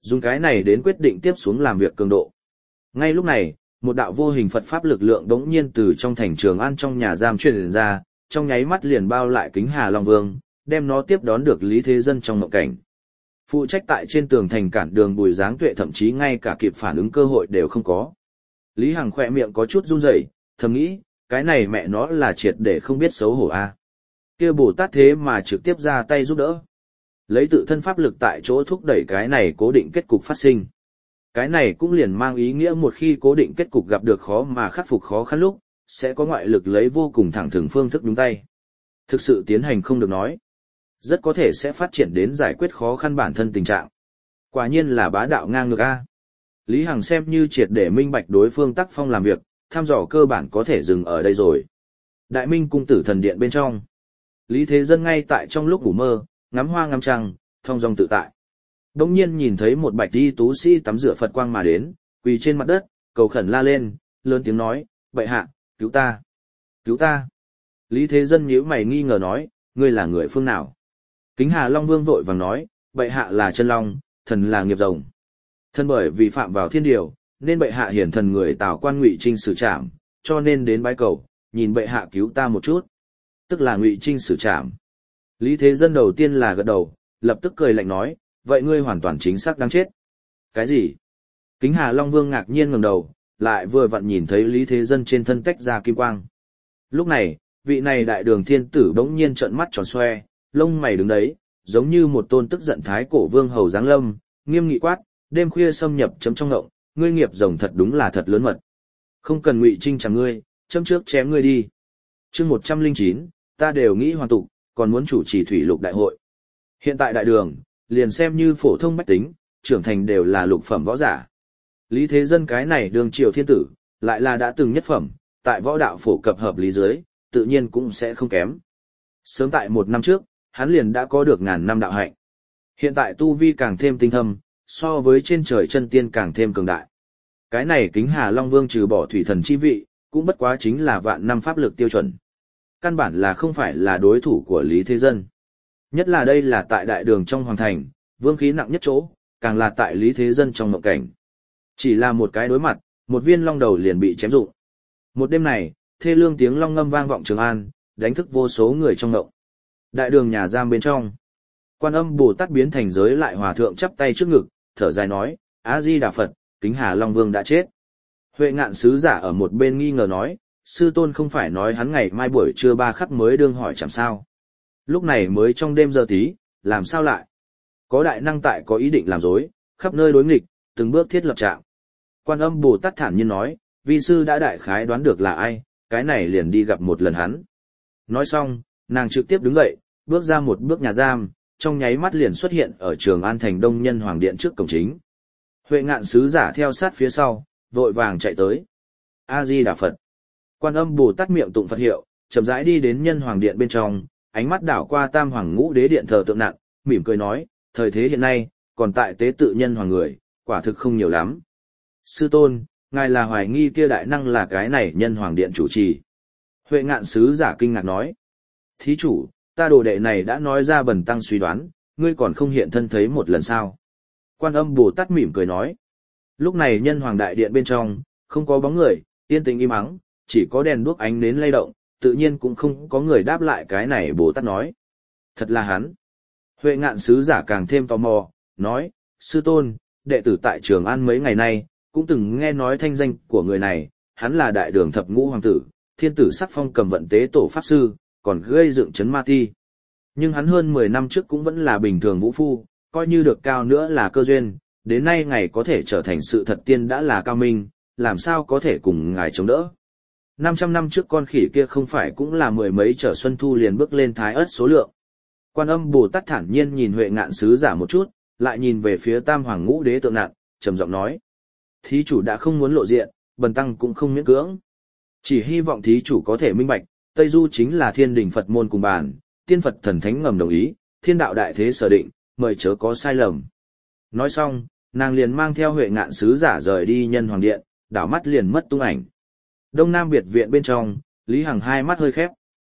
Dùng cái này đến quyết định tiếp xuống làm việc cường độ. Ngay lúc này, một đạo vô hình Phật pháp lực lượng đống nhiên từ trong thành Trường An trong nhà giam truyền ra, trong nháy mắt liền bao lại Kính Hà Long Vương, đem nó tiếp đón được Lý Thế Dân trong mộng cảnh. Phụ trách tại trên tường thành cản đường Bùi Giáng Tuệ thậm chí ngay cả kịp phản ứng cơ hội đều không có. Lý Hằng khỏe miệng có chút run rẩy, thầm nghĩ, cái này mẹ nó là triệt để không biết xấu hổ a. Kia Bồ Tát thế mà trực tiếp ra tay giúp đỡ. Lấy tự thân pháp lực tại chỗ thúc đẩy cái này cố định kết cục phát sinh. Cái này cũng liền mang ý nghĩa một khi cố định kết cục gặp được khó mà khắc phục khó khăn lúc, sẽ có ngoại lực lấy vô cùng thẳng thừng phương thức đúng tay. Thực sự tiến hành không được nói. Rất có thể sẽ phát triển đến giải quyết khó khăn bản thân tình trạng. Quả nhiên là bá đạo ngang ngược a. Lý Hằng xem như triệt để minh bạch đối phương tác phong làm việc, thăm dò cơ bản có thể dừng ở đây rồi. Đại Minh cung tử thần điện bên trong. Lý Thế Dân ngay tại trong lúc ngủ mơ, ngắm hoa ngắm trăng, thong dong tự tại. Đông nhiên nhìn thấy một bạch y tú sĩ tắm rửa Phật quang mà đến, quỳ trên mặt đất, cầu khẩn la lên, lớn tiếng nói, bệ hạ, cứu ta, cứu ta. Lý Thế Dân nhíu mày nghi ngờ nói, ngươi là người phương nào? Kính Hà Long Vương vội vàng nói, bệ hạ là chân long, thần là nghiệp rồng. Thân bởi vì phạm vào thiên điều, nên bệ hạ hiển thần người Tào Quan Ngụy Trinh xử trảm, cho nên đến bái cầu, nhìn bệ hạ cứu ta một chút. Tức là Ngụy Trinh xử trảm. Lý Thế Dân đầu tiên là gật đầu, lập tức cười lạnh nói, vậy ngươi hoàn toàn chính xác đáng chết. Cái gì? Kính Hà Long Vương ngạc nhiên ngẩng đầu, lại vừa vặn nhìn thấy Lý Thế Dân trên thân tách ra kim quang. Lúc này, vị này đại đường thiên tử bỗng nhiên trợn mắt tròn xoe, lông mày đứng đấy, giống như một tôn tức giận thái cổ vương hầu giáng lâm, nghiêm nghị quát, đêm khuya xâm nhập chấm trong ngộng, ngươi nghiệp rồng thật đúng là thật lớn mật. Không cần Ngụy Trinh chẳng ngươi, chấm trước chém ngươi đi. Chương 109, ta đều nghĩ hoàn tục, còn muốn chủ trì thủy lục đại hội. Hiện tại đại đường, liền xem như phổ thông bách tính, trưởng thành đều là lục phẩm võ giả. Lý Thế Dân cái này đường triều thiên tử, lại là đã từng nhất phẩm, tại võ đạo phổ cập hợp lý dưới, tự nhiên cũng sẽ không kém. Sớm tại 1 năm trước, hắn liền đã có được ngàn năm đạo hạnh. Hiện tại tu vi càng thêm tinh thâm, so với trên trời chân tiên càng thêm cường đại. Cái này Kính Hà Long Vương trừ bỏ thủy thần chi vị, cũng bất quá chính là vạn năm pháp lực tiêu chuẩn. Căn bản là không phải là đối thủ của Lý Thế Dân. Nhất là đây là tại đại đường trong hoàng thành, vương khí nặng nhất chỗ, càng là tại Lý Thế Dân trong mộng cảnh. Chỉ là một cái đối mặt, một viên long đầu liền bị chém rụng. Một đêm này, thê lương tiếng long ngâm vang vọng Trường An, đánh thức vô số người trong mộng. Đại đường nhà giam bên trong, Quan Âm Bồ Tát biến thành giới lại hòa thượng chắp tay trước ngực, thở dài nói, A Di Đà Phật, Kính Hà Long Vương đã chết. Huệ Ngạn sứ giả ở một bên nghi ngờ nói, sư tôn không phải nói hắn ngày mai buổi trưa 3 khắc mới đương hỏi chẳng sao. Lúc này mới trong đêm giờ tí, làm sao lại? Có đại năng tại có ý định làm dối, khắp nơi đối nghịch, từng bước thiết lập trạng. Quan Âm Bồ Tát thản nhiên nói, vi sư đã đại khái đoán được là ai, cái này liền đi gặp một lần hắn. Nói xong, nàng trực tiếp đứng dậy, bước ra một bước nhà giam, trong nháy mắt liền xuất hiện ở Trường An thành Đông Nhân Hoàng điện trước cổng chính. Huệ Ngạn sứ giả theo sát phía sau, vội vàng chạy tới. A Di Đà Phật. Quan Âm Bồ Tát miệng tụng Phật hiệu, chậm rãi đi đến Nhân Hoàng điện bên trong, ánh mắt đảo qua Tam Hoàng Ngũ Đế điện thờ tượng nặng, mỉm cười nói, thời thế hiện nay, còn tại tế tự Nhân Hoàng người, quả thực không nhiều lắm. Sư tôn, ngài là hoài nghi kia đại năng là cái này Nhân Hoàng điện chủ trì. Huệ Ngạn sứ giả kinh ngạc nói, thí chủ, ta đồ đệ này đã nói ra bần tăng suy đoán, ngươi còn không hiện thân thấy một lần sao? Quan Âm Bồ Tát mỉm cười nói, lúc này Nhân Hoàng đại điện bên trong, không có bóng người, yên tĩnh im ắng, chỉ có đèn đuốc ánh nến lay động, tự nhiên cũng không có người đáp lại cái này Bồ Tát nói. Thật là hắn. Huệ Ngạn sứ giả càng thêm tò mò, nói, sư tôn, đệ tử tại Trường An mấy ngày nay, cũng từng nghe nói thanh danh của người này, hắn là đại đường thập ngũ hoàng tử, thiên tử sắc phong cầm vận tế tổ pháp sư, còn gây dựng chấn ma ti. Nhưng hắn hơn 10 năm trước cũng vẫn là bình thường vũ phu, coi như được cao nữa là cơ duyên, đến nay ngày có thể trở thành sự thật tiên đã là cao minh, làm sao có thể cùng ngài chống đỡ. 500 năm trước con khỉ kia không phải cũng là 10 mấy trở xuân thu liền bước lên thái ất số lượng. Quan Âm Bồ Tát thản nhiên nhìn Huệ Ngạn sứ giả một chút, lại nhìn về phía Tam Hoàng Ngũ Đế tượng nặng, trầm giọng nói, thí chủ đã không muốn lộ diện, bần tăng cũng không miễn cưỡng. Chỉ hy vọng thí chủ có thể minh bạch, Tây Du chính là thiên đình Phật môn cùng bàn, tiên Phật thần thánh ngầm đồng ý, thiên đạo đại thế sở định, mời chớ có sai lầm. Nói xong, nàng liền mang theo Huệ Ngạn sứ giả rời đi Nhân Hoàng điện, đảo mắt liền mất tung ảnh. Đông Nam biệt viện bên trong, Lý Hằng hai mắt hơi khép.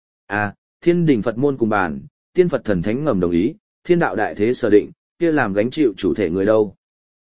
À, thiên đình Phật môn cùng bàn, tiên Phật thần thánh ngầm đồng ý, thiên đạo đại thế sở định, kia làm gánh chịu chủ thể người đâu.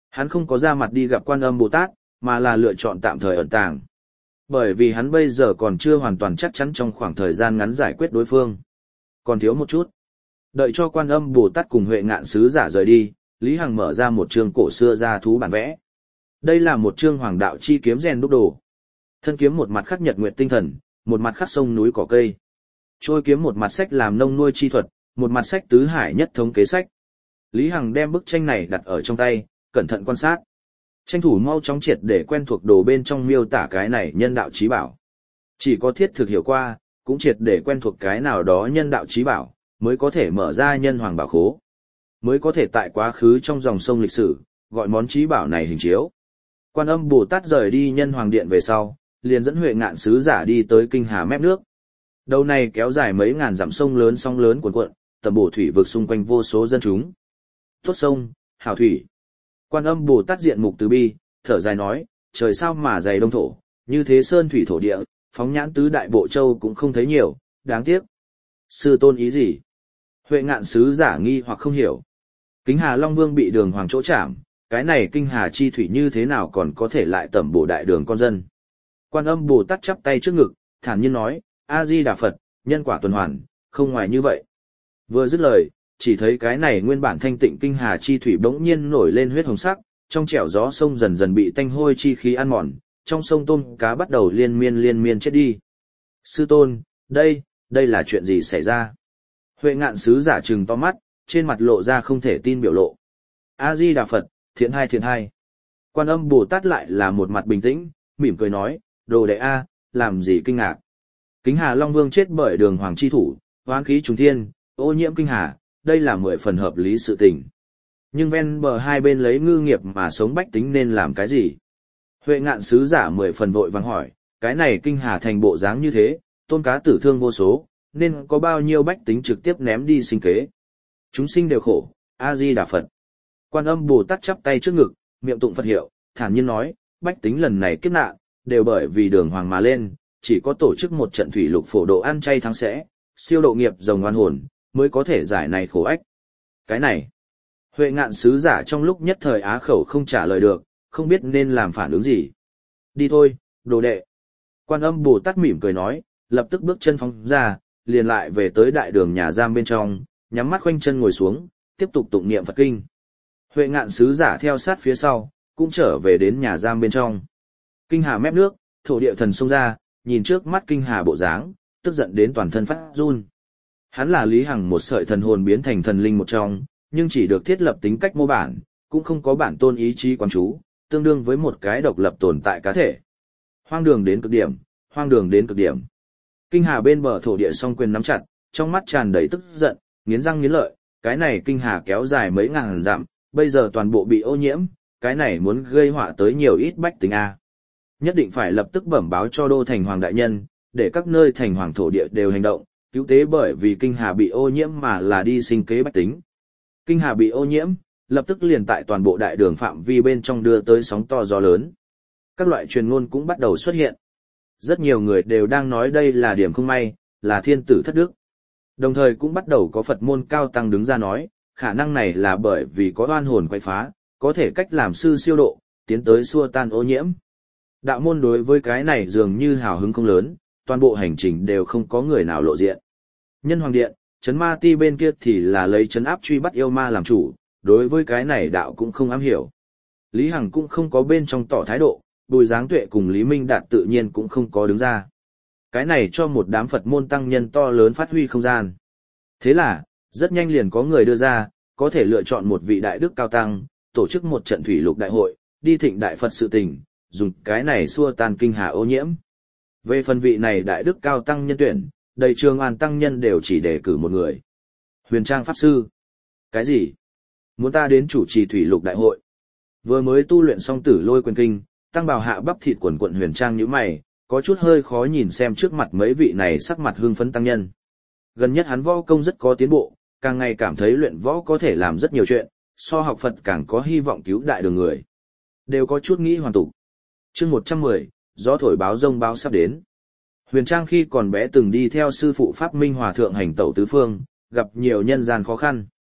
Hắn không có ra mặt đi gặp Quan Âm Bồ Tát, mà là lựa chọn tạm thời ẩn tàng. Bởi vì hắn bây giờ còn chưa hoàn toàn chắc chắn trong khoảng thời gian ngắn giải quyết đối phương. Còn thiếu một chút. Đợi cho Quan Âm Bồ Tát cùng Huệ Ngạn sứ giả rời đi, Lý Hằng mở ra một chương cổ xưa gia thú bản vẽ. Đây là một chương hoàng đạo chi kiếm rèn đúc đồ. Thân kiếm một mặt khắc nhật nguyệt tinh thần, một mặt khắc sông núi cỏ cây. Trôi kiếm một mặt sách làm nông nuôi chi thuật, một mặt sách tứ hải nhất thống kế sách. Lý Hằng đem bức tranh này đặt ở trong tay, cẩn thận quan sát. Tranh thủ mau chóng triệt để quen thuộc đồ bên trong miêu tả cái này nhân đạo chí bảo. Chỉ có thiết thực hiểu qua, cũng triệt để quen thuộc cái nào đó nhân đạo chí bảo, mới có thể mở ra nhân hoàng bảo khố. Mới có thể tại quá khứ trong dòng sông lịch sử, gọi món chí bảo này hình chiếu. Quan Âm Bồ Tát rời đi nhân hoàng điện về sau, liền dẫn Huệ Ngạn sứ giả đi tới kinh hà mép nước. Đầu này kéo dài mấy ngàn dặm sông lớn cuồn cuộn, tầm bổ thủy vực xung quanh vô số dân chúng. Tốt sông, hảo thủy. Quan Âm Bồ Tát diện mục từ bi, thở dài nói, trời sao mà dày đông thổ, như thế sơn thủy thổ địa, phóng nhãn tứ đại bộ châu cũng không thấy nhiều, đáng tiếc. Sư tôn ý gì? Huệ Ngạn sứ giả nghi hoặc không hiểu. Kính Hà Long Vương bị Đường Hoàng chỗ chạm, cái này kinh hà chi thủy như thế nào còn có thể lại tẩm bổ đại đường con dân? Quan Âm Bồ Tát chắp tay trước ngực, thản nhiên nói, A Di Đà Phật, nhân quả tuần hoàn, không ngoài như vậy. Vừa dứt lời, chỉ thấy cái này nguyên bản thanh tịnh kinh hà chi thủy bỗng nhiên nổi lên huyết hồng sắc, trong trẻo gió sông dần dần bị tanh hôi chi khí ăn mòn, trong sông tôm cá bắt đầu liên miên chết đi. Sư tôn, đây là chuyện gì xảy ra? Huệ Ngạn sứ giả trừng to mắt, trên mặt lộ ra không thể tin biểu lộ. A Di Đà Phật, thiện hai. Quan Âm Bồ Tát lại là một mặt bình tĩnh, mỉm cười nói, đồ đệ A, làm gì kinh ngạc? Kính Hà Long Vương chết bởi Đường Hoàng chi thủ, hoán khí trùng thiên, ô nhiễm kinh hà, đây là 10 phần hợp lý sự tình. Nhưng ven bờ hai bên lấy ngư nghiệp mà sống bách tính nên làm cái gì? Huệ Ngạn sứ giả 10 phần vội vàng hỏi, cái này kinh hà thành bộ dáng như thế, tôm cá tử thương vô số, nên có bao nhiêu bách tính trực tiếp ném đi sinh kế? Chúng sinh đều khổ, A Di Đà Phật. Quan Âm Bồ Tát chắp tay trước ngực, miệng tụng Phật hiệu, thản nhiên nói, bách tính lần này kiếp nạn, đều bởi vì Đường Hoàng mà lên, chỉ có tổ chức một trận thủy lục phổ độ ăn chay thắng sẽ, siêu độ nghiệp rồng oan hồn, mới có thể giải này khổ ách. Cái này, Huệ Ngạn sứ giả trong lúc nhất thời á khẩu không trả lời được, không biết nên làm phản ứng gì. Đi thôi, đồ đệ. Quan Âm Bồ Tát mỉm cười nói, lập tức bước chân phóng ra, liền lại về tới đại đường nhà giam bên trong, nhắm mắt khoanh chân ngồi xuống, tiếp tục tụng niệm Phật kinh. Huệ Ngạn sứ giả theo sát phía sau, cũng trở về đến nhà giam bên trong. Kinh hà mép nước, thổ địa thần xông ra, nhìn trước mắt kinh hà bộ dáng, tức giận đến toàn thân phát run. Hắn là Lý Hằng một sợi thần hồn biến thành thần linh một trong, nhưng chỉ được thiết lập tính cách mô bản, cũng không có bản tôn ý chí quán chú, tương đương với một cái độc lập tồn tại cá thể. Hoang đường đến cực điểm, hoang đường đến cực điểm. Kinh hà bên bờ thổ địa song quyền nắm chặt, trong mắt tràn đầy tức giận, nghiến răng nghiến lợi, cái này kinh hà kéo dài mấy ngàn dặm, bây giờ toàn bộ bị ô nhiễm, cái này muốn gây họa tới nhiều ít bách tính a. Nhất định phải lập tức bẩm báo cho đô thành hoàng đại nhân, để các nơi thành hoàng thổ địa đều hành động, cứu tế bởi vì kinh hà bị ô nhiễm mà là đi sinh kế bách tính. Kinh hà bị ô nhiễm, lập tức liền tại toàn bộ đại đường phạm vi bên trong đưa tới sóng to gió lớn. Các loại truyền ngôn cũng bắt đầu xuất hiện. Rất nhiều người đều đang nói đây là điểm không may, là thiên tử thất đức. Đồng thời cũng bắt đầu có Phật môn cao tăng đứng ra nói, khả năng này là bởi vì có oan hồn quay phá, có thể cách làm sư siêu độ, tiến tới xua tan ô nhiễm. Đạo môn đối với cái này dường như hào hứng không lớn, toàn bộ hành trình đều không có người nào lộ diện. Nhân hoàng điện, Trấn Ma Ti bên kia thì là lấy trấn áp truy bắt yêu ma làm chủ, đối với cái này đạo cũng không am hiểu. Lý Hằng cũng không có bên trong tỏ thái độ, Bùi Giáng Tuệ cùng Lý Minh Đạt tự nhiên cũng không có đứng ra. Cái này cho một đám Phật môn tăng nhân to lớn phát huy không gian. Thế là, rất nhanh liền có người đưa ra, có thể lựa chọn một vị đại đức cao tăng, tổ chức một trận thủy lục đại hội, đi thịnh đại Phật sự tình, dùng cái này xua tan kinh hà ô nhiễm. Về phần vị này đại đức cao tăng nhân tuyển, đầy Trường An tăng nhân đều chỉ đề cử một người. Huyền Trang Pháp Sư. Cái gì? Muốn ta đến chủ trì thủy lục đại hội? Vừa mới tu luyện xong Tử Lôi Quyền Kinh, tăng bào hạ bắp thịt quần quận Huyền Trang nhíu mày, có chút hơi khó nhìn xem trước mặt mấy vị này sắc mặt hưng phấn tăng nhân. Gần nhất hắn võ công rất có tiến bộ, càng ngày cảm thấy luyện võ có thể làm rất nhiều chuyện, so học Phật càng có hy vọng cứu đại đường người. Đều có chút nghĩ hoàn tục. Chương 110, gió thổi báo rông báo sắp đến. Huyền Trang khi còn bé từng đi theo sư phụ Pháp Minh Hòa thượng hành tẩu tứ phương, gặp nhiều nhân gian khó khăn.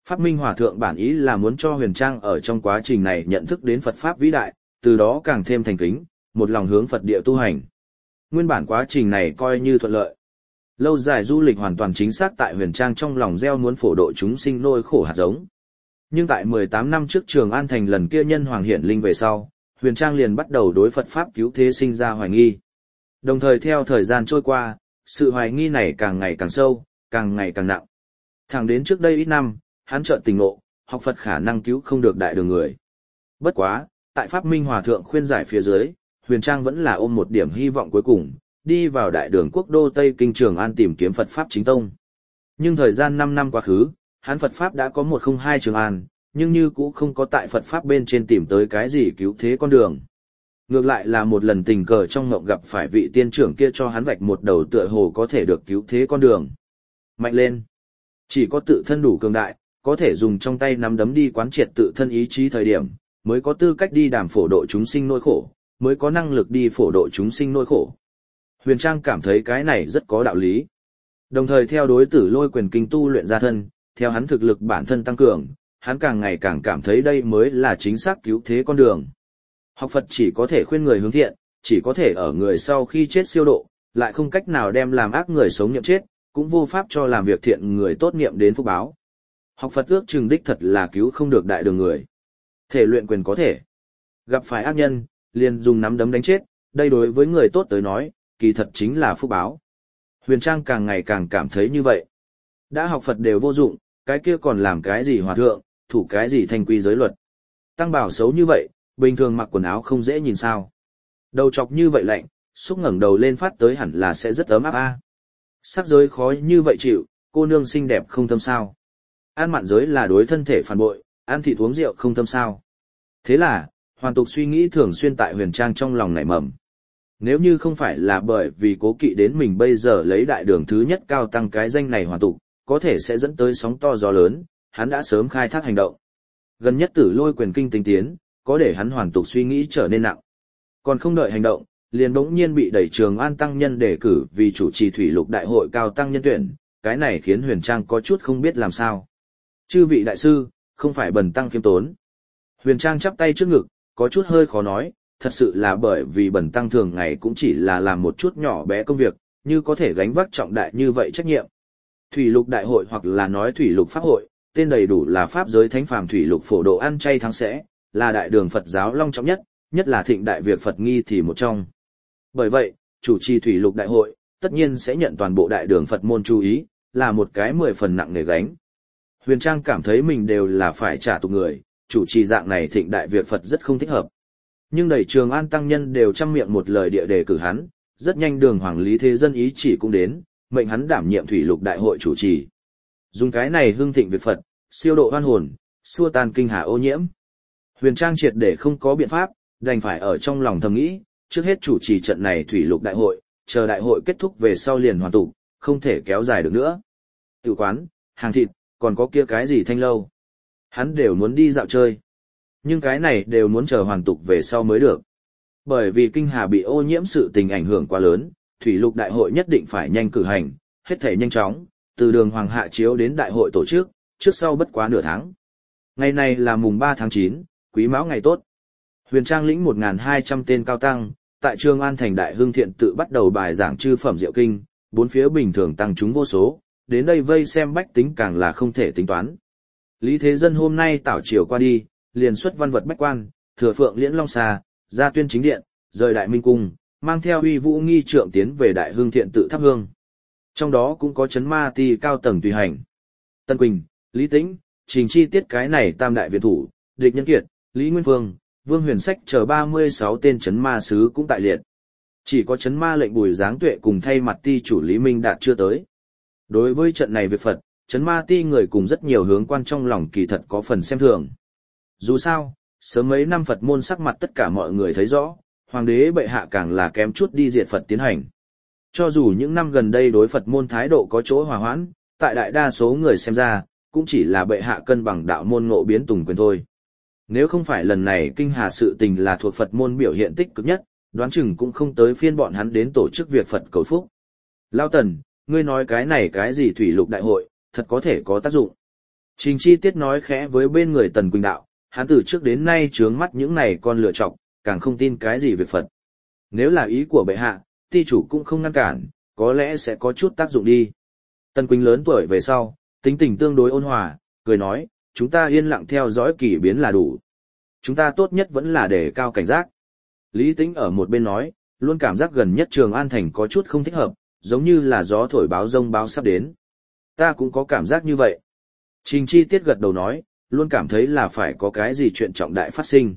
Pháp Minh Hòa Thượng bản ý là muốn cho Huyền Trang ở trong quá trình này nhận thức đến Phật Pháp vĩ đại, từ đó càng thêm thành kính, một lòng hướng Phật địa tu hành. Nguyên bản quá trình này coi như thuận lợi. Lâu dài du lịch hoàn toàn chính xác tại Huyền Trang trong lòng gieo muốn phổ độ chúng sinh nỗi khổ hạt giống. Nhưng tại 18 năm trước Trường An Thành lần kia nhân hoàng hiển linh về sau, Huyền Trang liền bắt đầu đối Phật Pháp cứu thế sinh ra hoài nghi. Đồng thời theo thời gian trôi qua, sự hoài nghi này càng ngày càng sâu, càng ngày càng nặng. Thẳng đến trước đây ít năm, hắn chợt tỉnh ngộ, học Phật khả năng cứu không được đại đường người. Bất quá, tại Pháp Minh Hòa Thượng khuyên giải phía dưới, Huyền Trang vẫn là ôm một điểm hy vọng cuối cùng, đi vào đại đường quốc đô Tây Kinh Trường An tìm kiếm Phật Pháp chính tông. Nhưng thời gian 5 năm quá khứ, hắn Phật Pháp đã có 102 Trường An, nhưng như cũ không có tại Phật Pháp bên trên tìm tới cái gì cứu thế con đường. Ngược lại là một lần tình cờ trong mộng gặp phải vị tiên trưởng kia cho hắn vạch một đầu tựa hồ có thể được cứu thế con đường. Mạnh lên! Chỉ có tự thân đủ cường đại, có thể dùng trong tay nắm đấm đi quán triệt tự thân ý chí thời điểm, mới có tư cách đi đàm phổ độ chúng sinh nỗi khổ, mới có năng lực đi phổ độ chúng sinh nỗi khổ. Huyền Trang cảm thấy cái này rất có đạo lý. Đồng thời theo đối Tử Lôi quyền kinh tu luyện ra thân, theo hắn thực lực bản thân tăng cường, hắn càng ngày càng cảm thấy đây mới là chính xác cứu thế con đường. Học Phật chỉ có thể khuyên người hướng thiện, chỉ có thể ở người sau khi chết siêu độ, lại không cách nào đem làm ác người sống niệm chết, cũng vô pháp cho làm việc thiện người tốt niệm đến phúc báo. Học Phật ước chừng đích thật là cứu không được đại đường người. Thể luyện quyền có thể. Gặp phải ác nhân, liền dùng nắm đấm đánh chết, đây đối với người tốt tới nói, kỳ thật chính là phúc báo. Huyền Trang càng ngày càng cảm thấy như vậy. Đã học Phật đều vô dụng, cái kia còn làm cái gì hòa thượng, thủ cái gì thanh quy giới luật. Tăng bảo xấu như vậy, bình thường mặc quần áo không dễ nhìn sao. Đầu chọc như vậy lạnh, xúc ngẩng đầu lên phát tới hẳn là sẽ rất ấm áp a. Sắc giới khó như vậy chịu, cô nương xinh đẹp không thâm sao. Ăn mặn giới là đối thân thể phản bội, ăn thịt uống rượu không thâm sao. Thế là, hoàn tục suy nghĩ thường xuyên tại Huyền Trang trong lòng nảy mầm. Nếu như không phải là bởi vì cố kỵ đến mình bây giờ lấy đại đường thứ nhất cao tăng cái danh này hoàn tục, có thể sẽ dẫn tới sóng to gió lớn, hắn đã sớm khai thác hành động. Gần nhất Tử Lôi quyền kinh tinh tiến, có để hắn hoàn tục suy nghĩ trở nên nặng. Còn không đợi hành động, liền bỗng nhiên bị đẩy Trường An tăng nhân đề cử vì chủ trì thủy lục đại hội cao tăng nhân tuyển, cái này khiến Huyền Trang có chút không biết làm sao. Chư vị đại sư, không phải bần tăng khiêm tốn. Huyền Trang chắp tay trước ngực, có chút hơi khó nói, thật sự là bởi vì bần tăng thường ngày cũng chỉ là làm một chút nhỏ bé công việc, như có thể gánh vác trọng đại như vậy trách nhiệm. Thủy lục đại hội hoặc là nói thủy lục pháp hội, tên đầy đủ là pháp giới thánh phàm thủy lục phổ độ ăn chay tháng sẽ, là đại đường Phật giáo long trọng nhất, nhất là thịnh đại việc Phật nghi thì một trong. Bởi vậy, chủ trì thủy lục đại hội, tất nhiên sẽ nhận toàn bộ đại đường Phật môn chú ý, là một cái 10 phần nặng nề gánh. Huyền Trang cảm thấy mình đều là phải trả tục người, chủ trì dạng này thịnh đại việc Phật rất không thích hợp. Nhưng đẩy Trường An tăng nhân đều trăm miệng một lời địa đề cử hắn, rất nhanh đường hoàng lý thế dân ý chỉ cũng đến, mệnh hắn đảm nhiệm thủy lục đại hội chủ trì. Dùng cái này hưng thịnh việc Phật, siêu độ oan hồn, xua tan kinh hà ô nhiễm. Huyền Trang triệt để không có biện pháp, đành phải ở trong lòng thầm nghĩ, trước hết chủ trì trận này thủy lục đại hội, chờ đại hội kết thúc về sau liền hoàn tục, không thể kéo dài được nữa. Tử quán, hàng thịt, còn có kia cái gì thanh lâu. Hắn đều muốn đi dạo chơi. Nhưng cái này đều muốn chờ hoàn tục về sau mới được. Bởi vì kinh hà bị ô nhiễm sự tình ảnh hưởng quá lớn, thủy lục đại hội nhất định phải nhanh cử hành, hết thể nhanh chóng, từ đường hoàng hạ chiếu đến đại hội tổ chức, trước sau bất quá nửa tháng. Ngày này là mùng 3 tháng 9, quý mão ngày tốt. Huyền Trang lĩnh 1.200 tên cao tăng, tại Trường An thành Đại Hưng Thiện tự bắt đầu bài giảng chư phẩm diệu kinh, bốn phía bình thường tăng chúng vô số, đến đây vây xem bách tính càng là không thể tính toán. Lý Thế Dân hôm nay tảo chiều qua đi, liền xuất văn vật bách quan, thừa phượng liễn long xà, ra tuyên chính điện, rời Đại Minh cung, mang theo uy vũ nghi trượng tiến về Đại Hưng Thiện tự thắp hương. Trong đó cũng có chấn ma ti cao tầng tùy hành. Tân Quỳnh, Lý Tĩnh, Trình Chi tiết cái này tam đại viện thủ, Địch Nhân Kiệt, Lý Nguyên Phương, Vương Huyền Sách chờ 36 tên chấn ma sứ cũng tại liệt. Chỉ có chấn ma lệnh Bùi Giáng Tuệ cùng thay mặt ti chủ Lý Minh Đạt chưa tới. Đối với trận này việc Phật, chấn ma ti người cùng rất nhiều hướng quan trong lòng kỳ thật có phần xem thường. Dù sao, sớm mấy năm Phật môn sắc mặt tất cả mọi người thấy rõ, hoàng đế bệ hạ càng là kém chút đi diệt Phật tiến hành. Cho dù những năm gần đây đối Phật môn thái độ có chỗ hòa hoãn, tại đại đa số người xem ra, cũng chỉ là bệ hạ cân bằng đạo môn ngộ biến tùng quyền thôi. Nếu không phải lần này kinh hà sự tình là thuộc Phật môn biểu hiện tích cực nhất, đoán chừng cũng không tới phiên bọn hắn đến tổ chức việc Phật cầu phúc. Lao Tần, ngươi nói cái này cái gì thủy lục đại hội, thật có thể có tác dụng. Trình Chi Tiết nói khẽ với bên người Tần Quỳnh đạo, hắn từ trước đến nay trướng mắt những này con lựa chọc, càng không tin cái gì về Phật. Nếu là ý của bệ hạ, ti chủ cũng không ngăn cản, có lẽ sẽ có chút tác dụng đi. Tần Quỳnh lớn tuổi về sau, tính tình tương đối ôn hòa, cười nói, chúng ta yên lặng theo dõi kỳ biến là đủ. Chúng ta tốt nhất vẫn là để cao cảnh giác. Lý Tĩnh ở một bên nói, luôn cảm giác gần nhất Trường An Thành có chút không thích hợp, giống như là gió thổi báo rông báo sắp đến. Ta cũng có cảm giác như vậy. Trình Chi Tiết gật đầu nói, luôn cảm thấy là phải có cái gì chuyện trọng đại phát sinh.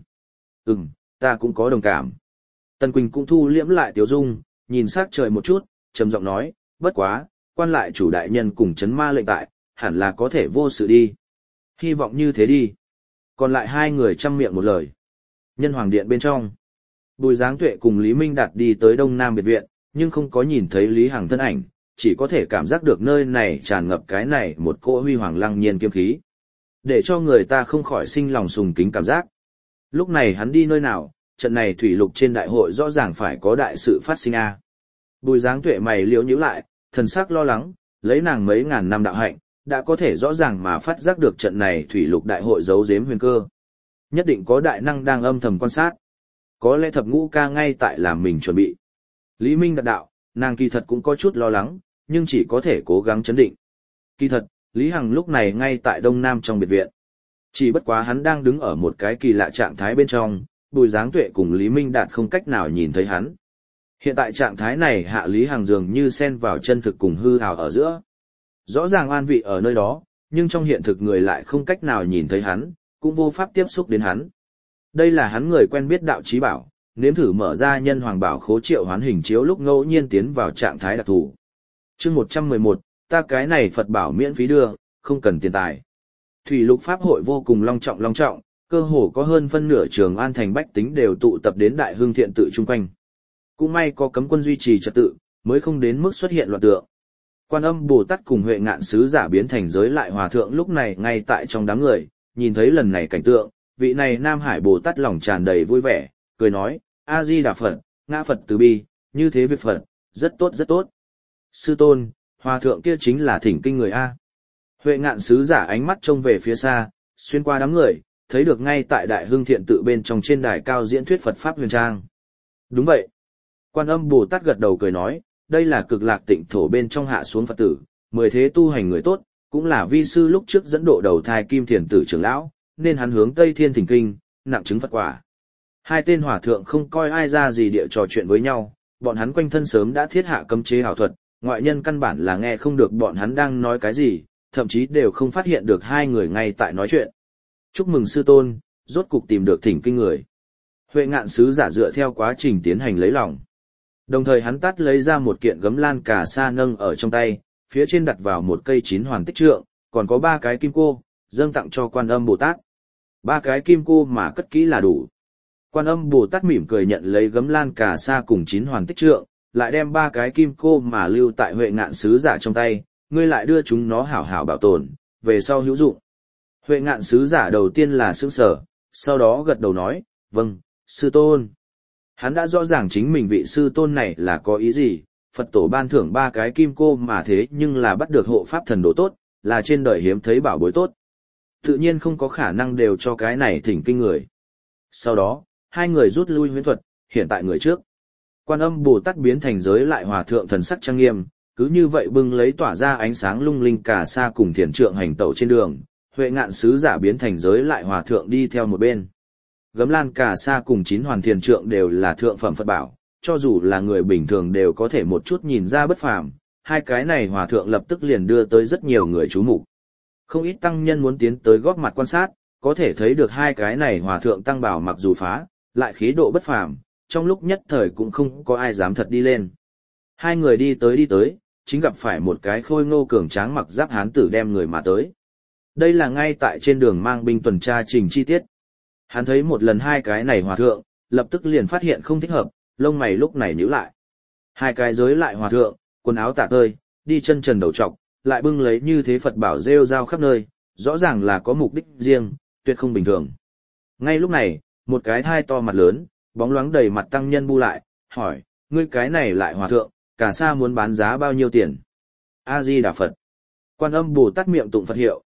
Ta cũng có đồng cảm. Tần Quỳnh cũng thu liễm lại tiếu dung, nhìn sắc trời một chút, trầm giọng nói, bất quá, quan lại chủ đại nhân cùng chấn ma lệnh tại, hẳn là có thể vô sự đi. Hy vọng như thế đi. Còn lại hai người chăm miệng một lời. Nhân hoàng điện bên trong. Bùi Giáng Tuệ cùng Lý Minh Đạt đi tới Đông Nam biệt viện, nhưng không có nhìn thấy Lý Hằng thân ảnh, chỉ có thể cảm giác được nơi này tràn ngập cái này một cỗ huy hoàng lăng nhiên kiếm khí. Để cho người ta không khỏi sinh lòng sùng kính cảm giác. Lúc này hắn đi nơi nào, trận này thủy lục trên đại hội rõ ràng phải có đại sự phát sinh a. Bùi Giáng Tuệ mày liễu nhíu lại, thần sắc lo lắng, lấy nàng mấy ngàn năm đạo hạnh, đã có thể rõ ràng mà phát giác được trận này thủy lục đại hội giấu giếm huyền cơ. Nhất định có đại năng đang âm thầm quan sát. Có lẽ thập ngũ ca ngay tại làm mình chuẩn bị. Lý Minh Đạt đạo, nàng kỳ thật cũng có chút lo lắng, nhưng chỉ có thể cố gắng chấn định. Kỳ thật, Lý Hằng lúc này ngay tại Đông Nam trong biệt viện. Chỉ bất quá hắn đang đứng ở một cái kỳ lạ trạng thái bên trong, Bùi Giáng Tuệ cùng Lý Minh Đạt không cách nào nhìn thấy hắn. Hiện tại trạng thái này hạ Lý Hằng dường như xen vào chân thực cùng hư ảo ở giữa. Rõ ràng an vị ở nơi đó, nhưng trong hiện thực người lại không cách nào nhìn thấy hắn, cũng vô pháp tiếp xúc đến hắn. Đây là hắn người quen biết đạo trí bảo, nếm thử mở ra nhân hoàng bảo khố triệu hoán hình chiếu lúc ngẫu nhiên tiến vào trạng thái đặc thù. Chương 111, ta cái này Phật bảo miễn phí đưa, không cần tiền tài. Thủy lục pháp hội vô cùng long trọng, cơ hồ có hơn phân nửa Trường An Thành bách tính đều tụ tập đến Đại Hưng Thiện tự chung quanh. Cũng may có cấm quân duy trì trật tự, mới không đến mức xuất hiện loạn tượng. Quan Âm Bồ Tát cùng Huệ Ngạn sứ giả biến thành giới lại hòa thượng lúc này ngay tại trong đám người, nhìn thấy lần này cảnh tượng, vị này Nam Hải Bồ Tát lòng tràn đầy vui vẻ, cười nói, A Di Đà Phật, ngã Phật từ bi, như thế việc Phật, rất tốt rất tốt. Sư tôn, hòa thượng kia chính là thỉnh kinh người A. Huệ Ngạn sứ giả ánh mắt trông về phía xa, xuyên qua đám người, thấy được ngay tại Đại Hưng Thiện tự bên trong trên đài cao diễn thuyết Phật Pháp huyền trang. Đúng vậy. Quan Âm Bồ Tát gật đầu cười nói, đây là cực lạc tịnh thổ bên trong hạ xuống Phật tử, 10 thế tu hành người tốt, cũng là vi sư lúc trước dẫn độ đầu thai Kim Thiền tử trưởng lão, nên hắn hướng Tây Thiên thỉnh kinh, nặng chứng Phật quả. Hai tên hòa thượng không coi ai ra gì địa trò chuyện với nhau, bọn hắn quanh thân sớm đã thiết hạ cấm chế ảo thuật, ngoại nhân căn bản là nghe không được bọn hắn đang nói cái gì, thậm chí đều không phát hiện được hai người ngay tại nói chuyện. Chúc mừng sư tôn, rốt cục tìm được thỉnh kinh người. Huệ Ngạn sứ giả dựa theo quá trình tiến hành lấy lòng. Đồng thời hắn tắt lấy ra một kiện gấm lan cà sa nâng ở trong tay, phía trên đặt vào một cây 9 hoàn tích trượng, còn có 3 cái kim cô, dâng tặng cho Quan Âm Bồ Tát. 3 cái kim cô mà cất kỹ là đủ. Quan Âm Bồ Tát mỉm cười nhận lấy gấm lan cà sa cùng 9 hoàn tích trượng, lại đem 3 cái kim cô mà lưu tại Huệ Ngạn sứ giả trong tay, ngươi lại đưa chúng nó hảo hảo bảo tồn, về sau hữu dụng. Huệ Ngạn sứ giả đầu tiên là sững sờ, sau đó gật đầu nói, vâng, sư tôn. Hắn đã rõ ràng chính mình vị sư tôn này là có ý gì, Phật tổ ban thưởng 3 cái kim cô mà thế nhưng là bắt được hộ pháp thần đồ tốt, là trên đời hiếm thấy bảo bối tốt. Tự nhiên không có khả năng đều cho cái này thỉnh kinh người. Sau đó, hai người rút lui huyễn thuật, hiện tại người trước. Quan Âm Bồ Tát biến thành giới lại hòa thượng thần sắc trang nghiêm, cứ như vậy bưng lấy tỏa ra ánh sáng lung linh cà sa cùng thiền trượng hành tẩu trên đường, Huệ Ngạn sứ giả biến thành giới lại hòa thượng đi theo một bên. Gấm lan cà sa cùng 9 hoàn thiền trượng đều là thượng phẩm Phật bảo, cho dù là người bình thường đều có thể một chút nhìn ra bất phàm, hai cái này hòa thượng lập tức liền đưa tới rất nhiều người chú mục. Không ít tăng nhân muốn tiến tới góp mặt quan sát, có thể thấy được hai cái này hòa thượng tăng bảo mặc dù phá, lại khí độ bất phàm, trong lúc nhất thời cũng không có ai dám thật đi lên. Hai người đi tới, chính gặp phải một cái khôi ngô cường tráng mặc giáp hán tử đem người mà tới. Đây là ngay tại trên đường mang binh tuần tra Trình Chi Tiết. Hắn thấy một lần hai cái này hòa thượng, lập tức liền phát hiện không thích hợp, lông mày lúc này nhíu lại. Hai cái giới lại hòa thượng, quần áo tả tơi, đi chân trần đầu trọc, lại bưng lấy như thế Phật bảo rêu rao khắp nơi, rõ ràng là có mục đích riêng, tuyệt không bình thường. Ngay lúc này, một cái thai to mặt lớn, bóng loáng đầy mặt tăng nhân bu lại, hỏi, ngươi cái này lại hòa thượng, cả sa muốn bán giá bao nhiêu tiền? A Di Đà Phật. Quan Âm Bồ Tát miệng tụng Phật hiệu,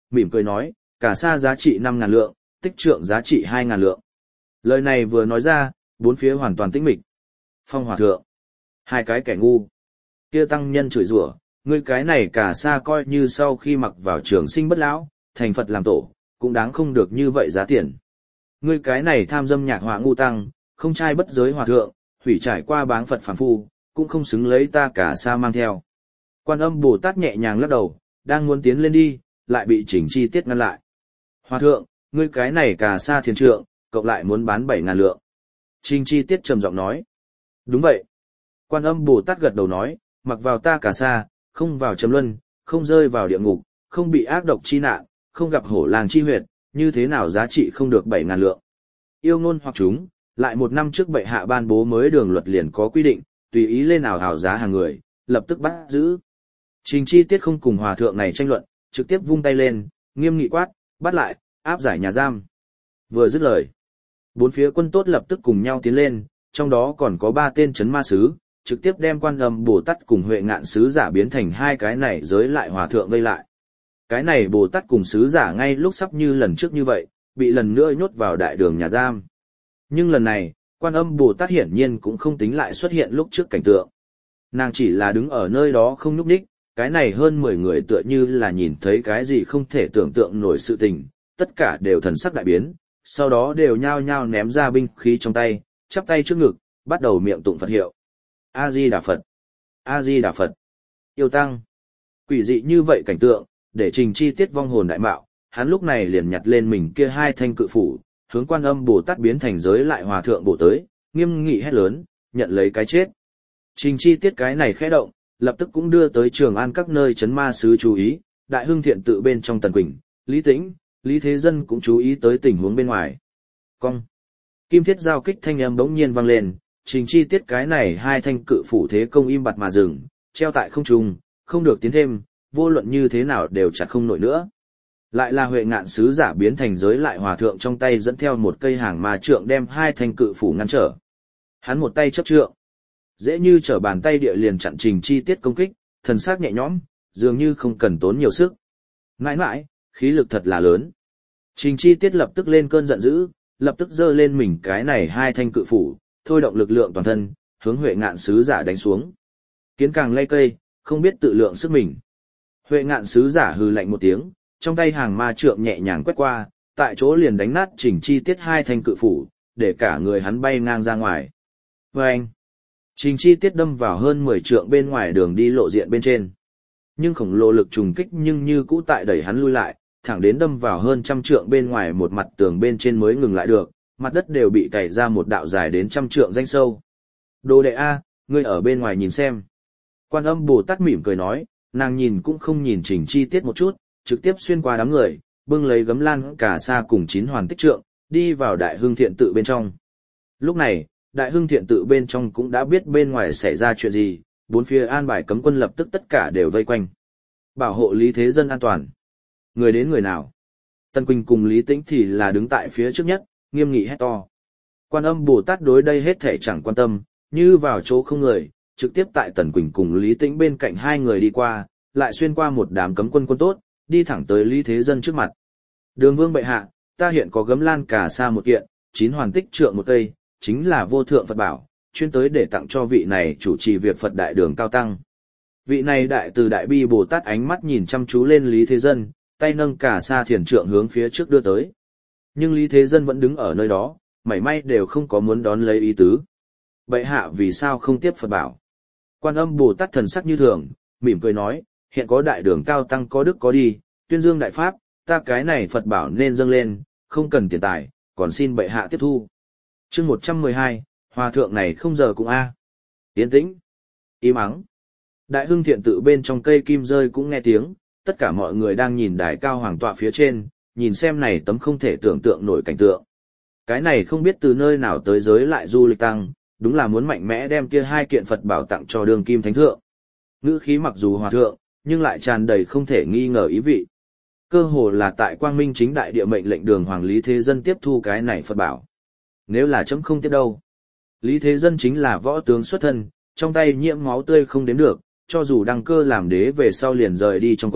mỉm cười nói, cả sa giá trị 5.000 lượng, tích trượng giá trị 2.000 lượng. Lời này vừa nói ra, bốn phía hoàn toàn tĩnh mịch. Phong hòa thượng, hai cái kẻ ngu. Kia tăng nhân chửi rủa, ngươi cái này cả sa coi như sau khi mặc vào trường sinh bất lão, thành Phật làm tổ, cũng đáng không được như vậy giá tiền. Ngươi cái này tham dâm nhạc họa ngu tăng, không trai bất giới hòa thượng, hủy trải qua báng Phật phàm phu, cũng không xứng lấy ta cả sa mang theo. Quan Âm Bồ Tát nhẹ nhàng lắc đầu, đang muốn tiến lên đi, lại bị Trình Chi Tiết ngăn lại. Hòa thượng, ngươi cái này cả sa thiền trượng, cộng lại muốn bán 7.000 lượng. Trình Chi Tiết trầm giọng nói. Đúng vậy. Quan Âm Bồ Tát gật đầu nói, mặc vào ta cả sa, không vào chấm luân, không rơi vào địa ngục, không bị ác độc chi nạn, không gặp hổ lang chi huyệt, như thế nào giá trị không được 7.000 lượng. Yêu ngôn hoặc chúng, lại một năm trước bệ hạ ban bố mới đường luật liền có quy định, tùy ý lên ảo hào giá hàng người, lập tức bắt giữ. Trình Chi Tiết không cùng hòa thượng này tranh luận, trực tiếp vung tay lên, nghiêm nghị quát, bắt lại, áp giải nhà giam. Vừa dứt lời, bốn phía quân tốt lập tức cùng nhau tiến lên, trong đó còn có 3 tên chấn ma sứ, trực tiếp đem Quan Âm Bồ Tát cùng Huệ Ngạn sứ giả biến thành hai cái này giới lại hòa thượng vây lại. Cái này Bồ Tát cùng sứ giả ngay lúc sắp như lần trước như vậy, bị lần nữa nhốt vào đại đường nhà giam. Nhưng lần này, Quan Âm Bồ Tát hiển nhiên cũng không tính lại xuất hiện lúc trước cảnh tượng. Nàng chỉ là đứng ở nơi đó không nhúc nhích, cái này hơn 10 người tựa như là nhìn thấy cái gì không thể tưởng tượng nổi sự tình, tất cả đều thần sắc đại biến, sau đó đều nhao nhao ném ra binh khí trong tay, chắp tay trước ngực, bắt đầu miệng tụng Phật hiệu. A-di-đà Phật, A-di-đà Phật, yêu tăng. Quỷ dị như vậy cảnh tượng, để Trình Chi Tiết vong hồn đại mạo, hắn lúc này liền nhặt lên mình kia 2 thanh cự phủ, hướng Quan Âm Bồ Tát biến thành giới lại hòa thượng bổ tới, nghiêm nghị hét lớn, nhận lấy cái chết. Trình Chi Tiết cái này khẽ động, lập tức cũng đưa tới Trường An các nơi chấn ma sứ chú ý, Đại Hưng Thiện tự bên trong Tần Quỳnh, Lý Tĩnh, Lý Thế Dân cũng chú ý tới tình huống bên ngoài. Cong. Kim thiết giao kích thanh âm bỗng nhiên vang lên, Trình Chi Tiết cái này 2 thanh cự phủ thế công im bặt mà dừng, treo tại không trung, không được tiến thêm, vô luận như thế nào đều chặt không nổi nữa. Lại là Huệ Ngạn sứ giả biến thành giới lại hòa thượng trong tay dẫn theo một cây hàng ma trượng đem 2 thanh cự phủ ngăn trở. Hắn một tay chấp trượng, dễ như trở bàn tay địa liền chặn Trình Chi Tiết công kích, thần sắc nhẹ nhõm, dường như không cần tốn nhiều sức. Mãi mãi, khí lực thật là lớn. Trình Chi Tiết lập tức lên cơn giận dữ, lập tức giơ lên mình cái này 2 thanh cự phủ, thôi động lực lượng toàn thân, hướng Huệ Ngạn sứ giả đánh xuống. Kiến càng lay cây, không biết tự lượng sức mình. Huệ Ngạn sứ giả hừ lạnh một tiếng, trong tay hàng ma trượng nhẹ nhàng quét qua, tại chỗ liền đánh nát Trình Chi Tiết 2 thanh cự phủ, để cả người hắn bay ngang ra ngoài. Vâng! Trình Chi Tiết đâm vào hơn 10 trượng bên ngoài đường đi lộ diện bên trên. Nhưng khổng lồ lực trùng kích nhưng như cũ tại đẩy hắn lui lại, thẳng đến đâm vào hơn 100 trượng bên ngoài một mặt tường bên trên mới ngừng lại được, mặt đất đều bị cày ra một đạo dài đến 100 trượng rãnh sâu. Đồ đệ A, ngươi ở bên ngoài nhìn xem. Quan Âm Bồ Tát mỉm cười nói, nàng nhìn cũng không nhìn Trình Chi Tiết một chút, trực tiếp xuyên qua đám người, bưng lấy gấm lan cả sa cùng 9 hoàn tích trượng, đi vào Đại Hưng Thiện tự bên trong. Lúc này, Đại Hưng Thiện tự bên trong cũng đã biết bên ngoài xảy ra chuyện gì, bốn phía an bài cấm quân lập tức tất cả đều vây quanh. Bảo hộ Lý Thế Dân an toàn. Người đến người nào? Tân Quỳnh cùng Lý Tĩnh thì là đứng tại phía trước nhất, nghiêm nghị hét to. Quan Âm Bồ Tát đối đây hết thể chẳng quan tâm, như vào chỗ không người, trực tiếp tại Tần Quỳnh cùng Lý Tĩnh bên cạnh 2 người đi qua, lại xuyên qua một đám cấm quân quân tốt, đi thẳng tới Lý Thế Dân trước mặt. Đường Vương bệ hạ, ta hiện có gấm lan cà sa một kiện, 9 hoàn tích trượng một cây, chính là vô thượng Phật bảo, chuyên tới để tặng cho vị này chủ trì việc Phật đại đường cao tăng. Vị này đại từ đại bi Bồ Tát ánh mắt nhìn chăm chú lên Lý Thế Dân, tay nâng cà sa thiền trượng hướng phía trước đưa tới. Nhưng Lý Thế Dân vẫn đứng ở nơi đó, mảy may đều không có muốn đón lấy ý tứ. Bệ hạ vì sao không tiếp Phật bảo? Quan Âm Bồ Tát thần sắc như thường, mỉm cười nói, hiện có đại đường cao tăng có đức có đi, tuyên dương đại pháp, ta cái này Phật bảo nên dâng lên, không cần tiền tài, còn xin bệ hạ tiếp thu. Chương 112, hòa thượng này không giờ cũng a. Yên tĩnh, im ắng. Đại Hưng Thiện tự bên trong cây kim rơi cũng nghe tiếng, tất cả mọi người đang nhìn đài cao hoàng tọa phía trên, nhìn xem này tấm không thể tưởng tượng nổi cảnh tượng. Cái này không biết từ nơi nào tới giới lại du lịch tăng, đúng là muốn mạnh mẽ đem kia 2 kiện Phật bảo tặng cho đường kim thánh thượng. Ngữ khí mặc dù hòa thượng, nhưng lại tràn đầy không thể nghi ngờ ý vị. Cơ hồ là tại Quang Minh chính đại địa mệnh lệnh đường hoàng Lý Thế Dân tiếp thu cái này Phật bảo. Nếu là chấm không tiếp đâu. Lý Thế Dân chính là võ tướng xuất thân, trong tay nhiễm máu tươi không đếm được, cho dù đăng cơ làm đế về sau liền rời đi trong quân,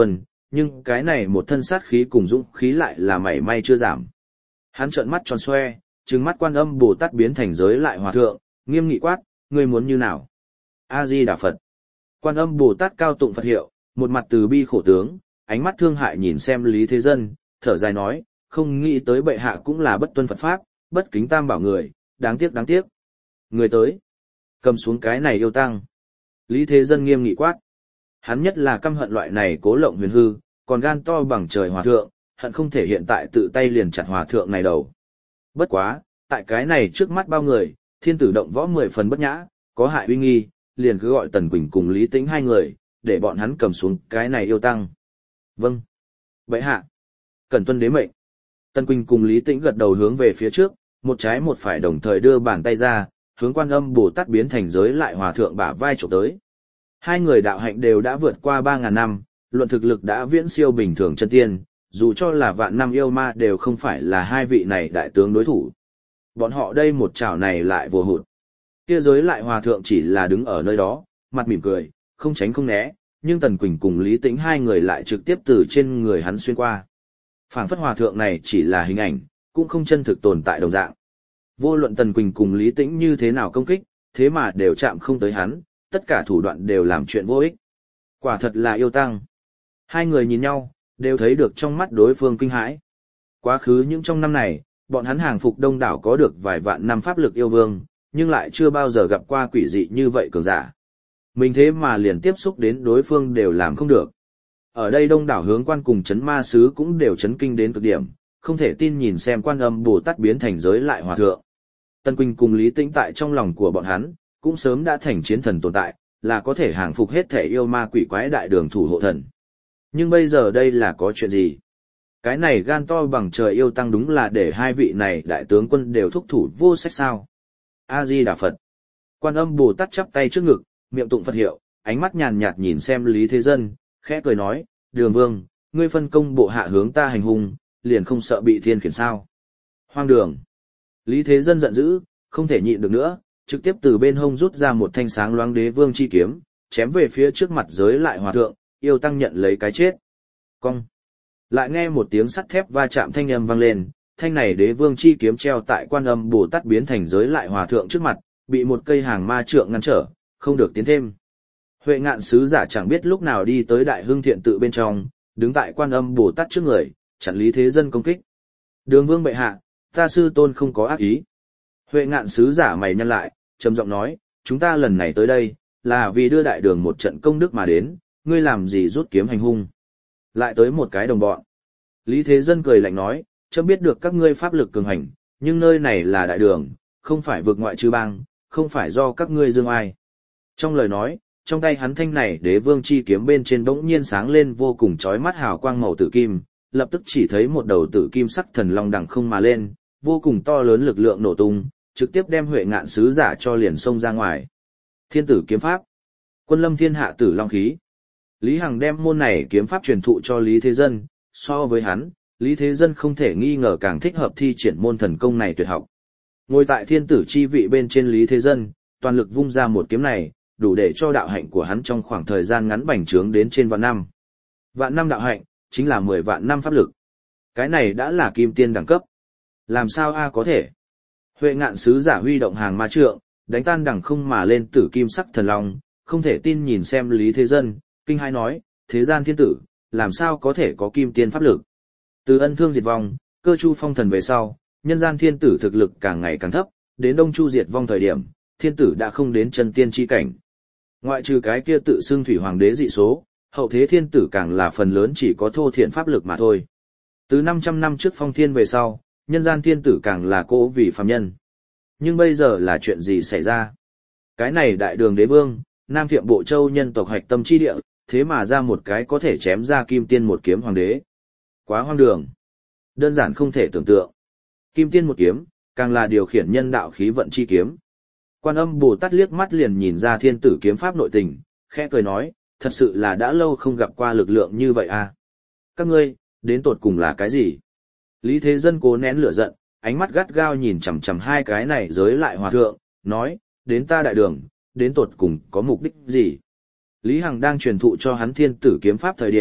nhưng cái này một thân sát khí cùng dũng khí lại là mảy may chưa giảm. Hắn trợn mắt tròn xoe, trừng mắt Quan Âm Bồ Tát biến thành giới lại hòa thượng, nghiêm nghị quát, ngươi muốn như nào? A Di Đà Phật. Quan Âm Bồ Tát cao tụng Phật hiệu, một mặt từ bi khổ tướng, ánh mắt thương hại nhìn xem Lý Thế Dân, thở dài nói, không nghĩ tới bệ hạ cũng là bất tuân Phật pháp, bất kính tam bảo người, đáng tiếc đáng tiếc. Người tới, cầm xuống cái này yêu tăng. Lý Thế Dân nghiêm nghị quát. Hắn nhất là căm hận loại này cố lộng huyền hư, còn gan to bằng trời hòa thượng, hận không thể hiện tại tự tay liền chặt hòa thượng này đầu. Bất quá, tại cái này trước mắt bao người, thiên tử động võ 10 phần bất nhã, có hại uy nghi, liền cứ gọi Tần Quỳnh cùng Lý Tĩnh hai người, để bọn hắn cầm xuống cái này yêu tăng. Vâng. Bệ hạ. Cẩn tuân đế mệnh. Tần Quỳnh cùng Lý Tĩnh gật đầu hướng về phía trước, một trái một phải đồng thời đưa bàn tay ra, hướng Quan Âm Bồ Tát biến thành giới lại hòa thượng bả vai chụp tới. Hai người đạo hạnh đều đã vượt qua 3.000 năm, luận thực lực đã viễn siêu bình thường chân tiên, dù cho là vạn năm yêu ma đều không phải là hai vị này đại tướng đối thủ. Bọn họ đây một chảo này lại vô hụt. Kia giới lại hòa thượng chỉ là đứng ở nơi đó, mặt mỉm cười, không tránh không né, nhưng Tần Quỳnh cùng Lý Tĩnh hai người lại trực tiếp từ trên người hắn xuyên qua. Phảng phất hòa thượng này chỉ là hình ảnh, cũng không chân thực tồn tại đồng dạng. Vô luận Tần Quỳnh cùng Lý Tĩnh như thế nào công kích, thế mà đều chạm không tới hắn, tất cả thủ đoạn đều làm chuyện vô ích. Quả thật là yêu tăng. Hai người nhìn nhau, đều thấy được trong mắt đối phương kinh hãi. Quá khứ những trong năm này, bọn hắn hàng phục đông đảo có được vài vạn năm pháp lực yêu vương, nhưng lại chưa bao giờ gặp qua quỷ dị như vậy cường giả. Mình thế mà liền tiếp xúc đến đối phương đều làm không được. Ở đây đông đảo hướng quan cùng chấn ma sứ cũng đều chấn kinh đến cực điểm, không thể tin nhìn xem Quan Âm Bồ Tát biến thành giới lại hòa thượng. Tần Quỳnh cùng Lý Tĩnh tại trong lòng của bọn hắn, cũng sớm đã thành chiến thần tồn tại, là có thể hàng phục hết thể yêu ma quỷ quái đại đường thủ hộ thần. Nhưng bây giờ đây là có chuyện gì? Cái này gan to bằng trời yêu tăng đúng là để hai vị này đại tướng quân đều thúc thủ vô sách sao. A-di Đà Phật. Quan Âm Bồ Tát chắp tay trước ngực, miệng tụng Phật hiệu, ánh mắt nhàn nhạt nhìn xem Lý Thế Dân, khẽ cười nói, Đường Vương, ngươi phân công bộ hạ hướng ta hành hung, liền không sợ bị thiên khiển sao. Hoang đường. Lý Thế Dân giận dữ, không thể nhịn được nữa, trực tiếp từ bên hông rút ra một thanh sáng loáng đế vương chi kiếm, chém về phía trước mặt giới lại hòa thượng, yêu tăng nhận lấy cái chết. Cong. Lại nghe một tiếng sắt thép va chạm thanh âm vang lên, thanh này đế vương chi kiếm treo tại Quan Âm Bồ Tát biến thành giới lại hòa thượng trước mặt, bị một cây hàng ma trượng ngăn trở, không được tiến thêm. Huệ Ngạn sứ giả chẳng biết lúc nào đi tới Đại Hưng Thiện tự bên trong, đứng tại Quan Âm Bồ Tát trước người, chặn Lý Thế Dân công kích. Đường Vương bệ hạ, ta sư tôn không có ác ý. Huệ Ngạn sứ giả mày nhăn lại, trầm giọng nói, chúng ta lần này tới đây, là vì đưa đại đường một trận công đức mà đến, ngươi làm gì rút kiếm hành hung. Lại tới một cái đồng bọn. Lý Thế Dân cười lạnh nói, chấm biết được các ngươi pháp lực cường hành, nhưng nơi này là đại đường, không phải vực ngoại chư bang, không phải do các ngươi dương ai. Trong lời nói, trong tay hắn thanh này đế vương chi kiếm bên trên bỗng nhiên sáng lên vô cùng chói mắt hào quang màu tử kim, lập tức chỉ thấy một đầu tử kim sắc thần long đằng không mà lên, vô cùng to lớn lực lượng nổ tung, trực tiếp đem Huệ Ngạn sứ giả cho liền xông ra ngoài. Thiên tử kiếm pháp, quân lâm thiên hạ tử long khí. Lý Hằng đem môn này kiếm pháp truyền thụ cho Lý Thế Dân, so với hắn, Lý Thế Dân không thể nghi ngờ càng thích hợp thi triển môn thần công này tuyệt học. Ngồi tại thiên tử chi vị bên trên Lý Thế Dân, toàn lực vung ra một kiếm này, đủ để cho đạo hạnh của hắn trong khoảng thời gian ngắn bành trướng đến trên vạn năm. Vạn năm đạo hạnh, chính là 10 vạn năm pháp lực. Cái này đã là kim tiên đẳng cấp. Làm sao có thể? Huệ Ngạn sứ giả huy động hàng ma trượng, đánh tan đằng không mà lên tử kim sắc thần long, không thể tin nhìn xem Lý Thế Dân, kinh hãi nói, thế gian thiên tử, làm sao có thể có kim tiên pháp lực? Từ Ân Thương diệt vong, Cơ Chu phong thần về sau, nhân gian thiên tử thực lực càng ngày càng thấp, đến Đông Chu diệt vong thời điểm, thiên tử đã không đến chân tiên chi cảnh. Ngoại trừ cái kia tự xưng thủy hoàng đế dị số, hậu thế thiên tử càng là phần lớn chỉ có thô thiện pháp lực mà thôi. Từ 500 năm trước phong thiên về sau, nhân gian thiên tử càng là cố vì phàm nhân. Nhưng bây giờ là chuyện gì xảy ra? Cái này đại đường đế vương, Nam Thiệm Bộ Châu nhân tộc hạch tâm chi địa, thế mà ra một cái có thể chém ra kim tiên một kiếm hoàng đế. Quá hoang đường. Đơn giản không thể tưởng tượng. Kim tiên một kiếm, càng là điều khiển nhân đạo khí vận chi kiếm. Quan Âm Bồ Tát liếc mắt liền nhìn ra thiên tử kiếm pháp nội tình, khẽ cười nói, thật sự là đã lâu không gặp qua lực lượng như vậy à. Các ngươi, đến tột cùng là cái gì? Lý Thế Dân cố nén lửa giận, ánh mắt gắt gao nhìn chằm chằm hai cái này giới lại hòa thượng, nói, đến ta đại đường, đến tột cùng có mục đích gì? Lý Hằng đang truyền thụ cho hắn thiên tử kiếm pháp thời điểm,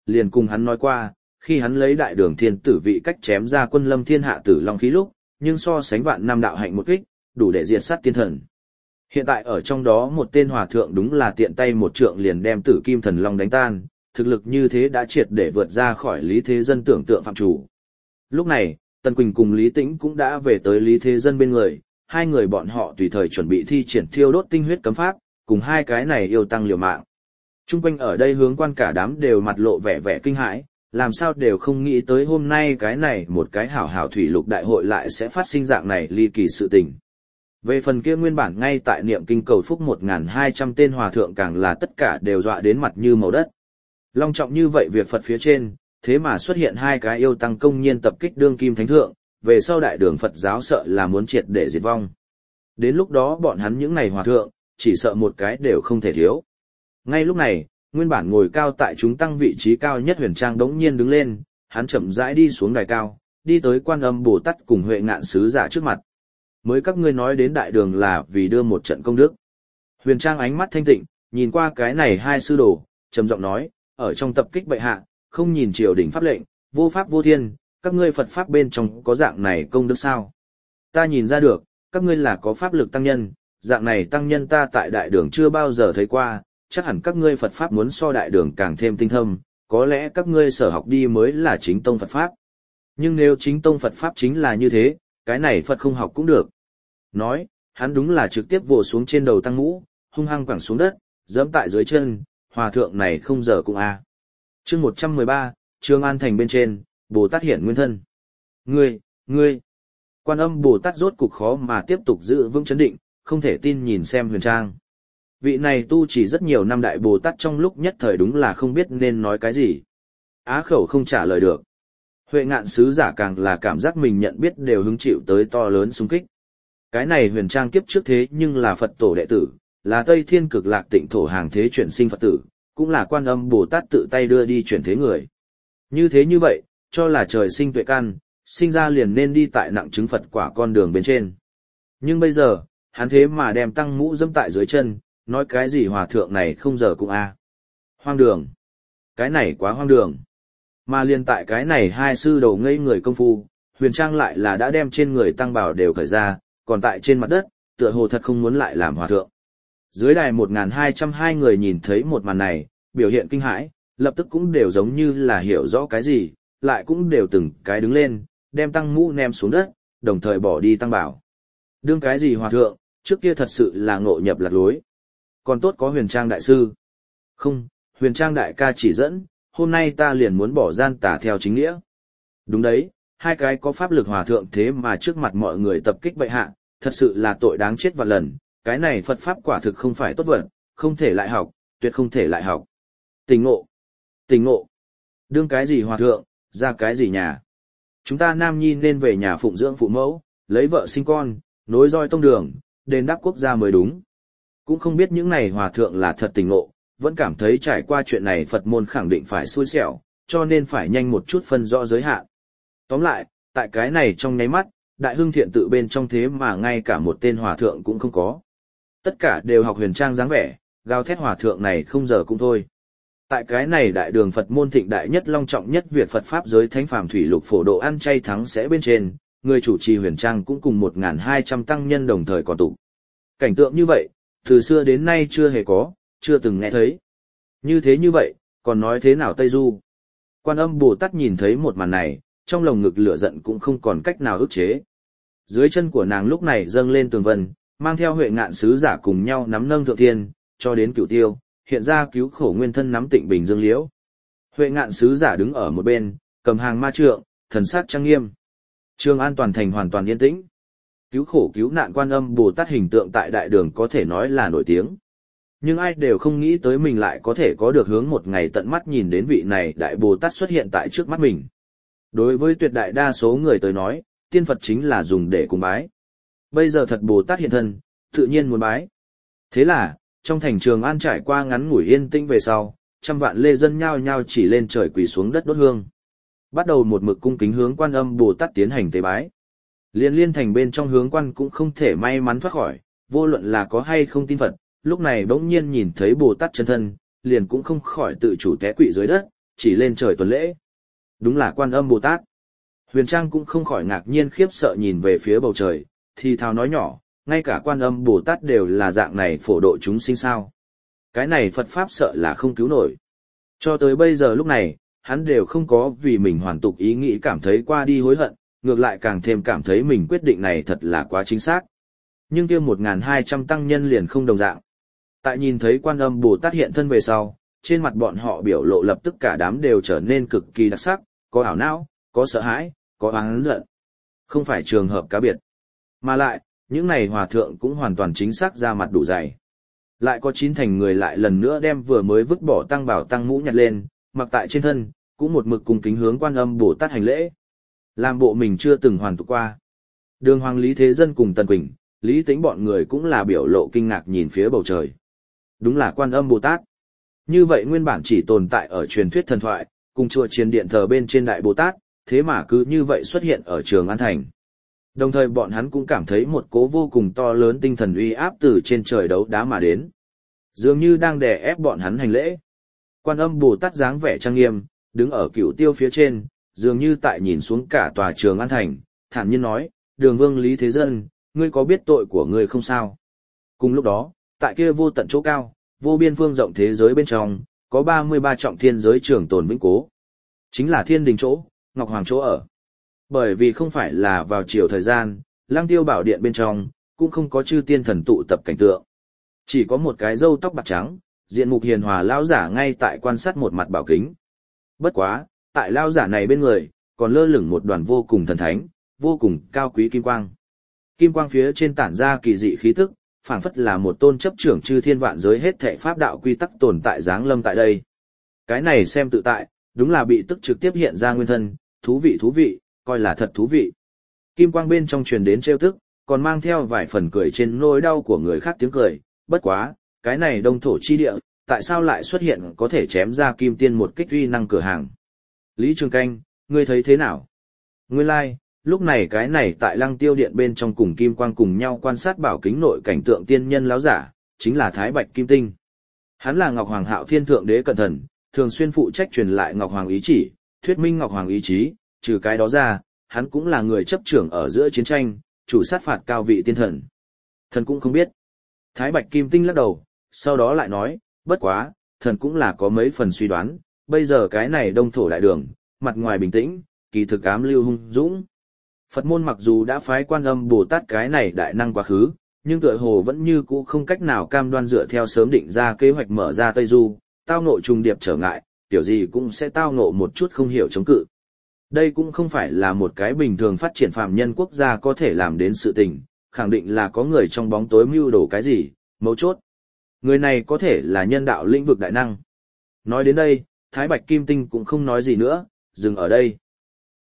liền cùng hắn nói qua, khi hắn lấy đại đường thiên tử vị cách chém ra quân lâm thiên hạ tử long khí lúc, nhưng so sánh vạn năm đạo hạnh một kích, đủ để diệt sát tiên thần. Hiện tại ở trong đó một tên hòa thượng đúng là tiện tay một trượng liền đem tử kim thần long đánh tan, thực lực như thế đã triệt để vượt ra khỏi Lý Thế Dân tưởng tượng phạm chủ. Lúc này, Tần Quỳnh cùng Lý Tĩnh cũng đã về tới Lý Thế Dân bên người, hai người bọn họ tùy thời chuẩn bị thi triển thiêu đốt tinh huyết cấm pháp, cùng hai cái này yêu tăng liều mạng. Trung quanh ở đây hướng quan cả đám đều mặt lộ vẻ vẻ kinh hãi, làm sao đều không nghĩ tới hôm nay cái này một cái hảo hảo thủy lục đại hội lại sẽ phát sinh dạng này ly kỳ sự tình. Về phần kia nguyên bản ngay tại niệm kinh cầu phúc 1.200 tên hòa thượng càng là tất cả đều dọa đến mặt như màu đất. Long trọng như vậy việc Phật phía trên, thế mà xuất hiện hai cái yêu tăng công nhiên tập kích đương kim thánh thượng, về sau đại đường Phật giáo sợ là muốn triệt để diệt vong. Đến lúc đó bọn hắn những này hòa thượng, chỉ sợ một cái đều không thể thiếu. Ngay lúc này, nguyên bản ngồi cao tại chúng tăng vị trí cao nhất Huyền Trang đống nhiên đứng lên, hắn chậm rãi đi xuống đài cao, đi tới Quan Âm Bồ Tát cùng Huệ Ngạn sứ giả trước mặt. Mới các ngươi nói đến đại đường là vì đưa một trận công đức. Huyền Trang ánh mắt thanh tịnh, nhìn qua cái này hai sư đồ, trầm giọng nói, ở trong tập kích bệ hạ, không nhìn triều đình pháp lệnh, vô pháp vô thiên, các ngươi Phật pháp bên trong có dạng này công đức sao? Ta nhìn ra được, các ngươi là có pháp lực tăng nhân, dạng này tăng nhân ta tại đại đường chưa bao giờ thấy qua, chắc hẳn các ngươi Phật pháp muốn so đại đường càng thêm tinh thâm, có lẽ các ngươi sở học đi mới là chính tông Phật pháp. Nhưng nếu chính tông Phật pháp chính là như thế, cái này Phật không học cũng được. Nói, hắn đúng là trực tiếp vồ xuống trên đầu tăng mũ, hung hăng quẳng xuống đất, giẫm tại dưới chân, hòa thượng này không giờ cũng a. Chương 113, Trường An thành bên trên, Bồ Tát hiện nguyên thân. Ngươi. Quan Âm Bồ Tát rốt cục khó mà tiếp tục giữ vững chấn định, không thể tin nhìn xem Huyền Trang. Vị này tu chỉ rất nhiều năm đại Bồ Tát trong lúc nhất thời đúng là không biết nên nói cái gì. Á khẩu không trả lời được. Huệ Ngạn sứ giả càng là cảm giác mình nhận biết đều hứng chịu tới to lớn xung kích. Cái này Huyền Trang kiếp trước thế nhưng là Phật tổ đệ tử, là Tây Thiên Cực Lạc Tịnh thổ hàng thế chuyển sinh Phật tử, cũng là Quan Âm Bồ Tát tự tay đưa đi chuyển thế người. Như thế như vậy, cho là trời sinh tuệ căn, sinh ra liền nên đi tại nặng chứng Phật quả con đường bên trên. Nhưng bây giờ, hắn thế mà đem tăng mũ dẫm tại dưới chân, nói cái gì hòa thượng này không giờ cũng a. Hoang đường. Cái này quá hoang đường. Mà liền tại cái này hai sư đầu ngây người công phu, Huyền Trang lại là đã đem trên người tăng bào đều cởi ra, còn tại trên mặt đất, tựa hồ thật không muốn lại làm hòa thượng. Dưới đài 1.202 người nhìn thấy một màn này, biểu hiện kinh hãi, lập tức cũng đều giống như là hiểu rõ cái gì, lại cũng đều từng cái đứng lên, đem tăng mũ ném xuống đất, đồng thời bỏ đi tăng bảo. Đương cái gì hòa thượng, trước kia thật sự là ngộ nhập lạc lối. Còn tốt có Huyền Trang đại sư. Không, Huyền Trang đại ca chỉ dẫn, hôm nay ta liền muốn bỏ gian tà theo chính nghĩa. Đúng đấy, hai cái có pháp lực hòa thượng thế mà trước mặt mọi người tập kích bệ hạ, thật sự là tội đáng chết vạn lần, cái này Phật pháp quả thực không phải tốt vật, không thể lại học, tuyệt không thể lại học. Tỉnh ngộ. Đương cái gì hòa thượng, ra cái gì nhà. Chúng ta nam nhi nên về nhà phụng dưỡng phụ mẫu, lấy vợ sinh con, nối roi tông đường, đền đáp quốc gia mới đúng. Cũng không biết những này hòa thượng là thật tỉnh ngộ, vẫn cảm thấy trải qua chuyện này Phật môn khẳng định phải xui xẻo, cho nên phải nhanh một chút phân rõ giới hạn. Tóm lại, tại cái này trong nháy mắt, Đại Hưng Thiện tự bên trong thế mà ngay cả một tên hòa thượng cũng không có. Tất cả đều học Huyền Trang dáng vẻ, gào thét hòa thượng này không giờ cũng thôi. Tại cái này đại đường Phật môn thịnh đại nhất long trọng nhất Việt Phật Pháp giới thánh phàm thủy lục phổ độ ăn chay thắng sẽ bên trên, người chủ trì Huyền Trang cũng cùng 1.200 tăng nhân đồng thời còn tụ. Cảnh tượng như vậy, từ xưa đến nay chưa hề có, chưa từng nghe thấy. Như thế như vậy, còn nói thế nào Tây Du? Quan Âm Bồ Tát nhìn thấy một màn này, trong lồng ngực lửa giận cũng không còn cách nào ức chế. Dưới chân của nàng lúc này dâng lên tường vân, mang theo Huệ Ngạn sứ giả cùng nhau nắm nâng thượng thiên, cho đến Cửu Tiêu, hiện ra cứu khổ nguyên thân nắm Tịnh Bình Dương Liễu. Huệ Ngạn sứ giả đứng ở một bên, cầm hàng ma trượng, thần sắc trang nghiêm. Trường An toàn thành hoàn toàn yên tĩnh. Cứu khổ cứu nạn Quan Âm Bồ Tát hình tượng tại đại đường có thể nói là nổi tiếng. Nhưng ai đều không nghĩ tới mình lại có thể có được hướng một ngày tận mắt nhìn đến vị này đại Bồ Tát xuất hiện tại trước mắt mình. Đối với tuyệt đại đa số người tới nói, tiên Phật chính là dùng để cúng bái. Bây giờ thật Bồ Tát hiện thân, tự nhiên muốn bái. Thế là, trong thành Trường An trải qua ngắn ngủi yên tĩnh về sau, trăm vạn lê dân nhao nhao chỉ lên trời quỳ xuống đất đốt hương. Bắt đầu một mực cung kính hướng Quan Âm Bồ Tát tiến hành tế bái. Liên thành bên trong hướng quan cũng không thể may mắn thoát khỏi, vô luận là có hay không tin Phật, lúc này bỗng nhiên nhìn thấy Bồ Tát chân thân, liền cũng không khỏi tự chủ té quỵ dưới đất, chỉ lên trời tuần lễ. Đúng là Quan Âm Bồ Tát. Huyền Trang cũng không khỏi ngạc nhiên khiếp sợ nhìn về phía bầu trời, thì thào nói nhỏ, ngay cả Quan Âm Bồ Tát đều là dạng này phổ độ chúng sinh sao. Cái này Phật Pháp sợ là không cứu nổi. Cho tới bây giờ lúc này, hắn đều không có vì mình hoàn tục ý nghĩ cảm thấy qua đi hối hận, ngược lại càng thêm cảm thấy mình quyết định này thật là quá chính xác. Nhưng kia 1.200 tăng nhân liền không đồng dạng. Tại nhìn thấy Quan Âm Bồ Tát hiện thân về sau, trên mặt bọn họ biểu lộ lập tức cả đám đều trở nên cực kỳ đặc sắc, có ảo não, có sợ hãi, có oán giận. Không phải trường hợp cá biệt. Mà lại, những này hòa thượng cũng hoàn toàn chính xác ra mặt đủ dày. Lại có 9 thành người lại lần nữa đem vừa mới vứt bỏ tăng bảo tăng mũ nhặt lên, mặc tại trên thân, cũng một mực cùng kính hướng Quan Âm Bồ Tát hành lễ. Làm bộ mình chưa từng hoàn tục qua. Đường Hoàng Lý Thế Dân cùng Tần Quỳnh, Lý Tĩnh bọn người cũng là biểu lộ kinh ngạc nhìn phía bầu trời. Đúng là Quan Âm Bồ Tát. Như vậy nguyên bản chỉ tồn tại ở truyền thuyết thần thoại, cùng chùa chiền điện thờ bên trên Đại Bồ Tát, thế mà cứ như vậy xuất hiện ở Trường An Thành. Đồng thời bọn hắn cũng cảm thấy một cố vô cùng to lớn tinh thần uy áp từ trên trời đấu đá mà đến. Dường như đang đè ép bọn hắn hành lễ. Quan Âm Bồ Tát dáng vẻ trang nghiêm, đứng ở cửu tiêu phía trên, dường như tại nhìn xuống cả tòa Trường An Thành, thản nhiên nói, Đường Vương Lý Thế Dân, ngươi có biết tội của ngươi không sao? Cùng lúc đó, tại kia vô tận chỗ cao, vô biên phương rộng thế giới bên trong, có 33 trọng thiên giới trường tồn vĩnh cố. Chính là thiên đình chỗ, Ngọc Hoàng chỗ ở. Bởi vì không phải là vào chiều thời gian, Lăng Tiêu Bảo Điện bên trong, cũng không có chư tiên thần tụ tập cảnh tượng. Chỉ có một cái râu tóc bạc trắng, diện mục hiền hòa lão giả ngay tại quan sát một mặt bảo kính. Bất quá, tại lão giả này bên người, còn lơ lửng một đoàn vô cùng thần thánh, vô cùng cao quý kim quang. Kim quang phía trên tản ra kỳ dị khí tức, phảng phất là một tôn chấp trưởng chư thiên vạn giới hết thảy pháp đạo quy tắc tồn tại giáng lâm tại đây. Cái này xem tự tại, đúng là bị tức trực tiếp hiện ra nguyên thân, thú vị, coi là thật thú vị. Kim quang bên trong truyền đến trêu tức, còn mang theo vài phần cười trên nỗi đau của người khác tiếng cười, bất quá, cái này đông thổ chi địa, tại sao lại xuất hiện có thể chém ra kim tiên một kích uy năng cửa hàng. Lý Trường Canh, ngươi thấy thế nào? Nguyên lai, lúc này cái này tại Lăng Tiêu Điện bên trong cùng kim quang cùng nhau quan sát bảo kính nội cảnh tượng tiên nhân láo giả, chính là Thái Bạch Kim Tinh. Hắn là Ngọc Hoàng Hạo Thiên Thượng Đế cẩn thận, thường xuyên phụ trách truyền lại Ngọc Hoàng ý chỉ, thuyết minh Ngọc Hoàng ý chí, trừ cái đó ra, hắn cũng là người chấp trưởng ở giữa chiến tranh, chủ sát phạt cao vị tiên thần. Thần cũng không biết. Thái Bạch Kim Tinh lắc đầu, sau đó lại nói, bất quá, thần cũng là có mấy phần suy đoán, bây giờ cái này đông thổ đại đường, mặt ngoài bình tĩnh, kỳ thực ám lưu hung dũng. Phật môn mặc dù đã phái Quan Âm Bồ Tát cái này đại năng quá khứ, nhưng tựa hồ vẫn như cũ không cách nào cam đoan dựa theo sớm định ra kế hoạch mở ra Tây Du, tao ngộ trùng điệp trở ngại, tiểu gì cũng sẽ tao ngộ một chút không hiểu chống cự. Đây cũng không phải là một cái bình thường phát triển phàm nhân quốc gia có thể làm đến sự tình, khẳng định là có người trong bóng tối mưu đồ cái gì, mấu chốt. Người này có thể là nhân đạo lĩnh vực đại năng. Nói đến đây, Thái Bạch Kim Tinh cũng không nói gì nữa, dừng ở đây.